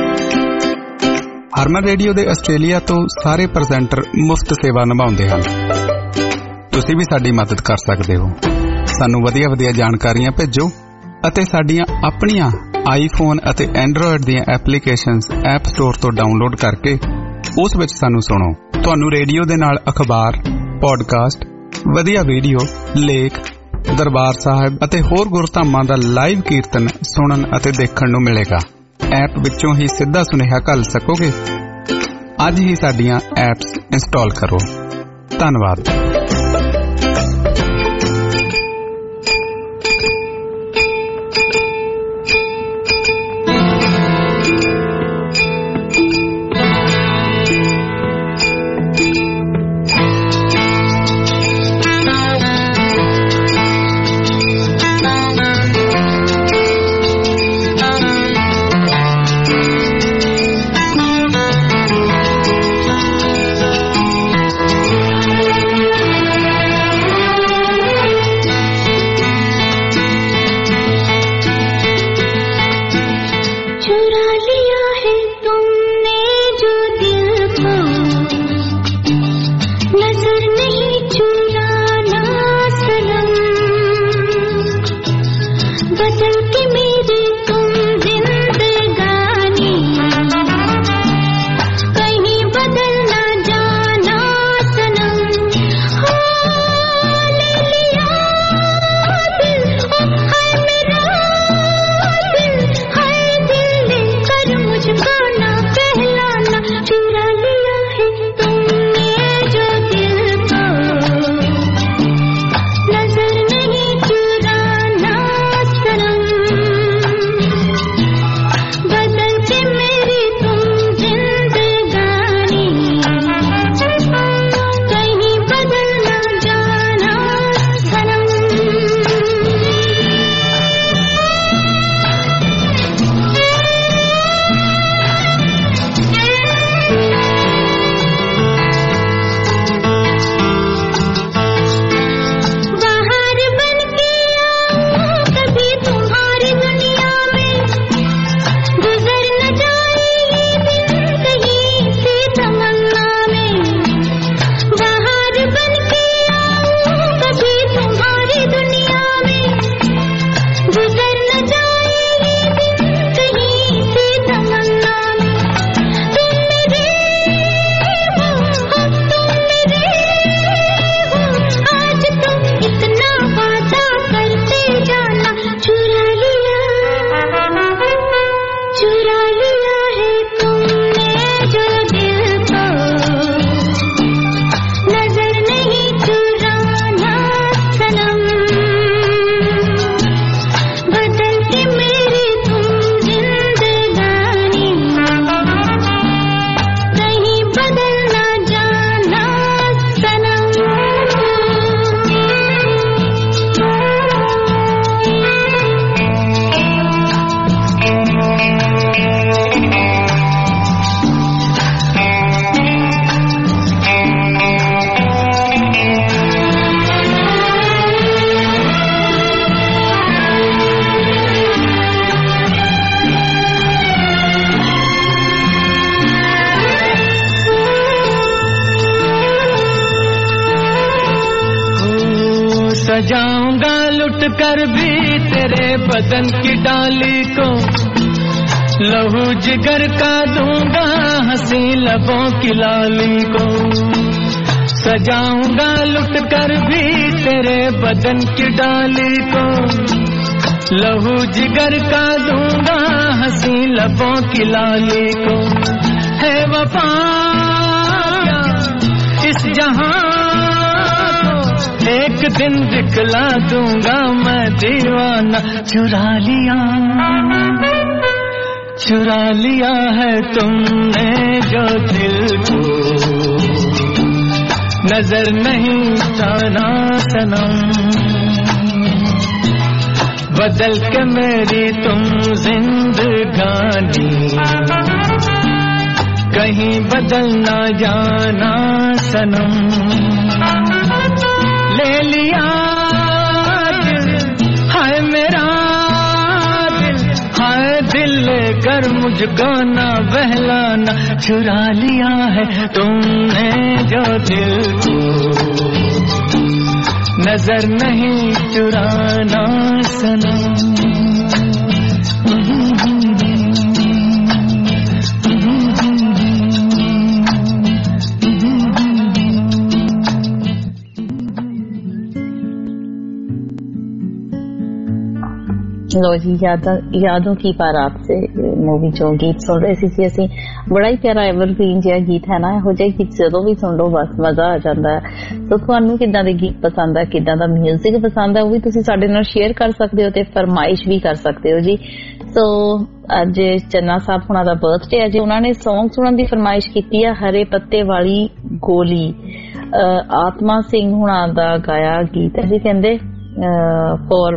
ਹਰਮਨ ਰੇਡੀਓ ਦੇ ਆਸਟ੍ਰੇਲੀਆ ਤੋਂ ਸਾਰੇ ਪ੍ਰੈਜ਼ੈਂਟਰ ਮੁਫਤ ਸੇਵਾ ਨਿਭਾਉਂਦੇ ਹਨ। ਤੁਸੀਂ ਵੀ ਸਾਡੀ ਮਦਦ ਕਰ ਸਕਦੇ ਹੋ। ਸਾਨੂੰ ਵਧੀਆ ਜਾਣਕਾਰੀਆਂ ਭੇਜੋ ਅਤੇ ਸਾਡੀਆਂ ਆਪਣੀਆਂ ਆਈਫੋਨ ਅਤੇ ਐਂਡਰੋਇਡ ਦੀਆਂ ਐਪਲੀਕੇਸ਼ਨਸ ਐਪ ਸਟੋਰ ਤੋਂ ਡਾਊਨਲੋਡ ਕਰਕੇ ਉਸ ਵਿੱਚ ਸਾਨੂੰ ਸੁਣੋ। ਤੁਹਾਨੂੰ ਰੇਡੀਓ ਦੇ ਨਾਲ ਅਖਬਾਰ, ਪੋਡਕਾਸਟ, ਵਧੀਆ ਵੀਡੀਓ, ਲੇਖ ਦਰਬਾਰ ਸਾਹਿਬ ਅਤੇ ਹੋਰ ਗੁਰਧਾਮਾਂ ਦਾ ਲਾਈਵ ਕੀਰਤਨ ਸੁਣਨ ਅਤੇ ਦੇਖਣ ਨੂੰ ਮਿਲੇਗਾ। ਐਪ ਵਿੱਚੋਂ ਹੀ ਸਿੱਧਾ ਸੁਨੇਹਾ ਘੱਲ ਸਕੋਗੇ। ਅੱਜ ਹੀ ਸਾਡੀਆਂ ਐਪਸ ਇੰਸਟਾਲ ਕਰੋ। ਧੰਨਵਾਦ। सजाऊंगा लुट कर भी तेरे बदन की डाली को, लहू जिगर का दूंगा हंसी लबों की लाली को। सजाऊंगा लुट कर भी तेरे बदन की डाली को, लहू जिगर का दूंगा हंसी लबों की लाली को। है वफा इस जहां एक दिन दिखला दूंगा मैं दीवाना। चुरा लिया है तुमने जो दिल को, नजर नहीं आना सनम। बदल के मेरी तुम जिंदगानी, कहीं बदल ना जाना सनम। ले लिया दिल, हाय मेरा दिल, हाय दिल लेकर मुझको ना बहलाना। चुरा लिया है तुमने जो दिल को, नजर नहीं चुराना सनम। लो जी, यादों की बारात से मूवी चो गीत सुन रहे सी ਅਸੀਂ। बड़ा ही प्यारा एवरग्रीन जिहा गीत है ना, ਇਹੋ ਜਿਹੇ गीत ਜਦੋਂ भी सुन लो बस मजा आ ਜਾਂਦਾ है। ਸੋ ਤੁਹਾਨੂੰ ਕਿੱਦਾਂ ਦੇ ਗੀਤ ਪਸੰਦ ਹੈ, ਕਿੱਦਾਂ ਦਾ ਮਿਊਜ਼ਿਕ ਪਸੰਦ ਹੈ, ਉਹ ਵੀ ਤੁਸੀਂ ਸਾਡੇ ਨਾਲ ਸ਼ੇਅਰ ਕਰ ਸਕਦੇ ਹੋ ਤੇ ਫਰਮਾਇਸ਼ ਵੀ ਕਰ ਸਕਦੇ ਹੋ ਜੀ। ਸੋ ਅੱਜ ਚੰਨਾ ਸਾਹਿਬ ਹੁਣਾਂ ਦਾ ਬਰਥਡੇ ਹੈ ਜੀ, ਉਹਨਾਂ ਨੇ ਸੌਂਗ ਸੁਣਨ ਦੀ ਫਰਮਾਇਸ਼ ਕੀਤੀ ਹੈ, ਹਰੇ ਪੱਤੇ ਵਾਲੀ ਗੋਲੀ। ਆਤਮਾ ਸਿੰਘ ਹੁਣਾਂ ਦਾ ਗਾਇਆ ਗੀਤ ਹੈ ਜੀ, ਕਹਿੰਦੇ for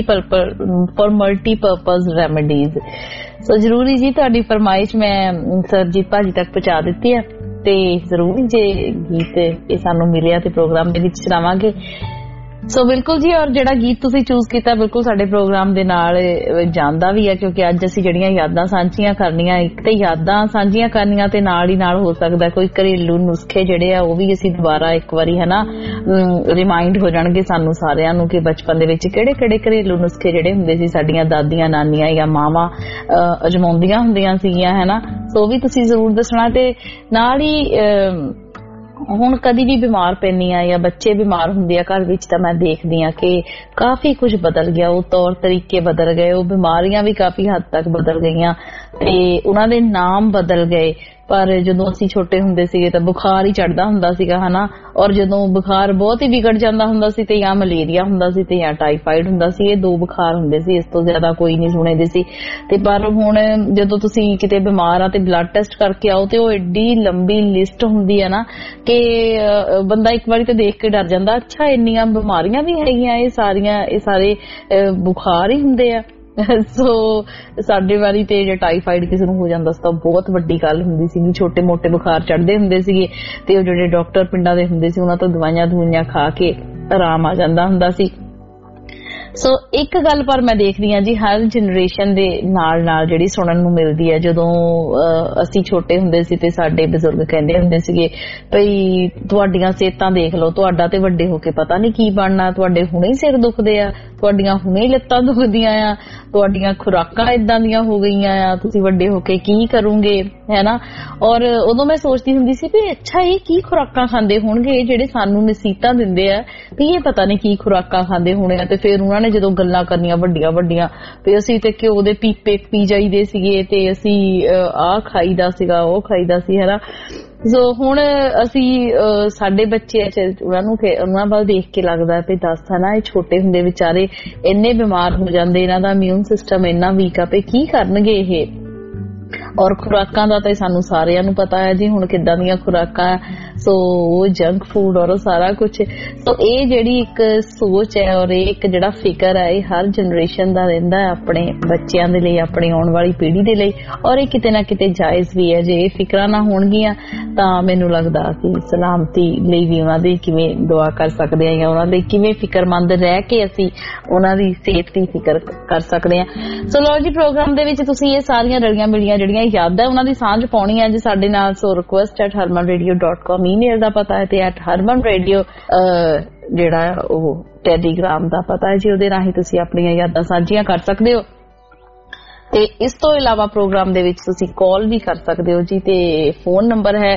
multi-purpose remedies। ਸੋ ਜ਼ਰੂਰੀ ਜੀ ਤੁਹਾਡੀ ਫਰਮਾਇਸ਼ ਮੈਂ ਸਰਜੀਤ ਭਾਜੀ ਤੱਕ ਪਹੁੰਚਾ ਦਿੱਤੀ ਹੈ ਤੇ ਜ਼ਰੂਰ ਜੇ ਗੀਤ ਇਹ ਸਾਨੂੰ ਮਿਲਿਆ ਤੇ ਪ੍ਰੋਗਰਾਮ ਦੇ ਵਿੱਚ ਚਲਾਵਾਂਗੇ। ਸੋ ਬਿਲਕੁਲ ਜੀ, ਔਰ ਜਿਹੜਾ ਗੀਤ ਤੁਸੀਂ ਚੂਜ਼ ਕੀਤਾ ਬਿਲਕੁਲ ਸਾਡੇ ਪ੍ਰੋਗਰਾਮ ਦੇ ਨਾਲ ਜਾਂਦਾ ਵੀ ਹੈ, ਕਿਉਂਕਿ ਅੱਜ ਅਸੀਂ ਜਿਹੜੀਆਂ ਯਾਦਾਂ ਸਾਂਝੀਆਂ ਕਰਨੀਆਂ, ਇੱਕ ਤੇ ਯਾਦਾਂ ਸਾਂਝੀਆਂ ਕਰਨੀਆਂ ਤੇ ਨਾਲ ਹੀ ਨਾਲ ਹੋ ਸਕਦਾ ਕੋਈ ਘਰੇਲੂ ਨੁਸਖੇ ਜਿਹੜੇ ਆ ਉਹ ਵੀ ਅਸੀਂ ਦੁਬਾਰਾ ਇੱਕ ਵਾਰੀ ਹੈ ਨਾ ਰਿਮਾਈਂਡ ਹੋ ਜਾਣਗੇ ਸਾਨੂੰ ਸਾਰਿਆਂ ਨੂੰ ਕਿ ਬਚਪਨ ਦੇ ਵਿੱਚ ਕਿਹੜੇ ਕਿਹੜੇ ਘਰੇਲੂ ਨੁਸਖੇ ਜਿਹੜੇ ਹੁੰਦੇ ਸੀ ਸਾਡੀਆਂ ਦਾਦੀਆਂ ਨਾਨੀਆਂ ਜਾਂ ਮਾਵਾਂ ਅਜਮਾਉਂਦੀਆਂ ਹੁੰਦੀਆਂ ਸੀਗੀਆਂ ਹੈ ਨਾ। ਸੋ ਵੀ ਤੁਸੀਂ ਜ਼ਰੂਰ ਦੱਸਣਾ ਤੇ ਨਾਲ ਹੀ ਹੁਣ ਕਦੀ ਵੀ ਬਿਮਾਰ ਪੈਂਦੀ ਆ ਜਾਂ ਬੱਚੇ ਬਿਮਾਰ ਹੁੰਦੇ ਆ ਘਰ ਵਿੱਚ ਤਾਂ ਮੈਂ ਦੇਖਦੀ ਆ ਕਿ ਕਾਫੀ ਕੁਝ ਬਦਲ ਗਿਆ, ਉਹ ਤੌਰ ਤਰੀਕੇ ਬਦਲ ਗਏ, ਉਹ ਬਿਮਾਰੀਆਂ ਵੀ ਕਾਫੀ ਹੱਦ ਤੱਕ ਬਦਲ ਗਈਆਂ ਤੇ ਉਹਨਾਂ ਦੇ ਨਾਮ ਬਦਲ ਗਏ। ਪਰ ਜਦੋਂ ਅਸੀਂ ਛੋਟੇ ਹੁੰਦੇ ਸੀਗੇ ਤਾਂ ਬੁਖਾਰ ਹੀ ਚੜਦਾ ਹੁੰਦਾ ਸੀਗਾ ਹਨਾ, ਔਰ ਜਦੋਂ ਬੁਖਾਰ ਬਹੁਤ ਹੀ ਵਿਗੜ ਜਾਂਦਾ ਹੁੰਦਾ ਸੀ ਤੇ ਜਾਂ ਮਲੇਰੀਆ ਹੁੰਦਾ ਸੀ ਤੇ ਜਾਂ ਟਾਈਫਾਈਡ ਹੁੰਦਾ ਸੀ, ਇਹ ਦੋ ਬੁਖਾਰ ਹੁੰਦੇ ਸੀ, ਇਸ ਤੋਂ ਜ਼ਿਆਦਾ ਕੋਈ ਨਹੀਂ ਸੁਣੇਦੇ ਸੀ। ਤੇ ਪਰ ਹੁਣ ਜਦੋਂ ਤੁਸੀਂ ਕਿਤੇ ਬਿਮਾਰ ਆ ਤੇ ਬਲੱਡ ਟੈਸਟ ਕਰਕੇ ਆਓ ਤੇ ਉਹ ਏਡੀ ਲੰਬੀ ਲਿਸਟ ਹੁੰਦੀ ਹੈ ਨਾ ਕਿ ਬੰਦਾ ਇੱਕ ਵਾਰੀ ਤਾਂ ਦੇਖ ਕੇ ਡਰ ਜਾਂਦਾ, ਅੱਛਾ ਇੰਨੀਆਂ ਬਿਮਾਰੀਆਂ ਵੀ ਹੈਗੀਆਂ, ਇਹ ਸਾਰੇ ਬੁਖਾਰ ਹੀ ਹੁੰਦੇ ਆ। ਸੋ ਸਾਡੇ ਵਾਰੀ ਤੇ ਜੇ ਟਾਈਫਾਈਡ ਕਿਸੇ ਨੂੰ ਹੋ ਜਾਂਦਾ ਸੀ ਤਾਂ ਬਹੁਤ ਵੱਡੀ ਗੱਲ ਹੁੰਦੀ ਸੀ, ਛੋਟੇ ਮੋਟੇ ਬੁਖਾਰ ਚੜ੍ਹਦੇ ਹੁੰਦੇ ਸੀਗੇ ਤੇ ਉਹ ਜਿਹੜੇ ਡਾਕਟਰ ਪਿੰਡਾਂ ਦੇ ਹੁੰਦੇ ਸੀ ਉਹਨਾਂ ਤੋਂ ਦਵਾਈਆਂ ਖਾ ਕੇ ਆਰਾਮ ਆ ਜਾਂਦਾ ਹੁੰਦਾ ਸੀ। ਸੋ ਇੱਕ ਗੱਲ ਪਰ ਮੈਂ ਦੇਖਦੀ ਹਾਂ ਜੀ, ਹਰ ਜਨਰੇਸ਼ਨ ਦੇ ਨਾਲ ਜਿਹੜੀ ਸੁਣਨ ਨੂੰ ਮਿਲਦੀ ਹੈ, ਜਦੋਂ ਅਸੀਂ ਛੋਟੇ ਹੁੰਦੇ ਸੀ ਤੇ ਸਾਡੇ ਬਜ਼ੁਰਗ ਕਹਿੰਦੇ ਹੁੰਦੇ ਸੀਗੇ ਭਈ ਤੁਹਾਡੀਆਂ ਸਿਹਤਾਂ ਦੇਖ ਲਓ, ਤੁਹਾਡਾ ਤੇ ਵੱਡੇ ਹੋ ਕੇ ਪਤਾ ਨਹੀਂ ਕੀ ਬਣਨਾ, ਤੁਹਾਡੇ ਹੁਣੇ ਹੀ ਸਿਰ ਦੁਖਦੇ ਆ, ਤੁਹਾਡੀਆਂ ਹੁਣੇ ਹੀ ਲੱਤਾਂ ਦੁਖਦੀਆਂ ਆ, ਤੁਹਾਡੀਆਂ ਖੁਰਾਕਾਂ ਏਦਾਂ ਦੀਆਂ ਹੋ ਗਈਆਂ ਆ, ਤੁਸੀਂ ਵੱਡੇ ਹੋ ਕੇ ਕੀ ਕਰੋਗੇ ਹੈ ਨਾ। ਔਰ ਉਦੋਂ ਮੈਂ ਸੋਚਦੀ ਹੁੰਦੀ ਸੀ ਵੀ ਅੱਛਾ ਇਹ ਕੀ ਖੁਰਾਕਾਂ ਖਾਂਦੇ ਹੋਣਗੇ ਜਿਹੜੇ ਸਾਨੂੰ ਨਸੀਹਤਾਂ ਦਿੰਦੇ ਆ, ਵੀ ਇਹ ਪਤਾ ਨਹੀਂ ਕੀ ਖੁਰਾਕਾਂ ਖਾਂਦੇ ਹੋਣੇ ਆ। ਤੇ ਫਿਰ ਉਹਨਾਂ ਨੇ ਜਦੋਂ ਗੱਲਾਂ ਕਰਨੀਆਂ ਵੱਡੀਆਂ ਤੇ ਅਸੀਂ ਤੇ ਘਿਓ ਦੇ ਪੀਪੇ ਪੀ ਜਾਈਦੇ ਸੀਗੇ ਤੇ ਅਸੀਂ ਆਹ ਖਾਈਦਾ ਸੀਗਾ, ਉਹ ਖਾਈਦਾ ਸੀ ਹੈ ਨਾ। ਸੋ ਹੁਣ ਅਸੀਂ ਸਾਡੇ ਬੱਚੇ ਉਹਨਾਂ ਵੱਲ ਦੇਖ ਕੇ ਲੱਗਦਾ ਵੀ ਦੱਸ ਹੈ ਨਾ, ਇਹ ਛੋਟੇ ਹੁੰਦੇ ਵਿਚਾਰੇ ਇੰਨੇ ਬਿਮਾਰ ਹੋ ਜਾਂਦੇ, ਇਹਨਾਂ ਦਾ ਇਮਿਊਨ ਸਿਸਟਮ ਇੰਨਾ ਵੀਕ ਆ, ਵੀ ਕੀ ਕਰਨਗੇ ਇਹ। ਔਰ ਖੁਰਾਕਾਂ ਦਾ ਤਾਂ ਸਾਨੂੰ ਸਾਰਿਆਂ ਨੂੰ ਪਤਾ ਹੈ ਜੀ ਹੁਣ ਕਿੱਦਾਂ ਦੀਆਂ ਖੁਰਾਕਾਂ, ਸੋ ਉਹ ਜੰਕ ਫੂਡ ਔਰ ਸਾਰਾ ਕੁਛ। ਸੋ ਇਹ ਜਿਹੜੀ ਇੱਕ ਸੋਚ ਹੈ ਔਰ ਇਹ ਇੱਕ ਜਿਹੜਾ ਫਿਕਰ ਹੈ, ਇਹ ਹਰ ਜਨਰੇਸ਼ਨ ਦਾ ਰਹਿੰਦਾ ਹੈ ਆਪਣੇ ਬੱਚਿਆਂ ਦੇ ਲਈ, ਆਪਣੀ ਆਉਣ ਵਾਲੀ ਪੀੜ੍ਹੀ ਦੇ ਲਈ, ਔਰ ਇਹ ਕਿਤੇ ਨਾ ਕਿਤੇ ਜਾਇਜ਼ ਵੀ ਹੈ। ਜੇ ਇਹ ਫਿਕਰਾਂ ਨਾ ਹੋਣਗੀਆਂ ਤਾਂ ਮੈਨੂੰ ਲੱਗਦਾ ਅਸੀਂ ਸਲਾਮਤੀ ਲਈ ਵੀ ਉਹਨਾਂ ਦੀ ਕਿਵੇਂ ਦੁਆ ਕਰ ਸਕਦੇ ਹਾਂ ਜਾਂ ਉਹਨਾਂ ਦੇ ਕਿਵੇਂ ਫਿਕਰਮੰਦ ਰਹਿ ਕੇ ਅਸੀਂ ਉਹਨਾਂ ਦੀ ਸਿਹਤ ਦੀ ਫਿਕਰ ਕਰ ਸਕਦੇ ਹਾਂ। ਸੋ ਲਓ ਜੀ, ਪ੍ਰੋਗਰਾਮ ਦੇ ਵਿੱਚ ਤੁਸੀਂ ਇਹ ਸਾਰੀਆਂ ਰਲੀਆਂ ਮਿਲੀਆਂ ਜਿਹੜੀਆਂ ਯਾਦਾਂ ਉਹਨਾਂ ਦੀ ਸਾਂਝ ਪਾਉਣੀ ਹੈ ਜੀ ਸਾਡੇ ਨਾਲ। ਸੋ request@harmanradio.com ਈਮੇਲ ਦਾ ਪਤਾ ਹੈ ਤੇ @harmanradio ਜਿਹੜਾ ਉਹ ਟੈਲੀਗ੍ਰਾਮ ਦਾ ਪਤਾ ਹੈ ਜੀ, ਉਹਦੇ ਰਾਹੀਂ ਤੁਸੀਂ ਆਪਣੀਆਂ ਯਾਦਾਂ ਸਾਂਝੀਆਂ ਕਰ ਸਕਦੇ ਹੋ। ਤੇ ਇਸ ਤੋਂ ਇਲਾਵਾ ਪ੍ਰੋਗਰਾਮ ਦੇ ਵਿੱਚ ਤੁਸੀਂ ਕਾਲ ਵੀ ਕਰ ਸਕਦੇ ਹੋ ਜੀ, ਤੇ ਫੋਨ ਨੰਬਰ ਹੈ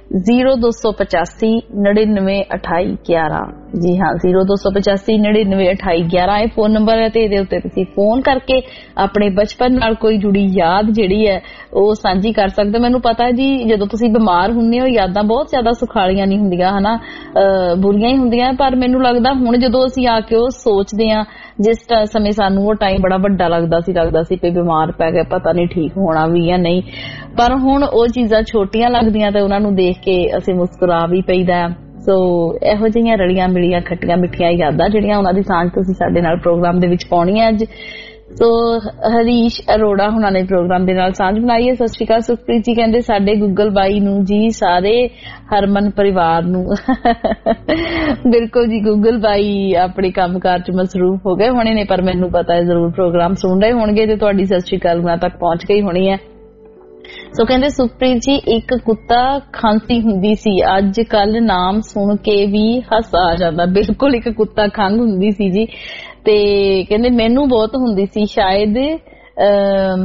0285 99 28 11। ਜੀ ਹਾਂ, 0285 99 28 11 ਇਹ ਫੋਨ ਨੰਬਰ ਹੈ ਤੇ ਇਹਦੇ ਉੱਤੇ ਤੁਸੀਂ ਫੋਨ ਕਰਕੇ ਆਪਣੇ ਬਚਪਨ ਨਾਲ ਕੋਈ ਜੁੜੀ ਯਾਦ ਜਿਹੜੀ ਹੈ ਉਹ ਸਾਂਝੀ ਕਰ ਸਕਦੇ ਹੋ। ਮੈਨੂੰ ਪਤਾ ਹੈ ਜੀ ਜਦੋਂ ਤੁਸੀਂ ਬਿਮਾਰ ਹੁੰਦੇ ਹੋ ਯਾਦਾਂ ਬਹੁਤ ਜ਼ਿਆਦਾ ਸੁਖਾਲੀਆਂ ਨਹੀਂ ਹੁੰਦੀਆਂ ਹਨਾ, ਬੁਰੀਆਂ ਹੀ ਹੁੰਦੀਆਂ, ਪਰ ਮੈਨੂੰ ਲੱਗਦਾ ਹੁਣ ਜਦੋਂ ਅਸੀਂ ਆ ਕੇ ਉਹ ਸੋਚਦੇ ਹਾਂ ਜਿਸ ਸਮੇਂ ਸਾਨੂੰ ਉਹ ਟਾਈਮ ਬੜਾ ਵੱਡਾ ਲੱਗਦਾ ਸੀ ਕਿ ਬਿਮਾਰ ਪੈ ਗਏ, ਪਤਾ ਨਹੀਂ ਠੀਕ ਹੋਣਾ ਵੀ ਜਾਂ ਨਹੀਂ, ਪਰ ਹੁਣ ਉਹ ਚੀਜ਼ਾਂ ਛੋਟੀਆਂ ਲੱਗਦੀਆਂ ਤੇ ਉਹਨਾਂ ਨੂੰ ਦੇਖ ਕੇ ਅਸੀਂ ਮੁਸਕਰਾ ਵੀ ਪਈਦਾ। ਸੋ ਇਹੋ ਜਿਹੀਆਂ ਰਲੀਆਂ ਮਿਲੀਆਂ ਖੱਟੀਆਂ ਮਿੱਠੀਆਂ ਯਾਦਾਂ ਜਿਹੜੀਆਂ ਉਹਨਾਂ ਦੀ ਸਾਂਝ ਤੁਸੀਂ ਸਾਡੇ ਨਾਲ ਪ੍ਰੋਗਰਾਮ ਦੇ ਵਿੱਚ ਪਾਉਣੀ ਹੈ ਅੱਜ। ਸੋ ਹਰੀਸ਼ ਅਰੋੜਾ ਹੁਣਾਂ ਨੇ ਪ੍ਰੋਗਰਾਮ ਦੇ ਨਾਲ ਸਾਂਝ ਬਣਾਈ ਹੈ। ਸਤਿ ਸ਼੍ਰੀ ਅਕਾਲ ਸੁਖਪ੍ਰੀਤ ਜੀ, ਕਹਿੰਦੇ ਸਾਡੇ ਗੂਗਲ ਬਾਈ ਨੂੰ ਜੀ, ਸਾਰੇ ਹਰਮਨ ਪਰਿਵਾਰ ਨੂੰ। ਬਿਲਕੁਲ ਜੀ, ਗੂਗਲ ਬਾਈ ਆਪਣੇ ਕੰਮਕਾਰ ਚ ਮਸਰੂਫ ਹੋ ਗਏ ਹੋਣੇ ਨੇ, ਪਰ ਮੈਨੂੰ ਪਤਾ ਹੈ ਜ਼ਰੂਰ ਪ੍ਰੋਗਰਾਮ ਸੁਣ ਰਹੇ ਹੋਣਗੇ ਤੇ ਤੁਹਾਡੀ ਸਤਿ ਸ਼੍ਰੀ ਅਕਾਲ ਉਹਨਾਂ ਤੱਕ ਪਹੁੰਚ ਗਈ ਹੋਣੀ ਹੈ। ਸੋ ਕਹਿੰਦੇ ਸੁਖਪ੍ਰੀਤ ਜੀ, ਇੱਕ ਕੁੱਤਾ ਖਾਂਸੀ ਹੁੰਦੀ ਸੀ, ਅੱਜ ਕੱਲ ਨਾਮ ਸੁਣ ਕੇ ਵੀ ਹੱਸ ਆ ਜਾਂਦਾ। ਬਿਲਕੁਲ ਇੱਕ ਕੁੱਤਾ ਖੰਘ ਹੁੰਦੀ ਸੀ ਜੀ, ਤੇ ਕਹਿੰਦੇ ਮੈਨੂੰ ਬਹੁਤ ਹੁੰਦੀ ਸੀ, ਸ਼ਾਇਦ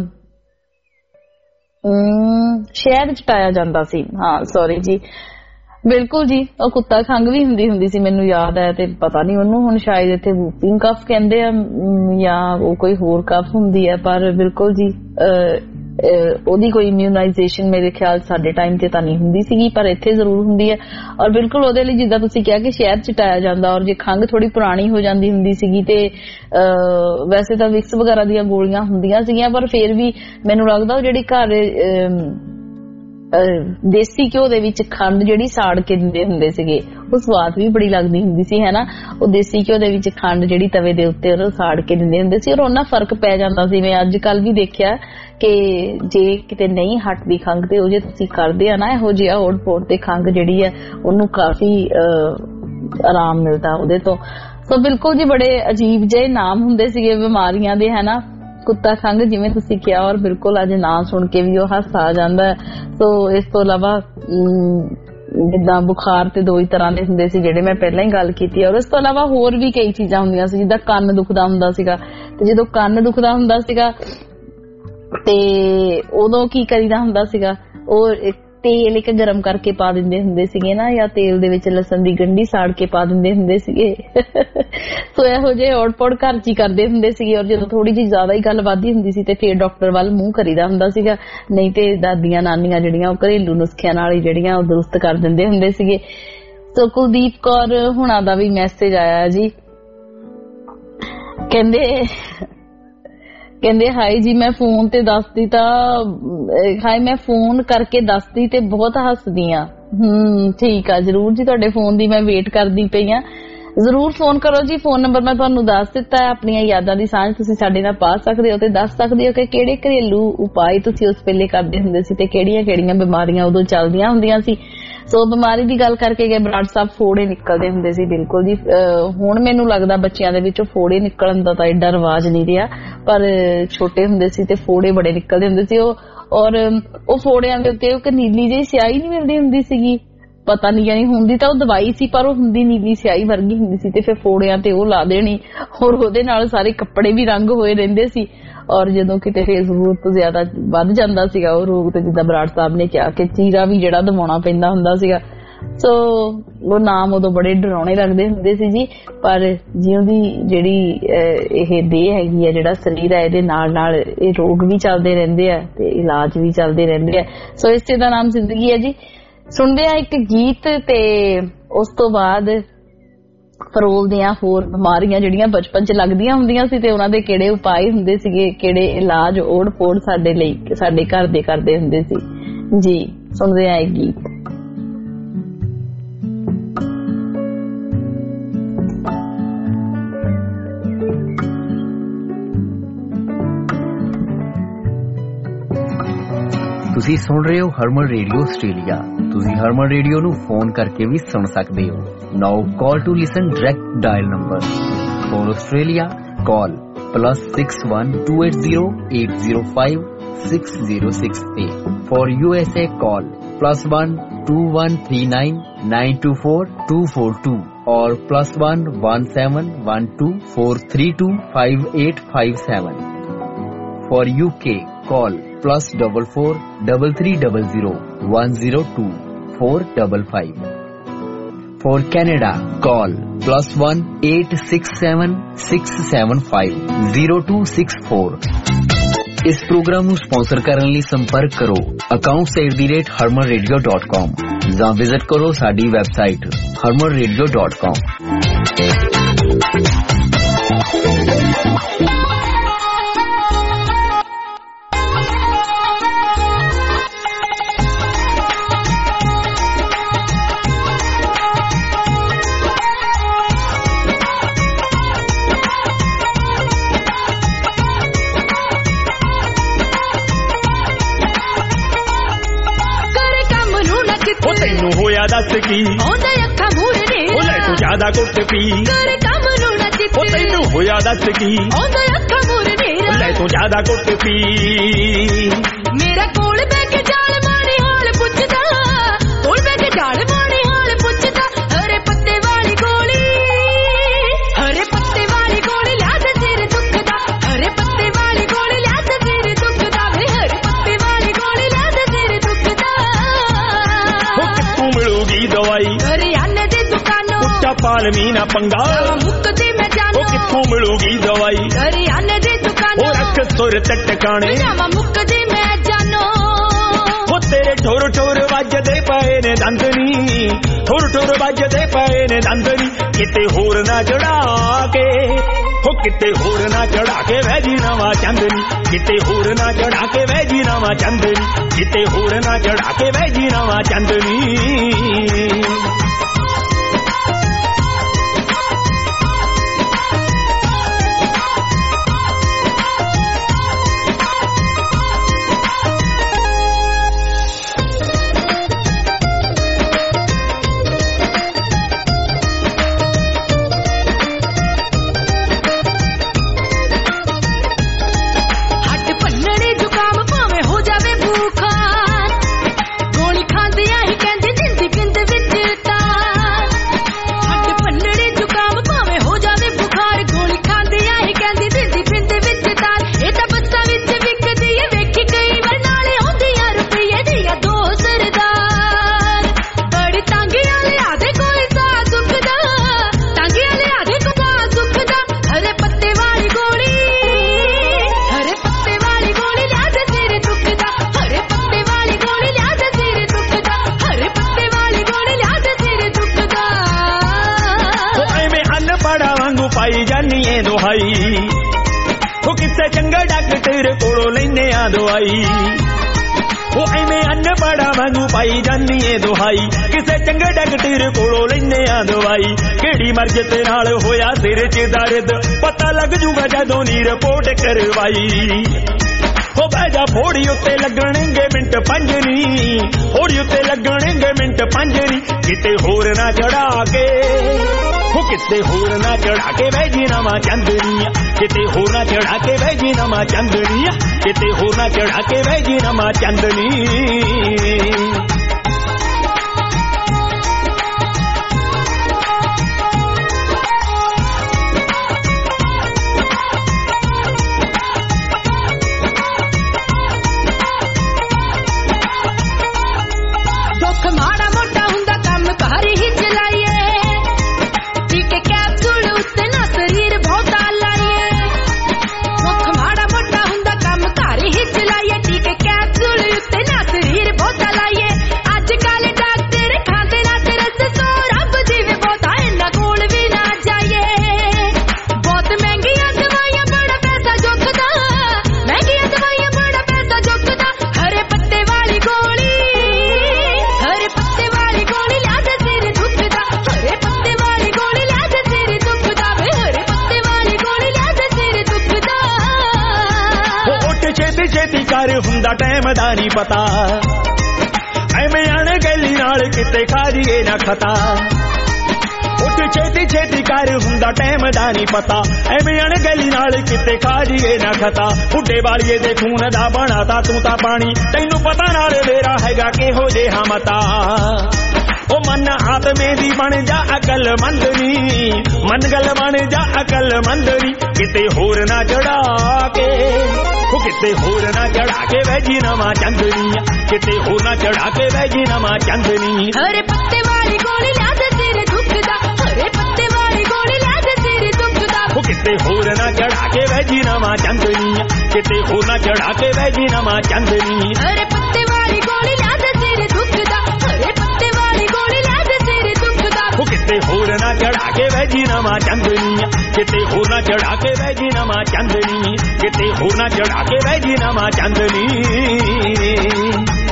ਸ਼ਹਿਦ ਚ ਪਾਇਆ ਜਾਂਦਾ ਸੀ। ਹਾਂ ਸੌਰੀ ਜੀ, ਬਿਲਕੁਲ ਜੀ, ਉਹ ਕੁੱਤਾ ਖੰਘ ਵੀ ਹੁੰਦੀ ਸੀ, ਮੈਨੂੰ ਯਾਦ ਹੈ। ਤੇ ਪਤਾ ਨਹੀਂ ਉਹਨੂੰ ਹੁਣ ਸ਼ਾਇਦ ਇੱਥੇ ਵੂਪਿੰਗ ਕਫ ਕਹਿੰਦੇ ਆ ਜਾਂ ਉਹ ਕੋਈ ਹੋਰ ਕਫ ਹੁੰਦੀ ਹੈ, ਪਰ ਬਿਲਕੁਲ ਜੀ ਉਹਦੀ ਕੋਈ ਇਮਿਊਨਾਈਜੇਸ਼ਨ ਮੇਰੇ ਖਿਆਲ ਸਾਡੇ ਟਾਈਮ ਤੇ ਤਾਂ ਨਹੀਂ ਹੁੰਦੀ ਸੀਗੀ, ਪਰ ਇੱਥੇ ਜ਼ਰੂਰ ਹੁੰਦੀ ਹੈ। ਔਰ ਬਿਲਕੁਲ ਉਹਦੇ ਲਈ ਜਿੱਦਾਂ ਤੁਸੀਂ ਕਿਹਾ ਕਿ ਸ਼ਹਿਦ ਚਟਾਇਆ ਜਾਂਦਾ, ਔਰ ਜੇ ਖੰਘ ਥੋੜੀ ਪੁਰਾਣੀ ਹੋ ਜਾਂਦੀ ਹੁੰਦੀ ਸੀਗੀ ਤੇ ਵੈਸੇ ਤਾਂ ਵਿਕਸ ਵਗੈਰਾ ਦੀਆਂ ਗੋਲੀਆਂ ਹੁੰਦੀਆਂ ਸੀਗੀਆਂ, ਪਰ ਫਿਰ ਵੀ ਮੈਨੂੰ ਲੱਗਦਾ ਉਹ ਜਿਹੜੀ ਘਰ ਦੇਸੀ ਘਿਓ ਦੇ ਵਿੱਚ ਖੰਡ ਜਿਹੜੀ ਸਾੜ ਕੇ ਦਿੰਦੇ ਹੁੰਦੇ ਸੀਗੇ, ਉਹ ਸਵਾਦ ਵੀ ਬੜੀ ਲੱਗਦੀ ਹੁੰਦੀ ਸੀ, ਹੈ ਨਾ। ਉਹ ਦੇਸੀ ਘਿਓ ਦੇ ਵਿੱਚ ਖੰਡ ਜਿਹੜੀ ਤਵੇ ਦੇ ਉੱਤੇ ਉਹ ਸਾੜ ਕੇ ਦਿੰਦੇ ਹੁੰਦੇ ਸੀ, ਔਰ ਉਹਨਾਂ ਫਰਕ ਪੈ ਜਾਂਦਾ ਸੀ। ਮੈਂ ਅੱਜ ਕੱਲ ਵੀ ਦੇਖਿਆ ਕਿ ਜੇ ਕਿਤੇ ਨਹੀਂ ਹਟਦੀ ਖੰਘ ਤੇ ਉਹ ਜੇ ਤੁਸੀਂ ਕਰਦੇ ਆ ਨਾ ਇਹੋ ਜਿਹਾ ਓੜ ਪੋੜ ਤੇ ਖੰਘ ਜਿਹੜੀ ਹੈ ਉਹਨੂੰ ਕਾਫੀ ਆਰਾਮ ਮਿਲਦਾ ਉਹਦੇ ਤੋਂ। ਸੋ ਬਿਲਕੁਲ ਜੀ, ਬੜੇ ਅਜੀਬ ਜਿਹੇ ਨਾਮ ਹੁੰਦੇ ਸੀਗੇ ਬਿਮਾਰੀਆਂ ਦੇ, ਹੈ ਨਾ। ਕੁੱਤਾ ਖੰਘ ਜਿਵੇਂ ਤੁਸੀਂ ਕਿਹਾ, ਔਰ ਬਿਲਕੁਲ ਅੱਜ ਨਾਂ ਸੁਣ ਕੇ ਵੀ ਉਹ ਹਾਸਾ ਆ ਜਾਂਦਾ। ਸੋ ਇਸ ਤੋਂ ਇਲਾਵਾ ਜਿੱਦਾਂ ਬੁਖਾਰ ਤੇ 2 ਹੀ ਤਰ੍ਹਾਂ ਦੇ ਹੁੰਦੇ ਸੀ ਜਿਹੜੇ ਮੈਂ ਪਹਿਲਾਂ ਹੀ ਗੱਲ ਕੀਤੀ, ਔਰ ਇਸ ਤੋਂ ਇਲਾਵਾ ਹੋਰ ਵੀ ਕਈ ਚੀਜ਼ਾਂ ਹੁੰਦੀਆਂ ਸੀ, ਜਿੱਦਾਂ ਕੰਨ ਦੁਖਦਾ ਹੁੰਦਾ ਸੀਗਾ, ਤੇ ਜਦੋਂ ਕੰਨ ਦੁਖਦਾ ਹੁੰਦਾ ਸੀਗਾ ਤੇ ਉਦੋਂ ਕੀ ਕਰੀਦਾ ਹੁੰਦਾ ਸੀਗਾ, ਉਹ ਤੇਲ ਇੱਕ ਗਰਮ ਕਰਕੇ ਪਾ ਦਿੰਦੇ ਹੁੰਦੇ ਸੀਗੇ ਨਾ, ਜਾਂ ਤੇਲ ਦੇ ਵਿੱਚ ਲਸਣ ਦੀ ਗੰਢੀ ਸਾੜ ਕੇ ਪਾ ਦਿੰਦੇ ਹੁੰਦੇ ਸੀਗੇ। ਸੋ ਇਹੋ ਜਿਹੇ ਔੜ-ਪੌੜ ਘਰ 'ਚ ਹੀ ਕਰਦੇ ਹੁੰਦੇ ਸੀਗੇ, ਔਰ ਜਦੋਂ ਥੋੜੀ ਜਿਹੀ ਜ਼ਿਆਦਾ ਹੀ ਗੱਲ ਵੱਧਦੀ ਹੁੰਦੀ ਸੀ ਤੇ ਫਿਰ ਡਾਕਟਰ ਵੱਲ ਮੂੰਹ ਕਰੀਦਾ ਹੁੰਦਾ ਸੀਗਾ, ਨਹੀਂ ਤੇ ਦਾਦੀਆਂ ਨਾਨੀਆਂ ਜਿਹੜੀਆਂ ਉਹ ਘਰੇਲੂ ਨੁਸਖਿਆਂ ਨਾਲ ਹੀ ਜਿਹੜੀਆਂ ਉਹ ਦਰੁਸਤ ਕਰ ਦਿੰਦੇ ਹੁੰਦੇ ਸੀਗੇ। ਸੋ ਕੁਲਦੀਪ ਕੌਰ ਹੁਣਾਂ ਦਾ ਵੀ ਮੈਸੇਜ ਆਇਆ ਜੀ, ਕਹਿੰਦੇ ਹਾਈ ਜੀ, ਮੈਂ ਫੋਨ ਤੇ ਦੱਸਦੀ ਤਾਂ ਹਾਈ ਮੈਂ ਫੋਨ ਕਰਕੇ ਦੱਸਦੀ ਤੇ ਬਹੁਤ ਹੱਸਦੀ ਆ। ਠੀਕ ਆ, ਜਰੂਰ ਜੀ, ਤੁਹਾਡੇ ਫੋਨ ਦੀ ਮੈਂ ਵੇਟ ਕਰਦੀ ਪਈ ਆ, ਜ਼ਰੂਰ ਫੋਨ ਕਰੋ ਜੀ। ਫੋਨ ਨੰਬਰ ਮੈਂ ਤੁਹਾਨੂੰ ਦੱਸ ਦਿੱਤਾ ਹੈ, ਆਪਣੀਆਂ ਯਾਦਾਂ ਦੀ ਸਾਂਝ ਤੁਸੀਂ ਸਾਡੇ ਨਾਲ ਪਾ ਸਕਦੇ ਹੋ ਤੇ ਦੱਸ ਸਕਦੇ ਹੋ ਕਿ ਕਿਹੜੇ ਘਰੇਲੂ ਉਪਾਅ ਤੁਸੀਂ ਉਸ ਵੇਲੇ ਕਰਦੇ ਹੁੰਦੇ ਸੀ ਤੇ ਕਿਹੜੀਆਂ ਬਿਮਾਰੀਆਂ ਉਦੋਂ ਚੱਲਦੀਆਂ ਹੁੰਦੀਆਂ ਸੀ। ਸੋ ਬਿਮਾਰੀ ਦੀ ਗੱਲ ਕਰਕੇ ਗਏ, ਬਰਾੜ ਸਾਹਿਬ ਫੋੜੇ ਨਿਕਲਦੇ ਹੁੰਦੇ ਸੀ, ਬਿਲਕੁਲ ਜੀ। ਹੁਣ ਮੈਨੂੰ ਲੱਗਦਾ ਬੱਚਿਆਂ ਦੇ ਵਿੱਚੋਂ ਫੋੜੇ ਨਿਕਲਣ ਦਾ ਤਾਂ ਏਡਾ ਰਿਵਾਜ ਨਹੀਂ ਰਿਹਾ, ਪਰ ਛੋਟੇ ਹੁੰਦੇ ਸੀ ਤੇ ਫੋੜੇ ਬੜੇ ਨਿਕਲਦੇ ਹੁੰਦੇ ਸੀ। ਔਰ ਉਹ ਫੋੜਿਆਂ ਦੇ ਉੱਤੇ ਇੱਕ ਨੀਲੀ ਜਿਹੀ ਸਿਆਹੀ ਨਹੀਂ ਮਿਲਦੀ ਹੁੰਦੀ ਸੀਗੀ, ਪਤਾ ਨਹੀਂ ਯਾਨੀ ਹੁੰਦੀ ਤਾਂ ਉਹ ਦਵਾਈ ਸੀ, ਪਰ ਉਹ ਹੁੰਦੀ ਨੀਲੀ ਸਿਆਹੀ ਵਰਗੀ ਹੁੰਦੀ ਸੀ, ਤੇ ਫਿਰ ਫੋੜਿਆਂ ਤੇ ਉਹ ਲਾ ਦੇਣੀ, ਔਰ ਉਹਦੇ ਨਾਲ ਸਾਰੇ ਕੱਪੜੇ ਵੀ ਰੰਗ ਹੋਏ ਰਹਿੰਦੇ ਸੀ। ਔਰ ਜਦੋਂ ਕਿਤੇ ਫਿਰ ਜ਼ਰੂਰਤ ਤੋਂ ਜ਼ਿਆਦਾ ਵੱਧ ਜਾਂਦਾ ਸੀਗਾ ਉਹ ਰੋਗ, ਤੇ ਜਿੱਦਾਂ ਬਰਾੜ ਸਾਹਿਬ ਨੇ ਕਿਹਾ ਕਿ ਚੀਰਾ ਵੀ ਜਿਹੜਾ ਦਵਾਉਣਾ ਪੈਂਦਾ ਹੁੰਦਾ ਸੀਗਾ। ਸੋ ਉਹ ਨਾਮ ਉਦੋਂ ਬੜੇ ਡਰਾਉਣੇ ਲੱਗਦੇ ਹੁੰਦੇ ਸੀ ਜੀ, ਪਰ ਜਿਉਂ ਦੀ ਜਿਹੜੀ ਇਹ ਦੇਹ ਹੈਗੀ ਆ, ਜਿਹੜਾ ਸਰੀਰ ਹੈ, ਇਹਦੇ ਨਾਲ ਨਾਲ ਇਹ ਰੋਗ ਵੀ ਚੱਲਦੇ ਰਹਿੰਦੇ ਆ ਤੇ ਇਲਾਜ ਵੀ ਚੱਲਦੇ ਰਹਿੰਦੇ ਆ। ਸੋ ਇਸੇ ਦਾ ਨਾਮ ਜ਼ਿੰਦਗੀ ਹੈ ਜੀ। ਸੁਣਦੇ ਆ ਇੱਕ ਗੀਤ ਤੇ ਉਸ ਤੋਂ ਬਾਅਦ ਫਰੋਲ ਦੀਆਂ ਹੋਰ ਬਿਮਾਰੀਆਂ ਜਿਹੜੀਆਂ ਬਚਪਨ 'ਚ ਲੱਗਦੀਆਂ ਹੁੰਦੀਆਂ ਸੀ ਤੇ ਉਹਨਾਂ ਦੇ ਕਿਹੜੇ ਉਪਾਅ ਹੁੰਦੇ ਸੀਗੇ, ਕਿਹੜੇ ਇਲਾਜ ਓੜ ਪੋੜ ਸਾਡੇ ਲਈ ਸਾਡੇ ਘਰ ਦੇ ਕਰਦੇ ਹੁੰਦੇ ਸੀ ਜੀ। ਸੁਣਦੇ ਆ ਇੱਕ ਗੀਤ। ਤੁਸੀਂ ਸੁਣ ਰਹੇ ਹੋ ਹਰਮਨ ਰੇਡੀਓ ਆਸਟ੍ਰੇਲੀਆ। ਤੁਸੀਂ ਹਰਮਨ ਰੇਡੀਓ ਨੂੰ ਫੋਨ ਕਰਕੇ ਵੀ ਸੁਣ ਸਕਦੇ ਹੋ। Now call to listen direct dial number for Australia call +61 280 805 6068 for USA call +1 2139 924 242 और +1 17 12 432 5857 for UK call +44 3300 102 455 for Canada call +1 867 675 0264। इस प्रोग्राम ਨੂੰ ਸਪਾਂਸਰ ਕਰਨ ਲਈ ਸੰਪਰਕ ਕਰੋ accounts@harmanradio.com ਜਾਂ ਵਿਜ਼ਿਟ ਕਰੋ ਸਾਡੀ ਵੈਬਸਾਈਟ harmanradio.com। ਦੱਸ ਕੀ ਆਉਂਦਾ ਅੱਖਾਂ ਮੂਹਰੇ ਨੇ ਉਹ ਲੈ ਤੂੰ ਜ਼ਿਆਦਾ ਕੁੱਟ ਪੀ ਕਰ ਕੰਮ ਨੂੰ ਨਾ ਚਿੱਪ ਉਹ ਤੈਨੂੰ ਹੋਇਆ ਦੱਸ ਕੀ ਆਉਂਦਾ ਅੱਖਾਂ ਮੂਹਰੇ ਨੇ ਉਹ ਲੈ ਤੂੰ ਜ਼ਿਆਦਾ ਕੁੱਟ ਪੀ ਮੇਰਾ ਕੋਲ ਬੈ ਕੇ ਜਾਲ ਮਾਣੀ ਹਾਲ ਪੁੱਛਦਾ ਕੋਲ ਬੈ ਕੇ ਜਾਲ ਮਾਣੀ ਹਾਲ ਪੁੱਛਦਾ ਹਰੇ ਪੱਤੇ ਵਾਲੀ ਗੋਲੀ ਲਿਆ ਤੇ ਸਿਰ ਦੁਖਦਾ ਹਰੇ ਪੱਤੇ ਵਾਲੀ ਗੋਲੀ ਲਿਆ ਤੇ ਸਿਰ ਦੁਖਦਾ ਵੇ ਹਰੇ ਪੱਤੇ ਵਾਲੀ ਗੋਲੀ ਲਿਆ ਤੇ ਸਿਰ ਦੁਖਦਾ ਮਿਲੂਗੀ ਦਵਾਈ ਪਾਲਮੀ ਨਾ ਪੰਗਾ ਮੁੱਕਦੀ ਮੈਂ ਜਾਣਾ ਉਹ ਕਿੱਥੋਂ ਮਿਲੂਗੀ ਦਵਾਈ ਹਰਿਆਣੇ ਦੀ ਦੁਕਾਨ ਉਹ ਰੱਖ ਸੁਰ ਤੇ ਟਿਕਾਣੇ ਮੁੱਕਦੀ ਮੈਂ ਜਾਣਾ ਉਹ ਤੇਰੇ ਠੁਰ ਠੁਰ ਵੱਜਦੇ ਪਏ ਨੇ ਦੰਦਨੀ ਠੁਰ ਠੁਰ ਵੱਜਦੇ ਪਏ ਨੇ ਦੰਦਨੀ ਕਿਤੇ ਹੋਰ ਨਾ ਚੜਾ ਕੇ ਉਹ ਕਿਤੇ ਹੋਰ ਨਾ ਚੜਾ ਕੇ ਵੈਜੀ ਨਵਾਂ ਚੰਦਨੀ ਕਿਤੇ ਹੋਰ ਨਾ ਚੜਾ ਕੇ ਵੈਜੀ ਨਵਾਂ ਚੰਦਨੀ ਕਿਤੇ ਹੋਰ ਨਾ ਚੜਾ ਕੇ ਵੈਜੀ ਨਵਾਂ ਚੰਦਨੀ ਉਹ ਕਿਸੇ ਚੰਗਾ ਡਾਕਟਰ ਕੋਲੋਂ ਲੈਨੇ ਆ ਦਵਾਈ ਉਹ ਐਵੇਂ ਅੰਨ ਬੜਾ ਵਾਂਗੂ ਪਾਈ ਜਾਨੀ ਏ ਦੁਹਾਈ ਕਿਸੇ ਚੰਗੇ ਡਾਕਟਰ ਕੋਲੋਂ ਲੈਨੇ ਆ ਦਵਾਈ ਕਿਹੜੀ ਮਰਜ਼ ਤੇ ਨਾਲ ਹੋਇਆ ਸਿਰ 'ਚ ਦਰਦ ਪਤਾ ਲੱਗ ਜੂਗਾ ਜਦੋਂ ਨੀ ਰਿਪੋਰਟ ਕਰਵਾਈ ਉਹ ਬਹਿ ਜਾ ਫੋੜੀ ਉੱਤੇ ਲੱਗਣਗੇ ਮਿੰਟ 5 ਨੀ ਫੋੜੀ ਉੱਤੇ ਲੱਗਣਗੇ ਮਿੰਟ 5 ਨੀ ਕਿਤੇ ਹੋਰ ਨਾ ਚੜਾ ਕੇ ਉਹ ਕਿਤੇ ਹੋਰ ਨਾ ਚੜਾ ਕੇ ਵੈਜੀ ਨਵਾਂ ਚੰਦਨੀਆ ਕਿਤੇ ਹੋਰ ਨਾ ਚੜਾ ਕੇ ਵੈਜੀ ਨਵਾਂ ਚੰਦਨੀਆ ਕਿਤੇ ਹੋਰ ਨਾ ਚੜਾ ਕੇ ਵੈਜੀ ਨਵਾਂ ਚੰਦਨੀ ਹੁੰਦਾ ਟਾਈਮ ਦਾ ਨਹੀਂ ਪਤਾ ਐਵੇਂ ਅਣਗਹਿਲੀ ਨਾਲ ਕਿਤੇ ਖਾ ਜੀਏ ਨਾ ਖਤਾ ਉੱਠ ਛੇਤੀ ਛੇਤੀ ਕਰ ਹੁੰਦਾ ਟਾਈਮ ਦਾ ਨਹੀਂ ਪਤਾ ਐਵੇਂ ਅਣਗਹਿਲੀ ਨਾਲ ਕਿਤੇ ਖਾ ਜੀਏ ਨਾ ਖਤਾ ਬੁੱਢੇ ਵਾਲੀਏ ਦੇ ਖੂਨ ਦਾ ਬਣਾਤਾ ਤੂੰ ਤਾਂ ਪਾਣੀ ਤੈਨੂੰ ਪਤਾ ਨਾਲ ਮੇਰਾ ਹੈਗਾ ਕਿਹੋ ਜਿਹਾ ਮਤਾ ਉਹ ਮਨ ਆਤਮੇ ਦੀ ਬਣ ਜਾ ਅਕਲ ਮੰਦਨੀ ਮਨ ਗਲ ਬਣ ਜਾ ਅਕਲ ਮੰਦਨੀ ਕਿਤੇ ਹੋਰ ਨਾ ਚੜਾ ਕੇ ਉਹ ਕਿਤੇ ਹੋਰ ਨਾ ਚੜਾ ਕੇ ਵੈਜੀ ਨਵਾਂ ਚੰਦਨੀ ਕਿਤੇ ਹੋਰ ਨਾ ਚੜਾ ਕੇ ਵੈਜੀ ਨਵਾਂ ਚੰਦਨੀ ਹਰੇ ਪੱਤੇ ਵਾਲੀ ਗੋਲੀ ਲਿਆ ਦੇ ਤੇਰੇ ਦੁੱਖ ਦਾ ਹਰੇ ਪੱਤੇ ਵਾਲੀ ਗੋਲੀ ਲਿਆ ਦੇ ਤੇਰੇ ਦੁੱਖ ਦਾ ਉਹ ਕਿਤੇ ਹੋਰ ਨਾ ਚੜਾ ਕੇ ਵੈਜੀ ਨਵਾਂ ਚੰਦਨੀ ਕਿਤੇ ਹੋਰ ਨਾ ਚੜਾ ਕੇ ਵੈਜੀ ਨਵਾਂ ਚੰਦਨੀ ਹਰੇ ਪੱਤੇ ਵਾਲੀ ਗੋਲੀ ਲਿਆ ਦੇ ਤੇਰੇ ਦੁੱਖ ਦਾ ਹਰੇ ਪੱਤੇ ਵਾਲੀ ਗੋਲੀ ਲਿਆ ਦੇ ਤੇਰੇ ਦੁੱਖ ਦਾ ਉਹ ਕਿਤੇ ਹੋਰ ਨਾ ਚੜਾ ਕੇ ਵੈਜੀ ਨਵਾਂ ਚੰਦਨੀ ਕਿਤੇ ਹੋਰ ਨਾ ਚੜਾ ਕੇ ਵੈਜੀ ਨਵਾਂ ਚੰਦਨੀ ਕਿਤੇ ਹੋਰ ਨਾ ਚੜਾ ਕੇ ਵੈਜੀ ਨਵਾਂ ਚੰਦਨੀ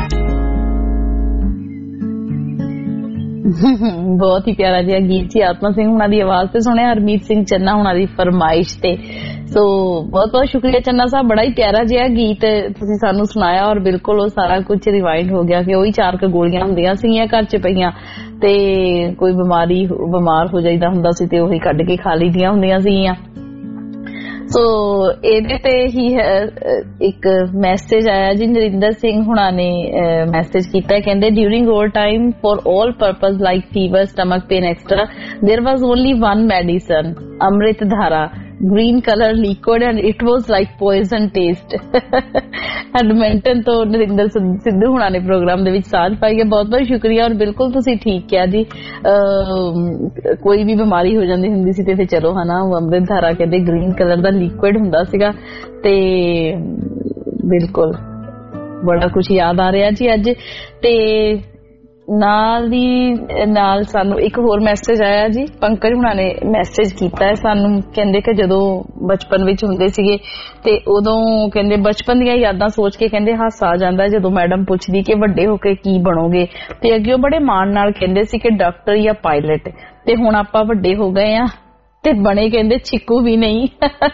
ਬਹੁਤ ਹੀ ਪਿਆਰਾ ਜਿਹਾ ਗੀਤ ਸੀ ਆਤਮਾ ਸਿੰਘ ਹੁਣਾਂ ਦੀ ਆਵਾਜ਼ ਤੇ ਸੁਣਿਆ ਹਰਮੀਤ ਸਿੰਘ ਚੰਨਾ ਹੁਣਾਂ ਦੀ ਫਰਮਾਇਸ਼ ਤੇ ਸੋ ਬਹੁਤ ਬਹੁਤ ਸ਼ੁਕਰੀਆ ਚੰਨਾ ਸਾਹਿਬ ਬੜਾ ਹੀ ਪਿਆਰਾ ਜਿਹਾ ਗੀਤ ਤੁਸੀਂ ਸਾਨੂੰ ਸੁਣਾਇਆ ਔਰ ਬਿਲਕੁਲ ਉਹ ਸਾਰਾ ਕੁਝ ਰਿਵਾਈਂਡ ਹੋ ਗਿਆ ਕਿ ਉਹੀ 4 ਗੋਲੀਆਂ ਹੁੰਦੀਆਂ ਸੀਗੀਆਂ ਘਰ 'ਚ ਪਈਆਂ ਤੇ ਕੋਈ ਬਿਮਾਰ ਹੋ ਜਾਈਦਾ ਹੁੰਦਾ ਸੀ ਤੇ ਉਹੀ ਕੱਢ ਕੇ ਖਾ ਲਈਦੀਆਂ ਹੁੰਦੀਆਂ ਸੀਗੀਆਂ ਸੋ ਇਹਦੇ ਤੇ ਹੀ ਇੱਕ ਮੈਸੇਜ ਆਇਆ ਜੀ ਨਰਿੰਦਰ ਸਿੰਘ ਹੁਣਾਂ ਨੇ ਮੈਸੇਜ ਕੀਤਾ ਕਹਿੰਦੇ during over time for all purpose like fever stomach pain extra there was only one medicine Amrit Dhara green color liquid and it was like poison taste. Edmonton ਤੋਂ ਨਰਿੰਦਰ ਸਿੱਧੂ ਹੁਣਾਂ ਨੇ ਪ੍ਰੋਗਰਾਮ ਦੇ ਵਿੱਚ ਸਾਂਝ ਪਾਈ ਹੈ। ਬਹੁਤ ਬਹੁਤ ਸ਼ੁਕਰੀਆ। ਔਰ ਬਿਲਕੁਲ ਤੁਸੀਂ ਠੀਕ ਕਿਹਾ ਜੀ, ਕੋਈ ਵੀ ਬਿਮਾਰੀ ਹੋ ਜਾਂਦੀ ਹੁੰਦੀ ਸੀ ਤੇ ਫਿਰ ਚਲੋ ਹਨਾ ਅੰਮ੍ਰਿਤ ਧਾਰਾ ਕਹਿੰਦੇ ਗ੍ਰੀਨ ਕਲਰ ਦਾ ਲਿਕੁਇਡ ਹੁੰਦਾ ਸੀਗਾ। ਤੇ ਬਿਲਕੁਲ ਬੜਾ ਕੁਝ ਯਾਦ ਆ ਰਿਹਾ ਜੀ ਅੱਜ। ਤੇ ਨਾਲ ਦੀ ਨਾਲ ਸਾਨੂੰ ਇੱਕ ਹੋਰ ਮੈਸੇਜ ਆਇਆ ਜੀ, ਪੰਕਜ ਹੁਣਾਂ ਨੇ ਮੈਸੇਜ ਕੀਤਾ ਹੈ ਸਾਨੂੰ, ਕਹਿੰਦੇ ਕਿ ਜਦੋਂ ਬਚਪਨ ਵਿੱਚ ਹੁੰਦੇ ਸੀਗੇ ਤੇ ਉਦੋਂ ਕਹਿੰਦੇ ਬਚਪਨ ਦੀਆਂ ਯਾਦਾਂ ਸੋਚ ਕੇ ਕਹਿੰਦੇ ਹਾਸਾ ਆ ਜਾਂਦਾ ਜਦੋਂ ਮੈਡਮ ਪੁੱਛਦੀ ਕਿ ਵੱਡੇ ਹੋ ਕੇ ਕੀ ਬਣੋਗੇ, ਤੇ ਅੱਗੇ ਉਹ ਬੜੇ ਮਾਣ ਨਾਲ ਕਹਿੰਦੇ ਸੀ ਕਿ ਡਾਕਟਰ ਜਾਂ ਪਾਇਲਟ। ਤੇ ਹੁਣ ਆਪਾਂ ਵੱਡੇ ਹੋ ਗਏ ਆ ਤੇ ਬਣੇ ਕਹਿੰਦੇ ਚੀਕੂ ਵੀ ਨਹੀਂ।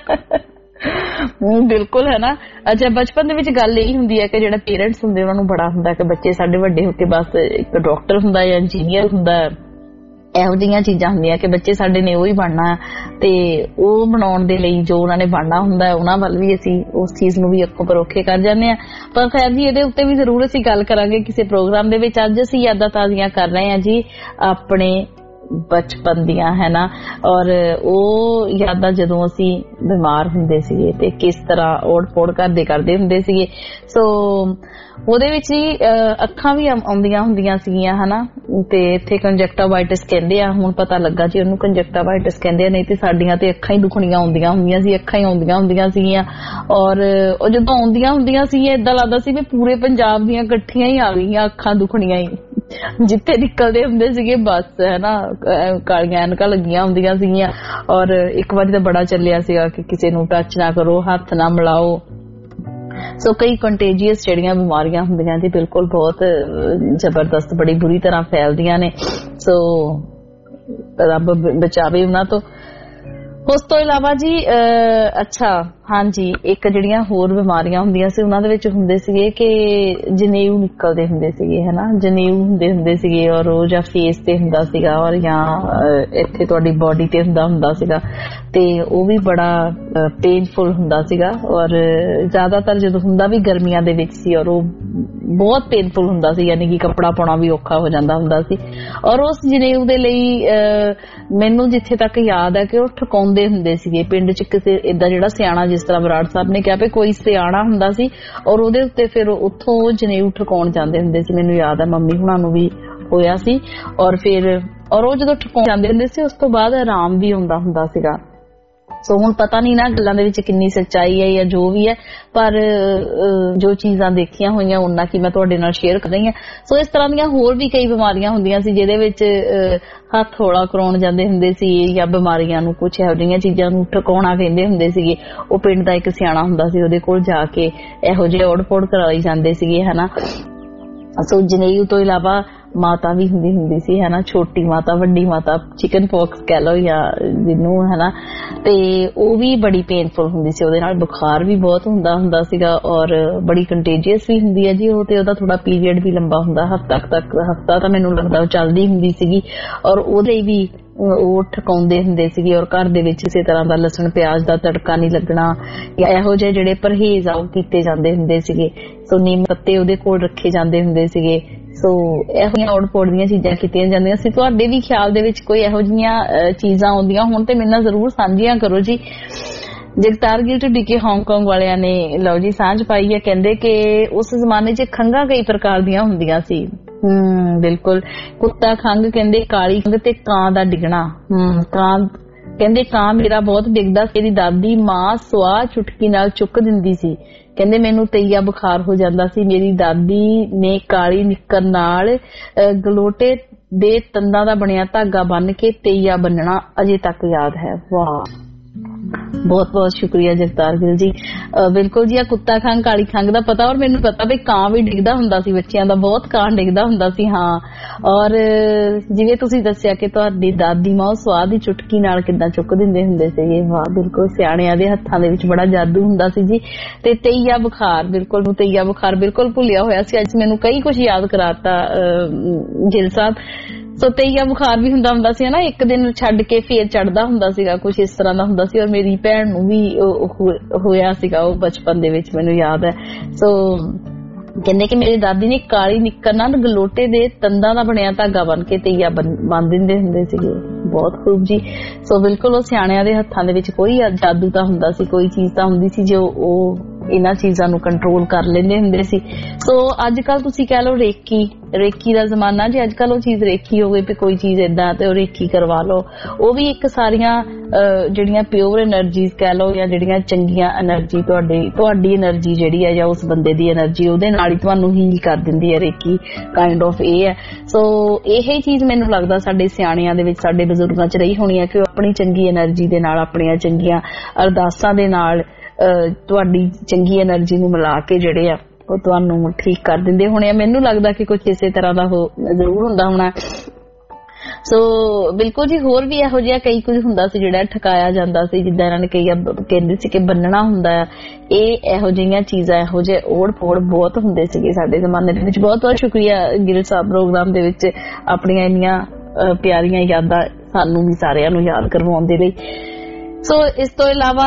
ਬਿਲਕੁਲ ਹੈ ਨਾ। ਅੱਛਾ, ਬਚਪਨ ਦੇ ਵਿੱਚ ਗੱਲ ਇਹੀ ਹੁੰਦੀ ਹੈ ਕਿ ਜਿਹੜਾ ਪੇਰੈਂਟਸ ਹੁੰਦੇ ਉਹਨਾਂ ਨੂੰ ਬੜਾ ਹੁੰਦਾ ਕਿ ਬੱਚੇ ਸਾਡੇ ਵੱਡੇ ਹੋ ਕੇ ਬਸ ਇੱਕ ਡਾਕਟਰ ਹੁੰਦਾ ਜਾਂ ਇੰਜੀਨੀਅਰ ਹੁੰਦਾ, ਇਹੋ ਜਿਹੀਆਂ ਚੀਜ਼ਾਂ ਹੁੰਦੀਆਂ ਕਿ ਬੱਚੇ ਸਾਡੇ ਨੇ ਉਹੀ ਬਣਨਾ, ਤੇ ਉਹ ਬਣਾਉਣ ਦੇ ਲਈ ਜੋ ਉਹਨਾਂ ਨੇ ਬਣਨਾ ਹੁੰਦਾ ਉਹਨਾਂ ਵੱਲ ਵੀ ਅਸੀਂ ਉਸ ਚੀਜ਼ ਨੂੰ ਵੀ ਅੱਖੋਂ ਪਰੋਖੇ ਕਰ ਜਾਂਦੇ ਹਾਂ। ਪਰ ਖੈਰ ਜੀ ਇਹਦੇ ਉੱਤੇ ਵੀ ਜ਼ਰੂਰ ਅਸੀਂ ਗੱਲ ਕਰਾਂਗੇ ਕਿਸੇ ਪ੍ਰੋਗਰਾਮ ਦੇ ਵਿੱਚ। ਅੱਜ ਅਸੀਂ ਯਾਦਾਂ ਤਾਜ਼ੀਆਂ ਕਰ ਰਹੇ ਹਾਂ ਜੀ ਆਪਣੇ ਬਚਪਨ ਦੀਆਂ, ਹੈ ਨਾ। ਔਰ ਉਹ ਯਾਦਾਂ ਜਦੋਂ ਅਸੀਂ ਬਿਮਾਰ ਹੁੰਦੇ ਸੀਗੇ ਤੇ ਕਿਸ ਤਰ੍ਹਾਂ ਓੜ-ਪੋੜ ਕਰਦੇ ਹੁੰਦੇ ਸੀਗੇ। ਸੋ ਉਹਦੇ ਵਿੱਚ ਹੀ ਅੱਖਾਂ ਵੀ ਆਉਂਦੀਆਂ ਹੁੰਦੀਆਂ ਸੀਗੀਆਂ, ਹਨਾ। ਤੇ ਇੱਥੇ ਕੰਜਕਟਿਵਾਇਟਿਸ ਕਹਿੰਦੇ ਆ, ਹੁਣ ਪਤਾ ਲੱਗਾ ਜੀ ਉਹਨੂੰ ਕੰਜਕਟਿਵਾਇਟਿਸ ਕਹਿੰਦੇ ਆ, ਨਹੀਂ ਤੇ ਸਾਡੀਆਂ ਤੇ ਅੱਖਾਂ ਹੀ ਦੁਖਣੀਆਂ ਹੁੰਦੀਆਂ ਸੀ, ਅੱਖਾਂ ਹੀ ਆਉਂਦੀਆਂ ਹੁੰਦੀਆਂ ਸੀਗੀਆਂ। ਔਰ ਉਹ ਜਦੋਂ ਆਉਂਦੀਆਂ ਹੁੰਦੀਆਂ ਸੀ ਏਦਾਂ ਲੱਗਦਾ ਸੀ ਵੀ ਪੂਰੇ ਪੰਜਾਬ ਦੀਆਂ ਇਕੱਠੀਆਂ ਹੀ ਆ ਗਈਆਂ ਅੱਖਾਂ ਦੁਖਣੀਆਂ ਹੀ, ਜਿੱਥੇ ਨਿਕਲਦੇ ਹੁੰਦੇ ਸੀਗੇ ਬਸ, ਹੈ ਨਾ, ਕਾਲੀਆਂ ਐਨਕਾਂ ਲੱਗੀਆਂ ਹੁੰਦੀਆਂ ਸੀਗੀਆਂ। ਔਰ ਇੱਕ ਵਾਰੀ ਤਾਂ ਬੜਾ ਚੱਲਿਆ ਸੀਗਾ ਕਿ ਕਿਸੇ ਨੂੰ ਟੱਚ ਨਾ ਕਰੋ, ਹੱਥ ਨਾ ਮਿਲਾਓ। ਸੋ ਕਈ ਕੰਟੇਜੀਅਸ ਜਿਹੜੀਆਂ ਬਿਮਾਰੀਆਂ ਹੁੰਦੀਆਂ ਜੀ, ਬਿਲਕੁਲ ਬਹੁਤ ਜ਼ਬਰਦਸਤ, ਬੜੀ ਬੁਰੀ ਤਰ੍ਹਾਂ ਫੈਲਦੀਆਂ ਨੇ। ਸੋ ਰੱਬ ਬਚਾਵੇ ਉਹਨਾਂ ਤੋਂ। ਉਸ ਤੋਂ ਇਲਾਵਾ ਜੀ ਅੱਛਾ ਹਾਂਜੀ, ਇੱਕ ਜਿਹੜੀਆਂ ਹੋਰ ਬਿਮਾਰੀਆਂ ਹੁੰਦੀਆਂ ਸੀ ਉਹਨਾਂ ਦੇ ਵਿੱਚ ਹੁੰਦੇ ਸੀਗੇ ਕਿ ਜਨੇਊ ਨਿਕਲਦੇ ਹੁੰਦੇ ਸੀਗੇ, ਹੈ ਨਾ, ਜਨੇਊ ਹੁੰਦੇ ਸੀਗੇ। ਔਰ ਉਹ ਜਾਂ ਫੇਸ ਤੇ ਹੁੰਦਾ ਸੀਗਾ ਔਰ ਜਾਂ ਇੱਥੇ ਤੁਹਾਡੀ ਬੋਡੀ ਤੇ ਹੁੰਦਾ ਸੀਗਾ, ਤੇ ਉਹ ਵੀ ਬੜਾ ਪੇਨਫੁਲ ਹੁੰਦਾ ਸੀਗਾ। ਔਰ ਜ਼ਿਆਦਾਤਰ ਜਦੋਂ ਹੁੰਦਾ ਵੀ ਗਰਮੀਆਂ ਦੇ ਵਿੱਚ ਸੀ, ਔਰ ਉਹ ਬਹੁਤ ਪੇਨਫੁਲ ਹੁੰਦਾ ਸੀ, ਯਾਨੀ ਕਿ ਕੱਪੜਾ ਪਾਉਣਾ ਵੀ ਔਖਾ ਹੋ ਜਾਂਦਾ ਹੁੰਦਾ ਸੀ। ਔਰ ਉਸ ਜਨੇਊ ਦੇ ਲਈ ਮੈਨੂੰ ਜਿੱਥੇ ਤੱਕ ਯਾਦ ਹੈ ਕਿ ਉਹ ਠਕਾਉਂਦੇ ਹੁੰਦੇ ਸੀਗੇ ਪਿੰਡ 'ਚ ਕਿਸੇ ਏਦਾਂ, ਜਿਹੜਾ ਸਿਆਣਾ, ਜਿਸ ਤਰ੍ਹਾਂ ਬਰਾੜ ਸਾਹਿਬ ਨੇ ਕਿਹਾ ਵੀ ਕੋਈ ਸਿਆਣਾ ਹੁੰਦਾ ਸੀ ਔਰ ਉਹਦੇ ਉੱਤੇ ਫਿਰ ਉੱਥੋਂ ਜਨੇਊ ਠਕਾਉਣ ਜਾਂਦੇ ਹੁੰਦੇ ਸੀ। ਮੈਨੂੰ ਯਾਦ ਹੈ ਮੰਮੀ ਹੁਣਾਂ ਨੂੰ ਵੀ ਹੋਇਆ ਸੀ। ਔਰ ਉਹ ਜਦੋਂ ਠਕਾਉਣ ਜਾਂਦੇ ਹੁੰਦੇ ਸੀ ਉਸ ਤੋਂ ਬਾਅਦ ਆਰਾਮ ਵੀ ਆਉਂਦਾ ਹੁੰਦਾ ਸੀਗਾ। ਸੋ ਹੁਣ ਪਤਾ ਨਹੀਂ ਨਾ ਗੱਲਾਂ ਦੇ ਵਿੱਚ ਕਿੰਨੀ ਸੱਚਾਈ ਹੈ ਜਾਂ ਜੋ ਵੀ ਹੈ, ਪਰ ਜੋ ਚੀਜ਼ਾਂ ਦੇਖੀਆਂ ਹੋਈਆਂ ਉਹਨਾਂ ਕੀ ਮੈਂ ਤੁਹਾਡੇ ਨਾਲ ਸ਼ੇਅਰ ਕਰ ਰਹੀ ਹਾਂ। ਸੋ ਇਸ ਤਰ੍ਹਾਂ ਦੀਆਂ ਹੋਰ ਵੀ ਕਈ ਬਿਮਾਰੀਆਂ ਹੁੰਦੀਆਂ ਸੀ ਜਿਹਦੇ ਵਿੱਚ ਹੱਥ ਹੌਲਾ ਕਰਾਉਣ ਜਾਂਦੇ ਹੁੰਦੇ ਸੀ, ਜਾਂ ਬਿਮਾਰੀਆਂ ਨੂੰ ਕੁਛ ਇਹੋ ਜਿਹੀਆਂ ਚੀਜ਼ਾਂ ਨੂੰ ਠਕਾਉਣਾ ਕਹਿੰਦੇ ਹੁੰਦੇ ਸੀਗੇ। ਉਹ ਪਿੰਡ ਦਾ ਇੱਕ ਸਿਆਣਾ ਹੁੰਦਾ ਸੀ, ਉਹਦੇ ਕੋਲ ਜਾ ਕੇ ਇਹੋ ਜਿਹੇ ਓੜ-ਪੋੜ ਕਰਾਈ ਜਾਂਦੇ ਸੀਗੇ, ਹਨਾ। ਸੋ ਜਨੇਊ ਤੋਂ ਇਲਾਵਾ ਮਾਤਾ ਵੀ ਹੁੰਦੀ ਸੀ, ਹੈ ਨਾ, ਛੋਟੀ ਮਾਤਾ, ਵੱਡੀ ਮਾਤਾ, ਚਿਕਨ ਪੌਕਸ ਕਹਿ ਲਓ ਜਾਂ ਜਿਹਨੂੰ, ਹੈ ਨਾ। ਤੇ ਉਹ ਵੀ ਬੜੀ ਪੇਨਫੁਲ ਹੁੰਦੀ ਸੀ, ਉਹਦੇ ਨਾਲ ਬੁਖਾਰ ਵੀ ਬਹੁਤ ਹੁੰਦਾ ਸੀਗਾ ਔਰ ਬੜੀ ਕੰਟੇਜੀਅਸ ਵੀ ਹੁੰਦੀ ਹੈ ਜੀ ਉਹ। ਤੇ ਉਹਦਾ ਥੋੜਾ ਪੀਰੀਅਡ ਵੀ ਲੰਬਾ ਹੁੰਦਾ, ਹਫ਼ਤਾ ਤਾਂ ਮੈਨੂੰ ਲੱਗਦਾ ਉਹ ਚੱਲਦੀ ਹੁੰਦੀ ਸੀਗੀ। ਔਰ ਉਹਦੇ ਲਈ ਵੀ ਉਹ ਠਕਾਉਂਦੇ ਹੁੰਦੇ ਸੀਗੇ। ਔਰ ਘਰ ਦੇ ਵਿੱਚ ਇਸੇ ਤਰ੍ਹਾਂ ਦਾ ਲਸਣ ਪਿਆਜ਼ ਦਾ ਤੜਕਾ ਨਹੀਂ ਲੱਗਣਾ, ਜਾਂ ਇਹੋ ਜਿਹੇ ਜਿਹੜੇ ਪਰਹੇਜ਼ ਆ ਉਹ ਕੀਤੇ ਜਾਂਦੇ ਹੁੰਦੇ ਸੀਗੇ। ਸੋ ਨੀਮ ਪੱਤੇ ਉਹਦੇ ਕੋਲ ਰੱਖੇ ਜਾਂਦੇ ਹੁੰਦੇ ਸੀਗੇ। ਸੋ ਇਹੋ ਜਿਹੀਆਂ ਓੜ-ਪੋੜ ਦੀਆਂ ਚੀਜ਼ਾਂ ਕੀਤੀਆਂ ਜਾਂਦੀਆਂ ਸੀ। ਤੁਹਾਡੇ ਵੀ ਖਿਆਲ ਦੇ ਵਿੱਚ ਕੋਈ ਇਹੋ ਜਿਹੀਆਂ ਚੀਜ਼ਾਂ ਆਉਂਦੀਆਂ ਹੁਣ ਤੇ ਮੇਰੇ ਨਾਲ ਜ਼ਰੂਰ ਸਾਂਝੀਆਂ ਕਰੋ ਜੀ। ਜਗਤਾਰ ਗਿਲ ਢਿੱਡੀ ਕੇ ਹਾਂਗਕਾਂਗ ਵਾਲਿਆਂ ਨੇ ਲਓ ਜੀ ਸਾਂਝ ਪਾਈ ਹੈ, ਕਹਿੰਦੇ ਕਿ ਉਸ ਜ਼ਮਾਨੇ 'ਚ ਖੰਘਾਂ ਕਈ ਪ੍ਰਕਾਰ ਦੀਆਂ ਹੁੰਦੀਆਂ ਸੀ। ਬਿਲਕੁਲ, ਕੁੱਤਾ ਖੰਘ ਕਹਿੰਦੇ, ਕਾਲੀ ਖੰਘ ਤੇ ਕਾਂ ਦਾ ਡਿੱਗਣਾ। ਕਾਂ ਕਹਿੰਦੇ ਕਾਂ ਮੇਰਾ ਬਹੁਤ ਡਿੱਗਦਾ ਸੀ, ਮੇਰੀ ਦਾਦੀ ਮਾਂ ਸਵਾਹ ਚੁਟਕੀ ਨਾਲ ਚੁੱਕ ਦਿੰਦੀ ਸੀ। ਕਹਿੰਦੇ ਮੈਨੂੰ ਤਈਆ ਬੁਖਾਰ ਹੋ ਜਾਂਦਾ ਸੀ, ਮੇਰੀ ਦਾਦੀ ਨੇ ਕਾਲੀ ਨਿੱਕਰ ਨਾਲ ਗਲੋਟੇ ਦੇ ਤੰਦਾਂ ਦਾ ਬਣਿਆ ਧਾਗਾ ਬੰਨ ਕੇ ਤਈਆ ਬੰਨਣਾ ਅਜੇ ਤੱਕ ਯਾਦ ਹੈ। ਵਾਹ, ਬਹੁਤ ਬਹੁਤ ਸ਼ੁਕਰੀਆ ਜਗਤਾਰ ਗਿਲ ਜੀ। ਬਿਲਕੁਲ ਜੀ, ਆ ਕੁੱਤਾ ਖੰਘ, ਕਾਲੀ ਖੰਘ ਦਾ ਪਤਾ। ਔਰ ਮੈਨੂੰ ਪਤਾ ਵੀ ਕਾਂ ਵੀ ਡਿੱਗਦਾ ਹੁੰਦਾ ਸੀ, ਬੱਚਿਆਂ ਦਾ ਬਹੁਤ ਕਾਂ ਡਿੱਗਦਾ ਹੁੰਦਾ ਸੀ। ਹਾਂ, ਔਰ ਜਿਵੇਂ ਤੁਸੀਂ ਦੱਸਿਆ ਕਿ ਤੁਹਾਡੀ ਦਾਦੀ ਮਾਂ ਸਵਾਦ ਦੀ ਚੁਟਕੀ ਨਾਲ ਕਿੱਦਾਂ ਚੁੱਕ ਦਿੰਦੇ ਹੁੰਦੇ ਸੀਗੇ। ਵਾਹ, ਬਿਲਕੁਲ ਸਿਆਣਿਆਂ ਦੇ ਹੱਥਾਂ ਦੇ ਵਿੱਚ ਬੜਾ ਜਾਦੂ ਹੁੰਦਾ ਸੀ ਜੀ। ਤੇ ਤਈਆ ਬੁਖਾਰ, ਬਿਲਕੁਲ ਤਈਆ ਬੁਖਾਰ ਬਿਲਕੁਲ ਭੁੱਲਿਆ ਹੋਇਆ ਸੀ, ਅੱਜ ਮੈਨੂੰ ਕਈ ਕੁਝ ਯਾਦ ਕਰਾਤਾ ਗਿਲ ਸਾਹਿਬ। ਸੋ ਤਈਆ ਬੁਖਾਰ ਵੀ ਹੁੰਦਾ ਸੀ ਨਾ, ਇੱਕ ਦਿਨ ਛੱਡ ਕੇ ਫੇਰ ਚੜਦਾ ਹੁੰਦਾ ਸੀਗਾ, ਕੁਛ ਇਸ ਤਰ੍ਹਾਂ ਦਾ ਹੁੰਦਾ ਸੀ। ਔਰ ਮੇਰੀ ਭੈਣ ਨੂੰ ਵੀ ਹੋਇਆ ਸੀਗਾ ਉਹ ਬਚਪਨ ਦੇ ਵਿੱਚ, ਮੈਨੂੰ ਯਾਦ ਹੈ। ਸੋ ਕਹਿੰਦੇ ਕਿ ਮੇਰੀ ਦਾਦੀ ਨੇ ਕਾਲੀ ਨਿੱਕਰ ਨਾਲ ਗਲੋਟੇ ਦੇ ਤੰਦਾਂ ਦਾ ਬਣਿਆ ਧਾਗਾ ਬਣ ਕੇ ਤਈਆ ਬੰਨ ਦਿੰਦੇ ਹੁੰਦੇ ਸੀਗੇ। ਬਹੁਤ ਖੂਬ ਜੀ। ਸੋ ਬਿਲਕੁਲ ਉਹ ਸਿਆਣਿਆਂ ਦੇ ਹੱਥਾਂ ਦੇ ਵਿੱਚ ਕੋਈ ਜਾਦੂ ਤਾਂ ਹੁੰਦਾ ਸੀ, ਕੋਈ ਚੀਜ਼ ਤਾਂ ਹੁੰਦੀ ਸੀ ਜੋ ਉਹ ਇਹਨਾਂ ਚੀਜ਼ਾਂ ਨੂੰ ਕੰਟਰੋਲ ਕਰ ਲੈਂਦੇ ਹੁੰਦੇ ਸੀ। ਸੋ ਅੱਜ ਕੱਲ ਤੁਸੀਂ ਕਹਿ ਲਓ ਰੇਕੀ ਦਾ ਜ਼ਮਾਨਾ ਜੀ। ਅੱਜ ਕੱਲ ਉਹ ਚੀਜ਼ ਰੇਕੀ ਹੋ ਗਈ ਵੀ ਕੋਈ ਚੀਜ਼ ਏਦਾਂ ਤੇ ਉਹ ਰੇਕੀ ਕਰਵਾ ਲਓ। ਉਹ ਵੀ ਇੱਕ ਸਾਰੀਆਂ ਜਿਹੜੀਆਂ ਪਿਓਰ ਐਨਰਜੀਜ਼ ਕਹਿ ਲਓ ਜਾਂ ਜਿਹੜੀਆਂ ਚੰਗੀਆਂ ਐਨਰਜੀ ਤੁਹਾਡੀ ਐਨਰਜੀ ਜਿਹੜੀ ਹੈ ਜਾਂ ਉਸ ਬੰਦੇ ਦੀ ਐਨਰਜੀ ਉਹਦੇ ਨਾਲ ਹੀ ਤੁਹਾਨੂੰ ਹੀਲ ਕਰ ਦਿੰਦੀ ਹੈ। ਰੇਕੀ ਕਾਈਂਡ ਆਫ ਇਹ ਹੈ। ਸੋ ਇਹ ਚੀਜ਼ ਮੈਨੂੰ ਲੱਗਦਾ ਸਾਡੇ ਸਿਆਣਿਆਂ ਦੇ ਵਿੱਚ, ਸਾਡੇ ਬਜ਼ੁਰਗਾਂ 'ਚ ਰਹੀ ਹੋਣੀ ਹੈ ਕਿ ਉਹ ਆਪਣੀ ਚੰਗੀ ਐਨਰਜੀ ਦੇ ਨਾਲ, ਆਪਣੀਆਂ ਚੰਗੀਆਂ ਅਰਦਾਸਾਂ ਦੇ ਨਾਲ ਤੁਹਾਡੀ ਚੰਗੀ ਐਨਰਜੀ ਨੂੰ ਮਿਲਾ ਕੇ ਜਿਹੜੇ ਆ ਉਹ ਤੁਹਾਨੂੰ ਠੀਕ ਕਰ ਦਿੰਦੇ ਹੋਣੇ ਆ। ਮੈਨੂੰ ਲੱਗਦਾ ਕਿ ਕੁਝ ਇਸੇ ਤਰ੍ਹਾਂ ਦਾ ਜ਼ਰੂਰ ਹੁੰਦਾ ਹੋਣਾ। ਸੋ ਬਿਲਕੁਲ ਜੀ। ਹੋਰ ਵੀ ਇਹੋ ਜਿਹਾ ਕਈ ਕੁਝ ਹੁੰਦਾ ਸੀ ਜਿਹੜਾ ਠਕਾਇਆ ਜਾਂਦਾ ਸੀ, ਜਿੱਦਾਂ ਇਹਨਾਂ ਨੇ ਕਈ ਕਹਿੰਦੇ ਸੀ ਕਿ ਬੰਨਣਾ ਹੁੰਦਾ ਆ। ਇਹ ਇਹੋ ਜਿਹੀਆਂ ਚੀਜ਼ਾਂ, ਇਹੋ ਜਿਹੇ ਓੜ ਪੋੜ ਬਹੁਤ ਹੁੰਦੇ ਸੀਗੇ ਸਾਡੇ ਜ਼ਮਾਨੇ ਦੇ ਵਿੱਚ। ਬਹੁਤ ਬਹੁਤ ਸ਼ੁਕਰੀਆ ਗਿਲ ਸਾਹਿਬ ਪ੍ਰੋਗਰਾਮ ਦੇ ਵਿੱਚ ਆਪਣੀਆਂ ਇੰਨੀਆਂ ਪਿਆਰੀਆਂ ਯਾਦਾਂ ਸਾਨੂੰ ਵੀ ਸਾਰਿਆਂ ਨੂੰ ਯਾਦ ਕਰਵਾਉਣ ਦੇ ਲਈ। ਸੋ ਇਸ ਤੋਂ ਇਲਾਵਾ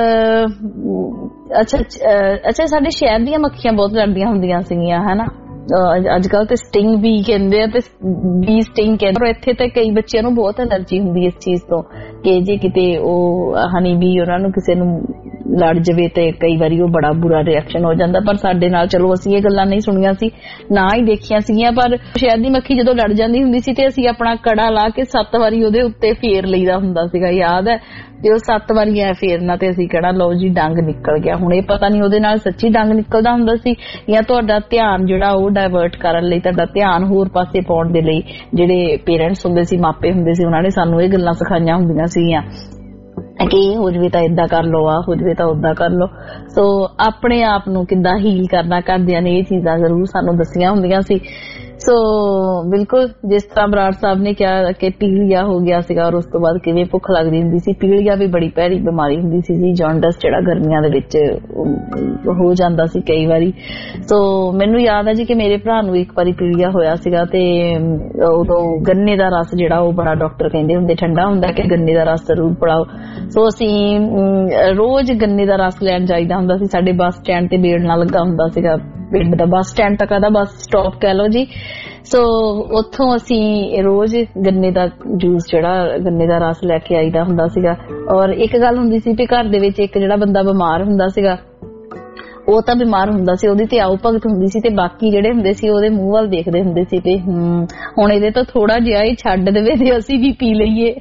ਅੱਛਾ ਸਾਡੇ ਸ਼ਹਿਰ ਦੀਆਂ ਮੱਖੀਆਂ ਬਹੁਤ ਲੜਦੀਆਂ ਹੁੰਦੀਆਂ ਸੀਗੀਆਂ ਹਨਾ। ਅੱਜ ਕੱਲ ਤੇ ਸਟਿੰਗ ਵੀ ਕਹਿੰਦੇ ਆ ਤੇ ਬੀ ਸਟਿੰਗ ਕਹਿੰਦੇ, ਪਰ ਇੱਥੇ ਤੇ ਕਈ ਬੱਚਿਆਂ ਨੂੰ ਬਹੁਤ ਐਲਰਜੀ ਹੁੰਦੀ ਇਸ ਚੀਜ਼ ਤੋਂ ਕਿ ਜੇ ਕਿਤੇ ਉਹ ਹਨੀ ਬੀ ਉਹਨਾਂ ਨੂੰ ਕਿਸੇ ਨੂੰ ਲੜ ਜਾਵੇ ਤੇ ਕਈ ਵਾਰੀ ਉਹ ਬੜਾ ਬੁਰਾ ਰਿਐਕਸ਼ਨ ਹੋ ਜਾਂਦਾ। ਪਰ ਸਾਡੇ ਨਾਲ ਚਲੋ ਅਸੀਂ ਇਹ ਗੱਲਾਂ ਨਹੀਂ ਸੁਣੀਆਂ ਸੀ, ਨਾ ਹੀ ਦੇਖੀਆਂ ਸੀਗੀਆਂ। ਪਰ ਸ਼ਹਿਦ ਦੀ ਮੱਖੀ ਜਦੋਂ ਲੜ ਜਾਂਦੀ ਹੁੰਦੀ ਸੀ ਤੇ ਅਸੀਂ ਆਪਣਾ ਕੜਾ ਲਾ ਕੇ 7 ਵਾਰੀ ਉਹਦੇ ਉੱਤੇ ਫੇਰ ਲਈਦਾ ਹੁੰਦਾ ਸੀਗਾ, ਯਾਦ ਹੈ। ਤੇ ਉਹ 7 ਵਾਰੀ ਐ ਫੇਰਨਾ ਤੇ ਅਸੀਂ ਕਹਿਣਾ ਲਓ ਜੀ ਡੰਗ ਨਿਕਲ ਗਿਆ। ਹੁਣ ਇਹ ਪਤਾ ਨਹੀਂ ਉਹਦੇ ਨਾਲ ਸੱਚੀ ਡੰਗ ਨਿਕਲਦਾ ਹੁੰਦਾ ਸੀ ਜਾਂ ਤੁਹਾਡਾ ਧਿਆਨ ਜਿਹੜਾ ਉਹ ਡਾਇਵਰਟ ਕਰਨ ਲਈ, ਤੁਹਾਡਾ ਧਿਆਨ ਹੋਰ ਪਾਸੇ ਪਾਉਣ ਦੇ ਲਈ ਜਿਹੜੇ ਪੇਰੈਂਟਸ ਹੁੰਦੇ ਸੀ, ਮਾਪੇ ਹੁੰਦੇ ਸੀ, ਉਹਨਾਂ ਨੇ ਸਾਨੂੰ ਇਹ ਗੱਲਾਂ ਸਿਖਾਈਆਂ ਹੁੰਦੀਆਂ ਸੀਗੀਆਂ ਕਿ ਇਹ ਹੋ ਜਵੇ ਤਾਂ ਏਦਾਂ ਕਰ ਲਓ, ਆ ਹੋ ਜਵੇ ਤਾਂ ਓਦਾਂ ਕਰ ਲਓ। ਸੋ ਆਪਣੇ ਆਪ ਨੂੰ ਕਿੱਦਾਂ ਹੀਲ ਕਰਨਾ, ਘਰਦਿਆਂ ਨੇ ਇਹ ਚੀਜ਼ਾਂ ਜ਼ਰੂਰ ਸਾਨੂੰ ਦੱਸੀਆਂ ਹੁੰਦੀਆਂ ਸੀ। ਸੋ ਬਿਲਕੁਲ ਜਿਸ ਤਰ੍ਹਾਂ ਬਰਾੜ ਸਾਹਿਬ ਨੇ ਕਿਹਾ ਕਿ ਪੀਲੀਆ ਹੋ ਗਿਆ ਸੀਗਾ ਔਰ ਉਸ ਤੋਂ ਬਾਅਦ ਕਿਵੇਂ ਭੁੱਖ ਲੱਗਦੀ ਹੁੰਦੀ ਸੀ। ਪੀਲੀਆ ਵੀ ਬੜੀ ਭੈੜੀ ਬਿਮਾਰੀ ਹੁੰਦੀ ਸੀ ਜੀ, ਜੌਂਡਸ ਜਿਹੜਾ ਗਰਮੀਆਂ ਦੇ ਵਿੱਚ ਹੋ ਜਾਂਦਾ ਸੀ ਕਈ ਵਾਰੀ। ਸੋ ਮੈਨੂੰ ਯਾਦ ਹੈ ਜੀ ਕਿ ਮੇਰੇ ਭਰਾ ਨੂੰ ਇੱਕ ਵਾਰੀ ਪੀਲੀਆ ਹੋਇਆ ਸੀਗਾ ਤੇ ਉਦੋਂ ਗੰਨੇ ਦਾ ਰਸ ਜਿਹੜਾ ਉਹ ਬੜਾ ਡਾਕਟਰ ਕਹਿੰਦੇ ਹੁੰਦੇ ਠੰਡਾ ਹੁੰਦਾ ਕਿ ਗੰਨੇ ਦਾ ਰਸ ਜ਼ਰੂਰ ਪਿਲਾਓ। ਸੋ ਅਸੀਂ ਰੋਜ਼ ਗੰਨੇ ਦਾ ਰਸ ਲੈਣ ਜਾਈਦਾ ਹੁੰਦਾ ਸੀ। ਸਾਡੇ ਬੱਸ ਸਟੈਂਡ ਤੇ ਬੇੜਨਾ ਲੱਗਾ ਹੁੰਦਾ ਸੀਗਾ, ਪਿੰਡ ਦਾ ਬੱਸ ਸਟੈਂਡ ਤੱਕ ਦਾ ਬੱਸ ਸਟਾਪ ਕਹਿ ਲਓ ਜੀ। ਸੋ ਉੱਥੋਂ ਅਸੀਂ ਰੋਜ਼ ਗੰਨੇ ਦਾ ਜੂਸ ਜਿਹੜਾ ਗੰਨੇ ਦਾ ਰਸ ਲੈ ਕੇ ਆਈਦਾ ਹੁੰਦਾ ਸੀਗਾ। ਔਰ ਇੱਕ ਗੱਲ ਹੁੰਦੀ ਸੀ ਵੀ ਘਰ ਦੇ ਵਿੱਚ ਇੱਕ ਜਿਹੜਾ ਬੰਦਾ ਬਿਮਾਰ ਹੁੰਦਾ ਸੀਗਾ ਉਹ ਤਾਂ ਬਿਮਾਰ ਹੁੰਦਾ ਸੀ, ਉਹਦੀ ਤੇ ਆਓ ਭਗਤ ਹੁੰਦੀ ਸੀ ਤੇ ਬਾਕੀ ਜਿਹੜੇ ਹੁੰਦੇ ਸੀ ਉਹਦੇ ਮੂੰਹ ਵੱਲ ਦੇਖਦੇ ਹੁੰਦੇ ਸੀ ਵੀ ਹੁਣ ਇਹਦੇ ਤੋਂ ਥੋੜਾ ਜਿਹਾ ਹੀ ਛੱਡ ਦੇਵੇ ਤੇ ਅਸੀਂ ਵੀ ਪੀ ਲਈਏ।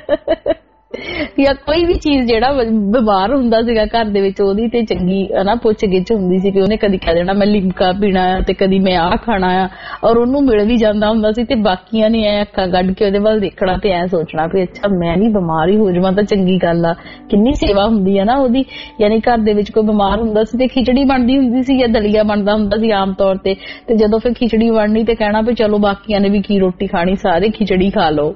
ਜਾਂ ਕੋਈ ਵੀ ਚੀਜ਼ ਜਿਹੜਾ ਬਿਮਾਰ ਹੁੰਦਾ ਸੀਗਾ ਘਰ ਦੇ ਵਿੱਚ ਉਹਦੀ ਤੇ ਚੰਗੀ ਨਾ ਪੁੱਛ ਗਿੱਛ ਹੁੰਦੀ ਸੀ ਵੀ ਉਹਨੇ ਕਦੀ ਕਹਿ ਦੇਣਾ ਮੈਂ ਲਿਮਕਾ ਪੀਣਾ ਆ ਤੇ ਕਦੀ ਮੈਂ ਆਹ ਖਾਣਾ ਆ, ਔਰ ਉਹਨੂੰ ਮਿਲ ਵੀ ਜਾਂਦਾ ਹੁੰਦਾ ਸੀ ਤੇ ਬਾਕੀਆਂ ਨੇ ਐ ਅੱਖਾਂ ਕੱਢ ਕੇ ਉਹਦੇ ਵੱਲ ਦੇਖਣਾ ਤੇ ਐ ਸੋਚਣਾ ਵੀ ਅੱਛਾ ਮੈਂ ਨਹੀਂ ਬਿਮਾਰ ਹੀ ਹੋ ਜਾਵਾਂ ਤਾਂ ਚੰਗੀ ਗੱਲ ਆ। ਕਿੰਨੀ ਸੇਵਾ ਹੁੰਦੀ ਆ ਨਾ ਉਹਦੀ। ਯਾਨੀ ਘਰ ਦੇ ਵਿੱਚ ਕੋਈ ਬਿਮਾਰ ਹੁੰਦਾ ਸੀ ਤੇ ਖਿਚੜੀ ਬਣਦੀ ਹੁੰਦੀ ਸੀ ਜਾਂ ਦਲੀਆ ਬਣਦਾ ਹੁੰਦਾ ਸੀ ਆਮ ਤੌਰ ਤੇ ਜਦੋਂ ਫਿਰ ਖਿਚੜੀ ਬਣਨੀ ਤੇ ਕਹਿਣਾ ਵੀ ਚਲੋ ਬਾਕੀਆਂ ਨੇ ਵੀ ਕੀ ਰੋਟੀ ਖਾਣੀ, ਸਾਰੇ ਖਿਚੜੀ ਖਾ ਲਓ।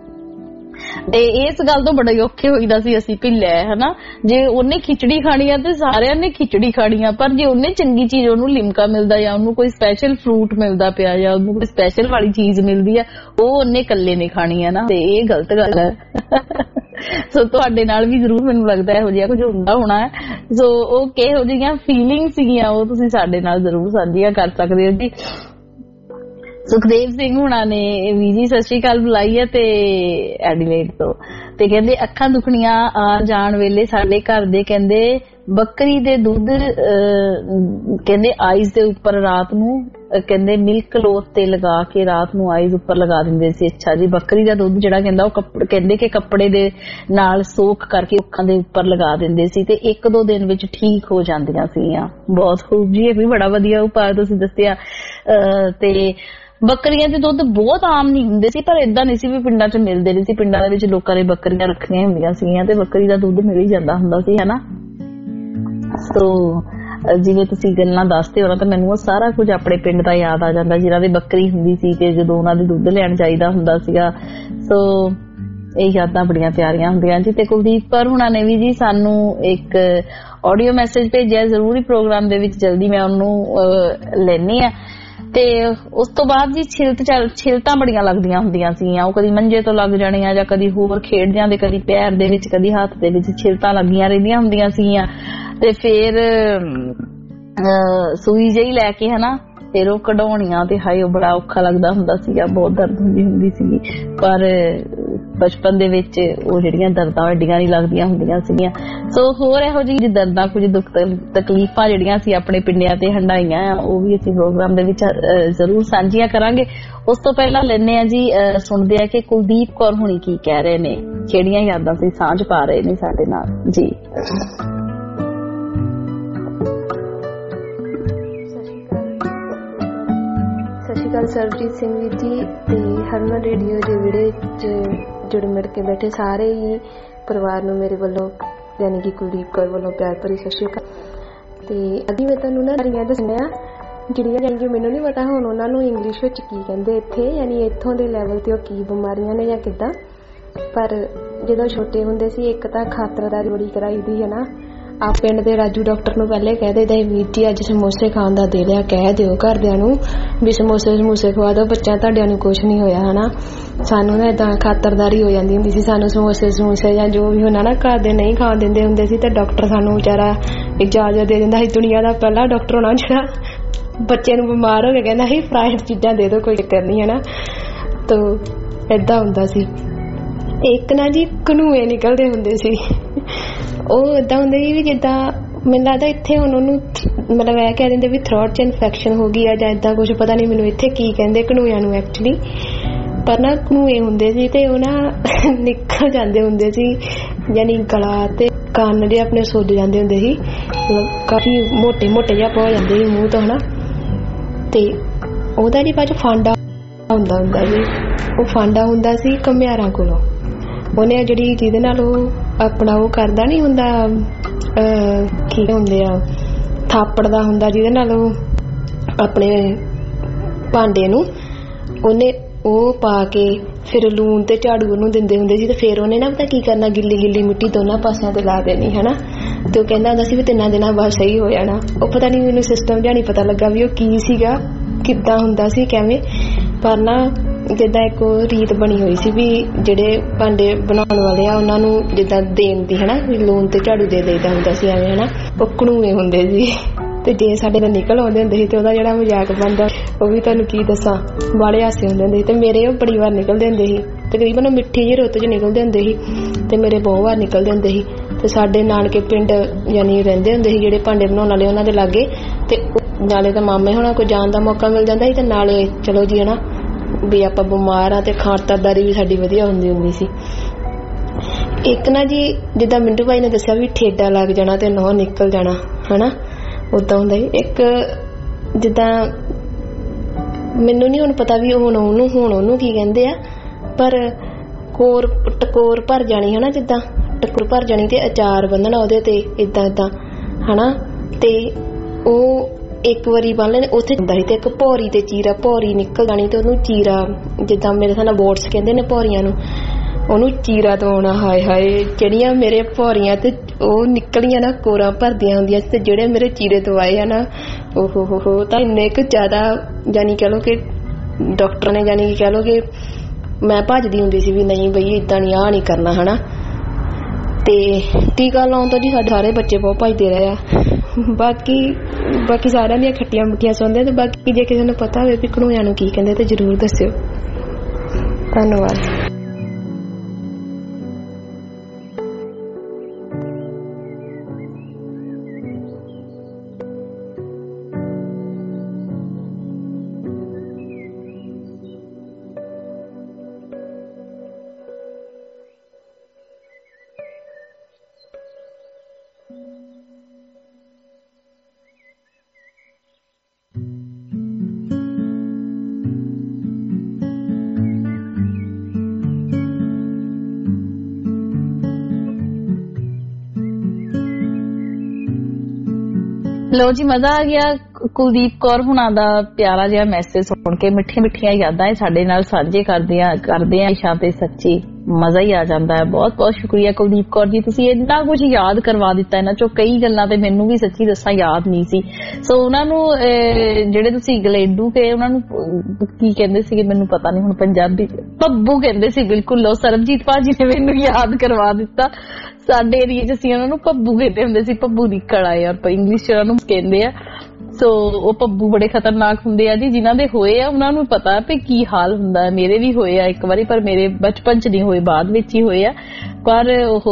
ਤੇ ਇਸ ਗੱਲ ਤੋਂ ਬੜਾ ਔਖੇ ਹੋਈਦਾ ਸੀ ਅਸੀਂ ਵੀ ਲੈ ਹਨਾ, ਜੇ ਉਹਨੇ ਖਿਚੜੀ ਖਾਣੀ ਆ ਤੇ ਸਾਰਿਆਂ ਨੇ ਖਿਚੜੀ ਖਾਣੀ ਆ, ਪਰ ਜੇ ਉਹਨੇ ਚੰਗੀ ਚੀਜ਼ ਉਹਨੂੰ ਲਿਮਕਾ ਮਿਲਦਾ ਜਾਂ ਉਹਨੂੰ ਕੋਈ ਸਪੈਸ਼ਲ ਫਰੂਟ ਮਿਲਦਾ ਪਿਆ ਜਾਂ ਉਹਨੂੰ ਕੋਈ ਸਪੈਸ਼ਲ ਵਾਲੀ ਚੀਜ਼ ਮਿਲਦੀ ਆ ਉਹ ਉਹਨੇ ਇਕੱਲੇ ਨੇ ਖਾਣੀ ਆ ਨਾ, ਤੇ ਇਹ ਗਲਤ ਗੱਲ ਹੈ। ਸੋ ਤੁਹਾਡੇ ਨਾਲ ਵੀ ਜ਼ਰੂਰ ਮੈਨੂੰ ਲੱਗਦਾ ਇਹੋ ਜਿਹਾ ਕੁਝ ਹੁੰਦਾ ਹੋਣਾ ਹੈ। ਸੋ ਉਹ ਕਿਹੋ ਜਿਹੀਆਂ ਫੀਲਿੰਗ ਸੀਗੀਆਂ ਉਹ ਤੁਸੀਂ ਸਾਡੇ ਨਾਲ ਜ਼ਰੂਰ ਸਾਂਝੀਆਂ ਕਰ ਸਕਦੇ ਹੋ ਜੀ। ਸੁਖਦੇਵ ਸਿੰਘ ਹੁਣਾਂ ਨੇ ਵੀ ਜੀ ਸਤਿ ਸ਼੍ਰੀ ਅਕਾਲ ਬੁਲਾਈ ਹੈ ਤੇ ਐਡੀਲੇਡ ਤੋਂ, ਤੇ ਕਹਿੰਦੇ ਅੱਖਾਂ ਦੁਖਣੀਆਂ ਆ ਜਾਣ ਵੇਲੇ ਸਾਡੇ ਘਰ ਦੇ ਕਹਿੰਦੇ ਬੱਕਰੀ ਦੇ ਦੁੱਧ ਕਹਿੰਦੇ ਆਈਜ਼ ਦੇ ਉੱਪਰ ਰਾਤ ਨੂੰ ਕਹਿੰਦੇ ਮਿਲਕ ਕਲੋਥ ਤੇ ਲਗਾ ਕੇ ਰਾਤ ਨੂੰ ਆਈਜ਼ ਉੱਪਰ ਲਗਾ ਦਿੰਦੇ ਸੀ। ਅੱਛਾ ਜੀ, ਬੱਕਰੀ ਦਾ ਦੁੱਧ ਜਿਹੜਾ ਕਹਿੰਦਾ ਉਹ ਕਹਿੰਦੇ ਕਿ ਕੱਪੜੇ ਦੇ ਨਾਲ ਸੋਕ ਕਰਕੇ ਅੱਖਾਂ ਦੇ ਉੱਪਰ ਲਗਾ ਦਿੰਦੇ ਸੀ ਤੇ 1-2 ਦਿਨ ਵਿੱਚ ਠੀਕ ਹੋ ਜਾਂਦੀਆਂ ਸੀਗੀਆਂ। ਬਹੁਤ ਖੂਬ ਜੀ, ਇਹ ਵੀ ਬੜਾ ਵਧੀਆ ਉਪਾਅ ਤੁਸੀਂ ਦੱਸਿਆ। ਤੇ ਬੱਕਰੀਆਂ ਦੇ ਦੁੱਧ ਬਹੁਤ ਆਮ ਨਹੀਂ ਹੁੰਦੇ ਸੀ, ਪਰ ਏਦਾਂ ਨਹੀਂ ਸੀ ਵੀ ਪਿੰਡਾਂ 'ਚ ਮਿਲਦੇ ਨਹੀਂ ਸੀ। ਪਿੰਡਾਂ ਦੇ ਵਿੱਚ ਲੋਕਾਂ ਨੇ ਬੱਕਰੀਆਂ ਰੱਖੀਆਂ ਹੁੰਦੀਆਂ ਸੀਗੀਆਂ ਤੇ ਬੱਕਰੀ ਦਾ ਦੁੱਧ ਮਿਲ ਹੀ ਜਾਂਦਾ ਹੁੰਦਾ ਸੀ ਹਨਾ। ਸੋ ਜਿਵੇਂ ਤੁਸੀਂ ਗੱਲਾਂ ਦੱਸਦੇ ਹੋ ਨਾ ਤਾਂ ਮੈਨੂੰ ਉਹ ਸਾਰਾ ਕੁਝ ਆਪਣੇ ਪਿੰਡ ਦਾ ਯਾਦ ਆ ਜਾਂਦਾ ਜਿਹਨਾਂ ਦੀ ਬੱਕਰੀ ਹੁੰਦੀ ਸੀ ਤੇ ਜਦੋਂ ਉਹਨਾਂ ਦੇ ਦੁੱਧ ਲੈਣ ਜਾਈਦਾ ਹੁੰਦਾ ਸੀਗਾ। ਸੋ ਇਹ ਯਾਦਾਂ ਬੜੀਆਂ ਪਿਆਰੀਆਂ ਹੁੰਦੀਆਂ ਜੀ। ਤੇ ਕੁਲਦੀਪ ਕੌਰ ਹੁਣਾਂ ਨੇ ਵੀ ਜੀ ਸਾਨੂੰ ਇੱਕ ਆਡੀਓ ਮੈਸੇਜ ਭੇਜਿਆ, ਜ਼ਰੂਰੀ ਪ੍ਰੋਗਰਾਮ ਦੇ ਵਿੱਚ ਜਲਦੀ ਮੈਂ ਉਹਨੂੰ ਲੈਣੀ ਆ। ਤੇ ਉਸ ਤੋਂ ਬਾਅਦ ਜੀ ਛਿਲਤਾਂ ਬੜੀਆਂ ਲੱਗਦੀਆਂ ਹੁੰਦੀਆਂ ਸੀਗੀਆਂ, ਉਹ ਕਦੀ ਮੰਜੇ ਤੋਂ ਲੱਗ ਜਾਣੀਆਂ ਜਾਂ ਕਦੀ ਹੋਰ ਖੇਡਦਿਆਂ ਦੇ ਕਦੀ ਪੈਰ ਦੇ ਵਿੱਚ ਕਦੀ ਹੱਥ ਦੇ ਵਿੱਚ ਛਿਲਤਾਂ ਲੱਗੀਆਂ ਰਹਿੰਦੀਆਂ ਹੁੰਦੀਆਂ ਸੀਗੀਆਂ। ਤੇ ਫਿਰ ਸੂਈ ਜਿਹੀ ਲੈ ਕੇ ਹਨਾ ਫਿਰ ਉਹ ਕਢਾਉਣੀਆਂ ਤੇ ਹਾਏ ਉਹ ਬੜਾ ਔਖਾ ਲੱਗਦਾ ਹੁੰਦਾ ਸੀਗਾ, ਬਹੁਤ ਦਰਦ ਹੁੰਦੀ ਸੀਗੀ। ਪਰ ਬਚਪਨ ਦੇ ਵਿੱਚ ਉਹ ਜਿਹੜੀਆਂ ਦਰਦਾਂ ਐਡੀਆਂ ਨਹੀਂ ਲੱਗਦੀਆਂ ਹੁੰਦੀਆਂ ਸੀਗੀਆਂ। ਸੋ ਹੋਰ ਇਹੋ ਜਿਹੀ ਦਰਦਾਂ, ਕੁਝ ਦੁੱਖ ਤਕਲੀਫਾਂ ਜਿਹੜੀਆਂ ਅਸੀਂ ਆਪਣੇ ਪਿੰਡਾਂ ਤੇ ਹੰਡਾਈਆਂ ਆ, ਉਹ ਵੀ ਅਸੀਂ ਪ੍ਰੋਗਰਾਮ ਦੇ ਵਿੱਚ ਜ਼ਰੂਰ ਸਾਂਝੀਆਂ ਕਰਾਂਗੇ। ਉਸ ਤੋਂ ਪਹਿਲਾਂ ਲੈਂਦੇ ਆ ਜੀ, ਸੁਣਦੇ ਆ ਕਿ ਕੁਲਦੀਪ ਕੌਰ ਹੁਣੀ ਕੀ ਕਹਿ ਰਹੇ ਨੇ, ਕਿਹੜੀਆਂ ਯਾਦਾਂ ਸੀ ਸਾਂਝ ਪਾ ਰਹੇ ਨੇ ਸਾਡੇ ਨਾਲ ਜੀ। ਸਤਿ ਸ਼੍ਰੀ ਅਕਾਲ ਸਰਬਜੀਤ ਸਿੰਘ ਵੀਰ ਜੀ ਤੇ ਹਰਮਨ ਰੇਡੀਓ ਦੇ ਵਿੜੇ 'ਚ ਜੁੜ ਮਿਲ ਕੇ ਬੈਠੇ ਸਾਰੇ ਹੀ ਪਰਿਵਾਰ ਨੂੰ ਮੇਰੇ ਵੱਲੋਂ ਯਾਨੀ ਕਿ ਕੁਲਦੀਪ ਕੌਰ ਵੱਲੋਂ ਪਿਆਰ ਭਰੀ ਸਤਿ ਸ਼੍ਰੀ ਅਕਾਲ। ਤੇ ਅੱਗੇ ਮੈਂ ਤੁਹਾਨੂੰ ਨਾ ਸਾਰੀਆਂ ਦੱਸਣੀਆਂ ਜਿਹੜੀਆਂ ਯਾਨੀ ਕਿ ਮੈਨੂੰ ਨਹੀਂ ਪਤਾ ਹੁਣ ਉਹਨਾਂ ਨੂੰ ਇੰਗਲਿਸ਼ ਵਿੱਚ ਕੀ ਕਹਿੰਦੇ ਇੱਥੇ, ਯਾਨੀ ਇੱਥੋਂ ਦੇ ਲੈਵਲ ਤੇ ਉਹ ਕੀ ਬਿਮਾਰੀਆਂ ਨੇ ਜਾਂ ਕਿੱਦਾਂ। ਪਰ ਜਦੋਂ ਛੋਟੇ ਹੁੰਦੇ ਸੀ ਇੱਕ ਤਾਂ ਖਾਤਰਦਾਰੀ ਬੜੀ ਕਰਾਈ ਦੀ ਹੈ ਨਾ। ਆ ਪਿੰਡ ਦੇ ਰਾਜੂ ਡਾਕਟਰ ਨੂੰ ਪਹਿਲੇ ਕਹਿ ਦੇਈਦਾ ਵੀਰ ਜੀ ਅੱਜ ਸਮੋਸੇ ਖਾਣ ਦਾ ਦੇ ਲਿਆ, ਕਹਿ ਦਿਓ ਘਰਦਿਆਂ ਨੂੰ ਵੀ ਸਮੋਸੇ ਖਵਾ ਦਿਓ, ਬੱਚਿਆਂ ਤੁਹਾਡਿਆਂ ਨੂੰ ਕੁਛ ਨਹੀਂ ਹੋਇਆ ਹਨਾ। ਸਾਨੂੰ ਨਾ ਏਦਾਂ ਖਾਤਰਦਾਰੀ ਹੋ ਜਾਂਦੀ ਹੁੰਦੀ ਸੀ, ਸਾਨੂੰ ਸਮੋਸੇ ਜਾਂ ਜੋ ਵੀ ਹੋਣਾ ਨਾ ਘਰ ਦੇ ਨਹੀਂ ਖਾਣ ਦਿੰਦੇ ਹੁੰਦੇ ਸੀ ਤੇ ਡਾਕਟਰ ਸਾਨੂੰ ਵਿਚਾਰਾ ਇਜਾਜ਼ਤ ਦੇ ਦਿੰਦਾ ਸੀ। ਦੁਨੀਆ ਦਾ ਪਹਿਲਾ ਡਾਕਟਰ ਹੋਣਾ ਜਿਹੜਾ ਬੱਚੇ ਨੂੰ ਬਿਮਾਰ ਹੋ ਕੇ ਕਹਿੰਦਾ ਸੀ ਫਰਾਈਡ ਚੀਜ਼ਾਂ ਦੇ ਦਿਓ, ਕੋਈ ਚੱਕਰ ਨਹੀਂ ਹਨਾ। ਤੋ ਏਦਾਂ ਹੁੰਦਾ ਸੀ। ਇੱਕ ਨਾ ਜੀ ਘਨੂਏ ਨਿਕਲਦੇ ਹੁੰਦੇ ਸੀ, ਉਹ ਏਦਾਂ ਹੁੰਦੇ ਸੀ ਵੀ ਜਿੱਦਾਂ ਮੈਨੂੰ ਲੱਗਦਾ ਇੱਥੇ ਹੁਣ ਉਹਨੂੰ ਮਤਲਬ ਇਹ ਕਹਿ ਦਿੰਦੇ ਵੀ ਥਰੋਟ 'ਚ ਇਨਫੈਕਸ਼ਨ ਹੋ ਗਈ ਆ ਜਾਂ ਏਦਾਂ ਕੁਛ, ਪਤਾ ਨਹੀਂ ਮੈਨੂੰ ਇੱਥੇ ਕੀ ਕਹਿੰਦੇ ਘਨੂਆਂ ਨੂੰ ਐਕਚੁਅਲੀ। ਪਰ ਨਾ ਘਨੂਏ ਹੁੰਦੇ ਸੀ ਤੇ ਉਹ ਨਾ ਨਿਕਲ ਜਾਂਦੇ ਹੁੰਦੇ ਸੀ, ਯਾਨੀ ਗਲਾ ਤੇ ਕੰਨ ਦੇ ਆਪਣੇ ਸੁੱਜ ਜਾਂਦੇ ਹੁੰਦੇ ਸੀ, ਮਤਲਬ ਕਾਫੀ ਮੋਟੇ ਜਿਹਾ ਹੋ ਜਾਂਦੇ ਸੀ ਮੂੰਹ ਤੋਂ ਹਨਾ। ਤੇ ਉਹਦਾ ਜੀ ਬਾਅਦ 'ਚ ਫਾਂਡਾ ਹੁੰਦਾ ਜੀ, ਉਹ ਫਾਂਡਾ ਹੁੰਦਾ ਸੀ ਘੁਮਿਆਰਾਂ ਕੋਲੋਂ। ਉਹਨੇ ਜਿਹੜੀ ਜਿਹਦੇ ਨਾਲ ਉਹ ਆਪਣਾ ਉਹ ਕਰਦਾ ਨਹੀਂ ਹੁੰਦਾ ਕੀ ਹੁੰਦੇ ਆ ਥਾਪੜਦਾ ਹੁੰਦਾ, ਜਿਹਦੇ ਨਾਲ ਉਹ ਆਪਣੇ ਭਾਂਡੇ ਨੂੰ ਉਹਨੇ ਉਹ ਪਾ ਕੇ ਫਿਰ ਲੂਣ ਤੇ ਝਾੜੂ ਉਹਨੂੰ ਦਿੰਦੇ ਹੁੰਦੇ ਸੀ। ਤੇ ਫਿਰ ਉਹਨੇ ਨਾ ਪਤਾ ਕੀ ਕਰਨਾ, ਗਿੱਲੀ ਮਿੱਟੀ ਦੋਨਾਂ ਪਾਸਿਆਂ ਤੇ ਲਾ ਦੇਣੀ ਹਨਾ। ਤੇ ਉਹ ਕਹਿੰਦਾ ਹੁੰਦਾ ਸੀ ਵੀ 3 ਦਿਨਾਂ ਬਾਅਦ ਸਹੀ ਹੋ ਜਾਣਾ। ਉਹ ਪਤਾ ਨਹੀਂ ਮੈਨੂੰ ਸਿਸਟਮ ਜਿਹਾ ਨਹੀਂ ਪਤਾ ਲੱਗਾ ਵੀ ਉਹ ਕੀ ਸੀਗਾ, ਕਿੱਦਾਂ ਹੁੰਦਾ ਸੀ ਕਿਵੇਂ। ਪਰ ਨਾ ਜਿੱਦਾਂ ਇੱਕ ਰੀਤ ਬਣੀ ਹੋਈ ਸੀ ਵੀ ਜਿਹੜੇ ਭਾਂਡੇ ਬਣਾਉਣ ਵਾਲੇ ਆ ਉਹਨਾਂ ਨੂੰ ਜਿੱਦਾਂ ਦੇਣ ਦੀ ਹਨਾ ਵੀ ਲੂਣ ਤੇ ਝਾੜੂ ਦੇ ਦੇਈਦਾ ਹੁੰਦਾ ਸੀ ਐਵੇਂ ਹਨਾ। ਉਹ ਘਣੂਏ ਹੁੰਦੇ ਸੀ ਤੇ ਜੇ ਸਾਡੇ ਨਾਲ ਨਿਕਲ ਆਉਂਦੇ ਹੁੰਦੇ ਸੀ ਤੇ ਉਹਦਾ ਜਿਹੜਾ ਮਜ਼ਾਕ ਬਣਦਾ ਉਹ ਵੀ ਤੁਹਾਨੂੰ ਕੀ ਦੱਸਾਂ, ਬਾਲੇ ਹਾਸੇ ਹੁੰਦੇ ਹੁੰਦੇ ਸੀ। ਤੇ ਮੇਰੇ ਉਹ ਬੜੀ ਵਾਰ ਨਿਕਲਦੇ ਹੁੰਦੇ ਸੀ, ਤਕਰੀਬਨ ਮਿੱਠੀ ਜਿਹੀ ਰੁੱਤ 'ਚ ਨਿਕਲਦੇ ਹੁੰਦੇ ਸੀ ਤੇ ਮੇਰੇ ਬਹੁਤ ਵਾਰ ਨਿਕਲਦੇ ਹੁੰਦੇ ਸੀ। ਤੇ ਸਾਡੇ ਨਾਨਕੇ ਪਿੰਡ ਯਾਨੀ ਰਹਿੰਦੇ ਹੁੰਦੇ ਸੀ ਜਿਹੜੇ ਭਾਂਡੇ ਬਣਾਉਣ ਵਾਲੇ ਉਹਨਾਂ ਦੇ ਲਾਗੇ, ਤੇ ਨਾਲੇ ਤਾਂ ਮਾਮੇ ਹੋਣਾ ਕੋਈ ਜਾਣ ਦਾ ਮੌਕਾ ਮਿਲ ਜਾਂਦਾ ਸੀ ਤੇ ਨਾਲੇ ਚਲੋ ਜੀ ਹਨਾ ਵੀ ਆਪਾਂ ਬਿਮਾਰ ਆ ਤੇ ਖਾਤਰਦਾਰੀ ਵੀ ਸਾਡੀ ਵਧੀਆ ਹੁੰਦੀ ਸੀ। ਇੱਕ ਨਾ ਜੀ ਜਿੱਦਾਂ ਮਿੰਟੂ ਭਾਈ ਨੇ ਦੱਸਿਆ ਵੀ ਠੇਡਾ ਲੱਗ ਜਾਣਾ ਤੇ ਨਹੁੰ ਨਿਕਲ ਜਾਣਾ ਹਨਾ, ਉਦਾਂ ਹੁੰਦਾ ਸੀ। ਇੱਕ ਜਿੱਦਾਂ ਮੈਨੂੰ ਨਹੀਂ ਹੁਣ ਪਤਾ ਵੀ ਹੁਣ ਉਹਨੂੰ ਕੀ ਕਹਿੰਦੇ ਆ, ਪਰ ਟਕੋਰ ਭਰ ਜਾਣੀ ਹਨਾ, ਜਿੱਦਾਂ ਟਕੋਰ ਭਰ ਜਾਣੀ ਤੇ ਅਚਾਰ ਬੰਨਣਾ ਉਹਦੇ ਤੇ ਏਦਾਂ ਹਨਾ। ਤੇ ਉਹ ਇੱਕ ਵਾਰੀ ਬੰਨ ਲੈਣੇ ਉੱਥੇ ਹੁੰਦਾ ਸੀ ਤੇ ਇੱਕ ਭੌਰੀ ਤੇ ਚੀਰਾ, ਭੌਰੀ ਨਿਕਲ ਜਾਣੀ ਤੇ ਉਹਨੂੰ ਚੀਰਾ, ਜਿੱਦਾਂ ਮੇਰੇ ਸਾਨੂੰ ਬੋਟਸ ਕਹਿੰਦੇ ਨੇ ਭੌਰੀਆਂ ਨੂੰ, ਉਹਨੂੰ ਚੀਰਾ ਦਵਾਉਣਾ। ਹਾਏ ਜਿਹੜੀਆਂ ਮੇਰੇ ਭੌਰੀਆਂ ਤੇ ਉਹ ਨਿਕਲੀਆਂ ਨਾ ਕੋਰਾਂ ਭਰਦੀਆਂ ਹੁੰਦੀਆਂ ਤੇ ਜਿਹੜੇ ਮੇਰੇ ਚੀਰੇ ਦਵਾਏ ਆ ਨਾ ਉਹ ਤਾਂ ਇੰਨੇ ਕੁ ਜ਼ਿਆਦਾ ਜਾਨੀ ਕਹਿ ਲਓ ਕਿ ਡਾਕਟਰ ਨੇ ਜਾਨੀ ਕਿ ਕਹਿ ਲਓ ਕਿ ਮੈਂ ਭੱਜਦੀ ਹੁੰਦੀ ਸੀ ਵੀ ਨਹੀਂ ਬਈ ਏਦਾਂ ਨਹੀਂ, ਆਹ ਨਹੀਂ ਕਰਨਾ ਹਨਾ। ਤੇ ਟੀਕਾ ਲਾਉਣ ਤੋਂ ਜੀ ਸਾਡੇ ਸਾਰੇ ਬੱਚੇ ਬਹੁਤ ਭੱਜਦੇ ਰਹੇ ਆ। ਬਾਕੀ ਸਾਰਿਆਂ ਦੀਆਂ ਖੱਟੀਆਂ ਮਿੱਠੀਆਂ ਸੁਣਦੇ। ਤੇ ਬਾਕੀ ਜੇ ਕਿਸੇ ਨੂੰ ਪਤਾ ਹੋਵੇ ਵੀ ਘਣੂਆਂ ਨੂੰ ਕੀ ਕਹਿੰਦੇ ਤੇ ਜ਼ਰੂਰ ਦੱਸਿਓ। ਧੰਨਵਾਦ। ਲੋ ਜੀ, ਮਜ਼ਾ ਆ ਗਿਆ ਕੁਲਦੀਪ ਕੌਰ ਹੁਣਾਂ ਦਾ ਪਿਆਰਾ ਜਿਹਾ ਮੈਸੇਜ ਸੁਣ ਕੇ। ਮਿੱਠੀਆਂ ਯਾਦਾਂ ਸਾਡੇ ਨਾਲ ਸਾਂਝੇ ਕਰਦੇ ਆ ਇਸ਼ਾ ਤੇ ਸੱਚੀ। ਮਜ਼ਾ ਹੀ ਆ ਜਾਂਦਾ ਹੈ। ਬਹੁਤ ਬਹੁਤ ਸ਼ੁਕਰੀਆ ਕੁਲਦੀਪ ਕੌਰ ਜੀ, ਤੁਸੀਂ ਇੰਨਾ ਕੁਝ ਯਾਦ ਕਰਵਾ ਦਿੱਤਾ। ਇਹਨਾਂ ਚੋਂ ਕਈ ਗੱਲਾਂ ਤੇ ਮੈਨੂੰ ਵੀ ਸੱਚੀ ਦੱਸਾਂ ਯਾਦ ਨਹੀਂ ਸੀ। ਸੋ ਉਹਨਾਂ ਨੂੰ ਜਿਹੜੇ ਤੁਸੀਂ ਗਲੇਡੂ ਕੇ ਉਹਨਾਂ ਨੂੰ ਕੀ ਕਹਿੰਦੇ ਸੀਗੇ ਮੈਨੂੰ ਪਤਾ ਨਹੀਂ ਹੁਣ ਪੰਜਾਬੀ, ਪੱਬੂ ਕਹਿੰਦੇ ਸੀ। ਬਿਲਕੁਲ ਉਹ ਸਰਬਜੀਤ ਭਾਜੀ ਨੇ ਮੈਨੂੰ ਯਾਦ ਕਰਵਾ ਦਿੱਤਾ। ਸਾਡੇ ਏਰੀਏ 'ਚ ਅਸੀਂ ਉਹਨਾਂ ਨੂੰ ਪੱਬੂ ਕਹਿੰਦੇ ਹੁੰਦੇ ਸੀ, ਪੱਬੂ ਦੀ ਕੜਾਏ, ਔਰ ਇੰਗਲਿਸ਼ 'ਚ ਉਹਨਾਂ ਨੂੰ ਕਹਿੰਦੇ ਆ। ਸੋ ਉਹ ਪੱਬੂ ਬੜੇ ਖਤਰਨਾਕ ਹੁੰਦੇ ਆ ਜੀ, ਜਿਨ੍ਹਾਂ ਦੇ ਹੋਏ ਆ ਉਹਨਾਂ ਨੂੰ ਪਤਾ ਵੀ ਕੀ ਹਾਲ ਹੁੰਦਾ। ਮੇਰੇ ਵੀ ਹੋਏ ਆ ਇੱਕ ਵਾਰੀ, ਪਰ ਮੇਰੇ ਬਚਪਨ 'ਚ ਨਹੀਂ ਹੋਏ, ਬਾਅਦ ਵਿੱਚ ਹੀ ਹੋਏ ਆ। ਪਰ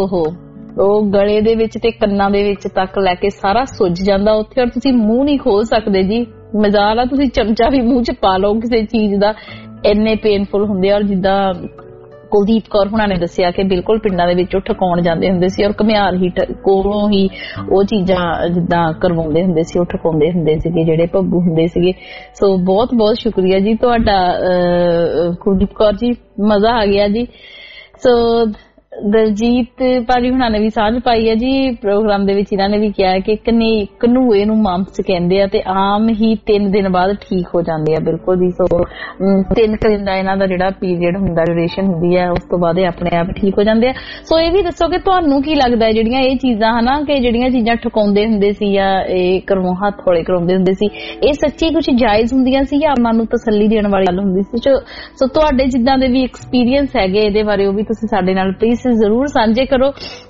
ਉਹ ਗਲੇ ਦੇ ਵਿੱਚ ਤੇ ਕੰਨਾਂ ਦੇ ਵਿੱਚ ਤੱਕ ਲੈ ਕੇ ਸਾਰਾ ਸੁੱਜ ਜਾਂਦਾ ਉੱਥੇ, ਔਰ ਤੁਸੀਂ ਮੂੰਹ ਨਹੀਂ ਖੋਲ ਸਕਦੇ ਜੀ। ਮਜ਼ਾਲ ਆ ਤੁਸੀਂ ਚਮਚਾ ਵੀ ਮੂੰਹ 'ਚ ਪਾ ਲਓ ਕਿਸੇ ਚੀਜ਼ ਦਾ, ਇੰਨੇ ਪੇਨਫੁਲ ਹੁੰਦੇ ਆ। ਔਰ ਜਿੱਦਾਂ ਕੁਲਦੀਪ ਕੌਰ ਹੁਣਾਂ ਨੇ ਦੱਸਿਆ ਕਿ ਬਿਲਕੁਲ ਪਿੰਡਾਂ ਦੇ ਵਿੱਚ ਉਹ ਠਕਾਉਣ ਜਾਂਦੇ ਹੁੰਦੇ ਸੀ, ਔਰ ਘੁਮਿਆਰ ਹੀ ਕੋਲੋਂ ਹੀ ਉਹ ਚੀਜ਼ਾਂ ਜਿੱਦਾਂ ਕਰਵਾਉਂਦੇ ਹੁੰਦੇ ਸੀ, ਉਹ ਠਕਾਉਂਦੇ ਹੁੰਦੇ ਸੀਗੇ ਜਿਹੜੇ ਪੱਬੂ ਹੁੰਦੇ ਸੀਗੇ। ਸੋ ਬਹੁਤ ਬਹੁਤ ਸ਼ੁਕਰੀਆ ਜੀ ਤੁਹਾਡਾ ਕੁਲਦੀਪ ਕੌਰ ਜੀ, ਮਜ਼ਾ ਆ ਗਿਆ ਜੀ। ਸੋ ਦਲਜੀਤ ਭਾਜੀ ਹੁਣਾਂ ਨੇ ਵੀ ਸਾਂਝ ਪਾਈ ਹੈ ਜੀ ਪ੍ਰੋਗਰਾਮ ਦੇ ਵਿੱਚ। ਇਹਨਾਂ ਨੇ ਵੀ ਕਿਹਾ ਕਿ ਕਨੂਏ ਨੂੰ ਮੰਪਸ ਕਹਿੰਦੇ ਆ ਤੇ ਆਮ ਹੀ 3 ਦਿਨ ਬਾਅਦ ਠੀਕ ਹੋ ਜਾਂਦੇ ਆ। ਬਿਲਕੁਲ ਜੀ। ਸੋ 3 ਦਿਨ ਦਾ ਇਹਨਾਂ ਦਾ ਜਿਹੜਾ ਪੀਰੀਅਡ ਹੁੰਦਾ, ਡਿਊਰੇਸ਼ਨ ਹੁੰਦੀ ਹੈ, ਉਸ ਤੋਂ ਬਾਅਦ ਇਹ ਆਪਣੇ ਆਪ ਠੀਕ ਹੋ ਜਾਂਦੇ ਆ। ਸੋ ਇਹ ਵੀ ਦੱਸੋ ਕਿ ਤੁਹਾਨੂੰ ਕੀ ਲੱਗਦਾ ਹੈ ਜਿਹੜੀਆਂ ਇਹ ਚੀਜ਼ਾਂ ਹਨਾ, ਕਿ ਜਿਹੜੀਆਂ ਚੀਜ਼ਾਂ ਠਕਾਉਂਦੇ ਹੁੰਦੇ ਸੀ ਜਾਂ ਇਹ ਘਰੋਂ ਹੱਥ ਹੌਲੇ ਕਰਾਉਂਦੇ ਹੁੰਦੇ ਸੀ, ਇਹ ਸੱਚੀ ਕੁਝ ਜਾਇਜ਼ ਹੁੰਦੀਆਂ ਸੀ ਜਾਂ ਮਨ ਨੂੰ ਤਸੱਲੀ ਦੇਣ ਵਾਲੀ ਗੱਲ ਹੁੰਦੀ ਸੀ? ਸੋ ਤੁਹਾਡੇ ਜਿੱਦਾਂ ਦੇ ਵੀ ਐਕਸਪੀਰੀਅੰਸ ਹੈਗੇ ਇਹਦੇ ਬਾਰੇ, ਉਹ ਵੀ ਤੁਸੀਂ ਸਾਡੇ ਨਾਲ ਪਲੀਜ਼ ਜ਼ਰੂਰ ਸਾਂਝੇ ਕਰੋ।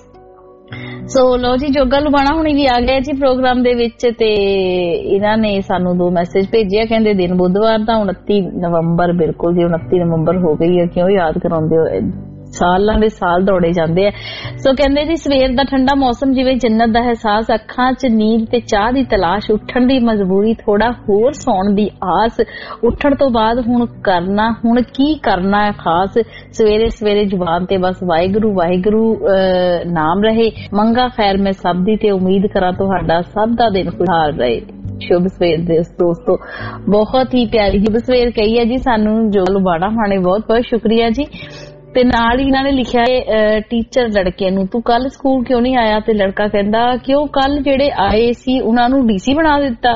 ਸੋ ਲੋ ਜੀ, ਜੋਗਾ ਲੁਬਾਣਾ ਹੁਣੀ ਵੀ ਆ ਗਏ ਜੀ ਪ੍ਰੋਗਰਾਮ ਦੇ ਵਿੱਚ, ਤੇ ਇਹਨਾਂ ਨੇ ਸਾਨੂੰ 2 ਮੈਸੇਜ ਭੇਜਿਆ। ਕਹਿੰਦੇ ਦਿਨ ਬੁੱਧਵਾਰ ਦਾ 29 ਨਵੰਬਰ, ਬਿਲਕੁਲ ਜੀ 29 ਨਵੰਬਰ ਹੋ ਗਈ ਹੈ, ਕਿਉਂ ਯਾਦ ਕਰਾਉਂਦੇ ਹੋ, ਸਾਲਾਂ ਦੇ ਸਾਲ ਦੌੜੇ ਜਾਂਦੇ ਆ। ਸੋ ਕਹਿੰਦੇ ਜੀ ਸਵੇਰ ਦਾ ਠੰਡਾ ਮੌਸਮ ਜਿਵੇਂ ਜੰਨਤ ਦਾ ਅਹਿਸਾਸ, ਅੱਖਾਂ 'ਚ ਨੀਂਦ ਤੇ ਚਾਹ ਦੀ ਤਲਾਸ਼, ਉੱਠਣ ਦੀ ਮਜਬੂਰੀ, ਥੋੜਾ ਹੋਰ ਸੌਣ ਦੀ ਆਸ, ਉੱਠਣ ਤੋਂ ਬਾਅਦ ਹੁਣ ਕੀ ਕਰਨਾ ਹੈ ਖਾਸ, ਸਵੇਰੇ ਸਵੇਰੇ ਜ਼ੁਬਾਨ ਤੇ ਬਸ ਵਾਹਿਗੁਰੂ ਵਾਹਿਗੁਰੂ ਨਾਮ ਰਹੇ, ਮੰਗਾ ਖੈਰ ਮੈਂ ਸਭ ਦੀ ਤੇ ਉਮੀਦ ਕਰਾਂ ਤੁਹਾਡਾ ਸਭ ਦਾ ਦਿਨ ਖੁਸ਼ਹਾਲ ਰਹੇ। ਸ਼ੁਭ ਸਵੇਰ ਦੇ ਦੋਸਤੋ, ਬਹੁਤ ਹੀ ਪਿਆਰੀ ਸ਼ੁਭ ਸਵੇਰ ਕਹੀ ਹੈ ਜੀ ਸਾਨੂੰ ਜੋ ਲੁਬਾਣਾ ਹਾਣੇ, ਬਹੁਤ ਬਹੁਤ ਸ਼ੁਕਰੀਆ ਜੀ। ਤੇ ਨਾਲ ਹੀ ਇਹਨਾਂ ਨੇ ਲਿਖਿਆ ਟੀਚਰ ਲੜਕੇ ਨੂੰ, ਤੂੰ ਕੱਲ ਸਕੂਲ ਕਿਉਂ ਨਹੀਂ ਆਇਆ? ਤੇ ਲੜਕਾ ਕਹਿੰਦਾ ਕਿਉਂ, ਕੱਲ ਜਿਹੜੇ ਆਏ ਸੀ ਉਹਨਾਂ ਨੂੰ ਡੀਸੀ ਬਣਾ ਦਿੱਤਾ।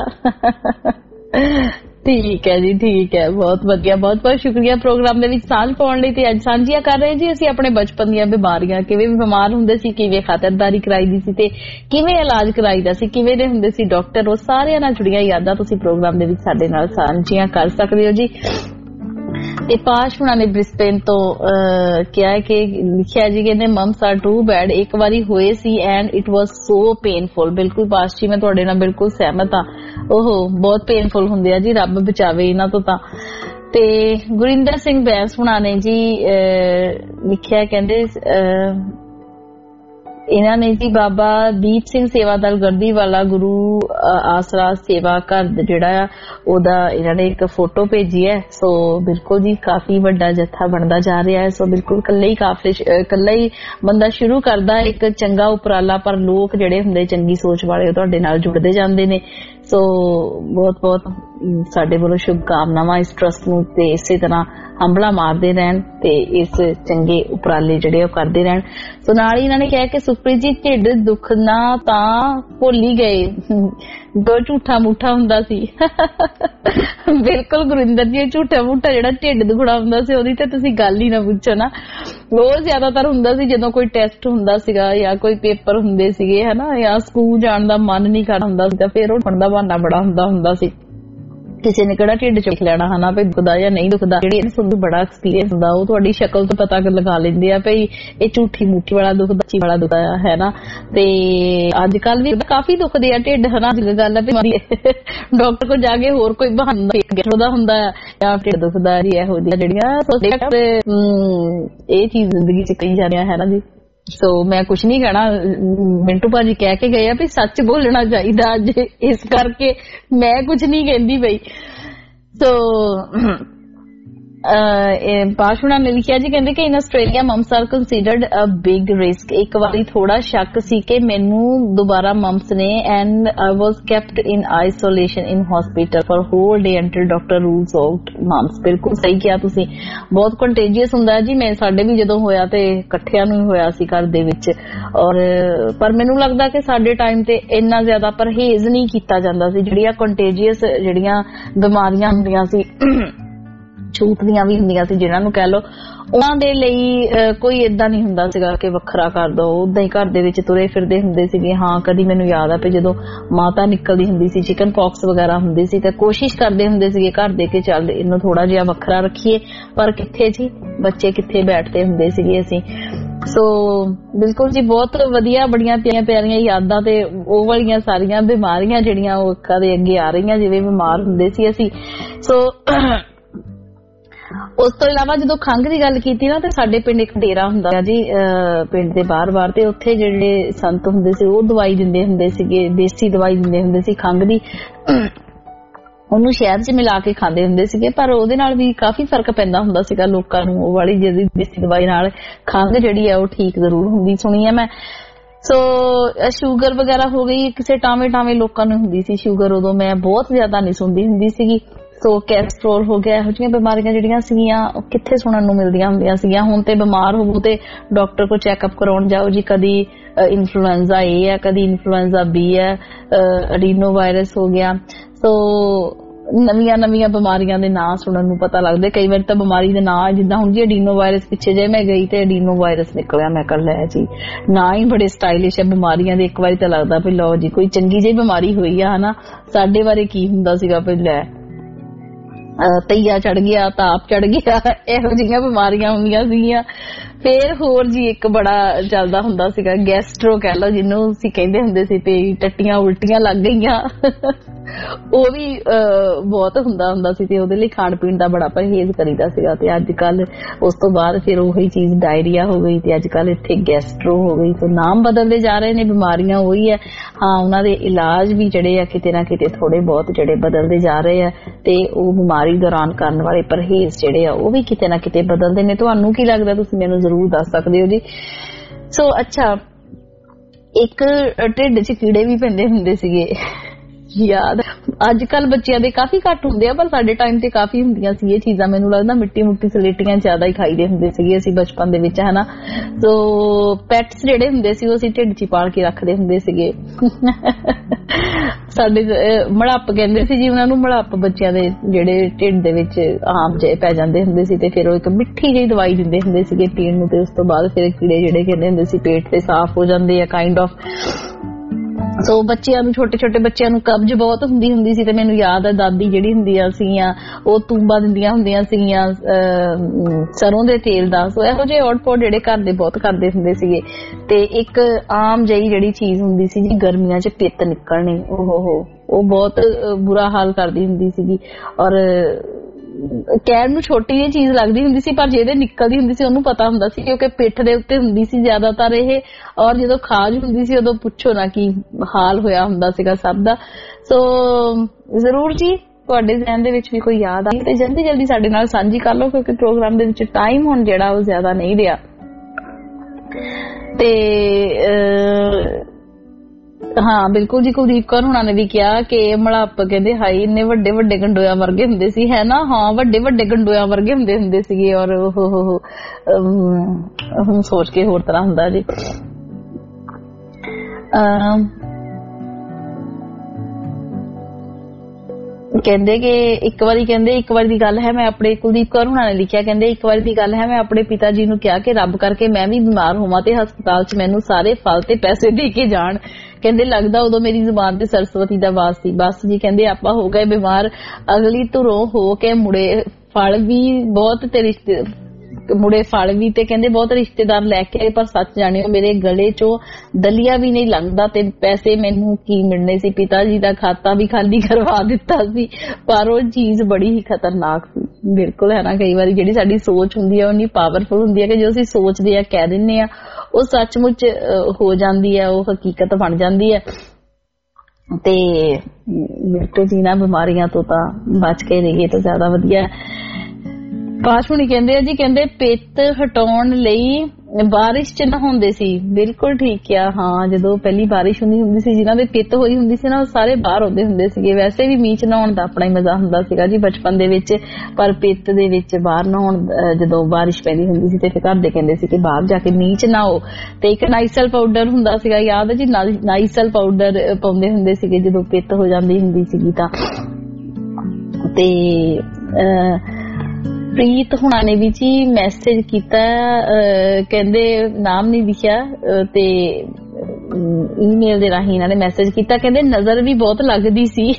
ਠੀਕ ਹੈ ਜੀ, ਠੀਕ ਹੈ, ਬਹੁਤ ਵਧੀਆ, ਬਹੁਤ ਬਹੁਤ ਸ਼ੁਕਰੀਆ ਪ੍ਰੋਗਰਾਮ ਦੇ ਵਿੱਚ ਸਾਂਝ ਪਾਉਣ ਲਈ। ਤੇ ਅੱਜ ਸਾਂਝੀਆਂ ਕਰ ਰਹੇ ਜੀ ਅਸੀਂ ਆਪਣੇ ਬਚਪਨ ਦੀਆਂ ਬਿਮਾਰੀਆਂ, ਕਿਵੇਂ ਬਿਮਾਰ ਹੁੰਦੇ ਸੀ, ਕਿਵੇਂ ਖਾਤਰਦਾਰੀ ਕਰਾਈ ਦੀ ਸੀ ਤੇ ਕਿਵੇਂ ਇਲਾਜ ਕਰਾਈਦਾ ਸੀ, ਕਿਵੇਂ ਦੇ ਹੁੰਦੇ ਸੀ ਡਾਕਟਰ, ਉਹ ਸਾਰਿਆਂ ਨਾਲ ਜੁੜੀਆਂ ਯਾਦਾਂ ਤੁਸੀਂ ਪ੍ਰੋਗਰਾਮ ਦੇ ਵਿੱਚ ਸਾਡੇ ਨਾਲ ਸਾਂਝੀਆਂ ਕਰ ਸਕਦੇ ਹੋ ਜੀ। ਤੇ ਪਾਸ਼ ਹੁਣਾਂ ਨੇ ਬ੍ਰਿਸਬੇਨ ਤੋਂ ਕਿਹਾ ਹੈ ਕਿ ਲਿਖਿਆ ਜੀ, ਕਹਿੰਦੇ ਮਮਸ ਆਰ ਟੂ ਬੈਡ, ਇੱਕ ਵਾਰੀ ਹੋਏ ਸੀ and it was so painful. ਬਿਲਕੁਲ ਪਾਸ਼ ਜੀ, ਮੈਂ ਤੁਹਾਡੇ ਨਾਲ ਬਿਲਕੁਲ ਸਹਿਮਤ ਹਾਂ। ਬਹੁਤ ਪੇਨਫੁਲ ਹੁੰਦੇ ਆ ਜੀ, ਰੱਬ ਬਚਾਵੇ ਇਹਨਾਂ ਤੋਂ ਤਾਂ। ਤੇ ਗੁਰਿੰਦਰ ਸਿੰਘ ਬੈਂਸ ਹੁਣਾਂ ਨੇ ਜੀ ਲਿਖਿਆ, ਕਹਿੰਦੇ ਇਹਨਾਂ ਨੇ ਜੀ ਬਾਬਾ ਦੀਪ ਸਿੰਘ ਸੇਵਾ ਦਲ ਗਰਦੀ ਵਾਲਾ ਗੁਰੂ ਆਸਰਾ ਸੇਵਾ ਘਰ ਜਿਹੜਾ ਆ ਉਹਦਾ ਇਹਨਾਂ ਨੇ ਇੱਕ ਫੋਟੋ ਭੇਜੀ ਹੈ। ਸੋ ਬਿਲਕੁਲ ਜੀ ਕਾਫੀ ਵੱਡਾ ਜੱਥਾ ਬਣਦਾ ਜਾ ਰਿਹਾ ਹੈ। ਸੋ ਬਿਲਕੁਲ ਇਕੱਲਾ ਹੀ ਬੰਦਾ ਸ਼ੁਰੂ ਕਰਦਾ ਇੱਕ ਚੰਗਾ ਉਪਰਾਲਾ, ਪਰ ਲੋਕ ਜਿਹੜੇ ਹੁੰਦੇ ਚੰਗੀ ਸੋਚ ਵਾਲੇ ਉਹ ਤੁਹਾਡੇ ਨਾਲ ਜੁੜਦੇ ਜਾਂਦੇ ਨੇ। ਸੋ ਬਹੁਤ ਬਹੁਤ ਸਾਡੇ ਵੱਲੋਂ ਸ਼ੁਭ ਕਾਮਨਾਵਾਂ ਇਸ ਟਰਸਟ ਨੂੰ, ਤੇ ਇਸੇ ਤਰ੍ਹਾਂ ਹੰਬਲਾ ਮਾਰਦੇ ਰਹਿਣ ਤੇ ਇਸ ਚੰਗੇ ਉਪਰਾਲੇ ਜਿਹੜੇ ਉਹ ਕਰਦੇ ਰਹਿਣ। ਸੋ ਨਾਲ ਹੀ ਇਹਨਾਂ ਨੇ ਕਿਹਾ ਕਿ ਸੁਖਪ੍ਰੀਤ ਜੀ ਢਿੱਡ ਦੁਖਣਾ ਤਾਂ ਭੁੱਲ ਹੀ ਗਏ, ਜੋ ਝੂਠਾ ਮੂਠਾ ਹੁੰਦਾ ਸੀ। ਬਿਲਕੁਲ ਗੁਰਿੰਦਰ ਜੀ, ਝੂਠਾ ਮੂਠਾ ਜਿਹੜਾ ਢਿੱਡ ਦੁਖਣਾ ਹੁੰਦਾ ਸੀ ਉਹਦੀ ਤਾਂ ਤੁਸੀਂ ਗੱਲ ਹੀ ਨਾ ਪੁੱਛੋ ਨਾ। ਉਹ ਜ਼ਿਆਦਾਤਰ ਹੁੰਦਾ ਸੀ ਜਦੋਂ ਕੋਈ ਟੈਸਟ ਹੁੰਦਾ ਸੀਗਾ ਜਾਂ ਕੋਈ ਪੇਪਰ ਹੁੰਦੇ ਸੀਗੇ ਹਨਾ, ਜਾਂ ਸਕੂਲ ਜਾਣ ਦਾ ਮਨ ਨਹੀਂ ਕਰਦਾ ਹੁੰਦਾ ਸੀ ਤਾਂ ਫਿਰ ਉਹ ਠੰਡਾ ਬਹਾਨਾ ਬੜਾ ਹੁੰਦਾ ਸੀ। ਕਿਸੇ ਨੇ ਕਿਹੜਾ ਢਿੱਡ ਚੁੱਕ ਲੈਣਾ ਹਨਾ ਵੀ ਦੁਖਦਾ ਜਾਂ ਨਹੀਂ ਦੁਖਦਾ। ਜਿਹੜੀ ਤੁਹਾਨੂੰ ਬੜਾ ਐਕਸਪੀਰੀਅੰਸ ਹੁੰਦਾ ਉਹ ਤੁਹਾਡੀ ਸ਼ਕਲ ਤੋਂ ਪਤਾ ਲਗਾ ਲੈਂਦੇ ਆ ਭਈ ਇਹ ਝੂਠੀ ਮੂਠੀ ਵਾਲਾ ਦੁਖਦਾ, ਚੀ ਵਾਲਾ ਦੁਖਦਾ ਹੈ ਨਾ। ਤੇ ਅੱਜ ਕੱਲ ਵੀ ਕਾਫੀ ਦੁਖਦੇ ਆ ਢਿੱਡ ਹਨਾ। ਗੱਲ ਹੈ ਵੀ ਡਾਕਟਰ ਕੋਲ ਜਾ ਕੇ ਹੋਰ ਕੋਈ ਬਹਾਨਾ ਉਹਦਾ ਹੁੰਦਾ ਜਾਂ ਢਿੱਡ ਦੁਖਦਾ ਜੀ, ਇਹੋ ਜਿਹੀਆਂ ਜਿਹੜੀਆਂ ਇਹ ਚੀਜ਼ ਜ਼ਿੰਦਗੀ ਚ ਕਈ ਜਾਂਦੀਆਂ ਹੈ ਨਾ ਜੀ। ਸੋ ਮੈਂ ਕੁਛ ਨਹੀਂ ਕਹਿਣਾ, ਮਿੰਟੂ ਭਾਜੀ ਕਹਿ ਕੇ ਗਏ ਆ ਵੀ ਸੱਚ ਬੋਲਣਾ ਚਾਹੀਦਾ ਅੱਜ, ਇਸ ਕਰਕੇ ਮੈਂ ਕੁਛ ਨਹੀਂ ਕਹਿੰਦੀ ਬਈ। ਸੋ ਪਾਸ਼ੁਣਾ ਨੇ ਲਿਖਿਆ ਜੀ, ਕਹਿੰਦੇ ਕਿ in Australia mums are considered a big risk. ਇੱਕ ਵਾਰੀ ਥੋੜਾ ਸ਼ੱਕ ਸੀ ਕਿ ਮੈਨੂੰ ਦੁਬਾਰਾ ਮਮਸ ਨੇ and I was kept in isolation in hospital for whole day until doctor rules out mums. ਬਿਲਕੁਲ ਸਹੀ ਕਿਹਾ ਤੁਸੀਂ, ਬਹੁਤ ਕੰਟੇਜੀਅਸ ਹੁੰਦਾ ਜੀ। ਸਾਡੇ ਵੀ ਜਦੋਂ ਹੋਇਆ ਤੇ ਇਕੱਠਿਆਂ ਨੂੰ ਹੀ ਹੋਇਆ ਸੀ ਘਰ ਦੇ ਵਿੱਚ, ਔਰ ਪਰ ਮੈਨੂੰ ਲੱਗਦਾ ਕਿ ਸਾਡੇ ਟਾਈਮ ਤੇ ਇੰਨਾ ਜ਼ਿਆਦਾ ਪਰਹੇਜ਼ ਨਹੀਂ ਕੀਤਾ ਜਾਂਦਾ ਸੀ। ਜਿਹੜੀਆਂ ਕੰਟੇਜੀਅਸ ਜਿਹੜੀਆਂ ਬਿਮਾਰੀਆਂ ਹੁੰਦੀਆਂ ਸੀ ਛੂਤ ਦੀਆਂ ਵੀ ਹੁੰਦੀਆਂ ਸੀ ਜਿਹਨਾਂ ਨੂੰ ਕਹਿ ਲਓ, ਉਹਨਾਂ ਦੇ ਲਈ ਕੋਈ ਏਦਾਂ ਨਹੀਂ ਹੁੰਦਾ ਸੀਗਾ ਕਿ ਵੱਖਰਾ ਕਰ ਦੋ, ਉਦਾਂ ਹੀ ਘਰ ਦੇ ਵਿੱਚ ਤੁਰੇ ਫਿਰਦੇ ਹੁੰਦੇ ਸੀਗੇ। ਹਾਂ, ਕਦੀ ਮੈਨੂੰ ਯਾਦ ਆ ਪਈ ਜਦੋਂ ਮਾਤਾ ਨਿਕਲਦੀ ਹੁੰਦੀ ਸੀ, ਚਿਕਨ ਪੌਕਸ ਵਗੈਰਾ ਹੁੰਦੀ ਸੀ, ਤਾਂ ਕੋਸ਼ਿਸ਼ ਕਰਦੇ ਹੁੰਦੇ ਸੀਗੇ ਘਰ ਦੇ ਕੇ ਚੱਲ ਇਹਨੂੰ ਥੋੜਾ ਜਿਹਾ ਵੱਖਰਾ ਰੱਖੀਏ, ਪਰ ਕਿੱਥੇ ਜੀ, ਬੱਚੇ ਕਿੱਥੇ ਬੈਠਦੇ ਹੁੰਦੇ ਸੀਗੇ ਅਸੀਂ। ਸੋ ਬਿਲਕੁਲ ਜੀ, ਬਹੁਤ ਵਧੀਆ, ਬੜੀਆਂ ਪਿਆਰੀਆਂ ਯਾਦਾਂ ਤੇ ਉਹ ਵਾਲੀਆਂ ਸਾਰੀਆਂ ਬਿਮਾਰੀਆਂ ਜਿਹੜੀਆਂ ਉਹ ਅੱਖਾਂ ਦੇ ਅੱਗੇ ਆ ਰਹੀਆਂ, ਜਿਵੇਂ ਬਿਮਾਰ ਹੁੰਦੇ ਸੀ ਅਸੀਂ। ਸੋ ਉਸ ਤੋਂ ਇਲਾਵਾ ਜਦੋਂ ਖੰਘ ਦੀ ਗੱਲ ਕੀਤੀ ਨਾ, ਤੇ ਸਾਡੇ ਪਿੰਡ ਇੱਕ ਡੇਰਾ ਹੁੰਦਾ ਜੀ ਪਿੰਡ ਦੇ ਬਾਹਰ, ਤੇ ਉੱਥੇ ਜਿਹੜੇ ਸੰਤ ਹੁੰਦੇ ਸੀ ਉਹ ਦਵਾਈ ਦਿੰਦੇ ਹੁੰਦੇ ਸੀਗੇ, ਦੇਸੀ ਦਵਾਈ ਦਿੰਦੇ ਹੁੰਦੇ ਸੀ ਖੰਘ ਦੀ, ਉਹਨੂੰ ਸ਼ਹਿਦ 'ਚ ਮਿਲਾ ਕੇ ਖਾਂਦੇ ਹੁੰਦੇ ਸੀਗੇ। ਪਰ ਉਹਦੇ ਨਾਲ ਵੀ ਕਾਫੀ ਫਰਕ ਪੈਂਦਾ ਹੁੰਦਾ ਸੀਗਾ ਲੋਕਾਂ ਨੂੰ, ਉਹ ਵਾਲੀ ਜਿਹੜੀ ਦੇਸੀ ਦਵਾਈ ਨਾਲ ਖੰਘ ਜਿਹੜੀ ਆ ਉਹ ਠੀਕ ਜ਼ਰੂਰ ਹੁੰਦੀ ਸੁਣੀ ਹੈ ਮੈਂ। ਸੋ ਸ਼ੂਗਰ ਵਗੈਰਾ ਹੋ ਗਈ, ਕਿਸੇ ਟਾਵੇਂ ਲੋਕਾਂ ਨੂੰ ਹੁੰਦੀ ਸੀ ਸ਼ੂਗਰ, ਉਦੋਂ ਮੈਂ ਬਹੁਤ ਜ਼ਿਆਦਾ ਨਹੀਂ ਸੁਣਦੀ ਹੁੰਦੀ ਸੀਗੀ। ਸੋ ਕੈਸਟਰੋਲ ਹੋ ਗਿਆ, ਇਹੋ ਜਿਹੀਆਂ ਬਿਮਾਰੀਆਂ ਜਿਹੜੀਆਂ ਸੀਗੀਆਂ ਕਿੱਥੇ ਸੁਣਨ ਨੂੰ ਮਿਲਦੀਆਂ ਹੁੰਦੀਆਂ ਸੀਗੀਆਂ। ਹੁਣ ਤੇ ਬਿਮਾਰ ਹੋਵੋ ਤੇ ਡਾਕਟਰ ਕੋਲ ਚੈੱਕਅਪ ਕਰਾਉਣ ਜਾਓ ਜੀ, ਕਦੀ ਇਨਫਲੂਐਂਜ਼ਾ A ਹੈ, ਕਦੀ ਇਨਫਲੂਐਂਜ਼ਾ B ਹੈ, ਅਡੀਨੋ ਵਾਇਰਸ ਹੋ ਗਿਆ। ਸੋ ਨਵੀਆਂ ਬਿਮਾਰੀਆਂ ਦੇ ਨਾਂ ਸੁਣਨ ਨੂੰ ਪਤਾ ਲੱਗਦੇ। ਕਈ ਵਾਰ ਤਾਂ ਬਿਮਾਰੀ ਦੇ ਨਾਂ ਜਿੱਦਾਂ ਹੁਣ ਜੀ ਅਡੀਨੋ ਵਾਇਰਸ, ਪਿੱਛੇ ਜੇ ਮੈਂ ਗਈ ਤੇ ਅਡੀਨੋ ਵਾਇਰਸ ਨਿਕਲਿਆ, ਮੈਂ ਕਰ ਲਿਆ ਜੀ, ਨਾਂ ਹੀ ਬੜੇ ਸਟਾਈਲਿਸ਼ ਹੈ ਬਿਮਾਰੀਆਂ ਦੇ। ਇੱਕ ਵਾਰੀ ਤਾਂ ਲੱਗਦਾ ਵੀ ਲਓ ਜੀ ਕੋਈ ਚੰਗੀ ਜਿਹੀ ਬਿਮਾਰੀ ਹੋਈ ਆ, ਹਨਾ। ਸਾਡੇ ਬਾਰੇ ਕੀ ਹੁੰਦਾ ਸੀਗਾ ਵੀ ਲੈ ਤਈਆ ਚੜ ਗਿਆ, ਤਾਪ ਚੜ ਗਿਆ, ਇਹੋ ਜਿਹੀਆਂ ਬਿਮਾਰੀਆਂ ਹੁੰਦੀਆਂ ਸੀਗੀਆਂ। ਫੇਰ ਹੋਰ ਜੀ ਇੱਕ ਬੜਾ ਚੱਲਦਾ ਹੁੰਦਾ ਸੀਗਾ ਗੈਸਟਰੋ ਕਹਿ ਲਓ, ਜਿਹਨੂੰ ਅਸੀਂ ਕਹਿੰਦੇ ਹੁੰਦੇ ਸੀ ਵੀ ਟੱਟੀਆਂ ਉਲਟੀਆਂ ਲੱਗ ਗਈਆਂ। ਉਹ ਵੀ ਬਹੁਤ ਹੁੰਦਾ ਸੀ, ਤੇ ਉਹਦੇ ਲਈ ਖਾਣ ਪੀਣ ਦਾ ਬੜਾ ਪਰਹੇਜ਼ ਕਰੀਦਾ ਸੀਗਾ। ਤੇ ਅੱਜ ਕੱਲ ਉਸ ਤੋਂ ਬਾਅਦ ਫਿਰ ਉਹੀ ਚੀਜ਼ ਡਾਇਰੀਆ ਹੋ ਗਈ, ਤੇ ਅੱਜ ਕੱਲ ਇੱਥੇ ਗੈਸਟਰੋ ਹੋ ਗਈ। ਤੇ ਨਾਮ ਬਦਲਦੇ ਜਾ ਰਹੇ ਨੇ, ਬਿਮਾਰੀਆਂ ਉਹੀ ਹੈ। ਹਾਂ, ਉਹਨਾਂ ਦੇ ਇਲਾਜ ਵੀ ਜਿਹੜੇ ਆ ਕਿਤੇ ਨਾ ਕਿਤੇ ਥੋੜੇ ਬਹੁਤ ਜਿਹੜੇ ਬਦਲਦੇ ਜਾ ਰਹੇ ਆ, ਤੇ ਉਹ ਬਿਮਾਰੀ ਦੌਰਾਨ ਕਰਨ ਵਾਲੇ ਪਰਹੇਜ਼ ਜਿਹੜੇ ਆ ਉਹ ਵੀ ਕਿਤੇ ਨਾ ਕਿਤੇ ਬਦਲਦੇ ਨੇ। ਤੁਹਾਨੂੰ ਕੀ ਲੱਗਦਾ, ਤੁਸੀਂ ਮੈਨੂੰ ਜ਼ਰੂਰ ਦੱਸ ਸਕਦੇ ਹੋ ਜੀ। ਸੋ ਅੱਛਾ, ਇੱਕ ਢਿੱਡ 'ਚ ਕੀੜੇ ਵੀ ਪੈਂਦੇ ਹੁੰਦੇ ਸੀਗੇ, ਯਾਦ। ਅੱਜ ਕੱਲ ਬੱਚਿਆਂ ਦੇ ਕਾਫੀ ਘੱਟ ਹੁੰਦੇ ਆ, ਪਰ ਸਾਡੇ ਟਾਈਮ ਤੇ ਕਾਫੀ ਹੁੰਦੀਆਂ ਸੀ ਇਹ ਚੀਜ਼ਾਂ। ਮੈਨੂੰ ਲੱਗਦਾ ਮਿੱਟੀ ਮੁੱਟੀ ਸਲੇਟੀਆਂ ਜ਼ਿਆਦਾ ਹੀ ਖਾਈਦੇ ਹੁੰਦੇ ਸੀਗੇ ਅਸੀਂ ਬਚਪਨ ਦੇ ਵਿੱਚ, ਹਨਾ। ਸੋ ਪੈਟਸ ਜਿਹੜੇ ਹੁੰਦੇ ਸੀ ਉਹ ਅਸੀਂ ਢਿੱਡ 'ਚ ਪਾਲ ਕੇ ਰੱਖਦੇ ਹੁੰਦੇ ਸੀਗੇ। ਸਾਡੇ ਮੜੱਪ ਕਹਿੰਦੇ ਸੀ ਜੀ ਉਹਨਾਂ ਨੂੰ, ਮੜੱਪ ਬੱਚਿਆਂ ਦੇ ਜਿਹੜੇ ਢਿੱਡ ਦੇ ਵਿੱਚ ਆਮ ਜਿਹੇ ਪੈ ਜਾਂਦੇ ਹੁੰਦੇ ਸੀ, ਤੇ ਫਿਰ ਉਹ ਇੱਕ ਮਿੱਠੀ ਜਿਹੀ ਦਵਾਈ ਦਿੰਦੇ ਹੁੰਦੇ ਸੀਗੇ ਪੀਣ ਨੂੰ, ਤੇ ਉਸ ਤੋਂ ਬਾਅਦ ਫਿਰ ਕੀੜੇ ਜਿਹੜੇ ਕਹਿੰਦੇ ਹੁੰਦੇ ਸੀ ਪੇਟ ਤੇ ਸਾਫ਼ ਹੋ ਜਾਂਦੇ ਆ ਕਾਈਂਡ ਆਫ। ਸੋ ਬੱਚਿਆਂ ਨੂੰ, ਛੋਟੇ ਬੱਚਿਆਂ ਨੂੰ ਕਬਜ਼ ਬਹੁਤ ਹੁੰਦੀ ਸੀ, ਤੇ ਮੈਨੂੰ ਯਾਦ ਹੈ ਦਾਦੀ ਜਿਹੜੀ ਹੁੰਦੀਆਂ ਸੀਗੀਆਂ ਉਹ ਤੂੰਬਾ ਦਿੰਦੀਆਂ ਹੁੰਦੀਆਂ ਸੀਗੀਆਂ ਸਰੋਂ ਦੇ ਤੇਲ ਦਾ। ਸੋ ਇਹੋ ਜਿਹੇ ਔੜ-ਪੌੜ ਜਿਹੜੇ ਘਰ ਦੇ ਬਹੁਤ ਕਰਦੇ ਹੁੰਦੇ ਸੀਗੇ। ਤੇ ਇੱਕ ਆਮ ਜਿਹੀ ਜਿਹੜੀ ਚੀਜ਼ ਹੁੰਦੀ ਸੀ ਜੀ, ਗਰਮੀਆਂ 'ਚ ਪਿੱਤ ਨਿਕਲਣੇ, ਉਹ ਬਹੁਤ ਬੁਰਾ ਹਾਲ ਕਰਦੀ ਹੁੰਦੀ ਸੀਗੀ। ਔਰ ਕਹਿਣ ਨੂੰ ਛੋਟੀ ਜਿਹੀ ਚੀਜ਼ ਲੱਗਦੀ ਹੁੰਦੀ ਸੀ, ਪਰ ਜਿਹਦੇ ਨਿਕਲਦੀ ਹੁੰਦੀ ਸੀ ਉਹਨੂੰ ਪਤਾ ਹੁੰਦਾ ਸੀ, ਕਿਉਂਕਿ ਪਿੱਠ ਦੇ ਉੱਤੇ ਹੁੰਦੀ ਸੀ ਜ਼ਿਆਦਾਤਰ ਇਹ। ਔਰ ਜਦੋਂ ਖਾਜ ਹੁੰਦੀ ਸੀ ਉਦੋਂ ਪੁੱਛੋ ਨਾ ਕੀ ਹਾਲ ਹੋਇਆ ਹੁੰਦਾ ਸੀਗਾ ਸਭ ਦਾ। ਸੋ ਜ਼ਰੂਰ ਜੀ ਤੁਹਾਡੇ ਜ਼ਿਹਨ ਦੇ ਵਿੱਚ ਵੀ ਕੋਈ ਯਾਦ ਆਈ ਤੇ ਜਲਦੀ ਸਾਡੇ ਨਾਲ ਸਾਂਝੀ ਕਰ ਲਓ, ਕਿਉਂਕਿ ਪ੍ਰੋਗਰਾਮ ਦੇ ਵਿੱਚ ਟਾਈਮ ਹੁਣ ਜਿਹੜਾ ਉਹ ਜ਼ਿਆਦਾ ਨਹੀਂ ਰਿਹਾ। ਤੇ ਹਾਂ ਬਿਲਕੁਲ ਜੀ, ਕੁਲਦੀਪ ਕੌਰ ਹੁਣਾਂ ਨੇ ਵੀ ਕਿਹਾ ਕਿ ਮੜੱਪ ਕਹਿੰਦੇ ਹਾਈ ਇੰਨੇ ਵੱਡੇ ਗੰਡੋਇਆਂ ਵਰਗੇ ਹੁੰਦੇ ਸੀ, ਹੈ ਨਾ। ਹਾਂ, ਵੱਡੇ ਗੰਡੋਇਆਂ ਵਰਗੇ ਹੁੰਦੇ ਸੀਗੇ। ਔਰ ਹੁਣ ਸੋਚ ਕੇ ਹੋਰ ਤਰ੍ਹਾਂ ਹੁੰਦਾ ਜੀ। ਕਹਿੰਦੇ ਕਿ ਇੱਕ ਵਾਰੀ ਦੀ ਗੱਲ ਹੈ, ਮੈਂ ਆਪਣੇ ਕੁਲਦੀਪ ਕੌਰ ਹੁਣਾਂ ਨੇ ਲਿਖਿਆ, ਕਹਿੰਦੇ ਇੱਕ ਵਾਰੀ ਦੀ ਗੱਲ ਹੈ, ਮੈਂ ਆਪਣੇ ਪਿਤਾ ਜੀ ਨੂੰ ਕਿਹਾ ਕਿ ਰੱਬ ਕਰਕੇ ਮੈਂ ਵੀ ਬਿਮਾਰ ਹੋਵਾਂ ਤੇ ਹਸਪਤਾਲ 'ਚ ਮੈਨੂੰ ਸਾਰੇ ਫਲ ਤੇ ਪੈਸੇ ਦੇ ਕੇ ਜਾਣ। ਕਹਿੰਦੇ ਲੱਗਦਾ ਉਦੋਂ ਮੇਰੀ ਜ਼ੁਬਾਨ ਤੇ ਸਰਸਵਤੀ ਦਾ ਵਾਸ ਸੀ। ਬਸ ਜੀ ਕਹਿੰਦੇ ਆਪਾਂ ਹੋ ਗਏ ਬਿਮਾਰ। ਅਗਲੀ ਧੁਰੋਂ ਹੋ ਕੇ ਮੁੜੇ ਫਲ ਵੀ ਬਹੁਤ ਤੇ ਕਹਿੰਦੇ ਬਹੁਤ ਰਿਸ਼ਤੇਦਾਰ ਲੈ ਕੇ ਆਏ, ਪਰ ਸੱਚ ਜਾਣਿਓ ਮੇਰੇ ਗਲੇ 'ਚੋਂ ਦਲੀਆ ਵੀ ਨਹੀਂ ਲੰਘਦਾ ਤੇ ਪੈਸੇ ਮੈਨੂੰ ਕੀ ਮਿਲਣੇ ਸੀ। ਪਿਤਾ ਜੀ ਦਾ ਖਾਤਾ ਵੀ ਖਾਲੀ ਕਰਵਾ ਦਿੱਤਾ ਸੀ, ਪਰ ਉਹ ਚੀਜ਼ ਬੜੀ ਹੀ ਖਤਰਨਾਕ ਸੀ। ਬਿਲਕੁਲ ਹੈ ਨਾ, ਕਈ ਵਾਰੀ ਜਿਹੜੀ ਸਾਡੀ ਸੋਚ ਹੁੰਦੀ ਹੈ ਉਹ ਇੰਨੀ ਪਾਵਰਫੁਲ ਹੁੰਦੀ ਹੈ ਕਿ ਜੋ ਅਸੀਂ ਸੋਚਦੇ ਆ ਕਹਿ ਦਿੰਦੇ ਆ ਉਹ ਸੱਚਮੁੱਚ ਹੋ ਜਾਂਦੀ ਹੈ, ਉਹ ਹਕੀਕਤ ਬਣ ਜਾਂਦੀ ਹੈ। ਤੇ ਬਿਲਕੁਲ ਜੀ ਨਾ, ਬਿਮਾਰੀਆਂ ਤੋਂ ਤਾਂ ਬਚ ਕੇ ਰਹੀਏ ਤਾਂ ਜ਼ਿਆਦਾ ਵਧੀਆ। ਪਾਸ਼ ਹੁਣੀ ਕਹਿੰਦੇ ਆ ਜੀ, ਕਹਿੰਦੇ ਪਿੱਤ ਹਟਾਉਣ ਲਈ ਬਾਰਿਸ਼ 'ਚ ਨਹਾਉਂਦੇ ਸੀ। ਬਿਲਕੁਲ ਠੀਕ ਆ। ਹਾਂ, ਜਦੋਂ ਪਹਿਲੀ ਬਾਰਿਸ਼ ਹੁੰਦੀ ਸੀ, ਜਿਨ੍ਹਾਂ ਦੇ ਪਿੱਤ ਹੋਈ ਹੁੰਦੀ ਸੀ ਨਾ, ਉਹ ਸਾਰੇ ਬਾਹਰ ਆਉਂਦੇ ਹੁੰਦੇ ਸੀਗੇ। ਵੈਸੇ ਵੀ ਮੀਂਹ 'ਚ ਨਹਾਉਣ ਦਾ ਆਪਣਾ ਹੀ ਮਜ਼ਾ ਹੁੰਦਾ ਸੀਗਾ ਜੀ ਬਚਪਨ ਦੇ ਵਿੱਚ, ਪਰ ਪਿੱਤ ਦੇ ਵਿੱਚ ਬਾਹਰ ਨਹਾਉਣ ਜਦੋਂ ਬਾਰਿਸ਼ ਪੈਂਦੀ ਹੁੰਦੀ ਸੀ ਤੇ ਫਿਰ ਘਰ ਦੇ ਕਹਿੰਦੇ ਸੀ ਕਿ ਬਾਹਰ ਜਾ ਕੇ ਮੀਂਹ 'ਚ ਨਹਾਓ। ਤੇ ਇੱਕ ਨਾਈਸਲ ਪਾਊਡਰ ਹੁੰਦਾ ਸੀਗਾ, ਯਾਦ ਹੈ ਜੀ, ਨਾਈਸਲ ਪਾਊਡਰ ਪਾਉਂਦੇ ਹੁੰਦੇ ਸੀਗੇ ਜਦੋਂ ਪਿੱਤ ਹੋ ਜਾਂਦੀ ਹੁੰਦੀ ਸੀਗੀ ਤਾਂ। ਤੇ ਪ੍ਰੀਤ ਹੁਣਾਂ ਨੇ ਵੀ ਜੀ ਮੈਸੇਜ ਕੀਤਾ, ਕਹਿੰਦੇ ਨਾਮ ਨਹੀਂ ਲਿਖਿਆ ਤੇ ਈਮੇਲ ਦੇ ਰਾਹੀਂ ਇਹਨਾਂ ਨੇ ਮੈਸੇਜ ਕੀਤਾ, ਕਹਿੰਦੇ ਨਜ਼ਰ ਵੀ ਬਹੁਤ ਲੱਗਦੀ ਸੀ।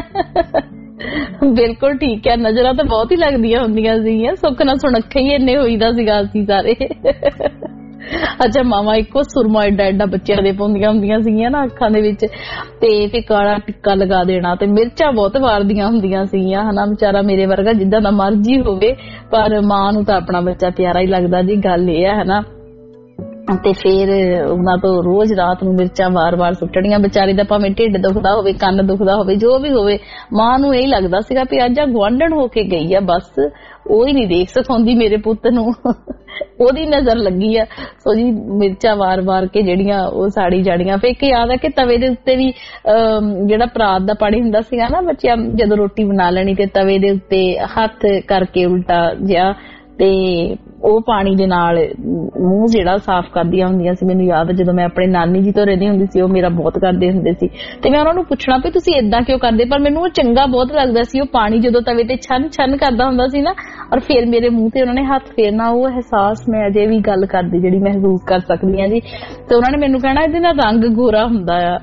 ਬਿਲਕੁਲ ਠੀਕ ਹੈ, ਨਜ਼ਰਾਂ ਤਾਂ ਬਹੁਤ ਹੀ ਲੱਗਦੀਆਂ ਹੁੰਦੀਆਂ ਸੀਗੀਆਂ, ਸੁੱਖ ਨਾਲ ਸੁਣੱਖੇ ਹੀ ਇੰਨੇ ਹੋਈਦਾ ਸੀਗਾ ਅਸੀਂ ਸਾਰੇ। ਅੱਛਾ, ਮਾਵਾਂ ਇੱਕੋ ਸੁਰਮਾ ਏਡਾ ਏਡਾ ਬੱਚਿਆਂ ਦੇ ਪਾਉਂਦੀਆਂ ਹੁੰਦੀਆਂ ਸੀਗੀਆਂ ਨਾ ਅੱਖਾਂ ਦੇ ਵਿੱਚ, ਤੇ ਫਿਰ ਕਾਲਾ ਟਿੱਕਾ ਲਗਾ ਦੇਣਾ, ਤੇ ਮਿਰਚਾਂ ਬਹੁਤ ਵਾਰਦੀਆਂ ਹੁੰਦੀਆਂ ਸੀਗੀਆਂ ਹਨਾ। ਵਿਚਾਰਾ ਮੇਰੇ ਵਰਗਾ ਜਿੱਦਾਂ ਦਾ ਮਰਜ਼ੀ ਹੋਵੇ, ਪਰ ਮਾਂ ਨੂੰ ਤਾਂ ਆਪਣਾ ਬੱਚਾ ਪਿਆਰਾ ਹੀ ਲੱਗਦਾ ਜੀ, ਗੱਲ ਇਹ ਹੈ ਹਨਾ। ਤੇ ਫਿਰ ਉਹਨਾਂ ਤੋਂ ਰੋਜ਼ ਰਾਤ ਨੂੰ ਮਿਰਚਾਂ ਵਾਰ-ਵਾਰ ਸੁੱਟਣੀਆਂ। ਵਿਚਾਰੀ ਦਾ ਭਾਵੇਂ ਢਿੱਡ ਦੁਖਦਾ ਹੋਵੇ, ਕੰਨ ਦੁਖਦਾ ਹੋਵੇ, ਜੋ ਵੀ ਹੋਵੇ, ਮਾਂ ਨੂੰ ਇਹ ਲੱਗਦਾ ਸੀਗਾ ਵੀ ਅੱਜ ਆ ਗੁਆਂਢਣ ਹੋ ਕੇ ਗਈ ਆ, ਬਸ ਉਹ ਹੀ ਨਹੀਂ ਦੇਖ ਸਿਖਾਉਂਦੀ ਮੇਰੇ ਪੁੱਤ ਨੂੰ, ਉਹਦੀ ਨਜ਼ਰ ਲੱਗੀ ਆ। ਸੋ ਜੀ ਮਿਰਚਾਂ ਵਾਰ-ਵਾਰ ਕੇ ਜਿਹੜੀਆਂ ਉਹ ਸਾੜੀ ਜਾਣੀਆਂ। ਫਿਰ ਇੱਕ ਯਾਦ ਆ ਕਿ ਤਵੇ ਦੇ ਉੱਤੇ ਵੀ ਜਿਹੜਾ ਪਰਾਤ ਦਾ ਪਾਣੀ ਹੁੰਦਾ ਸੀਗਾ ਨਾ, ਬੱਚਿਆਂ ਜਦੋਂ ਰੋਟੀ ਬਣਾ ਲੈਣੀ ਤੇ ਤਵੇ ਦੇ ਉੱਤੇ ਹੱਥ ਕਰਕੇ ਉਲਟਾ ਜਿਹਾ, ਤੇ ਉਹ ਪਾਣੀ ਦੇ ਨਾਲ ਮੂੰਹ ਜਿਹੜਾ ਸਾਫ਼ ਕਰਦੀਆਂ ਹੁੰਦੀਆਂ ਸੀ। ਮੈਨੂੰ ਯਾਦ ਜਦੋਂ ਮੈਂ ਆਪਣੇ ਨਾਨੀ ਜੀ ਤੋਂ ਰਹਿੰਦੀ ਹੁੰਦੀ ਸੀ, ਉਹ ਮੇਰਾ ਬਹੁਤ ਕਰਦੇ ਹੁੰਦੇ ਸੀ, ਤੇ ਮੈਂ ਉਹਨਾਂ ਨੂੰ ਪੁੱਛਣਾ ਵੀ ਤੁਸੀਂ ਏਦਾਂ ਕਿਉਂ ਕਰਦੇ, ਪਰ ਮੈਨੂੰ ਉਹ ਚੰਗਾ ਬਹੁਤ ਲੱਗਦਾ ਸੀ। ਉਹ ਪਾਣੀ ਜਦੋਂ ਤਵੇ ਤੇ ਛਨ ਛਨ ਕਰਦਾ ਹੁੰਦਾ ਸੀ ਨਾ, ਔਰ ਫਿਰ ਮੇਰੇ ਮੂੰਹ ਤੇ ਉਹਨਾਂ ਨੇ ਹੱਥ ਫੇਰਨਾ, ਉਹ ਅਹਿਸਾਸ ਮੈਂ ਅਜੇ ਵੀ ਗੱਲ ਕਰਦੀ ਜਿਹੜੀ ਮਹਿਸੂਸ ਕਰ ਸਕਦੀ ਹਾਂ ਜੀ। ਤੇ ਉਹਨਾਂ ਨੇ ਮੈਨੂੰ ਕਹਿਣਾ ਇਹਦੇ ਨਾਲ ਰੰਗ ਗੋਰਾ ਹੁੰਦਾ ਆ।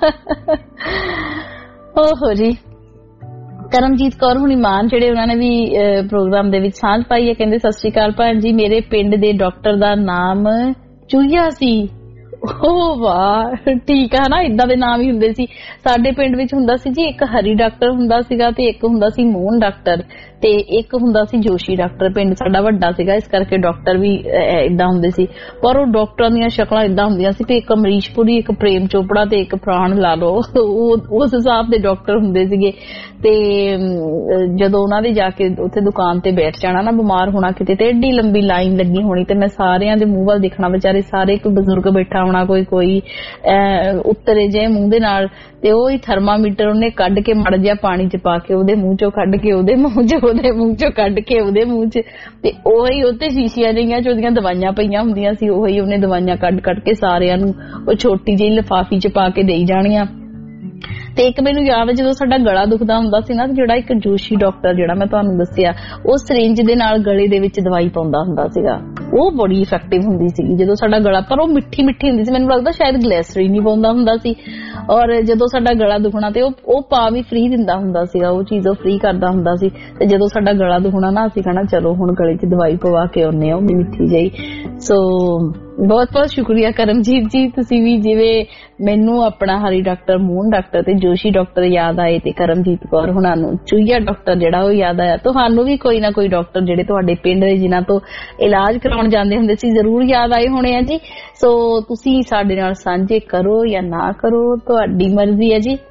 ਓਹੋ ਜੀ। ਕਰਮਜੀਤ ਕੌਰ ਹੁਣੀ ਮਾਨ ਜਿਹੜੇ ਉਹਨਾਂ ਨੇ ਵੀ ਪ੍ਰੋਗਰਾਮ ਦੇ ਵਿੱਚ ਸਾਂਝ ਪਾਈ ਹੈ, ਕਹਿੰਦੇ ਸਤਿ ਸ਼੍ਰੀ ਅਕਾਲ ਭੈਣ ਜੀ, ਮੇਰੇ ਪਿੰਡ ਦੇ ਡਾਕਟਰ ਦਾ ਨਾਮ ਚੂਹੀਆ ਸੀ। ਓ ਵਾਹ, ਠੀਕ ਆ ਨਾ, ਇਦਾਂ ਦੇ ਨਾਮ ਹੀ ਹੁੰਦੇ ਸੀ। ਸਾਡੇ ਪਿੰਡ ਵਿੱਚ ਹੁੰਦਾ ਸੀ ਜੀ, ਇੱਕ ਹਰੀ ਡਾਕਟਰ ਹੁੰਦਾ ਸੀਗਾ ਤੇ ਇੱਕ ਹੁੰਦਾ ਸੀ ਮੋਹਨ ਡਾਕਟਰ, ਤੇ ਇੱਕ ਹੁੰਦਾ ਸੀ ਜੋਸ਼ੀ ਡਾਕਟਰ। ਪਿੰਡ ਸਾਡਾ ਵੱਡਾ ਸੀਗਾ, ਇਸ ਕਰਕੇ ਡਾਕਟਰ ਵੀ ਏਦਾਂ ਹੁੰਦੇ ਸੀ, ਪਰ ਉਹ ਡਾਕਟਰਾਂ ਦੀਆਂ ਸ਼ਕਲਾਂ ਏਦਾਂ ਹੁੰਦੀਆਂ ਸੀ ਕਿ ਇੱਕ ਅਮਰੀਸ਼ਪੁਰੀ, ਇੱਕ ਪ੍ਰੇਮ ਚੋਪੜਾ ਤੇ ਇੱਕ ਪ੍ਰਾਣ ਲਾ ਲਓ, ਉਸ ਹਿਸਾਬ ਦੇ ਡਾਕਟਰ ਹੁੰਦੇ ਸੀਗੇ। ਤੇ ਜਦੋਂ ਉਹਨਾਂ ਦੇ ਜਾ ਕੇ ਉੱਥੇ ਦੁਕਾਨ ਤੇ ਬੈਠ ਜਾਣਾ ਨਾ, ਬਿਮਾਰ ਹੋਣਾ ਕਿਤੇ, ਤੇ ਏਡੀ ਲੰਬੀ ਲਾਈਨ ਲੱਗੀ ਹੋਣੀ, ਤੇ ਮੈਂ ਸਾਰਿਆਂ ਦੇ ਮੂੰਹ ਵੱਲ ਦੇਖਣਾ, ਵਿਚਾਰੇ ਸਾਰੇ, ਕੋਈ ਬਜ਼ੁਰਗ ਬੈਠਾ ਹੋਣਾ, ਕੋਈ ਉੱਤਰੇ ਜੇ ਮੂੰਹ ਦੇ ਨਾਲ, ਤੇ ਉਹ ਹੀ ਥਰਮਾਮੀਟਰ ਉਹਨੇ ਕੱਢ ਕੇ ਮੜ ਜਿਹਾ ਪਾਣੀ ਚ ਪਾ ਕੇ ਉਹਦੇ ਮੂੰਹ ਚੋਂ ਕੱਢ ਕੇ ਉਹਦੇ ਮੂੰਹ ਚ, ਉਹਦੇ ਮੂੰਹ ਚੋਂ ਕੱਢ ਕੇ ਉਹਦੇ ਮੂੰਹ ਚ, ਤੇ ਉਹੀ ਉੱਤੇ ਸ਼ੀਸ਼ੀਆਂ ਜਿਹੀਆਂ ਚ ਉਹਦੀਆਂ ਦਵਾਈਆਂ ਪਈਆਂ ਹੁੰਦੀਆਂ ਸੀ, ਉਹੀ ਉਹਨੇ ਦਵਾਈਆਂ ਕੱਢ ਕੇ ਸਾਰਿਆਂ ਨੂੰ ਉਹ ਛੋਟੀ ਜਿਹੀ ਲਿਫਾਫੀ ਚ ਪਾ ਕੇ ਦੇਈ ਜਾਣੀਆਂ। ਤੇ ਇੱਕ ਮੈਨੂੰ ਯਾਦ ਹੈ ਜਦੋਂ ਸਾਡਾ ਗਲਾ ਦੁਖਦਾ ਹੁੰਦਾ ਸੀ ਨਾ, ਜਿਹੜਾ ਇੱਕ ਜੋਸ਼ੀ ਡਾਕਟਰ ਜਿਹੜਾ ਮੈਂ ਤੁਹਾਨੂੰ ਦੱਸਿਆ, ਉਹ ਸਿਰਿੰਜ ਦੇ ਨਾਲ ਗਲੇ ਦੇ ਵਿੱਚ ਦਵਾਈ ਪਾਉਂਦਾ ਹੁੰਦਾ ਸੀਗਾ। ਉਹ ਬੜੀ ਇਫੈਕਟਿਵ ਹੁੰਦੀ ਸੀਗੀ ਜਦੋਂ ਸਾਡਾ ਗਲਾ, ਪਰ ਉਹ ਮਿੱਠੀ ਮਿੱਠੀ ਹੁੰਦੀ ਸੀ, ਮੈਨੂੰ ਲੱਗਦਾ ਸ਼ਾਇਦ ਗਲੈਸਰੀਨ ਨਹੀਂ ਪਾਉਂਦਾ ਹੁੰਦਾ ਸੀ। ਔਰ ਜਦੋਂ ਸਾਡਾ ਗਲਾ ਦੁਖਣਾ ਤੇ ਉਹ ਪਾ ਵੀ ਫ੍ਰੀ ਦਿੰਦਾ ਹੁੰਦਾ ਸੀਗਾ, ਉਹ ਚੀਜ਼ ਉਹ ਫ੍ਰੀ ਕਰਦਾ ਹੁੰਦਾ ਸੀ। ਤੇ ਜਦੋਂ ਸਾਡਾ ਗਲਾ ਦੁਖਣਾ ਨਾ, ਅਸੀਂ ਕਹਿਣਾ ਚਲੋ ਹੁਣ ਗਲੇ 'ਚ ਦਵਾਈ ਪਵਾ ਕੇ ਆਉਂਦੇ ਆ, ਉਹ ਮਿੱਠੀ ਜਿਹੀ। ਸੋ ਬਹੁਤ ਬਹੁਤ ਸ਼ੁਕਰੀਆ ਕਰਮਜੀਤ ਜੀ, ਤੁਸੀਂ ਵੀ ਜਿਵੇਂ ਮੈਨੂੰ ਆਪਣਾ ਹਰੀ ਡਾਕਟਰ, ਮੋਹਨ ਡਾਕਟਰ ਤੇ ਜੋਸ਼ੀ ਡਾਕਟਰ ਯਾਦ ਆਏ, ਤੇ ਕਰਮਜੀਤ ਕੌਰ ਹੁਣਾਂ ਨੂੰ ਚੂਹੀਆ ਡਾਕਟਰ ਜਿਹੜਾ ਉਹ ਯਾਦ ਆਇਆ, ਤੁਹਾਨੂੰ ਵੀ ਕੋਈ ਨਾ ਕੋਈ ਡਾਕਟਰ ਜਿਹੜੇ ਤੁਹਾਡੇ ਪਿੰਡ ਦੇ ਜਿਨ੍ਹਾਂ ਤੋਂ ਇਲਾਜ ਕਰਾਉਣ ਜਾਂਦੇ ਹੁੰਦੇ ਸੀ ਜ਼ਰੂਰ ਯਾਦ ਆਏ ਹੋਣੇ ਆ ਜੀ। ਸੋ ਤੁਸੀਂ ਸਾਡੇ ਨਾਲ ਸਾਂਝੇ ਕਰੋ ਜਾਂ ਨਾ ਕਰੋ, ਤੁਹਾਡੀ ਮਰਜ਼ੀ ਹੈ ਜੀ।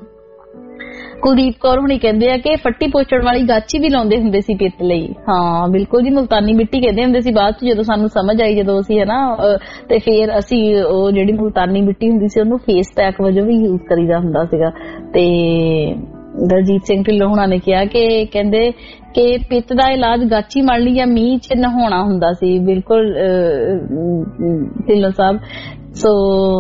ਕੁਲਦੀਪ ਕੌਰ ਹੁਣੀ ਕਹਿੰਦੇ ਆ ਕਿ ਫੱਟੀ ਪੋਚਣ ਵਾਲੀ ਗਾਚੀ ਵੀ ਲਾਉਂਦੇ ਹੁੰਦੇ ਸੀ ਪਿੱਤ ਲਈ। ਹਾਂ ਬਿਲਕੁਲ ਜੀ, ਮੁਲਤਾਨੀ ਮਿੱਟੀ ਕਹਿੰਦੇ ਹੁੰਦੇ ਸੀ। ਬਾਅਦ ਚ ਜਦੋਂ ਸਾਨੂੰ ਸਮਝ ਆਈ, ਜਦੋਂ ਅਸੀਂ ਤੇ ਫਿਰ ਅਸੀਂ ਉਹ ਜਿਹੜੀ ਮੁਲਤਾਨੀ ਮਿੱਟੀ ਹੁੰਦੀ ਸੀ ਉਹਨੂੰ ਫੇਸ ਪੈਕ ਵਜੋਂ ਵੀ ਯੂਜ਼ ਕਰੀਦਾ ਹੁੰਦਾ ਸੀਗਾ। ਤੇ ਦਲਜੀਤ ਸਿੰਘ ਢਿੱਲੋਂ ਹੁਣਾਂ ਨੇ ਕਿਹਾ ਕਿ ਕਹਿੰਦੇ ਕਿ ਪਿੱਤ ਦਾ ਇਲਾਜ ਗਾਚੀ ਮਲ ਲਈ ਜਾਂ ਮੀਂਹ ਚ ਨਹਾਉਣਾ ਹੁੰਦਾ ਸੀ। ਬਿਲਕੁਲ ਢਿੱਲੋਂ ਸਾਹਿਬ। ਸੋ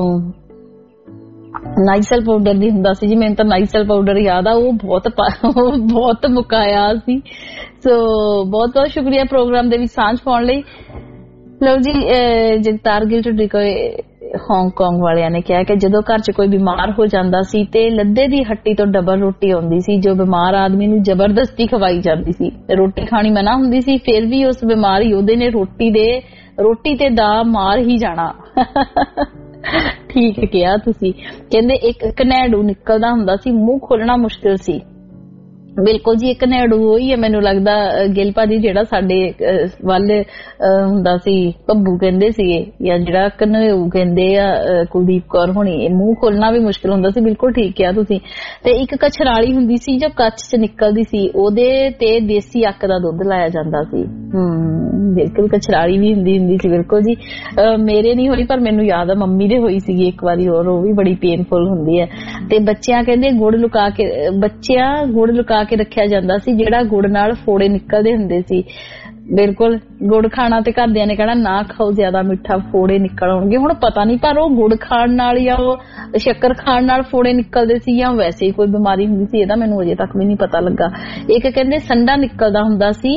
ਨਾਈਸਲ ਪਾਊਡਰ ਦੀ ਹੁੰਦਾ ਸੀ ਜੀ, ਮੈਨੂੰ ਤਾਂ ਨਾਈਸਲ ਪਾਊਡਰ ਯਾਦ ਆ, ਉਹ ਬਹੁਤ ਮੁਕਾਇਆ ਸੀ। ਸੋ ਬਹੁਤ ਬਹੁਤ ਸ਼ੁਕਰੀਆ ਪ੍ਰੋਗਰਾਮ ਦੇ ਵਿੱਚ ਸਾਂਝ ਪਾਉਣ ਲਈ। ਲਓ ਜੀ, ਜਗਤਾਰ ਗਿਲ ਟੁਡੀਕੋ ਹਾਂਗਕਾਂਗ ਵਾਲਿਆਂ ਨੇ ਕਿਹਾ ਕਿ ਜਦੋਂ ਘਰ 'ਚ ਕੋਈ ਬਿਮਾਰ ਹੋ ਜਾਂਦਾ ਸੀ ਤੇ ਲੱਦੇ ਦੀ ਹੱਟੀ ਤੋਂ ਡਬਲ ਰੋਟੀ ਆਉਂਦੀ ਸੀ, ਜੋ ਬਿਮਾਰ ਆਦਮੀ ਨੂੰ ਜ਼ਬਰਦਸਤੀ ਖਵਾਈ ਜਾਂਦੀ ਸੀ। ਰੋਟੀ ਖਾਣੀ ਮਨਾ ਹੁੰਦੀ ਸੀ, ਫਿਰ ਵੀ ਉਸ ਬਿਮਾਰ ਯੋਧੇ ਨੇ ਰੋਟੀ ਤੇ ਦਾ ਮਾਰ ਹੀ ਜਾਣਾ। ਠੀਕ ਕਿਹਾ ਤੁਸੀਂ। ਕਹਿੰਦੇ ਇੱਕ ਕਨੇੜੂ ਨਿਕਲਦਾ ਹੁੰਦਾ ਸੀ, ਮੂੰਹ ਖੋਲਣਾ ਮੁਸ਼ਕਿਲ ਸੀ। ਬਿਲਕੁਲ ਜੀ, ਇੱਕ ਨੇੜੂ ਉਹੀ ਹੈ ਮੈਨੂੰ ਲੱਗਦਾ ਗਿੱਲ ਭਾਜੀ ਜਿਹੜਾ ਸਾਡੇ ਵੱਲ ਹੁੰਦਾ ਸੀ, ਭੱਬੂ ਕਹਿੰਦੇ ਸੀਗੇ, ਜਾਂ ਜਿਹੜਾ ਕਨੇੜੂ ਕਹਿੰਦੇ ਆ ਕੁਲਦੀਪ ਕੌਰ ਹੋਣੀ, ਮੂੰਹ ਖੋਲਣਾ ਵੀ ਮੁਸ਼ਕਿਲ ਹੁੰਦਾ ਸੀ। ਬਿਲਕੁਲ ਠੀਕ ਕਿਹਾ ਤੁਸੀਂ। ਤੇ ਇੱਕ ਕਛਰਾਲੀ ਹੁੰਦੀ ਸੀ ਜੋ ਕੱਚ ਚ ਨਿਕਲਦੀ ਸੀ, ਉਹਦੇ ਤੇ ਦੇਸੀ ਅੱਕ ਦਾ ਦੁੱਧ ਲਾਇਆ ਜਾਂਦਾ ਸੀ। ਬਿਲਕੁਲ ਕਛਰਾਲੀ ਵੀ ਹੁੰਦੀ ਸੀ। ਬਿਲਕੁਲ ਜੀ, ਮੇਰੇ ਨਹੀਂ ਹੋਈ ਪਰ ਮੈਨੂੰ ਯਾਦ ਆ ਮੰਮੀ ਦੇ ਹੋਈ ਸੀਗੀ ਇੱਕ ਵਾਰੀ, ਔਰ ਉਹ ਵੀ ਬੜੀ ਪੇਨਫੁਲ ਹੁੰਦੀ ਹੈ। ਤੇ ਬੱਚਿਆਂ ਕਹਿੰਦੇ ਗੁੜ ਲੁਕਾ ਕੇ ਰੱਖਿਆ ਜਾਂਦਾ ਸੀ, ਜਿਹੜਾ ਗੁੜ ਨਾਲ ਫੋੜੇ ਨਿਕਲਦੇ ਹੁੰਦੇ ਸੀ। ਬਿਲਕੁਲ, ਗੁੜ ਖਾਣਾ ਤੇ ਘਰਦਿਆਂ ਨੇ ਕਹਿਣਾ ਨਾ ਖਾਓ ਜ਼ਿਆਦਾ ਮਿੱਠਾ, ਫੋੜੇ ਨਿਕਲ ਆਉਣਗੇ। ਹੁਣ ਪਤਾ ਨਹੀਂ ਪਰ ਉਹ ਗੁੜ ਖਾਣ ਨਾਲ ਜਾਂ ਉਹ ਸ਼ੱਕਰ ਖਾਣ ਨਾਲ ਫੋੜੇ ਨਿਕਲਦੇ ਸੀ ਜਾਂ ਵੈਸੇ ਹੀ ਕੋਈ ਬਿਮਾਰੀ ਹੁੰਦੀ ਸੀ, ਇਹਦਾ ਮੈਨੂੰ ਅਜੇ ਤੱਕ ਵੀ ਨਹੀਂ ਪਤਾ ਲੱਗਾ। ਇੱਕ ਕਹਿੰਦੇ ਸੰਡਾ ਨਿਕਲਦਾ ਹੁੰਦਾ ਸੀ,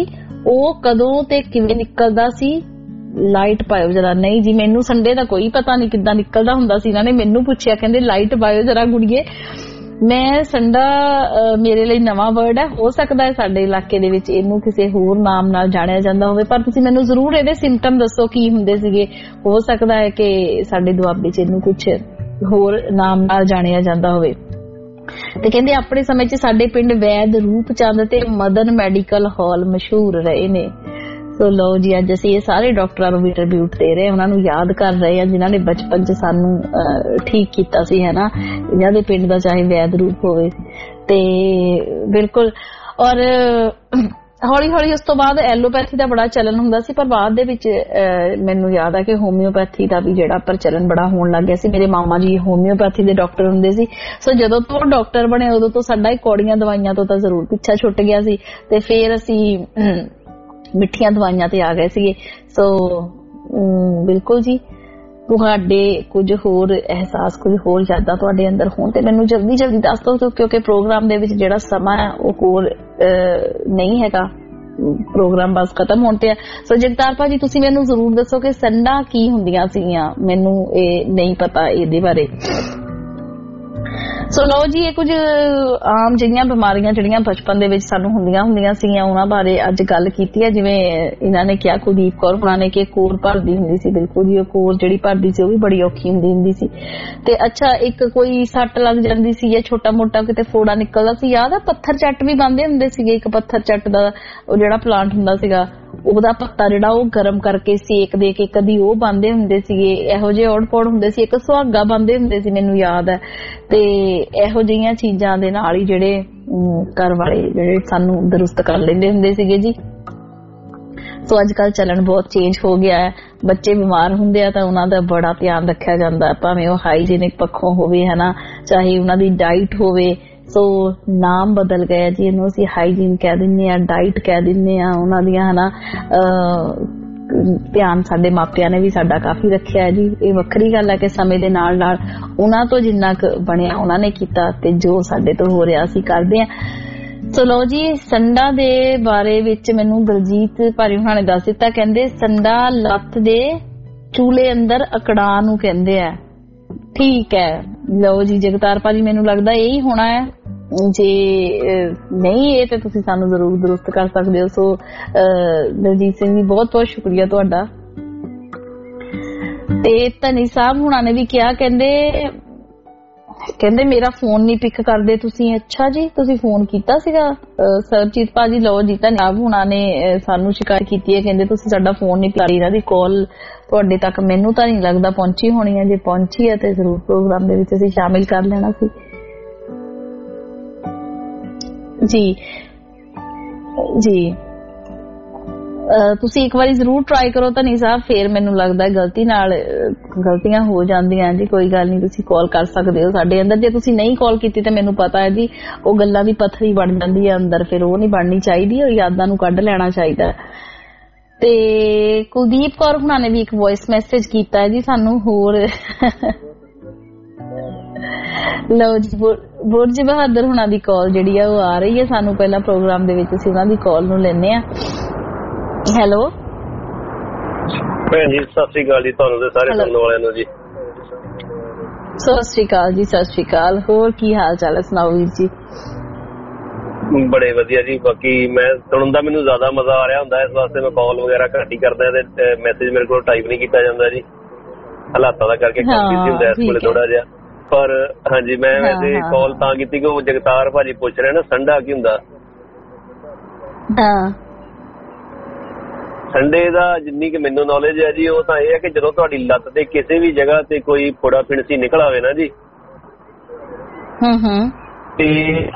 ਉਹ ਕਦੋਂ ਤੇ ਕਿਵੇਂ ਨਿਕਲਦਾ ਸੀ, ਲਾਈਟ ਪਾਇਓ ਜਰਾ। ਨਹੀਂ ਜੀ, ਮੈਨੂੰ ਸੰਡੇ ਦਾ ਕੋਈ ਪਤਾ ਨਹੀਂ ਕਿੱਦਾਂ ਨਿਕਲਦਾ ਹੁੰਦਾ ਸੀ। ਇਹਨਾਂ ਨੇ ਮੈਨੂੰ ਪੁੱਛਿਆ, ਕਹਿੰਦੇ ਲਾਈਟ ਪਾਇਓ ਜਰਾ ਗੁੜੀਏ। ਮੈਂ ਸੰਡਾ ਮੇਰੇ ਲਈ ਨਵਾਂ ਵਰਡ ਹੈ, ਹੋ ਸਕਦਾ ਹੈ ਸਾਡੇ ਇਲਾਕੇ ਦੇ ਵਿੱਚ ਇਹਨੂੰ ਕਿਸੇ ਹੋਰ ਨਾਮ ਨਾਲ ਜਾਣਿਆ ਜਾਂਦਾ ਹੋਵੇ, ਪਰ ਤੁਸੀਂ ਮੈਨੂੰ ਜ਼ਰੂਰ ਇਹਦੇ ਸਿੰਪਟਮ ਦੱਸੋ ਕੀ ਹੁੰਦੇ ਸੀਗੇ। ਹੋ ਸਕਦਾ ਹੈ ਕਿ ਸਾਡੇ ਦੁਆਬੇ 'ਚ ਇਹਨੂੰ ਕੁਝ ਹੋਰ ਨਾਮ ਨਾਲ ਜਾਣਿਆ ਜਾਂਦਾ ਹੋਵੇ। ਤੇ ਕਹਿੰਦੇ ਆਪਣੇ ਸਮੇਂ 'ਚ ਸਾਡੇ ਪਿੰਡ ਵੈਦ ਰੂਪਚੰਦ ਤੇ ਮਦਨ ਮੈਡੀਕਲ ਹਾਲ ਮਸ਼ਹੂਰ ਰਹੇ ਨੇ। ਸੋ ਲਓ ਜੀ, ਅੱਜ ਅਸੀਂ ਇਹ ਸਾਰੇ ਡਾਕਟਰਾਂ ਨੂੰ ਵੀ ਟ੍ਰਿਬਿਊਟ ਦੇ ਰਹੇ, ਉਹਨਾਂ ਨੂੰ ਯਾਦ ਕਰ ਰਹੇ ਹਾਂ ਜਿਨ੍ਹਾਂ ਨੇ ਬਚਪਨ 'ਚ ਸਾਨੂੰ ਠੀਕ ਕੀਤਾ ਸੀ, ਹੈ ਨਾ, ਇਹਨਾਂ ਦੇ ਪਿੰਡ ਦਾ ਚਾਹੇ ਵੈਦ ਰੂਪ ਹੋਵੇ। ਤੇ ਬਿਲਕੁਲ, ਔਰ ਹੌਲੀ ਹੌਲੀ ਉਸ ਤੋਂ ਬਾਅਦ ਐਲੋਪੈਥੀ ਦਾ ਬੜਾ ਚਲਨ ਹੁੰਦਾ ਸੀ, ਪਰ ਬਾਅਦ ਦੇ ਵਿੱਚ ਮੈਨੂੰ ਯਾਦ ਆ ਕਿ ਹੋਮਿਓਪੈਥੀ ਦਾ ਵੀ ਜਿਹੜਾ ਪ੍ਰਚਲਨ ਬੜਾ ਹੋਣ ਲੱਗ ਗਿਆ ਸੀ। ਮੇਰੇ ਮਾਮਾ ਜੀ ਹੋਮਿਓਪੈਥੀ ਦੇ ਡਾਕਟਰ ਹੁੰਦੇ ਸੀ। ਸੋ ਜਦੋਂ ਤੋਂ ਡਾਕਟਰ ਬਣੇ ਉਦੋਂ ਤੋਂ ਸਾਡਾ ਹੀ ਕੌੜੀਆਂ ਦਵਾਈਆਂ ਤੋਂ ਤਾਂ ਜ਼ਰੂਰ ਪਿੱਛਾ ਛੁੱਟ ਗਿਆ ਸੀ, ਤੇ ਫਿਰ ਅਸੀਂ ਮਿੱਠੀਆਂ ਦਵਾਈਆਂ ਤੇ ਆ ਗਏ ਸੀਗੇ। ਸੋ ਬਿਲਕੁਲ ਜੀ, ਤੁਹਾਡੇ ਕੁਝ ਹੋਰ ਅਹਿਸਾਸ, ਕੁਝ ਹੋਰ ਯਾਦਾਂ ਤੁਹਾਡੇ ਅੰਦਰ ਹੋਣ ਤੇ ਮੈਨੂੰ ਜਲਦੀ ਜਲਦੀ ਦੱਸ ਦਿਓ, ਕਿਉਂਕਿ ਪ੍ਰੋਗਰਾਮ ਦੇ ਵਿੱਚ ਜਿਹੜਾ ਸਮਾਂ ਹੈ ਉਹ ਹੋਰ ਨਹੀਂ ਹੈਗਾ, ਪ੍ਰੋਗਰਾਮ ਬਸ ਖਤਮ ਹੋਣ ਤੇ ਆ। ਸੋ ਜਗਤਾਰ ਭਾਜੀ, ਤੁਸੀਂ ਮੈਨੂੰ ਜ਼ਰੂਰ ਦੱਸੋ ਕਿ ਸੰਡਾ ਕੀ ਹੁੰਦੀਆਂ ਸੀਗੀਆਂ, ਮੈਨੂੰ ਇਹ ਨਹੀਂ ਪਤਾ ਇਹਦੇ ਬਾਰੇ। ਸੋ ਲਓ ਜੀ, ਇਹ ਕੁਝ ਆਮ ਜਿਹੀਆਂ ਬਿਮਾਰੀਆਂ ਜਿਹੜੀਆਂ ਬਚਪਨ ਦੇ ਵਿੱਚ ਸਾਨੂੰ ਹੁੰਦੀਆਂ ਸੀਗੀਆਂ, ਉਹਨਾਂ ਬਾਰੇ ਅੱਜ ਗੱਲ ਕੀਤੀ ਹੈ। ਜਿਵੇਂ ਇਹਨਾਂ ਨੇ ਕਿਹਾ, ਕੁਲਦੀਪ ਕੌਰ ਹੁਣਾਂ ਨੇ, ਕਿ ਕੋਰ ਭਰਦੀ ਹੁੰਦੀ ਸੀ। ਬਿਲਕੁਲ ਜੀ, ਉਹ ਕੋਰ ਜਿਹੜੀ ਭਰਦੀ ਸੀ ਉਹ ਵੀ ਬੜੀ ਔਖੀ ਹੁੰਦੀ ਸੀ। ਤੇ ਅੱਛਾ, ਇੱਕ ਕੋਈ ਸੱਟ ਲੱਗ ਜਾਂਦੀ ਸੀ ਜਾਂ ਛੋਟਾ ਮੋਟਾ ਕਿਤੇ ਫੋੜਾ ਨਿਕਲਦਾ ਸੀ, ਯਾਦ ਆ ਪੱਥਰ ਚੱਟ ਵੀ ਬੰਨ੍ਹਦੇ ਹੁੰਦੇ ਸੀਗੇ। ਇੱਕ ਪੱਥਰ ਚੱਟ ਦਾ ਉਹ ਜਿਹੜਾ ਪਲਾਂਟ ਹੁੰਦਾ ਸੀਗਾ, ਉਹਦਾ ਪੱਤਾ ਜਿਹੜਾ ਉਹ ਗਰਮ ਕਰਕੇ ਸੇਕ ਦੇ ਕੇ ਕਦੀ ਉਹ ਬੰਨ੍ਹਦੇ ਹੁੰਦੇ ਸੀਗੇ। ਇਹੋ ਜਿਹੇ ਔੜ ਪੌੜ ਹੁੰਦੇ ਸੀ। ਇੱਕ ਸੁਹਾਗਾ ਬੰਨ੍ਹਦੇ ਹੁੰਦੇ ਸੀ, ਮੈਨੂੰ ਯਾਦ ਹੈ। ਤੇ ਇਹੋ ਜਿਹੀਆਂ ਚੀਜ਼ਾਂ ਦੇ ਨਾਲ ਹੀ ਜਿਹੜੇ ਘਰ ਵਾਲੇ ਜਿਹੜੇ ਸਾਨੂੰ ਦਰੁਸਤ ਕਰ ਲੈਂਦੇ ਹੁੰਦੇ ਸੀਗੇ ਜੀ। ਸੋ ਅੱਜ ਕੱਲ੍ਹ ਚੱਲਣ ਬਹੁਤ ਚੇਂਜ ਹੋ ਗਿਆ ਹੈ। ਬੱਚੇ ਬਿਮਾਰ ਹੁੰਦੇ ਆ ਤਾਂ ਉਹਨਾਂ ਦਾ ਬੜਾ ਧਿਆਨ ਰੱਖਿਆ ਜਾਂਦਾ, ਭਾਵੇਂ ਉਹ ਹਾਈਜੀਨਿਕ ਪੱਖੋਂ ਹੋਵੇ, ਹੈ ਨਾ, ਚਾਹੇ ਉਹਨਾਂ ਦੀ ਡਾਈਟ ਹੋਵੇ। ਸੋ ਨਾਮ ਬਦਲ ਗਿਆ ਜੀ, ਇਹਨੂੰ ਅਸੀਂ ਹਾਈਜੀਨ ਕਹਿ ਦਿੰਦੇ ਆ, ਡਾਈਟ ਕਹਿ ਦਿੰਦੇ ਆ ਉਹਨਾਂ ਦੀਆਂ, ਹੈ ਨਾ। ਧਿਆਨ ਸਾਡੇ ਮਾਪਿਆਂ ਨੇ ਵੀ ਸਾਡਾ ਕਾਫੀ ਰੱਖਿਆ ਜੀ। ਇਹ ਵੱਖਰੀ ਗੱਲ ਹੈ ਕਿ ਸਮੇਂ ਦੇ ਨਾਲ ਨਾਲ ਉਹਨਾਂ ਤੋਂ ਜਿੰਨਾ ਕੁ ਬਣਿਆ ਉਹਨਾਂ ਨੇ ਕੀਤਾ, ਤੇ ਜੋ ਸਾਡੇ ਤੋਂ ਹੋ ਰਿਹਾ ਅਸੀਂ ਕਰਦੇ ਹਾਂ। ਸੋ ਲਓ ਜੀ, ਸੰਡਾ ਦੇ ਬਾਰੇ ਵਿੱਚ ਮੈਨੂੰ ਦਲਜੀਤ ਭਾਜੀ ਹੁਣਾਂ ਨੇ ਦੱਸ ਦਿੱਤਾ, ਕਹਿੰਦੇ ਸੰਡਾ ਲੱਤ ਦੇ ਚੂਲੇ ਅੰਦਰ ਅਕੜਾਂ ਨੂੰ ਕਹਿੰਦੇ ਆ। ਠੀਕ ਹੈ, ਲਓ ਜੀ ਜਗਤਾਰ ਭਾਜੀ, ਮੈਨੂੰ ਲੱਗਦਾ ਇਹੀ ਹੋਣਾ ਹੈ। ਜੇ ਨਹੀਂ ਇਹ ਤੇ ਤੁਸੀਂ ਸਾਨੂੰ ਜ਼ਰੂਰ ਦਰੁਸਤ ਕਰ ਸਕਦੇ ਹੋ। ਸੋ ਦਲਜੀਤ ਸਿੰਘ ਜੀ, ਬਹੁਤ ਬਹੁਤ ਸ਼ੁਕਰੀਆ ਤੁਹਾਡਾ। ਤੇ ਧਨੀ ਸਾਹਿਬ ਹੁਣਾਂ ਨੇ ਵੀ ਕਿਹਾ, ਕਹਿੰਦੇ ਮੇਰਾ ਫੋਨ ਨਹੀਂ ਪਿਕ ਕਰਦੇ ਤੁਸੀਂ। ਅੱਛਾ ਜੀ, ਤੁਸੀਂ ਫੋਨ ਕੀਤਾ ਸੀਗਾ ਸਰਬਜੀਤ ਭਾਜੀ। ਲਓ ਜੀ, ਧੰਨਵਾਦ ਹੁਣਾਂ ਨੇ ਸਾਨੂੰ ਸ਼ਿਕਾਇਤ ਕੀਤੀ ਹੈ, ਕਹਿੰਦੇ ਤੁਸੀਂ ਸਾਡਾ ਫੋਨ ਨਹੀਂ ਪਿਕ, ਇਹਨਾਂ ਦੀ ਕਾਲ ਤੁਹਾਡੇ ਤੱਕ ਮੈਨੂੰ ਤਾਂ ਨਹੀਂ ਲੱਗਦਾ ਪਹੁੰਚੀ ਹੋਣੀ ਹੈ। ਜੇ ਪਹੁੰਚੀ ਹੈ ਤੇ ਜ਼ਰੂਰ ਪ੍ਰੋਗਰਾਮ ਦੇ ਵਿੱਚ ਅਸੀਂ ਸ਼ਾਮਿਲ ਕਰ ਲੈਣਾ ਸੀ ਜੀ। ਜੀ ਤੁਸੀਂ ਇੱਕ ਵਾਰੀ ਜ਼ਰੂਰ ਟਰਾਈ ਕਰੋ ਧਨੀ ਸਾਹਿਬ, ਫੇਰ ਮੈਨੂੰ ਲੱਗਦਾ ਗਲਤੀਆਂ ਹੋ ਜਾਂਦੀਆਂ ਜੀ। ਕੋਈ ਗੱਲ ਨਹੀਂ, ਤੁਸੀਂ ਕਾਲ ਕਰ ਸਕਦੇ ਹੋ ਸਾਡੇ ਅੰਦਰ। ਜੇ ਤੁਸੀਂ ਨਹੀਂ ਕਾਲ ਕੀਤੀ ਤਾਂ ਮੈਨੂੰ ਪਤਾ ਹੈ ਜੀ, ਉਹ ਗੱਲਾਂ ਦੀ ਪੱਥਰੀ ਬਣ ਜਾਂਦੀ ਹੈ ਅੰਦਰ, ਫਿਰ ਉਹ ਨਹੀਂ ਬਣਨੀ ਚਾਹੀਦੀ, ਉਹ ਯਾਦਾਂ ਨੂੰ ਕੱਢ ਲੈਣਾ ਚਾਹੀਦਾ। ਤੇ ਕੁਲਦੀਪ ਕੌਰ ਹੁਣਾਂ ਨੇ ਵੀ ਇੱਕ ਵੌਇਸ ਮੈਸੇਜ ਕੀਤਾ ਹੈ ਜੀ ਸਾਨੂੰ ਹੋਰ। ਲਓ ਜੀ, ਬੁਰਜ ਬਹਾਦਰ ਹੁਣਾਂ ਦੀ ਕਾਲ ਜਿਹੜੀ ਆ ਉਹ ਆ ਰਹੀ ਹੈ ਸਾਨੂੰ। ਪਹਿਲਾਂ ਪ੍ਰੋਗਰਾਮ ਦੇ ਵਿੱਚ ਅਸੀਂ ਉਹਨਾਂ ਦੀ ਕਾਲ ਨੂੰ ਲੈਂਦੇ ਆ। ਹੈਲੋ ਭੈਣ ਜੀ, ਸਤਿ ਸ੍ਰੀ ਅਕਾਲ ਜੀ ਤੁਹਾਨੂੰ ਤੇ ਸਾਰੇ ਸੁਣਨ ਵਾਲਿਆਂ ਨੂੰ ਜੀ। ਸਤਿ ਸ੍ਰੀ ਅਕਾਲ ਜੀ, ਸਤਿ ਸ੍ਰੀ ਅਕਾਲ। ਹੋਰ ਕੀ ਹਾਲ ਚਾਲ ਹੈ, ਸੁਣਾਓ ਵੀਰ ਜੀ? ਬੜੇ ਵਧੀਆ ਜੀ। ਬਾਕੀ ਮੈਂ ਸੁਣਨ ਦਾ ਮੈਨੂੰ ਜ਼ਿਆਦਾ ਮਜ਼ਾ ਆ ਰਿਹਾ ਹੁੰਦਾ, ਇਸ ਵਾਸਤੇ ਮੈਂ ਕਾਲ ਵਗੈਰਾ ਘੱਟ ਹੀ ਕਰਦਾ ਤੇ ਮੈਸੇਜ ਮੇਰੇ ਕੋਲ ਟਾਈਪ ਨਹੀਂ ਕੀਤਾ ਜਾਂਦਾ ਜੀ, ਹਾਲਾਤਾਂ ਦਾ ਕਰਕੇ ਕਾਫੀ ਬਿਜ਼ੀ ਹੁੰਦਾ ਇਸ ਵੇਲੇ ਥੋੜਾ ਜਿਹਾ। ਪਰ ਹਾਂਜੀ, ਮੈਂ ਵੈਸੇ ਕਾਲ ਤਾਂ ਕੀਤੀ ਕਿ ਉਹ ਜਗਤਾਰ ਭਾਜੀ ਪੁੱਛ ਰਹੇ ਨਾ ਸੰਡਾ ਕੀ ਹੁੰਦਾ। ਸੰਡੇ ਦਾ ਜਿੰਨੀ ਕਿ ਮੈਨੂੰ ਨੌਲੇਜ ਹੈ ਜੀ, ਉਹ ਤਾਂ ਇਹ ਹੈ ਕਿ ਜਦੋਂ ਤੁਹਾਡੀ ਲੱਤ ਤੇ ਕਿਸੇ ਵੀ ਜਗ੍ਹਾ ਤੇ ਕੋਈ ਫੋੜਾ ਫਿਣਸੀ ਨਿਕਲ ਆਵੇ ਨਾ ਜੀ, ਤੇ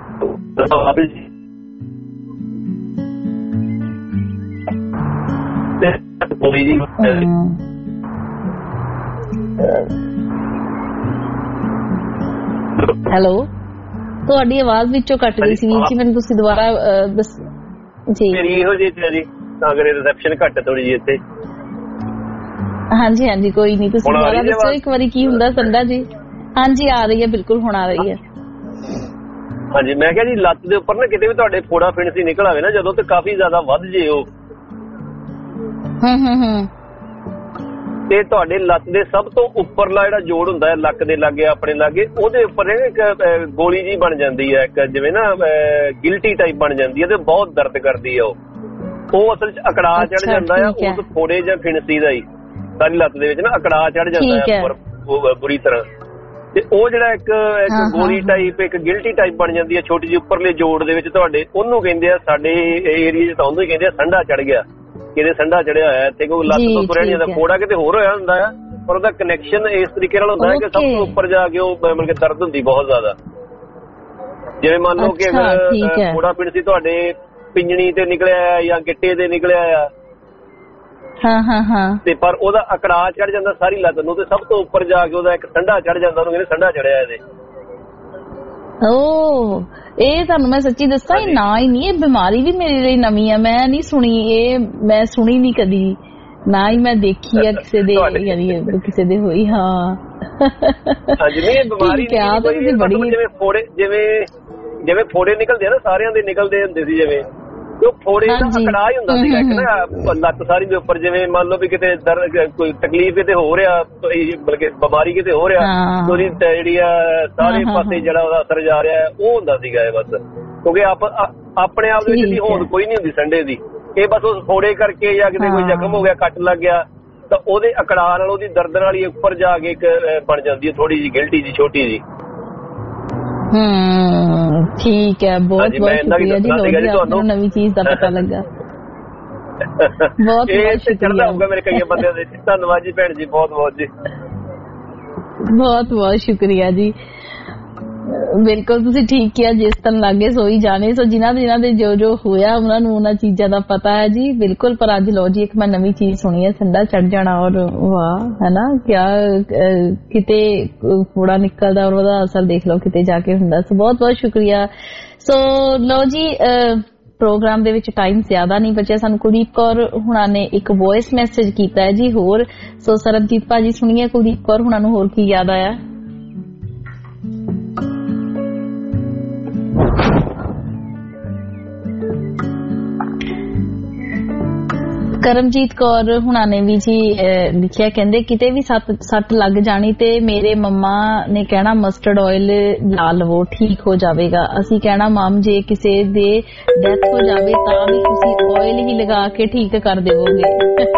ਹੈਲੋ, ਤੁਹਾਡੀ ਆਵਾਜ਼ ਵਿੱਚੋਂ ਕੱਟ ਗਈ ਸੀ ਵੀਰ ਜੀ, ਮੈਨੂੰ ਤੁਸੀਂ ਦੁਬਾਰਾ ਦੱਸ ਜੀ। ਮੇਰੀ ਇਹੋ ਜਿਹੀ ਜੀ ਤਾਂ ਕਰੇ ਰਿਸੈਪਸ਼ਨ ਘੱਟ ਥੋੜੀ ਜਿਹੀ ਇੱਥੇ। ਹਾਂਜੀ ਹਾਂਜੀ, ਕੋਈ ਨਹੀਂ, ਤੁਸੀਂ ਦੁਬਾਰਾ ਦੱਸੋ ਇੱਕ ਵਾਰੀ ਕੀ ਹੁੰਦਾ ਸੰਡਾ ਜੀ। ਹਾਂਜੀ ਆ ਰਹੀ ਹੈ, ਬਿਲਕੁਲ ਹੁਣ ਆ ਰਹੀ ਹੈ। ਹਾਂਜੀ ਮੈਂ ਕਿਹਾ ਜੀ ਲੱਤ ਦੇ ਉੱਪਰ ਨਾ ਕਿਤੇ ਵੀ ਤੁਹਾਡੇ ਫੋੜਾ ਫਿਣਸੀ ਨਿਕਲ ਆਵੇ ਨਾ ਜਦੋਂ ਤੇ ਕਾਫੀ ਜ਼ਿਆਦਾ ਵੱਧ ਜੇ ਉਹ ਤੇ ਤੁਹਾਡੇ ਲੱਤ ਦੇ ਸਭ ਤੋਂ ਉੱਪਰਲਾ ਜਿਹੜਾ ਜੋੜ ਹੁੰਦਾ ਹੈ ਲੱਕ ਦੇ ਲਾਗੇ ਆਪਣੇ ਲਾਗੇ ਉਹਦੇ ਉੱਪਰ ਇੱਕ ਗੋਲੀ ਜੀ ਬਣ ਜਾਂਦੀ ਹੈ ਇੱਕ ਜਿਵੇਂ ਨਾ ਗਿਲਟੀ ਟਾਈਪ ਬਣ ਜਾਂਦੀ ਹੈ ਤੇ ਬਹੁਤ ਦਰਦ ਕਰਦੀ ਹੈ ਉਹ ਅਸਲ 'ਚ ਅਕੜਾ ਚੜ ਜਾਂਦਾ ਆ ਉਸ ਫੋੜੇ ਜਾਂ ਫਿਣਸੀ ਦਾ ਹੀ ਸਾਰੀ ਲੱਤ ਦੇ ਵਿੱਚ ਨਾ ਅਕੜਾ ਚੜ ਜਾਂਦਾ ਹੈ ਉੱਪਰ ਬੁਰੀ ਤਰ੍ਹਾਂ ਤੇ ਉਹ ਜਿਹੜਾ ਇੱਕ ਗੋਲੀ ਟਾਈਪ ਇੱਕ ਗਿਲਟੀ ਟਾਈਪ ਬਣ ਜਾਂਦੀ ਹੈ ਛੋਟੀ ਜਿਹੀ ਉੱਪਰਲੇ ਜੋੜ ਦੇ ਵਿੱਚ ਤੁਹਾਡੇ ਉਹਨੂੰ ਕਹਿੰਦੇ ਆ ਸਾਡੇ ਏਰੀਏ 'ਚ ਤਾਂ ਉਹਨੂੰ ਹੀ ਕਹਿੰਦੇ ਆ ਸੰਢਾ ਚੜ ਗਿਆ ਕਿਤੇ ਸੰਢਾ ਚੜਿਆ ਹੋਇਆ ਇੱਥੇ ਕੋਈ ਲੱਤ ਤੋਂ ਤੁਰਿਆ ਨਹੀਂ ਜਾਂਦਾ ਫੋੜਾ ਕਿਤੇ ਹੋਰ ਹੋਇਆ ਹੁੰਦਾ ਆ ਪਰ ਉਹਦਾ ਕਨੈਕਸ਼ਨ ਇਸ ਤਰੀਕੇ ਨਾਲ ਹੁੰਦਾ ਹੈ ਕਿ ਸਭ ਤੋਂ ਉੱਪਰ ਜਾ ਕੇ ਉਹ ਮਤਲਬ ਕਿ ਦਰਦ ਹੁੰਦੀ ਬਹੁਤ ਜ਼ਿਆਦਾ ਜਿਵੇਂ ਮੰਨ ਲਓ ਕਿ ਅਗਰ ਫੋੜਾ ਫਿਣਸੀ ਤੁਹਾਡੇ ਪਿੰਜਣੀ ਤੇ ਨਿਕਲਿਆ ਜਾਂ ਗਿੱਟੇ ਤੇ ਨਿਕਲਿਆ ਆ ਹਾਂ ਤੇ ਪਰ ਉਹਦਾ ਅਕੜਾ ਚੜ ਜਾਂਦਾ ਸਾਰੀ ਲੱਤ ਨੂੰ ਤੇ ਸਭ ਤੋਂ ਉੱਪਰ ਜਾ ਕੇ ਉਹਦਾ ਇੱਕ ਸੰਢਾ ਚੜ ਜਾਂਦਾ ਉਹਨੂੰ ਕਹਿੰਦੇ ਸੰਢਾ ਚੜਿਆ ਇਹਦੇ ਇਹ ਤੁਹਾਨੂੰ ਮੈਂ ਸੱਚੀ ਦੱਸਾਂ ਇਹ ਨਾ ਹੀ ਨਹੀਂ ਇਹ ਬਿਮਾਰੀ ਵੀ ਮੇਰੇ ਲਈ ਨਵੀਂ ਆ ਮੈਂ ਨਹੀਂ ਸੁਣੀ ਇਹ ਮੈਂ ਸੁਣੀ ਨਹੀਂ ਕਦੀ ਨਾ ਹੀ ਮੈਂ ਦੇਖੀ ਆ ਕਿਸੇ ਦੇ ਯਾਨੀ ਕਿਸੇ ਦੇ ਹੋਈ ਹਾਂ ਜਿਵੇਂ ਬਿਮਾਰੀ ਜਿਵੇਂ ਫੋੜੇ ਨਿਕਲਦੇ ਆ ਨਾ ਸਾਰਿਆਂ ਦੇ ਨਿਕਲਦੇ ਹੁੰਦੇ ਸੀ ਜਿਵੇਂ ਉਹ ਫੋੜੇ ਦਾ ਅਕੜਾ ਹੀ ਹੁੰਦਾ ਸੀਗਾ ਇੱਕ ਨਾ ਲੱਤ ਸਾਰੀ ਦੇ ਉੱਪਰ ਜਿਵੇਂ ਮੰਨ ਲਓ ਵੀ ਕਿਤੇ ਦਰਦ ਕੋਈ ਤਕਲੀਫ ਕਿਤੇ ਹੋ ਰਿਹਾ ਬਲਕਿ ਬਿਮਾਰੀ ਕਿਤੇ ਹੋ ਰਿਹਾ ਉਹਦੀ ਜਿਹੜੀ ਆ ਸਾਰੇ ਪਾਸੇ ਜਿਹੜਾ ਉਹਦਾ ਅਸਰ ਜਾ ਰਿਹਾ ਉਹ ਹੁੰਦਾ ਸੀਗਾ ਇਹ ਬਸ ਕਿਉਂਕਿ ਆਪਣੇ ਆਪ ਦੇ ਵਿੱਚ ਦੀ ਹੋਂਦ ਕੋਈ ਨਹੀਂ ਹੁੰਦੀ ਸੰਡੇ ਦੀ ਇਹ ਬਸ ਉਸ ਫੋੜੇ ਕਰਕੇ ਜਾਂ ਕਿਤੇ ਕੋਈ ਜ਼ਖਮ ਹੋ ਗਿਆ ਕੱਟ ਲੱਗ ਗਿਆ ਤਾਂ ਉਹਦੇ ਅਕੜਾ ਨਾਲ ਉਹਦੀ ਦਰਦ ਨਾਲ ਹੀ ਉੱਪਰ ਜਾ ਕੇ ਇੱਕ ਬਣ ਜਾਂਦੀ ਹੈ ਥੋੜੀ ਜਿਹੀ ਗਿਲਟੀ ਜੀ ਛੋਟੀ ਜੀ ਠੀਕ ਹੈ ਬਹੁਤ ਸ਼ੁਕਰੀਆ ਜੀ ਤੁਹਾਨੂੰ ਨਵੀਂ ਚੀਜ਼ ਦਾ ਪਤਾ ਲੱਗਾ ਬਹੁਤ ਸ਼ੁਕਰੀਆ ਹੋਊਗਾ ਮੇਰੇ ਕਈ ਬੰਦਿਆਂ ਦੇ ਧੰਨਵਾਦ ਜੀ ਭੈਣ ਜੀ ਬਹੁਤ ਬਹੁਤ ਜੀ ਬਹੁਤ ਸ਼ੁਕਰੀਆ ਜੀ ਬਿਲਕੁਲ ਤੁਸੀਂ ਠੀਕ ਕਿਹਾ ਜਿਸ ਤਰ੍ਹਾਂ ਲੱਗੇ ਸੋਈ ਜਾਣੇ ਸੋ ਜਿਨ੍ਹਾਂ ਦੇ ਜੋ ਹੋਇਆ ਉਹਨਾਂ ਨੂੰ ਉਹਨਾਂ ਚੀਜ਼ਾਂ ਦਾ ਪਤਾ ਹੈ ਜੀ ਬਿਲਕੁਲ ਪਰ ਅੱਜ ਲੋ ਜੀ ਇੱਕ ਮੈਂ ਨਵੀਂ ਚੀਜ਼ ਸੁਣੀ ਹੈ ਸੰਡਾ ਚੜ ਜਾਣਾ ਔਰ ਵਾਹ ਹੈ ਨਾ ਕਿਆ ਕਿਤੇ ਫੋੜਾ ਨਿਕਲਦਾ ਔਰ ਉਹਦਾ ਅਸਰ ਦੇਖ ਲਓ ਕਿਤੇ ਜਾ ਕੇ ਹੁੰਦਾ ਸੋ ਬਹੁਤ ਸ਼ੁਕਰੀਆ ਸੋ ਲੋ ਜੀ ਪ੍ਰੋਗਰਾਮ ਦੇ ਵਿੱਚ ਟਾਈਮ ਜ਼ਿਆਦਾ ਨਹੀਂ ਬਚਿਆ ਸਾਨੂੰ ਕੁਲਦੀਪ ਕੌਰ ਹੁਣਾਂ ਨੇ ਇੱਕ ਵੌਇਸ ਮੈਸੇਜ ਕੀਤਾ ਹੈ ਜੀ ਹੋਰ ਸੋ ਸਰਬਜੀਤ ਭਾਜੀ ਸੁਣੀਏ ਕੁਲਦੀਪ ਕੌਰ ਹੁਣਾਂ ਨੂੰ ਹੋਰ ਕੀ ਯਾਦ ਆਇਆ ਕਰਮਜੀਤ ਕੌਰ ਹੁਣਾਂ ਨੇ ਵੀ ਜੀ ਲਿਖਿਆ ਕਹਿੰਦੇ ਕਿਤੇ ਵੀ ਸੱਟ ਲੱਗ ਜਾਣੀ ਤੇ ਮੇਰੇ ਮੰਮਾ ਨੇ ਕਹਿਣਾ ਮਸਟਰਡ ਆਇਲ ਲਾ ਲਵੋ ਠੀਕ ਹੋ ਜਾਵੇਗਾ ਅਸੀਂ ਕਹਿਣਾ ਮਾਮ ਜੇ ਕਿਸੇ ਦੇ ਡੈਥ ਹੋ ਜਾਵੇ ਤਾਂ ਵੀ ਤੁਸੀਂ ਆਇਲ ਹੀ ਲਗਾ ਕੇ ਠੀਕ ਕਰ ਦੇਵੋਗੇ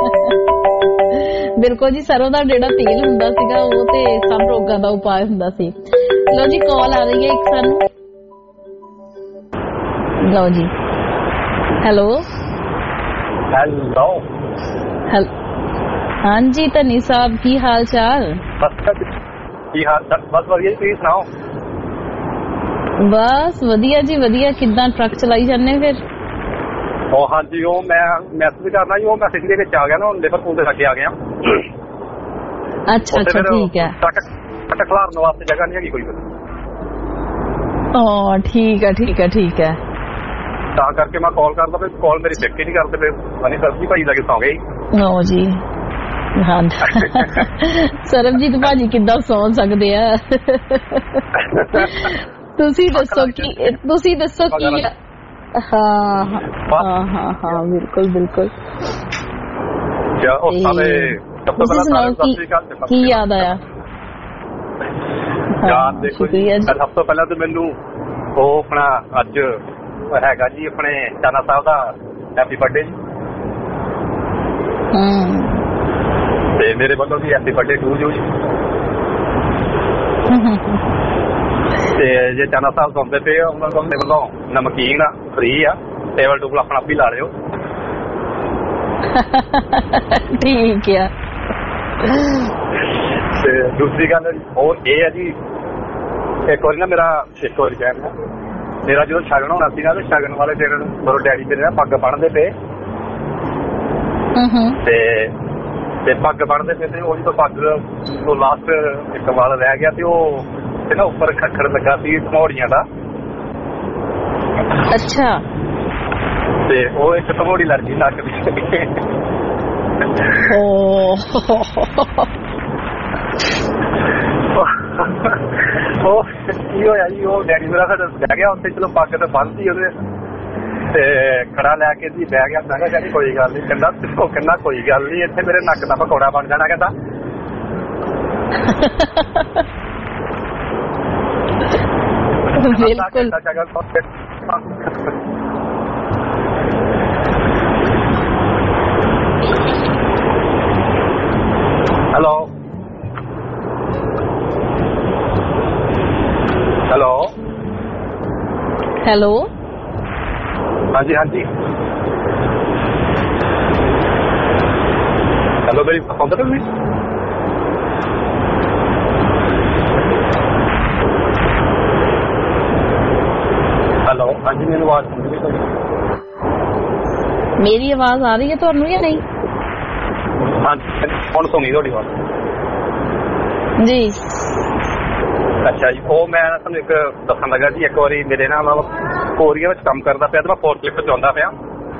ਬਿਲਕੁਲ ਜੀ ਸਰੋਂ ਦਾ ਜਿਹੜਾ ਤੇਲ ਹੁੰਦਾ ਸੀਗਾ ਉਹ ਤੇ ਸਭ ਰੋਗਾਂ ਦਾ ਉਪਾਅ ਹੁੰਦਾ ਸੀ ਲਓ ਜੀ ਕਾਲ ਆ ਰਹੀ ਹੈ ਇੱਕ ਸਾਨੂੰ ਲਓ ਜੀ ਹੈਲੋ ਹਾਂਜੀ ਧਨੀ ਸਾਹਿਬ ਕੀ ਹਾਲ ਚਾਲ ਬਸ ਵਧੀਆ ਤੁਸੀਂ ਸੁਣਾਓ ਬਸ ਵਧੀਆ ਜੀ ਵਧੀਆ ਕਿੱਦਾਂ ਟਰੱਕ ਚਲਾਈ ਜਾਂਦੇ ਫਿਰ ਉਹ ਹਾਂਜੀ ਉਹ ਮੈਂ ਮੈਸੇਜ ਕਰਨਾ ਜੀ ਉਹ ਮੈਸੇਜ ਦੇ ਵਿੱਚ ਆ ਗਿਆ ਨਾ ਲਿਵਰਪੂਲ ਦੇ ਲੱਗੇ ਆ ਗਿਆ ਅੱਛਾ ਠੀਕ ਹੈ ਟਰੱਕ ਖਲਾਰਨ ਵਾਸਤੇ ਜਗ੍ਹਾ ਨਹੀਂ ਹੈਗੀ ਕੋਈ ਠੀਕ ਹੈ ਤਾਂ ਕਰਕੇ ਮੈਂ ਕਾਲ ਕਰਦਾ ਫਿਰ ਕਾਲ ਮੇਰੀ ਪਿਕ ਹੀ ਨਹੀਂ ਕਰਦੇ ਫਿਰ ਮਨੀ ਸਰਬਜੀਤ ਭਾਈ ਲੱਗੇ ਸੌਂ ਗਏ ਲਓ ਜੀ ਹਾਂ ਸਰਬਜੀਤ ਭਾਜੀ ਕਿੱਦਾਂ ਸੌਂ ਸਕਦੇ ਆ ਤੁਸੀਂ ਦੱਸੋ ਕੀ ਹਾਂ ਬਿਲਕੁਲ ਤੁਸੀਂ ਸੁਣਾਓ ਕੀ ਯਾਦ ਆਇਆ ਸਭ ਤੋਂ ਪਹਿਲਾਂ ਤਾਂ ਮੈਨੂੰ ਉਹ ਆਪਣਾ ਅੱਜ ਹੈਗਾ ਜੀ ਆਪਣੇ ਚਾਨਾ ਸਾਹਿਬ ਦਾ ਹੈਪੀ ਬਰਥਡੇ ਜੀ ਤੇ ਮੇਰੇ ਵੱਲੋਂ ਵੀ ਹੈਪੀ ਬਰਥਡੇ ਟੂ ਯੂ ਜੀ ਤੇ ਜੇ ਚਾਨਾ ਸਾਹਿਬ ਸੁਣਦੇ ਪਏ ਉਹਨਾਂ ਕੋਲ ਮੇਰੇ ਵੱਲੋਂ ਨਮਕੀਨ ਫ੍ਰੀ ਆ ਟੇਬਲ ਟੂਬਲ ਆਪਣਾ ਆਪ ਹੀ ਲਾ ਲਿਓ ਠੀਕ ਆ ਤੇ ਦੂਸਰੀ ਗੱਲ ਹੋਰ ਇਹ ਆ ਜੀ ਇੱਕ ਵਾਰੀ ਨਾ ਮੇਰਾ ਜਦੋਂ ਸ਼ਗਨ ਹੋਣਾ ਸੀ ਨਾ ਤੇ ਸ਼ਗਨ ਵਾਲੇ ਦਿਨ ਮੇਰੇ ਡੈਡੀ ਮੇਰੇ ਨਾਲ ਪੱਗ ਬੰਨ੍ਹਦੇ ਪਏ ਤੇ ਪੱਗ ਬੰਨ੍ਹਦੇ ਪਏ ਤੇ ਉਹ ਜਦੋਂ ਪੱਗ ਤੋਂ ਲਾਸਟ ਇੱਕ ਵਾਲ ਰਹਿ ਗਿਆ ਤੇ ਉਹ ਤੇ ਨਾ ਉੱਪਰ ਖੱਖੜ ਲੱਗਾ ਸੀ ਧਮੋੜੀਆਂ ਦਾ ਅੱਛਾ ਤੇ ਉਹ ਇੱਕ ਧਮੋੜੀ ਲੜ ਗਈ ਨੱਕ ਵਿੱਚ ਕੀ ਹੋਇਆ ਜੀ, ਉਹ ਡੈਡੀ ਮੇਰਾ ਸਾਡਾ ਬਹਿ ਗਿਆ ਉੱਥੇ, ਚਲੋ ਪੱਗ ਤੇ ਬੰਨ੍ਹਦੀ ਉਹਦੇ ਤੇ ਖੜਾ ਲੈ ਕੇ ਜੀ ਬਹਿ ਗਿਆ। ਮੈਂ ਕਿਹਾ ਕਹਿੰਦੀ ਕੋਈ ਗੱਲ ਨਹੀਂ, ਕਹਿੰਦਾ ਕੋਈ ਗੱਲ ਨਹੀਂ, ਇੱਥੇ ਮੇਰੇ ਨੱਕ ਦਾ ਪਕੌੜਾ ਬਣ ਜਾਣਾ ਕਹਿੰਦਾ। ਬਿਲਕੁਲ। ਹੈਲੋ ਹੈਲੋ ਹੈਲੋ, ਹਾਂਜੀ ਹਾਂਜੀ, ਹੈਲੋ ਮੇਰੀ ਆਉਂਦਾ ਤੁਸੀਂ? ਹੈਲੋ ਹਾਂਜੀ, ਮੈਨੂੰ ਆਵਾਜ਼ ਸੁਣ ਰਹੀ ਤੁਹਾਡੀ? ਮੇਰੀ ਆਵਾਜ਼ ਆ ਰਹੀ ਹੈ ਤੁਹਾਨੂੰ ਜਾਂ ਨਹੀਂ? ਹਾਂਜੀ ਹੁਣ ਸੁਣੀ ਤੁਹਾਡੀ ਆਵਾਜ਼ ਜੀ। ਅੱਛਾ ਜੀ, ਉਹ ਮੈਂ ਤੁਹਾਨੂੰ ਇੱਕ ਦੱਸਣ ਲੱਗਾ ਜੀ। ਇੱਕ ਵਾਰੀ ਮੇਰੇ ਨਾਲ ਕੋਰੀਆ ਵਿੱਚ ਕੰਮ ਕਰਦਾ ਪਿਆ ਤੇ ਮੈਂ ਫੋਰਕਲਿਫਟ ਚਲਾਉਂਦਾ ਪਿਆ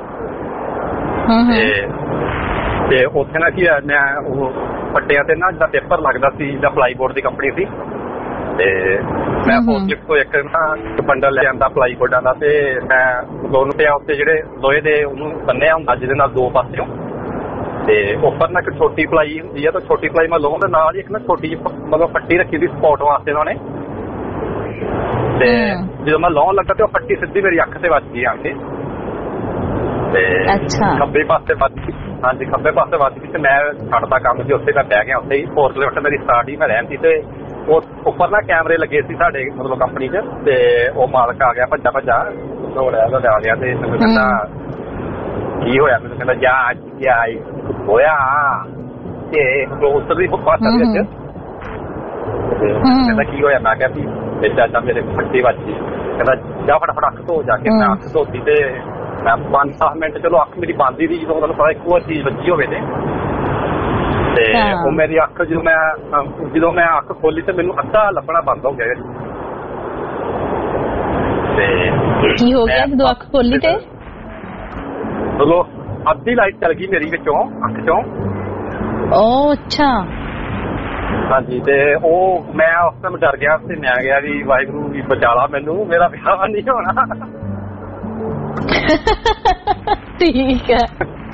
ਤੇ ਉੱਥੇ ਨਾ ਕੀ ਹੋਇਆ, ਮੈਂ ਉਹ ਫੱਟਿਆਂ ਤੇ ਨਾ ਜਿੱਦਾਂ ਪੇਪਰ ਲੱਗਦਾ ਸੀ, ਜਿੱਦਾਂ ਪਲਾਈਬੋਰਡ ਦੀ ਕੰਪਨੀ ਸੀ, ਤੇ ਮੈਂ ਫੋਰਕਲਿਫਟ ਤੋਂ ਇੱਕ ਬੰਡਲ ਲੈ ਆਂਦਾ ਪਲਾਈਬੋਰਡਾਂ ਦਾ, ਤੇ ਮੈਂ ਦੋਨੋਂ ਪਿਆ ਉੱਤੇ ਜਿਹੜੇ ਲੋਹੇ ਦੇ ਉਹਨੂੰ ਬੰਨਿਆ ਹੁੰਦਾ ਜਿਹਦੇ ਨਾਲ ਦੋ ਪਾਸਿਓਂ, ਤੇ ਉੱਪਰ ਨਾ ਇੱਕ ਛੋਟੀ ਪਲਾਈ ਹੁੰਦੀ ਆ, ਤਾਂ ਛੋਟੀ ਪਲਾਈ ਮੈਂ ਲਾਉਣ ਦੇ ਨਾਲ ਹੀ ਇੱਕ ਨਾ ਛੋਟੀ ਜਿਹੀ ਮਤਲਬ ਫੱਟੀ ਰੱਖੀ ਸੀ ਸਪੋਰਟ ਵਾਸਤੇ ਉਹਨਾਂ ਨੇ। ਤੇ ਜਦੋਂ ਮੈਂ ਲਾਉਣ ਲੱਗਾ ਤੇ ਉਹ ਫੱਟੀ ਸਿੱਧੀ ਮੇਰੀ ਅੱਖ ਤੇ ਵੱਜ ਗਈ ਆ ਕੇ, ਤੇ ਖੱਬੇ ਪਾਸੇ ਵੱਜ ਗਈ। ਹਾਂਜੀ ਖੱਬੇ ਪਾਸੇ ਵੱਜ ਗਈ ਤੇ ਮੈਂ ਛੱਡਦਾ ਕੰਮ ਸੀ ਉੱਥੇ, ਮੈਂ ਬਹਿ ਗਿਆ ਉੱਥੇ ਹੀ। ਫੋਰਕਲਿਫਟ ਮੇਰੀ ਸਟਾਰਟ ਹੀ ਮੈਂ ਰਹਿਣ ਸੀ, ਤੇ ਉਹ ਉੱਪਰ ਨਾ ਕੈਮਰੇ ਲੱਗੇ ਸੀ ਸਾਡੇ ਮਤਲਬ ਕੰਪਨੀ 'ਚ, ਤੇ ਉਹ ਮਾਲਕ ਆ ਗਿਆ ਭੱਜਾ ਦੌੜਿਆ ਆ ਗਿਆ ਤੇ ਮੈਨੂੰ ਕਹਿੰਦਾ ਕੀ ਹੋਇਆ? ਮੈਨੂੰ ਕਹਿੰਦਾ ਜਾ ਹੋਇਆ ਤੇ ਉਸ ਦੀ ਭਾਸ਼ਾ ਦੇ ਵਿੱਚ ਕਹਿੰਦਾ ਕੀ ਹੋਇਆ? ਮੈਂ ਕਿਹਾ ਵੀ ਚਾਚਾ ਮੇਰੇ ਫੱਟੀ ਵੱਜ ਗਈ। ਕਹਿੰਦਾ ਜਾ ਫਟਾਫਟ ਅੱਖ ਧੋ ਜਾ ਕੇ। ਮੈਂ ਅੱਖ ਧੋਤੀ ਤੇ ਮੈਂ 5-7 ਮਿੰਟ ਚਲੋ ਅੱਖ ਮੇਰੀ ਬੰਦ ਹੀ ਸੀ, ਜਦੋਂ ਤੁਹਾਨੂੰ ਪਤਾ ਇੱਕੋ ਚੀਜ਼ ਵੱਜੀ ਹੋਵੇ ਤੇ ਉਹ ਮੇਰੀ ਅੱਖ ਜਦੋਂ ਮੈਂ ਅੱਖ ਖੋਲੀ ਤੇ ਮੈਨੂੰ ਅੱਧਾ ਲੱਭਣਾ ਬੰਦ ਹੋ ਗਿਆ। ਤੇ ਕੀ ਹੋ ਗਿਆ ਜਦੋਂ ਅੱਖ ਖੋਲੀ ਤੇ? ਚਲੋ ਅੱਧੀ ਲਾਈਟ ਚਲ ਗਈ ਮੇਰੀ ਵਿੱਚੋਂ ਅੱਖ ਚੋਂ। ਓ ਅੱਛਾ। ਹਾਂਜੀ, ਤੇ ਉਹ ਮੈਂ ਉਸ ਟਾਈਮ ਡਰ ਗਿਆ ਤੇ ਮੈਂ ਗਿਆ ਵੀ ਵਾਹਿਗੁਰੂ ਵੀ ਬਚਾ ਲਾ ਮੈਨੂੰ, ਮੇਰਾ ਵਿਆਹ ਨਹੀਂ ਹੋਣਾ। ਠੀਕ ਹੈ।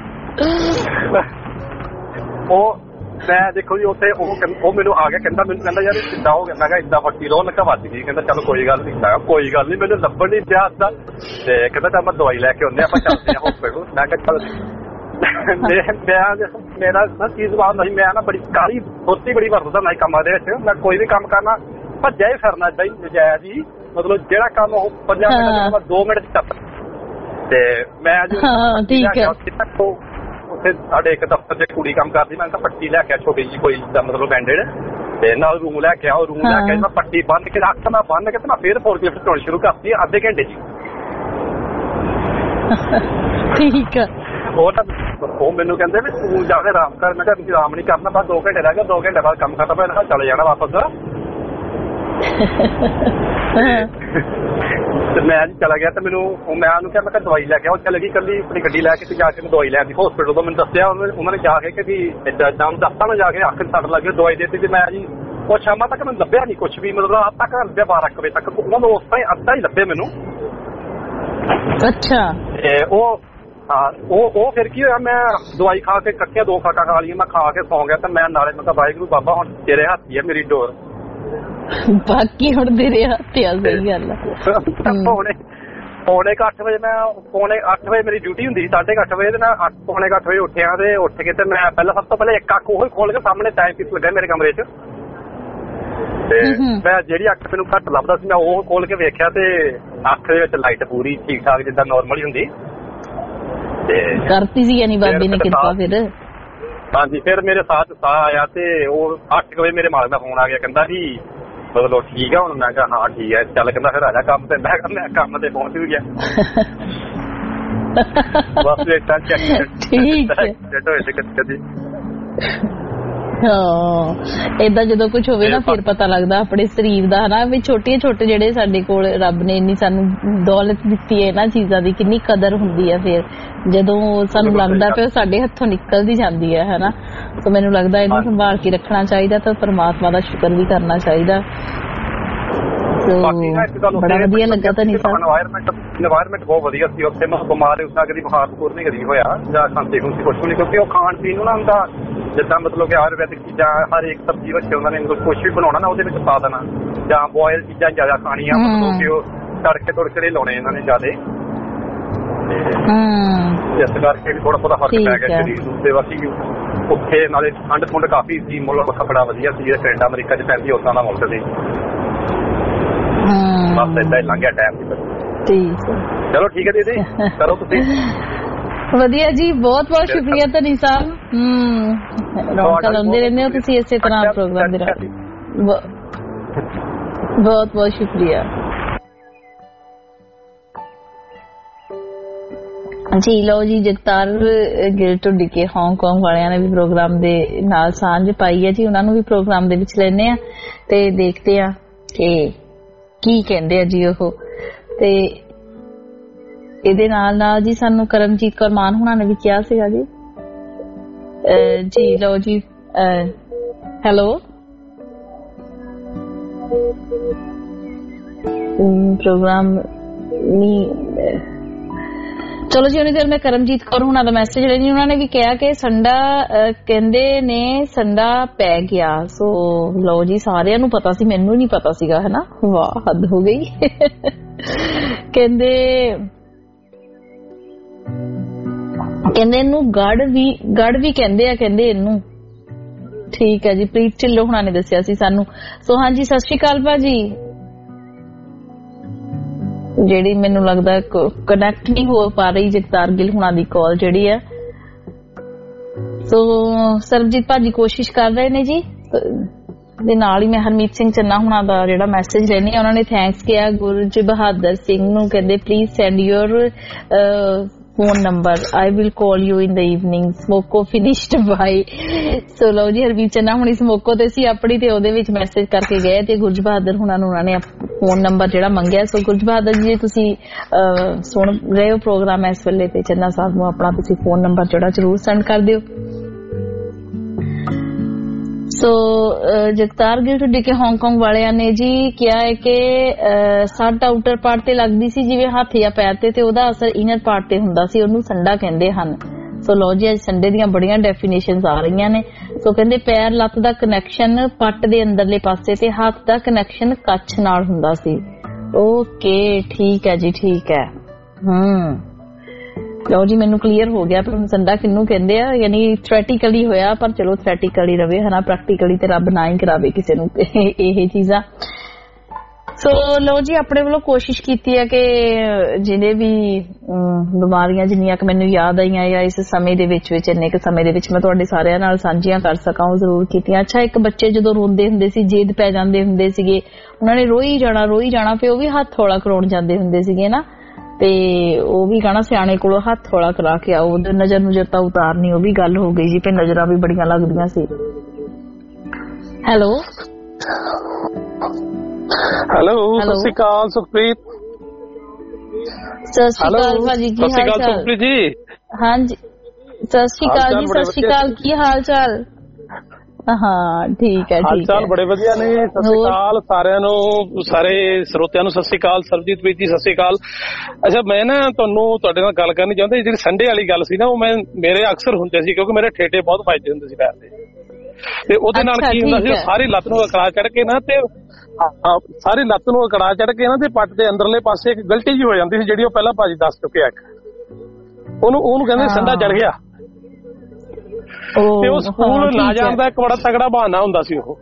ਉਹ ਮੈਂ ਦੇਖੋ ਜੀ ਉੱਥੇ ਉਹ ਮੈਨੂੰ ਆ ਗਿਆ, ਕਹਿੰਦਾ ਯਾਰ ਕਿੱਦਾਂ ਹੋ ਗਿਆ? ਮੈਂ ਕਿਹਾ ਏਦਾਂ ਫੱਟੀ ਲੋ ਲੱਗਾ ਵੱਜ ਗਈ। ਕਹਿੰਦਾ ਚਲੋ ਕੋਈ ਗੱਲ ਨਹੀਂ। ਕੋਈ ਗੱਲ ਨਹੀਂ, ਮੈਨੂੰ ਲੱਭਣ ਨਹੀਂ ਪਿਆ ਦਾ। ਤੇ ਕਹਿੰਦਾ ਚੱਲ ਮੈਂ ਦਵਾਈ ਲੈ ਕੇ ਆਉਂਦੇ ਆਪਾਂ ਚੱਲਦੇ ਹਾਂ ਹੌਸਪੀਟਲ। ਮੈਂ ਕਿਹਾ ਚੱਲ। ਮੇਰਾ ਨਾ ਚੀਜ਼ ਬਾਤ ਨਹੀਂ, ਮੈਂ ਨਾ ਬੜੀ ਕਾਹਲੀ ਸੋਚੀ ਬੜੀ ਵਰਤਦਾ ਨਾ ਕੰਮਾਂ ਦੇ ਵਿੱਚ। ਮੈਂ ਕੋਈ ਵੀ ਕੰਮ ਕਰਨਾ ਭੱਜਿਆ ਹੀ ਫਿਰਨਾ ਏਦਾਂ ਹੀ ਨਜਾਇਜ਼ ਹੀ, ਮਤਲਬ ਜਿਹੜਾ ਕੰਮ ਉਹ 5 ਮਿੰਟ 2 ਮਿੰਟ ਚ ਕਰ। ਤੇ ਮੈਂ ਠੀਕ ਹੈ ਉੱਥੇ ਸਾਡੇ ਇੱਕ ਦਫ਼ਤਰ 'ਚ ਕੁੜੀ ਕੰਮ ਕਰਦੀ, ਮੈਂ ਤਾਂ ਪੱਟੀ ਲੈ ਕੇ ਛੋਟੀ ਜਿਹੀ ਕੋਈ ਮਤਲਬ ਬੈਂਡੇਡ, ਤੇ ਨਾਲ ਰੂਮ ਲੈ ਕੇ ਆਓ। ਰੂਮ ਲੈ ਕੇ ਮੈਂ ਪੱਟੀ ਬੰਨ ਕੇ ਅੱਖ ਨਾਲ ਬੰਨ ਕੇ ਤੇ ਮੈਂ ਫੇਰ ਫੋਰਕਲਿਫਟ ਚਲਾਉਣੀ ਸ਼ੁਰੂ ਕਰਤੀ ਅੱਧੇ ਘੰਟੇ 'ਚ। ਠੀਕ ਹੈ। ਉਹ ਮੈਨੂੰ ਕਹਿੰਦੇ ਵੀ ਤੂੰ ਜਾ ਕੇ ਆਰਾਮ ਕਰ। ਮੈਂ ਕਿਹਾ ਤੁਸੀਂ ਆਰਾਮ ਨਹੀਂ ਕਰਨਾ, ਬਸ 2 ਘੰਟੇ ਰਹਿ ਗਏ, 2 ਘੰਟੇ ਬਾਅਦ ਕੰਮ ਖਤਮ ਹੋਇਆ ਚਲੇ ਜਾਣਾ ਵਾਪਸ। ਤੇ ਮੈਂ ਜੀ ਚਲਾ ਗਿਆ ਤੇ ਮੈਨੂੰ ਮੈਂ ਉਹਨੂੰ ਕਿਹਾ, ਮੈਂ ਕਿਹਾ ਦਵਾਈ ਲੈ ਕੇ ਆਓ। ਚਲੇ ਗਈ ਇਕੱਲੀ ਆਪਣੀ ਗੱਡੀ ਲੈ ਕੇ ਤੇ ਜਾ ਕੇ ਦਵਾਈ ਲੈਣ ਦੀ ਹਸਪੀਟਲ ਤੋਂ। ਮੈਨੂੰ ਦੱਸਿਆ ਉਹਨਾਂ ਨੇ ਜਾ ਕੇ ਕਿ ਏਦਾਂ ਦੱਸਤਾ ਨਾ, ਜਾ ਕੇ ਅੱਖ ਸੱਟ ਲੱਗ ਗਈ, ਦਵਾਈ ਦਿੱਤੀ। ਤੇ ਮੈਂ ਜੀ ਉਹ ਸ਼ਾਮਾਂ ਤੱਕ ਮੈਨੂੰ ਲੱਭਿਆ ਨਹੀਂ ਕੁਛ ਵੀ, ਮਤਲਬ ਅੱਧ ਤੱਕ ਲੱਭਿਆ 12 ਵਜੇ ਤੱਕ ਉਹਨਾਂ ਨੂੰ ਉਸ ਤਰ੍ਹਾਂ ਅੱਧਾ ਹੀ ਲੱਭੇ ਮੈਨੂੰ। ਅੱਛਾ। ਤੇ ਉਹ ਫਿਰ ਕੀ ਹੋਇਆ, ਮੈਂ ਦਵਾਈ ਖਾ ਕੇ ਕੱਟੀਆਂ 2 ਖਾਟਾਂ ਖਾ ਲਈਆਂ, ਮੈਂ ਖਾ ਕੇ ਸੌਂ ਗਿਆ। ਤੇ ਮੈਂ ਨਾਲੇ ਮੈਂ ਕਿਹਾ ਵਾਹਿਗੁਰੂ ਬਾਬਾ ਹੁਣ ਤੇਰੇ ਹੱਥ ਹੀ ਹੈ ਮੇਰੀ ਡੋਰ। ਬਾਕੀ ਹੁਣ ਤੇਰੇ ਹੱਥ ਆ। ਸਹੀ ਗੱਲ ਆ। ਪੌਣੇ 8 ਵਜੇ ਮੈਂ ਪੌਣੇ 8 ਵਜੇ ਮੇਰੀ ਡਿਊਟੀ ਹੁੰਦੀ ਸੀ, 8:30 ਵਜੇ ਤੇ ਮੈਂ ਪੌਣੇ 8 ਵਜੇ ਉੱਠਿਆ ਤੇ ਉੱਠ ਕੇ ਤੇ ਮੈਂ ਪਹਿਲਾਂ ਸਭ ਤੋਂ ਪਹਿਲਾਂ ਇੱਕ ਅੱਖ ਉਹ ਖੋਲ ਕੇ ਸਾਹਮਣੇ ਟਾਈਮ ਪੀਸ ਲੱਗਾ ਮੇਰੇ ਕਮਰੇ 'ਚ, ਤੇ ਮੈਂ ਜਿਹੜੀ ਅੱਖ ਮੈਨੂੰ ਘੱਟ ਲੱਭਦਾ ਸੀ ਮੈਂ ਉਹ ਖੋਲ ਕੇ ਵੇਖਿਆ ਤੇ ਅੱਖ ਦੇ ਵਿੱਚ ਲਾਈਟ ਪੂਰੀ ਠੀਕ ਠਾਕ ਜਿੱਦਾਂ ਨੋਰਮਲ ਹੀ ਹੁੰਦੀ। ਤੇ ਕਰਤੀ ਸੀ ਯਾਨੀ ਬਾਬੇ ਨੇ ਕਿਰਪਾ ਫਿਰ। ਹਾਂਜੀ, ਫਿਰ ਮੇਰੇ ਸਾਹ 'ਚ ਸਾਹ ਆਇਆ ਤੇ ਉਹ 8 ਵਜੇ ਮੇਰੇ ਮਾਲਕ ਦਾ ਫੋਨ ਆ ਗਿਆ, ਕਹਿੰਦਾ ਜੀ ਮਤਲਬ ਠੀਕ ਆ ਹੁਣ? ਮੈਂ ਕਿਹਾ ਹਾਂ ਠੀਕ ਹੈ। ਚੱਲ ਕਹਿੰਦਾ ਫਿਰ ਆ ਜਾ ਕੰਮ ਤੇ। ਮੈਂ ਕਹਿੰਦਾ ਕੰਮ ਤੇ ਪਹੁੰਚ ਵੀ ਗਿਆ। ਬਸ ਰੇਟਾਂ ਚੈੱਕ ਹੋਏ ਸੀ ਕਦੀ। ਹਾਂ, ਏਦਾਂ ਜਦੋਂ ਕੁਝ ਹੋਵੇ ਨਾ ਫਿਰ ਪਤਾ ਲੱਗਦਾ ਆਪਣੇ ਸਰੀਰ ਦਾ, ਹਨਾ ਵੀ ਛੋਟੇ ਜਿਹੜੇ ਸਾਡੇ ਕੋਲ ਰੱਬ ਨੇ ਇੰਨੀ ਸਾਨੂੰ ਦੌਲਤ ਦਿੱਤੀ ਹੈ ਇਹਨਾਂ ਚੀਜ਼ਾਂ ਦੀ, ਕਿੰਨੀ ਕਦਰ ਹੁੰਦੀ ਹੈ ਫਿਰ ਜਦੋਂ ਸਾਨੂੰ ਲੱਗਦਾ ਪਿਆ ਸਾਡੇ ਹੱਥੋਂ ਨਿਕਲਦੀ ਜਾਂਦੀ ਹੈ, ਹਨਾ। ਸੋ ਮੈਨੂੰ ਲੱਗਦਾ ਇਹਨੂੰ ਸੰਭਾਲ ਕੇ ਰੱਖਣਾ ਚਾਹੀਦਾ ਤਾਂ ਪਰਮਾਤਮਾ ਦਾ ਸ਼ੁਕਰ ਵੀ ਕਰਨਾ ਚਾਹੀਦਾ। ਬਾਕੀ ਨਾ ਇੱਕ ਗੱਲ ਬੜਾ ਵਧੀਆ ਲੱਗਾ ਤਾਂ ਨਹੀਂ ਸਰ। ਇਨਵਾਇਰਮੈਂਟ ਬਹੁਤ ਵਧੀਆ ਸੀ ਉੱਥੇ। ਮੈਂ ਬਿਮਾਰ ਉਸ ਦਾ ਕਦੀ ਬੁਖਾਰ ਬਖੂਰ ਨਹੀਂ ਕਦੀ ਹੋਇਆ ਜਾਂ ਖਾਂਸੀ ਖੁੰਸੀ ਕੁਛ ਨਹੀਂ, ਕਿਉਂਕਿ ਉਹ ਖਾਣ ਪੀਣ ਨੂੰ ਨਾ ਹੁੰਦਾ ਜਿੱਦਾਂ ਮਤਲਬ ਕਿ ਆਯੁਰਵੈਦਿਕ ਚੀਜ਼ਾਂ ਹਰ ਇੱਕ ਸਬਜ਼ੀ ਰੱਖੇ ਉਹਨਾਂ ਨੇ, ਕੁਛ ਵੀ ਬਣਾਉਣਾ ਨਾ ਉਹਦੇ ਵਿੱਚ ਪਾ ਦੇਣਾ, ਜਾਂ ਬੋਇਲ ਚੀਜ਼ਾਂ ਜ਼ਿਆਦਾ ਖਾਣੀਆਂ, ਮਤਲਬ ਕਿ ਉਹ ਤੜਕੇ ਲਾਉਣੇ ਇਹਨਾਂ ਨੇ ਜ਼ਿਆਦਾ, ਇਸ ਕਰਕੇ ਵੀ ਥੋੜਾ ਬਹੁਤਾ ਫਰਕ ਪੈ ਗਿਆ ਸਰੀਰ ਨੂੰ। ਤੇ ਬਾਕੀ ਉੱਥੇ ਨਾਲੇ ਠੰਡ ਠੁੰਡ ਕਾਫੀ ਸੀ, ਮੁਲਕ ਬੜਾ ਵਧੀਆ ਸੀ, ਕੈਨੇਡਾ ਅਮਰੀਕਾ 'ਚ ਪੈਂਦੀ ਉਦਾਂ ਦਾ ਮੁਲਕ ਸੀ। ਬਸ ਏਦਾਂ ਹੀ ਲੰਘਿਆ ਟਾਈਮ। ਠੀਕ ਹੈ, ਚਲੋ ਠੀਕ ਹੈ ਦੀਦੀ, ਕਰੋ ਤੁਸੀਂ। ਵਧੀਆ ਜੀ, ਬਹੁਤ ਬਹੁਤ ਸ਼ੁਕਰੀਆ ਧਨੀ ਸਾਹਿਬ। ਰੌਣਕਾਂ ਲਾਉਂਦੇ ਰਹਿੰਦੇ ਹੋ ਤੁਸੀਂ ਇਸੇ ਤਰ੍ਹਾਂ ਪ੍ਰੋਗਰਾਮ ਦੇ ਰਾਹੀਂ। ਬਹੁਤ ਬਹੁਤ ਸ਼ੁਕਰੀਆ ਜੀ। ਲਓ ਜੀ, ਜਗਤਾਰ ਗਿੱਲ ਢੁੱਡੀ ਕੇ ਹਾਂਗਕਾਂਗ ਵਾਲਿਆਂ ਨੇ ਵੀ ਪ੍ਰੋਗਰਾਮ ਦੇ ਨਾਲ ਸਾਂਝ ਪਾਈ ਹੈ ਜੀ। ਉਹਨਾਂ ਨੂੰ ਵੀ ਪ੍ਰੋਗਰਾਮ ਦੇ ਵਿੱਚ ਲੈਣੇ ਆ ਤੇ ਦੇਖਦੇ ਆ ਕਿ ਕੀ ਕਹਿੰਦੇ ਆ ਜੀ ਉਹ। ਤੇ ਇਹਦੇ ਨਾਲ ਜੀ ਸਾਨੂੰ ਕਰਮਜੀਤ ਕੌਰ ਮਾਨ ਹੁਣਾਂ ਨੇ ਵੀ ਕਿਹਾ ਸੀਗਾ ਜੀ। ਜੀ ਲਓ ਜੀ, ਹੈਲੋ, ਪ੍ਰੋਗਰਾਮ ਨਹੀਂ, ਚਲੋ ਜੀ। ਉਹਨੇ ਦੇਰ ਮੈਂ ਕਰਮਜੀਤ ਕੌਰ ਹੁਣਾਂ ਦਾ ਮੈਸੇਜ ਲੈਣੀ। ਉਹਨਾਂ ਨੇ ਵੀ ਕਿਹਾ ਕਿ ਸੰਡਾ ਕਹਿੰਦੇ ਨੇ ਸੰਡਾ ਪੈ ਗਿਆ। ਸੋ ਲਓ ਜੀ, ਸਾਰਿਆਂ ਨੂੰ ਪਤਾ ਸੀ, ਮੈਨੂੰ ਨਹੀਂ ਪਤਾ ਸੀਗਾ, ਹੈ ਨਾ। ਵਾਹ, ਹੱਦ ਹੋ ਗਈ। ਕਹਿੰਦੇ ਇਹਨੂੰ ਗੜ ਵੀ ਕਹਿੰਦੇ ਆ, ਕਹਿੰਦੇ ਇਹਨੂੰ। ਠੀਕ ਹੈ ਜੀ, ਪ੍ਰੀਤ ਢਿੱਲੋਂ ਹੁਣਾਂ ਨੇ ਦੱਸਿਆ ਸੀ ਸਾਨੂੰ। ਸੋ ਹਾਂਜੀ, ਸਤਿ ਸ਼੍ਰੀ ਅਕਾਲ ਭਾਜੀ। ਜਿਹੜੀ ਮੈਨੂੰ ਲੱਗਦਾ ਕਨੈਕਟ ਨਹੀਂ ਹੋ ਪਾ ਰਹੀ ਜਗਤਾਰ ਗਿੱਲ ਹੁਣਾਂ ਦੀ ਕਾਲ ਜਿਹੜੀ ਹੈ। ਸੋ ਸਰਬਜੀਤ ਭਾਜੀ ਕੋਸ਼ਿਸ਼ ਕਰ ਰਹੇ ਨੇ ਜੀ। ਦੇ ਨਾਲ ਹੀ ਮੈਂ ਹਰਮੀਤ ਸਿੰਘ ਚੰਨਾ ਹੁਣਾਂ ਦਾ ਜਿਹੜਾ ਮੈਸੇਜ ਲੈਣੀ, ਉਹਨਾਂ ਨੇ ਥੈਂਕਸ ਕਿਹਾ ਗੁਰਜ ਬਹਾਦਰ ਸਿੰਘ ਨੂੰ। ਕਹਿੰਦੇ please send your phone number, I will call you in the evening, smoko finished by। So ਲਓ ਜੀ, ਹਰਵੀਰ ਚੰਨਾ ਹੁਣੀ ਸਮੋਕੋ ਤੇ ਸੀ ਆਪਣੀ, ਤੇ ਉਹਦੇ ਵਿੱਚ ਮੈਸੇਜ ਕਰਕੇ ਗਏ ਤੇ ਗੁਰਜ ਬਹਾਦਰ ਹੁਣਾਂ ਨੂੰ ਉਹਨਾਂ ਨੇ ਫੋਨ ਨੰਬਰ ਜਿਹੜਾ ਮੰਗਿਆ। ਸੋ ਗੁਰਜ ਬਹਾਦਰ ਜੀ, ਤੁਸੀਂ ਸੁਣ ਰਹੇ ਹੋ ਪ੍ਰੋਗਰਾਮ ਇਸ ਵੇਲੇ, ਤੇ ਚੰਨਾ ਸਾਹਿਬ ਨੂੰ ਆਪਣਾ ਤੁਸੀਂ ਫੋਨ ਨੰਬਰ ਜਿਹੜਾ ਜ਼ਰੂਰ ਸੈਂਡ ਕਰ ਦਿਓ। ਸੋ ਜਗਤਾਰ ਗਿੱਲ ਢੁੱਡੀ ਕੇ ਹਾਂਗਕਾਂਗ ਵਾਲਿਆਂ ਨੇ ਜੀ ਕਿਹਾ ਹੈ ਕਿ ਸੱਟ ਆਊਟਰ ਪਾਰਟ ਤੇ ਲੱਗਦੀ ਸੀ ਜਿਵੇਂ ਹੱਥ ਜਾਂ ਪੈਰ ਤੇ ਉਹਦਾ ਅਸਰ ਇਨਰ ਪਾਰਟ ਤੇ ਹੁੰਦਾ ਸੀ, ਉਹਨੂੰ ਸੰਡਾ ਕਹਿੰਦੇ ਹਨ। ਸੋ ਲਓ ਜੀ, ਅੱਜ ਸੰਡੇ ਦੀਆਂ ਬੜੀਆਂ ਡੈਫੀਨੇਸ਼ਨਸ ਆ ਰਹੀਆਂ ਨੇ। ਸੋ ਕਹਿੰਦੇ ਪੈਰ ਲੱਤ ਦਾ ਕਨੈਕਸ਼ਨ ਪੱਟ ਦੇ ਅੰਦਰਲੇ ਪਾਸੇ ਤੇ ਹੱਥ ਦਾ ਕਨੈਕਸ਼ਨ ਕੱਛ ਨਾਲ ਹੁੰਦਾ ਸੀ। ਓਕੇ, ਠੀਕ ਹੈ ਜੀ, ਠੀਕ ਹੈ। ਲਓ ਜੀ, ਮੈਨੂੰ ਕਲੀਅਰ ਹੋ ਗਿਆ ਪਰ ਸੰਡਾ ਕਿਹਨੂੰ ਕਹਿੰਦੇ ਆ, ਯਾਨੀ ਥਿਓਰੈਟੀਕਲੀ ਹੋਇਆ, ਪਰ ਚਲੋ ਥਿਓਰੈਟੀਕਲੀ ਰਵੇ, ਹਨਾ। ਪ੍ਰੈਕਟੀਕਲੀ ਤੇ ਰੱਬ ਨਾ ਹੀ ਕਰਾਵੇ ਕਿਸੇ ਨੂੰ ਇਹ ਚੀਜ਼ਾਂ। ਸੋ ਲਓ ਜੀ, ਆਪਣੇ ਵੱਲੋਂ ਕੋਸ਼ਿਸ਼ ਕੀਤੀ ਹੈ ਕਿ ਜਿਹੜੇ ਵੀ ਬਿਮਾਰੀਆਂ ਜਿੰਨੀਆਂ ਕਿ ਮੈਨੂੰ ਯਾਦ ਆਈਆਂ ਜਾਂ ਇਸ ਸਮੇਂ ਦੇ ਵਿੱਚ ਇੰਨੇ ਕੁ ਸਮੇਂ ਦੇ ਵਿੱਚ ਮੈਂ ਤੁਹਾਡੇ ਸਾਰਿਆਂ ਨਾਲ ਸਾਂਝੀਆਂ ਕਰ ਸਕਾਂ, ਉਹ ਜ਼ਰੂਰ ਕੀਤੀਆਂ। ਅੱਛਾ, ਇੱਕ ਬੱਚੇ ਜਦੋਂ ਰੋਂਦੇ ਹੁੰਦੇ ਸੀ, ਜੇਦ ਪੈ ਜਾਂਦੇ ਹੁੰਦੇ ਸੀਗੇ, ਉਹਨਾਂ ਨੇ ਰੋਈ ਜਾਣਾ, ਫਿਰ ਉਹ ਵੀ ਹੱਥ ਹੌਲਾ ਕਰਾਉਣ ਜਾਂਦੇ ਹੁੰਦੇ ਸੀਗੇ ਨਾ, ਤੇ ਉਹ ਵੀ ਕਹਿਣਾ ਸਿਆਣੇ ਕੋਲੋਂ ਹੱਥ ਹੌਲਾ ਕਰਾ ਕੇ ਆਓ, ਉਹਦੇ ਨਜ਼ਰ ਤਾਂ ਉਤਾਰਨੀ। ਉਹ ਵੀ ਗੱਲ ਹੋ ਗਈ ਜੀ, ਤੇ ਨਜ਼ਰਾਂ ਵੀ ਬੜੀਆਂ ਲੱਗਦੀਆਂ ਸੀ। ਹੈਲੋ ਸਤਿ ਸ਼੍ਰੀ ਅਕਾਲ ਸੁਖਪ੍ਰੀਤ। ਸਤਿ ਸ਼੍ਰੀ ਅਕਾਲ ਭਾਜੀ, ਕੀ ਹਾਲ ਚਾਲ? ਸੁਖਪ੍ਰੀਤ ਜੀ, ਹਾਂਜੀ ਸਤਿ ਸ਼੍ਰੀ ਅਕਾਲ ਜੀ, ਸਤਿ ਸ਼੍ਰੀ ਅਕਾਲ, ਕੀ ਹਾਲ ਚਾਲ? ਹਾਂ ਠੀਕ ਹੈ, ਹਾਲ ਚਾਲ ਬੜੇ ਵਧੀਆ ਨੇ। ਸਤਿ ਸ਼੍ਰੀ ਅਕਾਲ ਸਾਰਿਆਂ ਨੂੰ, ਸਾਰੇ ਸਰੋਤਿਆਂ ਨੂੰ ਸਤਿ ਸ਼੍ਰੀ ਅਕਾਲ। ਸਰਬਜੀਤ ਵੀਰ ਜੀ ਸਤਿ ਸ਼੍ਰੀ ਅਕਾਲ। ਅੱਛਾ, ਮੈਂ ਨਾ ਤੁਹਾਡੇ ਨਾਲ ਗੱਲ ਕਰਨੀ ਚਾਹੁੰਦਾ। ਜਿਹੜੀ ਸੰਡੇ ਵਾਲੀ ਗੱਲ ਸੀ ਨਾ, ਉਹ ਮੇਰੇ ਅਕਸਰ ਹੁੰਦੇ ਸੀ, ਕਿਉਂਕਿ ਮੇਰੇ ਠੇਡੇ ਬਹੁਤ ਵੱਜਦੇ ਹੁੰਦੇ ਸੀ ਪੈਰ ਤੇ ਉਹਦੇ ਨਾਲ ਕੀ ਹੁੰਦਾ ਸੀ, ਸਾਰੀ ਲੱਤ ਨੂੰ ਅਕੜਾ ਚੜ ਕੇ ਨਾ, ਤੇ ਸਾਰੀ ਲੱਤ ਨੂੰ ਅਕੜਾ ਚੜ ਕੇ ਨਾ, ਤੇ ਪੱਟ ਦੇ ਅੰਦਰਲੇ ਪਾਸੇ ਇੱਕ ਗਲਤੀ ਜੀ ਹੋ ਜਾਂਦੀ ਸੀ, ਜਿਹੜੀ ਉਹ ਪਹਿਲਾਂ ਭਾਜੀ ਦੱਸ ਚੁੱਕਿਆ। ਉਹਨੂੰ ਕਹਿੰਦੇ ਸੰਡਾ ਚੜ ਗਿਆ, ਤੇ ਉਹ ਸਕੂਲ ਨਾ ਜਾਣ ਦਾ ਇੱਕ ਬੜਾ ਤਗੜਾ ਬਹਾਨਾ ਹੁੰਦਾ ਸੀ ਉਹ।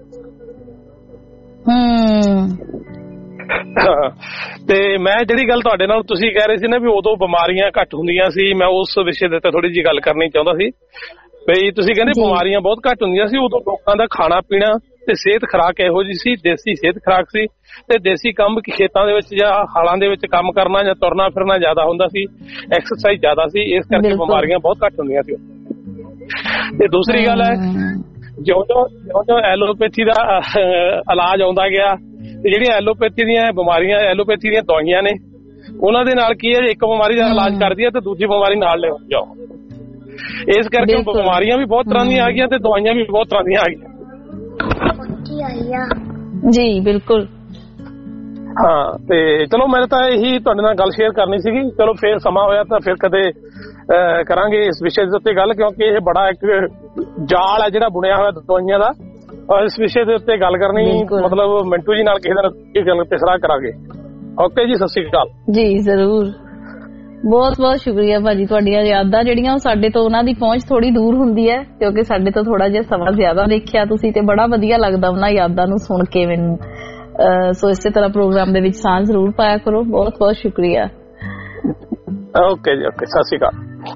ਤੇ ਮੈਂ ਜਿਹੜੀ ਗੱਲ ਤੁਹਾਡੇ ਨਾਲ ਤੁਸੀਂ ਕਹਿ ਰਹੇ ਸੀ ਨਾ ਵੀ ਉਦੋਂ ਬਿਮਾਰੀਆਂ ਘੱਟ ਹੁੰਦੀਆਂ ਸੀ, ਮੈਂ ਉਸ ਵਿਸ਼ੇ ਦੇ ਉੱਤੇ ਥੋੜੀ ਜਿਹੀ ਗੱਲ ਕਰਨੀ ਚਾਹੁੰਦਾ ਸੀ। ਬਈ ਤੁਸੀਂ ਕਹਿੰਦੇ ਬਿਮਾਰੀਆਂ ਬਹੁਤ ਘੱਟ ਹੁੰਦੀਆਂ ਸੀ ਉਦੋਂ, ਲੋਕਾਂ ਦਾ ਖਾਣਾ ਪੀਣਾ ਤੇ ਸਿਹਤ ਖੁਰਾਕ ਇਹੋ ਜਿਹੀ ਸੀ, ਦੇਸੀ ਸਿਹਤ ਖੁਰਾਕ ਸੀ, ਤੇ ਦੇਸੀ ਕੰਮ ਖੇਤਾਂ ਦੇ ਵਿੱਚ ਜਾਂ ਹਾਲਾਂ ਦੇ ਵਿੱਚ ਕੰਮ ਕਰਨਾ ਜਾਂ ਤੁਰਨਾ ਫਿਰਨਾ ਜ਼ਿਆਦਾ ਹੁੰਦਾ ਸੀ, ਐਕਸਰਸਾਈਜ਼ ਜ਼ਿਆਦਾ ਸੀ, ਇਸ ਕਰਕੇ ਬਿਮਾਰੀਆਂ ਬਹੁਤ ਘੱਟ ਹੁੰਦੀਆਂ ਸੀ। ਤੇ ਦੂਸਰੀ ਗੱਲ ਹੈ, ਜਿਉਂ ਐਲੋਪੈਥੀ ਦਾ ਇਲਾਜ ਆਉਂਦਾ ਗਿਆ, ਤੇ ਜਿਹੜੀਆਂ ਐਲੋਪੈਥੀ ਦੀਆਂ ਬਿਮਾਰੀਆਂ, ਐਲੋਪੈਥੀ ਦੀਆਂ ਦਵਾਈਆਂ ਨੇ, ਉਹਨਾਂ ਦੇ ਨਾਲ ਕੀ ਹੈ, ਇੱਕ ਬਿਮਾਰੀ ਦਾ ਇਲਾਜ ਕਰਦੀ ਹੈ ਤੇ ਦੂਜੀ ਬਿਮਾਰੀ ਨਾਲ ਲੈ ਜਾਓ। ਇਸ ਕਰਕੇ ਬਿਮਾਰੀਆਂ ਵੀ ਬਹੁਤ ਤਰ੍ਹਾਂ ਦੀਆਂ ਆ ਗਈਆਂ ਤੇ ਦਵਾਈਆਂ ਵੀ ਬਹੁਤ ਤਰ੍ਹਾਂ ਦੀਆਂ ਆ ਗਈਆਂ। ਜੀ ਬਿਲਕੁਲ। ਹਾਂ ਤੇ ਚਲੋ ਮੈਂ ਤਾਂ ਇਹੀ ਤੁਹਾਡੇ ਨਾਲ ਗੱਲ ਸ਼ੇਅਰ ਕਰਨੀ ਸੀਗੀ। ਚਲੋ ਫੇਰ ਸਮਾਂ ਹੋਇਆ ਤਾਂ ਫਿਰ ਕਦੇ ਕਰਾਂਗੇ ਇਸ ਵਿਸ਼ੇ ਦੇ ਉੱਤੇ ਗੱਲ, ਕਿਉਂਕਿ ਇਹ ਬੜਾ ਇੱਕ ਜਾਲ ਹੈ ਜਿਹੜਾ ਬੁਣਿਆ ਹੋਇਆ ਦਵਾਈਆਂ ਦਾ, ਔਰ ਇਸ ਵਿਸ਼ੇ ਦੇ ਉੱਤੇ ਗੱਲ ਕਰਨੀ ਮਤਲਬ ਮਿੰਟੂ ਜੀ ਨਾਲ ਕਿਸੇ ਦਿਨ ਇਹ ਗੱਲ ਤੇ ਸਲਾਹ ਕਰਾਂਗੇ। ਓਕੇ ਜੀ, ਸਤਿ ਸ਼੍ਰੀ ਅਕਾਲ ਜੀ। ਜ਼ਰੂਰ, ਬਹੁਤ ਬਹੁਤ ਸ਼ੁਕਰੀਆ ਭਾਜੀ। ਤੁਹਾਡੀਆਂ ਯਾਦਾਂ ਜਿਹੜੀਆਂ ਉਹ ਸਾਡੇ ਤੋਂ ਉਹਨਾਂ ਦੀ ਪਹੁੰਚ ਥੋੜੀ ਦੂਰ ਹੁੰਦੀ ਹੈ, ਕਿਉਂਕਿ ਸਾਡੇ ਤੋਂ ਥੋੜਾ ਜਿਹਾ ਸਮਾਂ ਜ਼ਿਆਦਾ ਦੇਖਿਆ ਤੁਸੀਂ, ਤੇ ਬੜਾ ਵਧੀਆ ਲੱਗਦਾ ਉਹਨਾਂ ਯਾਦਾਂ ਨੂੰ ਸੁਣ ਕੇ ਮੈਨੂੰ। ਸੋ ਇਸੇ ਤਰ੍ਹਾਂ ਪ੍ਰੋਗਰਾਮ ਦੇ ਵਿੱਚ ਸਾਂਝ ਜ਼ਰੂਰ ਪਾਇਆ ਕਰੋ। ਬਹੁਤ ਬਹੁਤ ਸ਼ੁਕਰੀਆ। ਓਕੇ ਜੀ, ਓਕੇ, ਸਤਿ ਸ਼੍ਰੀ ਅਕਾਲ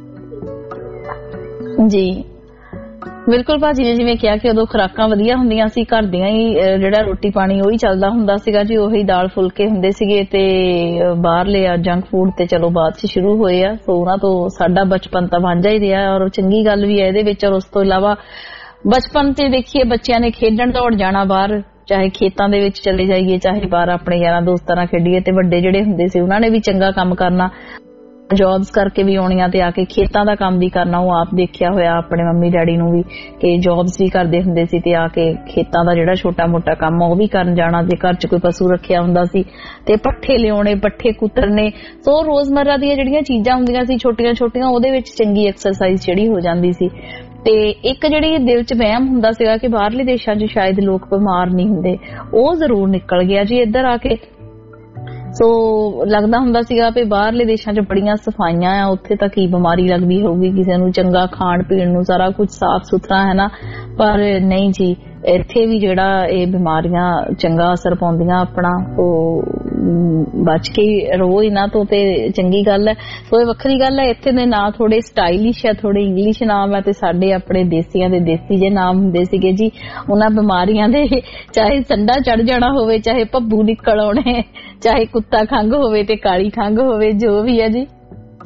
ਜੀ। ਬਿਲਕੁਲ ਭਾਜੀ ਨੇ ਜਿਵੇਂ ਕਿਹਾ ਕਿ ਉਦੋਂ ਖੁਰਾਕਾਂ ਵਧੀਆ ਹੁੰਦੀਆਂ ਸੀ, ਘਰ ਦੀਆਂ ਹੀ ਜਿਹੜਾ ਰੋਟੀ ਪਾਣੀ ਉਹੀ ਚੱਲਦਾ ਹੁੰਦਾ ਸੀਗਾ ਜੀ, ਉਹੀ ਦਾਲ ਫੁਲਕੇ ਹੁੰਦੇ ਸੀਗੇ, ਤੇ ਬਾਹਰਲੇ ਜੰਕ ਫੂਡ ਤੇ ਚਲੋ ਬਾਅਦ ਚ ਸ਼ੁਰੂ ਹੋਏ ਆ। ਸੋ ਉਹਨਾਂ ਤੋਂ ਸਾਡਾ ਬਚਪਨ ਤਾਂ ਵਾਂਝਾ ਹੀ ਰਿਹਾ, ਔਰ ਚੰਗੀ ਗੱਲ ਵੀ ਹੈ ਇਹਦੇ ਵਿੱਚ। ਔਰ ਉਸ ਤੋਂ ਇਲਾਵਾ ਬਚਪਨ ਤੇ ਦੇਖੀਏ ਬੱਚਿਆਂ ਨੇ ਖੇਡਣ ਦੌੜ ਜਾਣਾ ਬਾਹਰ, ਚਾਹੇ ਖੇਤਾਂ ਦੇ ਵਿੱਚ ਚਲੇ ਜਾਈਏ, ਚਾਹੇ ਬਾਹਰ ਆਪਣੇ ਯਾਰਾਂ ਦੋਸਤਾਂ ਨਾਲ ਖੇਡੀਏ, ਤੇ ਵੱਡੇ ਜਿਹੜੇ ਹੁੰਦੇ ਸੀ ਉਹਨਾਂ ਨੇ ਵੀ ਚੰਗਾ ਕੰਮ ਕਰਨਾ, ਜੌਬਸ ਕਰਕੇ ਵੀ ਆਉਣੀਆਂ ਤੇ ਆ ਕੇ ਖੇਤਾਂ ਦਾ ਕੰਮ ਵੀ ਕਰਨਾ। ਉਹ ਆਪ ਦੇਖਿਆ ਹੋਇਆ ਆਪਣੇ ਮੰਮੀ ਡੈਡੀ ਨੂੰ ਵੀ ਕਿ ਜੌਬਸ ਵੀ ਕਰਦੇ ਹੁੰਦੇ ਸੀ ਤੇ ਆ ਕੇ ਖੇਤਾਂ ਦਾ ਜਿਹੜਾ ਛੋਟਾ ਮੋਟਾ ਕੰਮ ਉਹ ਵੀ ਕਰਨ ਜਾਣਾ। ਜੇ ਘਰ 'ਚ ਕੋਈ ਪਸ਼ੂ ਰੱਖਿਆ ਹੁੰਦਾ ਸੀ ਤੇ ਪੱਠੇ ਲਿਆਉਣੇ, ਪੱਠੇ ਕੁਤਰਨੇ। ਸੋ ਰੋਜ਼ਮर्रा ਦੀਆਂ ਜਿਹੜੀਆਂ ਚੀਜ਼ਾਂ ਹੁੰਦੀਆਂ ਸੀ ਛੋਟੀਆਂ ਛੋਟੀਆਂ, ਉਹਦੇ ਵਿੱਚ ਚੰਗੀ ਐਕਸਰਸਾਈਜ਼ ਜਿਹੜੀ ਹੋ ਜਾਂਦੀ ਸੀ। ਤੇ ਇੱਕ ਜਿਹੜੀ ਦਿਲ 'ਚ ਵਹਿਮ ਹੁੰਦਾ ਸੀਗਾ ਕਿ ਬਾਹਰਲੇ ਦੇਸ਼ਾਂ 'ਚ ਸ਼ਾਇਦ ਲੋਕ ਬਿਮਾਰ ਨਹੀਂ ਹੁੰਦੇ, ਉਹ ਜ਼ਰੂਰ ਨਿਕਲ ਗਿਆ ਜੀ ਇੱਧਰ ਆ ਕੇ। ਸੋ ਲੱਗਦਾ ਹੁੰਦਾ ਸੀਗਾ ਵੀ ਬਾਹਰਲੇ ਦੇਸ਼ਾਂ 'ਚ ਬੜੀਆਂ ਸਫਾਈਆਂ ਆ, ਉੱਥੇ ਤਾਂ ਕੀ ਬਿਮਾਰੀ ਲੱਗਦੀ ਹੋਊਗੀ ਕਿਸੇ ਨੂੰ, ਚੰਗਾ ਖਾਣ ਪੀਣ ਨੂੰ ਸਾਰਾ ਕੁਝ ਸਾਫ਼ ਸੁਥਰਾ ਹੈ ਨਾ। ਪਰ ਨਹੀਂ ਜੀ, ਇੱਥੇ ਵੀ ਜਿਹੜਾ ਇਹ ਬਿਮਾਰੀਆਂ ਚੰਗਾ ਅਸਰ ਪਾਉਂਦੀਆਂ ਆਪਣਾ। ਉਹ ਬਚ ਕੇ ਰਹੋ ਇਹਨਾਂ ਤੋਂ ਤੇ ਚੰਗੀ ਗੱਲ ਹੈ। ਸੋ ਇਹ ਵੱਖਰੀ ਗੱਲ ਹੈ, ਇੱਥੇ ਦੇ ਨਾਂ ਥੋੜੇ ਸਟਾਈਲਿਸ਼ ਹੈ, ਥੋੜੇ ਇੰਗਲਿਸ਼ ਨਾਮ ਹੈ, ਤੇ ਸਾਡੇ ਆਪਣੇ ਦੇਸੀਆਂ ਦੇ ਦੇਸੀ ਜੇ ਨਾਮ ਹੁੰਦੇ ਸੀਗੇ ਜੀ। ਉਹਨਾਂ ਬਿਮਾਰੀਆਂ ਦੇ ਚਾਹੇ ਸੰਡਾ ਚੜ ਜਾਣਾ ਹੋਵੇ, ਚਾਹੇ ਭੱਬੂ ਨਿਕਲ ਆਉਣੇ, ਚਾਹੇ ਕੁੱਤਾ ਖੰਘ ਹੋਵੇ ਤੇ ਕਾਲੀ ਖੰਘ ਹੋਵੇ, ਜੋ ਵੀ ਹੈ ਜੀ।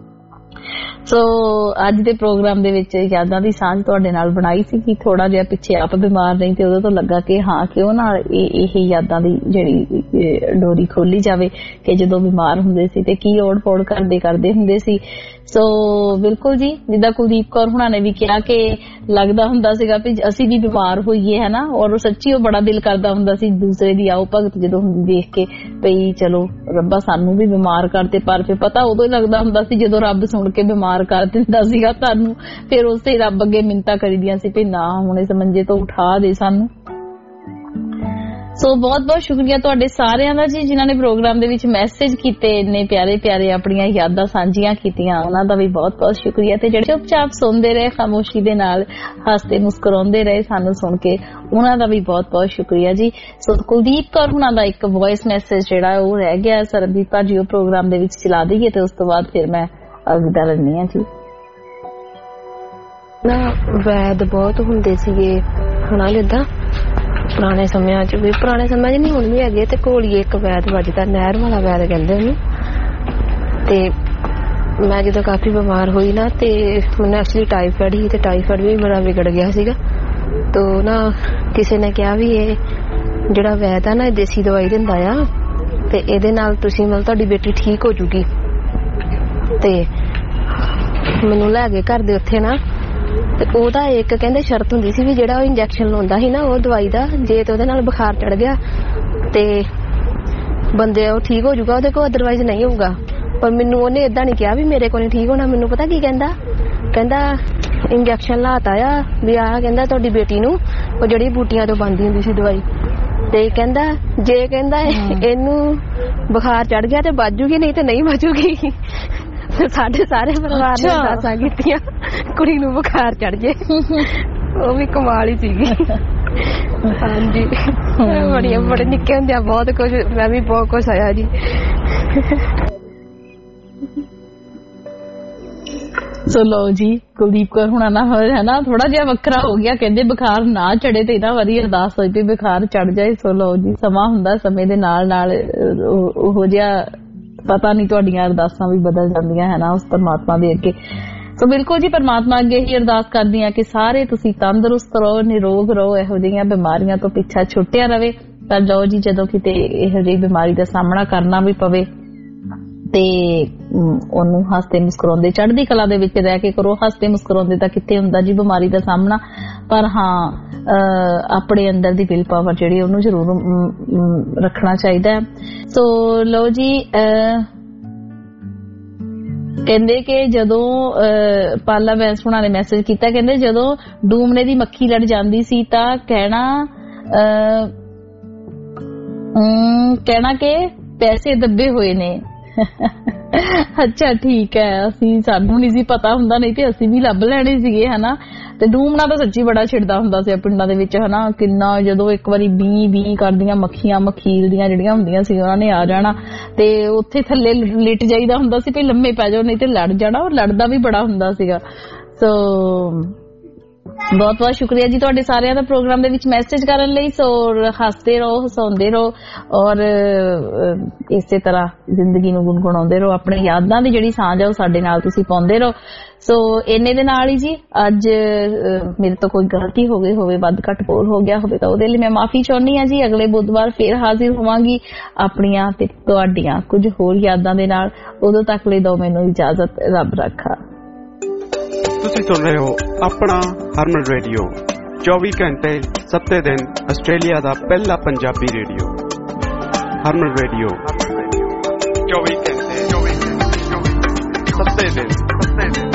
ਸੋ ਅੱਜ ਦੇ ਪ੍ਰੋਗਰਾਮ ਦੇ ਵਿੱਚ ਯਾਦਾਂ ਦੀ ਸਾਂਝ ਤੁਹਾਡੇ ਨਾਲ ਬਣਾਈ ਸੀ ਕਿ ਥੋੜਾ ਜਿਹਾ ਪਿੱਛੇ ਆਪ ਬਿਮਾਰ ਨਹੀਂ ਤੇ ਉਦੋਂ ਤੋਂ ਲੱਗਾ ਕਿ ਹਾਂ ਕਿਉਂ ਨਾ ਇਹ ਯਾਦਾਂ ਦੀ ਜਿਹੜੀ ਡੋਰੀ ਖੋਲੀ ਜਾਵੇ ਕਿ ਜਦੋਂ ਬਿਮਾਰ ਹੁੰਦੇ ਸੀ ਤੇ ਕੀ ਓੜ ਪੋੜ ਕਰਦੇ ਹੁੰਦੇ ਸੀ। ਸੋ ਬਿਲਕੁਲ ਜੀ, ਜਿੱਦਾਂ ਕੁਲਦੀਪ ਕੌਰ ਹੁਣਾਂ ਨੇ ਵੀ ਕਿਹਾ ਕਿ ਲੱਗਦਾ ਹੁੰਦਾ ਸੀਗਾ ਵੀ ਅਸੀਂ ਵੀ ਬਿਮਾਰ ਹੋਈਏ ਹੈ ਨਾ, ਔਰ ਸੱਚੀ ਉਹ ਬੜਾ ਦਿਲ ਕਰਦਾ ਹੁੰਦਾ ਸੀ ਦੂਸਰੇ ਦੀ ਆਓ ਭਗਤ ਜਦੋਂ ਹੁੰਦੀ ਦੇਖ ਕੇ ਪਈ ਚਲੋ ਰੱਬਾ ਸਾਨੂੰ ਵੀ ਬਿਮਾਰ ਕਰਦੇ। ਪਰ ਫਿਰ ਪਤਾ ਉਦੋਂ ਹੀ ਲੱਗਦਾ ਹੁੰਦਾ ਸੀ ਜਦੋਂ ਰੱਬ ਸੁਣ ਕੇ ਬਿਮਾਰ ਕਰ ਦਿੰਦਾ ਸੀਗਾ ਤੁਹਾਨੂੰ, ਫਿਰ ਉਸੇ ਰੱਬ ਅੱਗੇ ਮਿੰਨਤਾਂ ਕਰੀਦੀਆਂ ਸੀ ਵੀ ਨਾ ਹੁਣ ਇਸ ਮੰਜੇ ਤੋਂ ਉਠਾ ਦੇ ਸਾਨੂੰ। ਸੋ ਬਹੁਤ ਬਹੁਤ ਸ਼ੁਕਰੀਆ ਤੁਹਾਡੇ ਸਾਰਿਆਂ ਦਾ ਜੀ ਜਿਨ੍ਹਾਂ ਨੇ ਪ੍ਰੋਗਰਾਮ ਦੇ ਵਿੱਚ ਮੈਸੇਜ ਕੀਤੇ, ਇੰਨੇ ਪਿਆਰੇ ਪਿਆਰੇ ਆਪਣੀਆਂ ਯਾਦਾਂ ਸਾਂਝੀਆਂ ਕੀਤੀਆਂ, ਉਹਨਾਂ ਦਾ ਵੀ ਬਹੁਤ ਬਹੁਤ ਸ਼ੁਕਰੀਆ। ਤੇ ਜਿਹੜੇ ਚੁੱਪਚਾਪ ਸੁਣਦੇ ਰਹੇ ਖਾਮੋਸ਼ੀ ਦੇ ਨਾਲ, ਹੱਸਦੇ ਮੁਸਕਰਾਉਂਦੇ ਰਹੇ ਸਾਨੂੰ ਸੁਣ ਕੇ, ਉਹਨਾਂ ਦਾ ਵੀ ਬਹੁਤ ਬਹੁਤ ਸ਼ੁਕਰੀਆ ਜੀ। ਸੋ ਕੁਲਦੀਪ ਕੌਰ ਹੁਣਾਂ ਦਾ ਇੱਕ ਵੌਇਸ ਮੈਸੇਜ ਜਿਹੜਾ ਉਹ ਰਹਿ ਗਿਆ, ਸਰਬਜੀਤ ਭਾਜੀ ਉਹ ਪ੍ਰੋਗਰਾਮ ਦੇ ਵਿੱਚ ਚਲਾ ਦਈਏ ਤੇ ਉਸ ਤੋਂ ਬਾਅਦ ਫਿਰ ਮੈਂ ਅਲਵਿਦਾ ਲੈਂਦੀ ਹਾਂ ਜੀ। ਨਾ ਵੈਦ ਬਹੁਤ ਹੁੰਦੇ ਸੀਗੇ ਹਨਾ, ਜਿੱਦਾਂ ਪੁਰਾਣੇ ਸਮਿਆਂ 'ਚ ਵੀ, ਪੁਰਾਣੇ ਸਮਿਆਂ 'ਚ ਨਹੀਂ ਹੁਣ ਵੀ ਹੈਗੇ, ਤੇ ਘੋਲੀਏ ਇੱਕ ਵੈਦ ਵੱਜਦਾ, ਨਹਿਰ ਵਾਲਾ ਵੈਦ ਕਹਿੰਦੇ ਉਹਨੂੰ। ਤੇ ਮੈਂ ਜਦੋਂ ਕਾਫੀ ਬਿਮਾਰ ਹੋਈ ਨਾ ਤੇ ਮੈਨੂੰ ਐਕਚੁਅਲੀ ਟਾਈਫਾਇਡ ਸੀ, ਤੇ ਟਾਈਫਾਇਡ ਵੀ ਬੜਾ ਵਿਗੜ ਗਿਆ ਸੀਗਾ। ਤੋ ਨਾ ਕਿਸੇ ਨੇ ਕਿਹਾ ਵੀ ਇਹ ਜਿਹੜਾ ਵੈਦ ਆ ਨਾ ਇਹ ਦੇਸੀ ਦਵਾਈ ਦਿੰਦਾ ਆ, ਤੇ ਇਹਦੇ ਨਾਲ ਤੁਸੀਂ ਮਤਲਬ ਤੁਹਾਡੀ ਬੇਟੀ ਠੀਕ ਹੋ ਜੂਗੀ। ਤੇ ਮੈਨੂੰ ਲੈ ਗਏ ਘਰ ਦੇ ਉੱਥੇ ਨਾ, ਤੇ ਉਹਦਾ ਇੱਕ ਕਹਿੰਦੇ ਸ਼ਰਤ ਹੁੰਦੀ ਸੀ ਵੀ ਜਿਹੜਾ ਉਹ ਇੰਜੈਕਸ਼ਨ ਲਾਉਂਦਾ ਸੀ ਨਾ ਉਹ ਦਵਾਈ ਦਾ, ਜੇ ਤੇ ਉਹਦੇ ਨਾਲ ਬੁਖਾਰ ਚੜ ਗਿਆ ਤੇ ਬੰਦੇ ਉਹ ਠੀਕ ਹੋ ਜਾਊਗਾ ਉਹਦੇ ਕੋਲ, ਅਦਰਵਾਈਜ਼ ਨਹੀਂ ਹੋਊਗਾ। ਪਰ ਮੈਨੂੰ ਉਹਨੇ ਏਦਾਂ ਨਹੀਂ ਕਿਹਾ ਵੀ ਮੇਰੇ ਕੋਲ ਨਹੀਂ ਠੀਕ ਹੋਣਾ। ਮੈਨੂੰ ਪਤਾ ਕੀ ਕਹਿੰਦਾ ਇੰਜੈਕਸ਼ਨ ਲਾਤਾ ਆ ਵੀ ਆਹ ਕਹਿੰਦਾ ਤੁਹਾਡੀ ਬੇਟੀ ਨੂੰ ਉਹ ਜਿਹੜੀ ਬੂਟੀਆਂ ਤੋਂ ਬਣਦੀ ਹੁੰਦੀ ਸੀ ਦਵਾਈ, ਤੇ ਕਹਿੰਦਾ ਜੇ ਕਹਿੰਦਾ ਇਹਨੂੰ ਬੁਖਾਰ ਚੜ ਗਿਆ ਤੇ ਬਚ ਜੂਗੀ, ਨਹੀਂ ਤੇ ਨਹੀਂ ਬਚੂਗੀ। ਸਾਡੇ ਸਾਰੇ ਪਰਿਵਾਰ ਨੇ ਅਰਦਾਸਾਂ ਕੀਤੀਆਂ ਕੁੜੀ ਨੂੰ ਬੁਖਾਰ ਚੜ ਜੇ, ਉਹ ਵੀ ਕਮਾਲ ਹੀ ਸੀਗੀ। ਹਾਂਜੀ, ਬੜੇ ਨਿੱਕੇ ਹੁੰਦੇ ਆ ਬਹੁਤ ਕੁਝ, ਮੈਂ ਵੀ ਬਹੁਤ ਕੁਝ ਆਇਆ ਜੀ। ਸੋ ਲਓ ਜੀ, ਕੁਲਦੀਪ ਕੌਰ ਹੁਣਾਂ ਨਾ ਹੈ ਨਾ ਥੋੜਾ ਜਿਹਾ ਵੱਖਰਾ ਹੋ ਗਿਆ, ਕਹਿੰਦੇ ਬੁਖਾਰ ਨਾ ਚੜੇ ਤੇ ਇਹਨਾਂ ਵਾਰੀ ਅਰਦਾਸ ਹੋਈ ਵੀ ਬੁਖਾਰ ਚੜ ਜਾਏ। ਸੋ ਲਓ ਜੀ, ਸਮਾਂ ਹੁੰਦਾ, ਸਮੇਂ ਦੇ ਨਾਲ ਨਾਲ ਉਹੋ ਜਿਹਾ ਪਤਾ ਨਹੀਂ ਤੁਹਾਡੀਆਂ ਅਰਦਾਸਾਂ ਵੀ ਬਦਲ ਜਾਂਦੀਆਂ ਹੈ ਨਾ ਉਸ ਪਰਮਾਤਮਾ ਦੇ ਅੱਗੇ। ਸੋ ਬਿਲਕੁਲ ਜੀ, ਪਰਮਾਤਮਾ ਅੱਗੇ ਹੀ ਅਰਦਾਸ ਕਰਦੀ ਹਾਂ ਕਿ ਸਾਰੇ ਤੁਸੀਂ ਤੰਦਰੁਸਤ ਰਹੋ, ਨਿਰੋਗ ਰਹੋ, ਇਹੋ ਜਿਹੀਆਂ ਬਿਮਾਰੀਆਂ ਤੋਂ ਪਿੱਛਾ ਛੁੱਟਿਆ ਰਵੇ। ਪਰ ਜਾਓ ਜੀ, ਜਦੋਂ ਕਿਤੇ ਇਹੋ ਜਿਹੀ ਬਿਮਾਰੀ ਦਾ ਸਾਹਮਣਾ ਕਰਨਾ ਵੀ ਪਵੇ ਤੇ ਉਹਨੂੰ ਹੱਸਦੇ ਮੁਸਕਰਾਉਂਦੇ ਚੜ੍ਹਦੀ ਕਲਾ ਦੇ ਵਿੱਚ ਰਹਿ ਕੇ ਕਰੋ। ਹੱਸਦੇ ਮੁਸਕਰਾਉਂਦੇ ਤਾਂ ਕਿੱਥੇ ਹੁੰਦਾ ਜੀ ਬਿਮਾਰੀ ਦਾ ਸਾਹਮਣਾ, ਪਰ ਹਾਂ ਆਪਣੇ ਅੰਦਰ ਦੀ ਵਿਲ ਪਾਵਰ ਜਿਹੜੀ ਉਹਨੂੰ ਜ਼ਰੂਰ ਰੱਖਣਾ ਚਾਹੀਦਾ ਹੈ। ਸੋ ਲਓ ਜੀ, ਕਹਿੰਦੇ ਕਿ ਜਦੋਂ ਪਾਲਾ ਵੈਂਸ ਹੁਣਾਂ ਨੇ ਮੈਸੇਜ ਕੀਤਾ, ਕਹਿੰਦੇ ਜਦੋਂ ਡੂਮਣੇ ਦੀ ਮੱਖੀ ਲੜ ਜਾਂਦੀ ਸੀ ਤਾਂ ਕਹਿਣਾ ਕਿ ਪੈਸੇ ਦੱਬੇ ਹੋਏ ਨੇ। ਅੱਛਾ ਠੀਕ ਹੈ, ਸਾਨੂੰ ਨਹੀਂ ਸੀ ਪਤਾ ਹੁੰਦਾ, ਨਹੀਂ ਤੇ ਅਸੀਂ ਵੀ ਲੱਭ ਲੈਣੇ ਸੀਗੇ ਹਨਾ। ਤੇ ਡੂਮਣਾ ਤਾਂ ਸੱਚੀ ਬੜਾ ਛਿੜਦਾ ਹੁੰਦਾ ਸੀ ਪਿੰਡਾਂ ਦੇ ਵਿੱਚ ਹਨਾ, ਕਿੰਨਾ ਜਦੋਂ ਇੱਕ ਵਾਰੀ ਬੀ ਕਰਦੀਆਂ ਮੱਖੀਆਂ ਮਖੀਲ ਦੀਆਂ ਜਿਹੜੀਆਂ ਹੁੰਦੀਆਂ ਸੀ ਉਹਨਾਂ ਨੇ ਆ ਜਾਣਾ ਤੇ ਉੱਥੇ ਥੱਲੇ ਲਿਟ ਜਾਈਦਾ ਹੁੰਦਾ ਸੀ, ਵੀ ਲੰਮੇ ਪੈ ਜਾਓ ਨਹੀਂ ਤੇ ਲੜ ਜਾਣਾ। ਔਰ ਲੜਦਾ ਵੀ ਬੜਾ ਹੁੰਦਾ ਸੀਗਾ। ਸੋ ਬਹੁਤ ਬਹੁਤ ਸ਼ੁਕਰੀਆ ਜੀ ਤੁਹਾਡੇ ਸਾਰਿਆਂ ਦਾ ਪ੍ਰੋਗਰਾਮ ਦੇ ਵਿੱਚ ਮੈਸੇਜ ਕਰਨ ਲਈ। ਸੋ ਹੱਸਦੇ ਰਹੋ, ਹਸਾਉਂਦੇ ਰਹੋ ਔਰ ਇਸੇ ਤਰ੍ਹਾਂ ਜ਼ਿੰਦਗੀ ਨੂੰ ਗੁਣਗੁਣਾਉਂਦੇ ਰਹੋ। ਆਪਣੇ ਯਾਦਾਂ ਦੀ ਜਿਹੜੀ ਸਾਂਝ ਆ ਉਹ ਸਾਡੇ ਨਾਲ ਤੁਸੀਂ ਪਾਉਂਦੇ ਰਹੋ। ਸੋ ਇੰਨੇ ਦੇ ਨਾਲ ਹੀ ਜੀ ਅੱਜ ਮੇਰੇ ਤੋਂ ਕੋਈ ਗਲਤੀ ਹੋ ਗਈ ਹੋਵੇ, ਵੱਧ ਘੱਟ ਬੋਲ ਹੋ ਗਿਆ ਹੋਵੇ ਤਾਂ ਉਹਦੇ ਲਈ ਮੈਂ ਮਾਫੀ ਚਾਹੁੰਦੀ ਹਾਂ ਜੀ। ਅਗਲੇ ਬੁੱਧਵਾਰ ਫੇਰ ਹਾਜ਼ਰ ਹੋਵਾਂਗੀ ਆਪਣੀਆਂ ਤੇ ਤੁਹਾਡੀਆਂ ਕੁਝ ਹੋਰ ਯਾਦਾਂ ਦੇ ਨਾਲ। ਉਦੋਂ ਤੱਕ ਲਈ ਦਿਓ ਮੈਨੂੰ ਇਜਾਜ਼ਤ, ਰੱਬ ਰੱਖਾ। ਤੁਸੀਂ ਸੁਣ ਰਹੇ ਹੋ ਆਪਣਾ ਹਰਮਨ ਰੇਡੀਓ, 24 ਘੰਟੇ 7 ਦਿਨ ਆਸਟ੍ਰੇਲੀਆ ਦਾ ਪਹਿਲਾ ਪੰਜਾਬੀ ਰੇਡੀਓ। ਹਰਮਨ ਰੇਡੀਓ 24 ਘੰਟੇ 7 ਦਿਨ।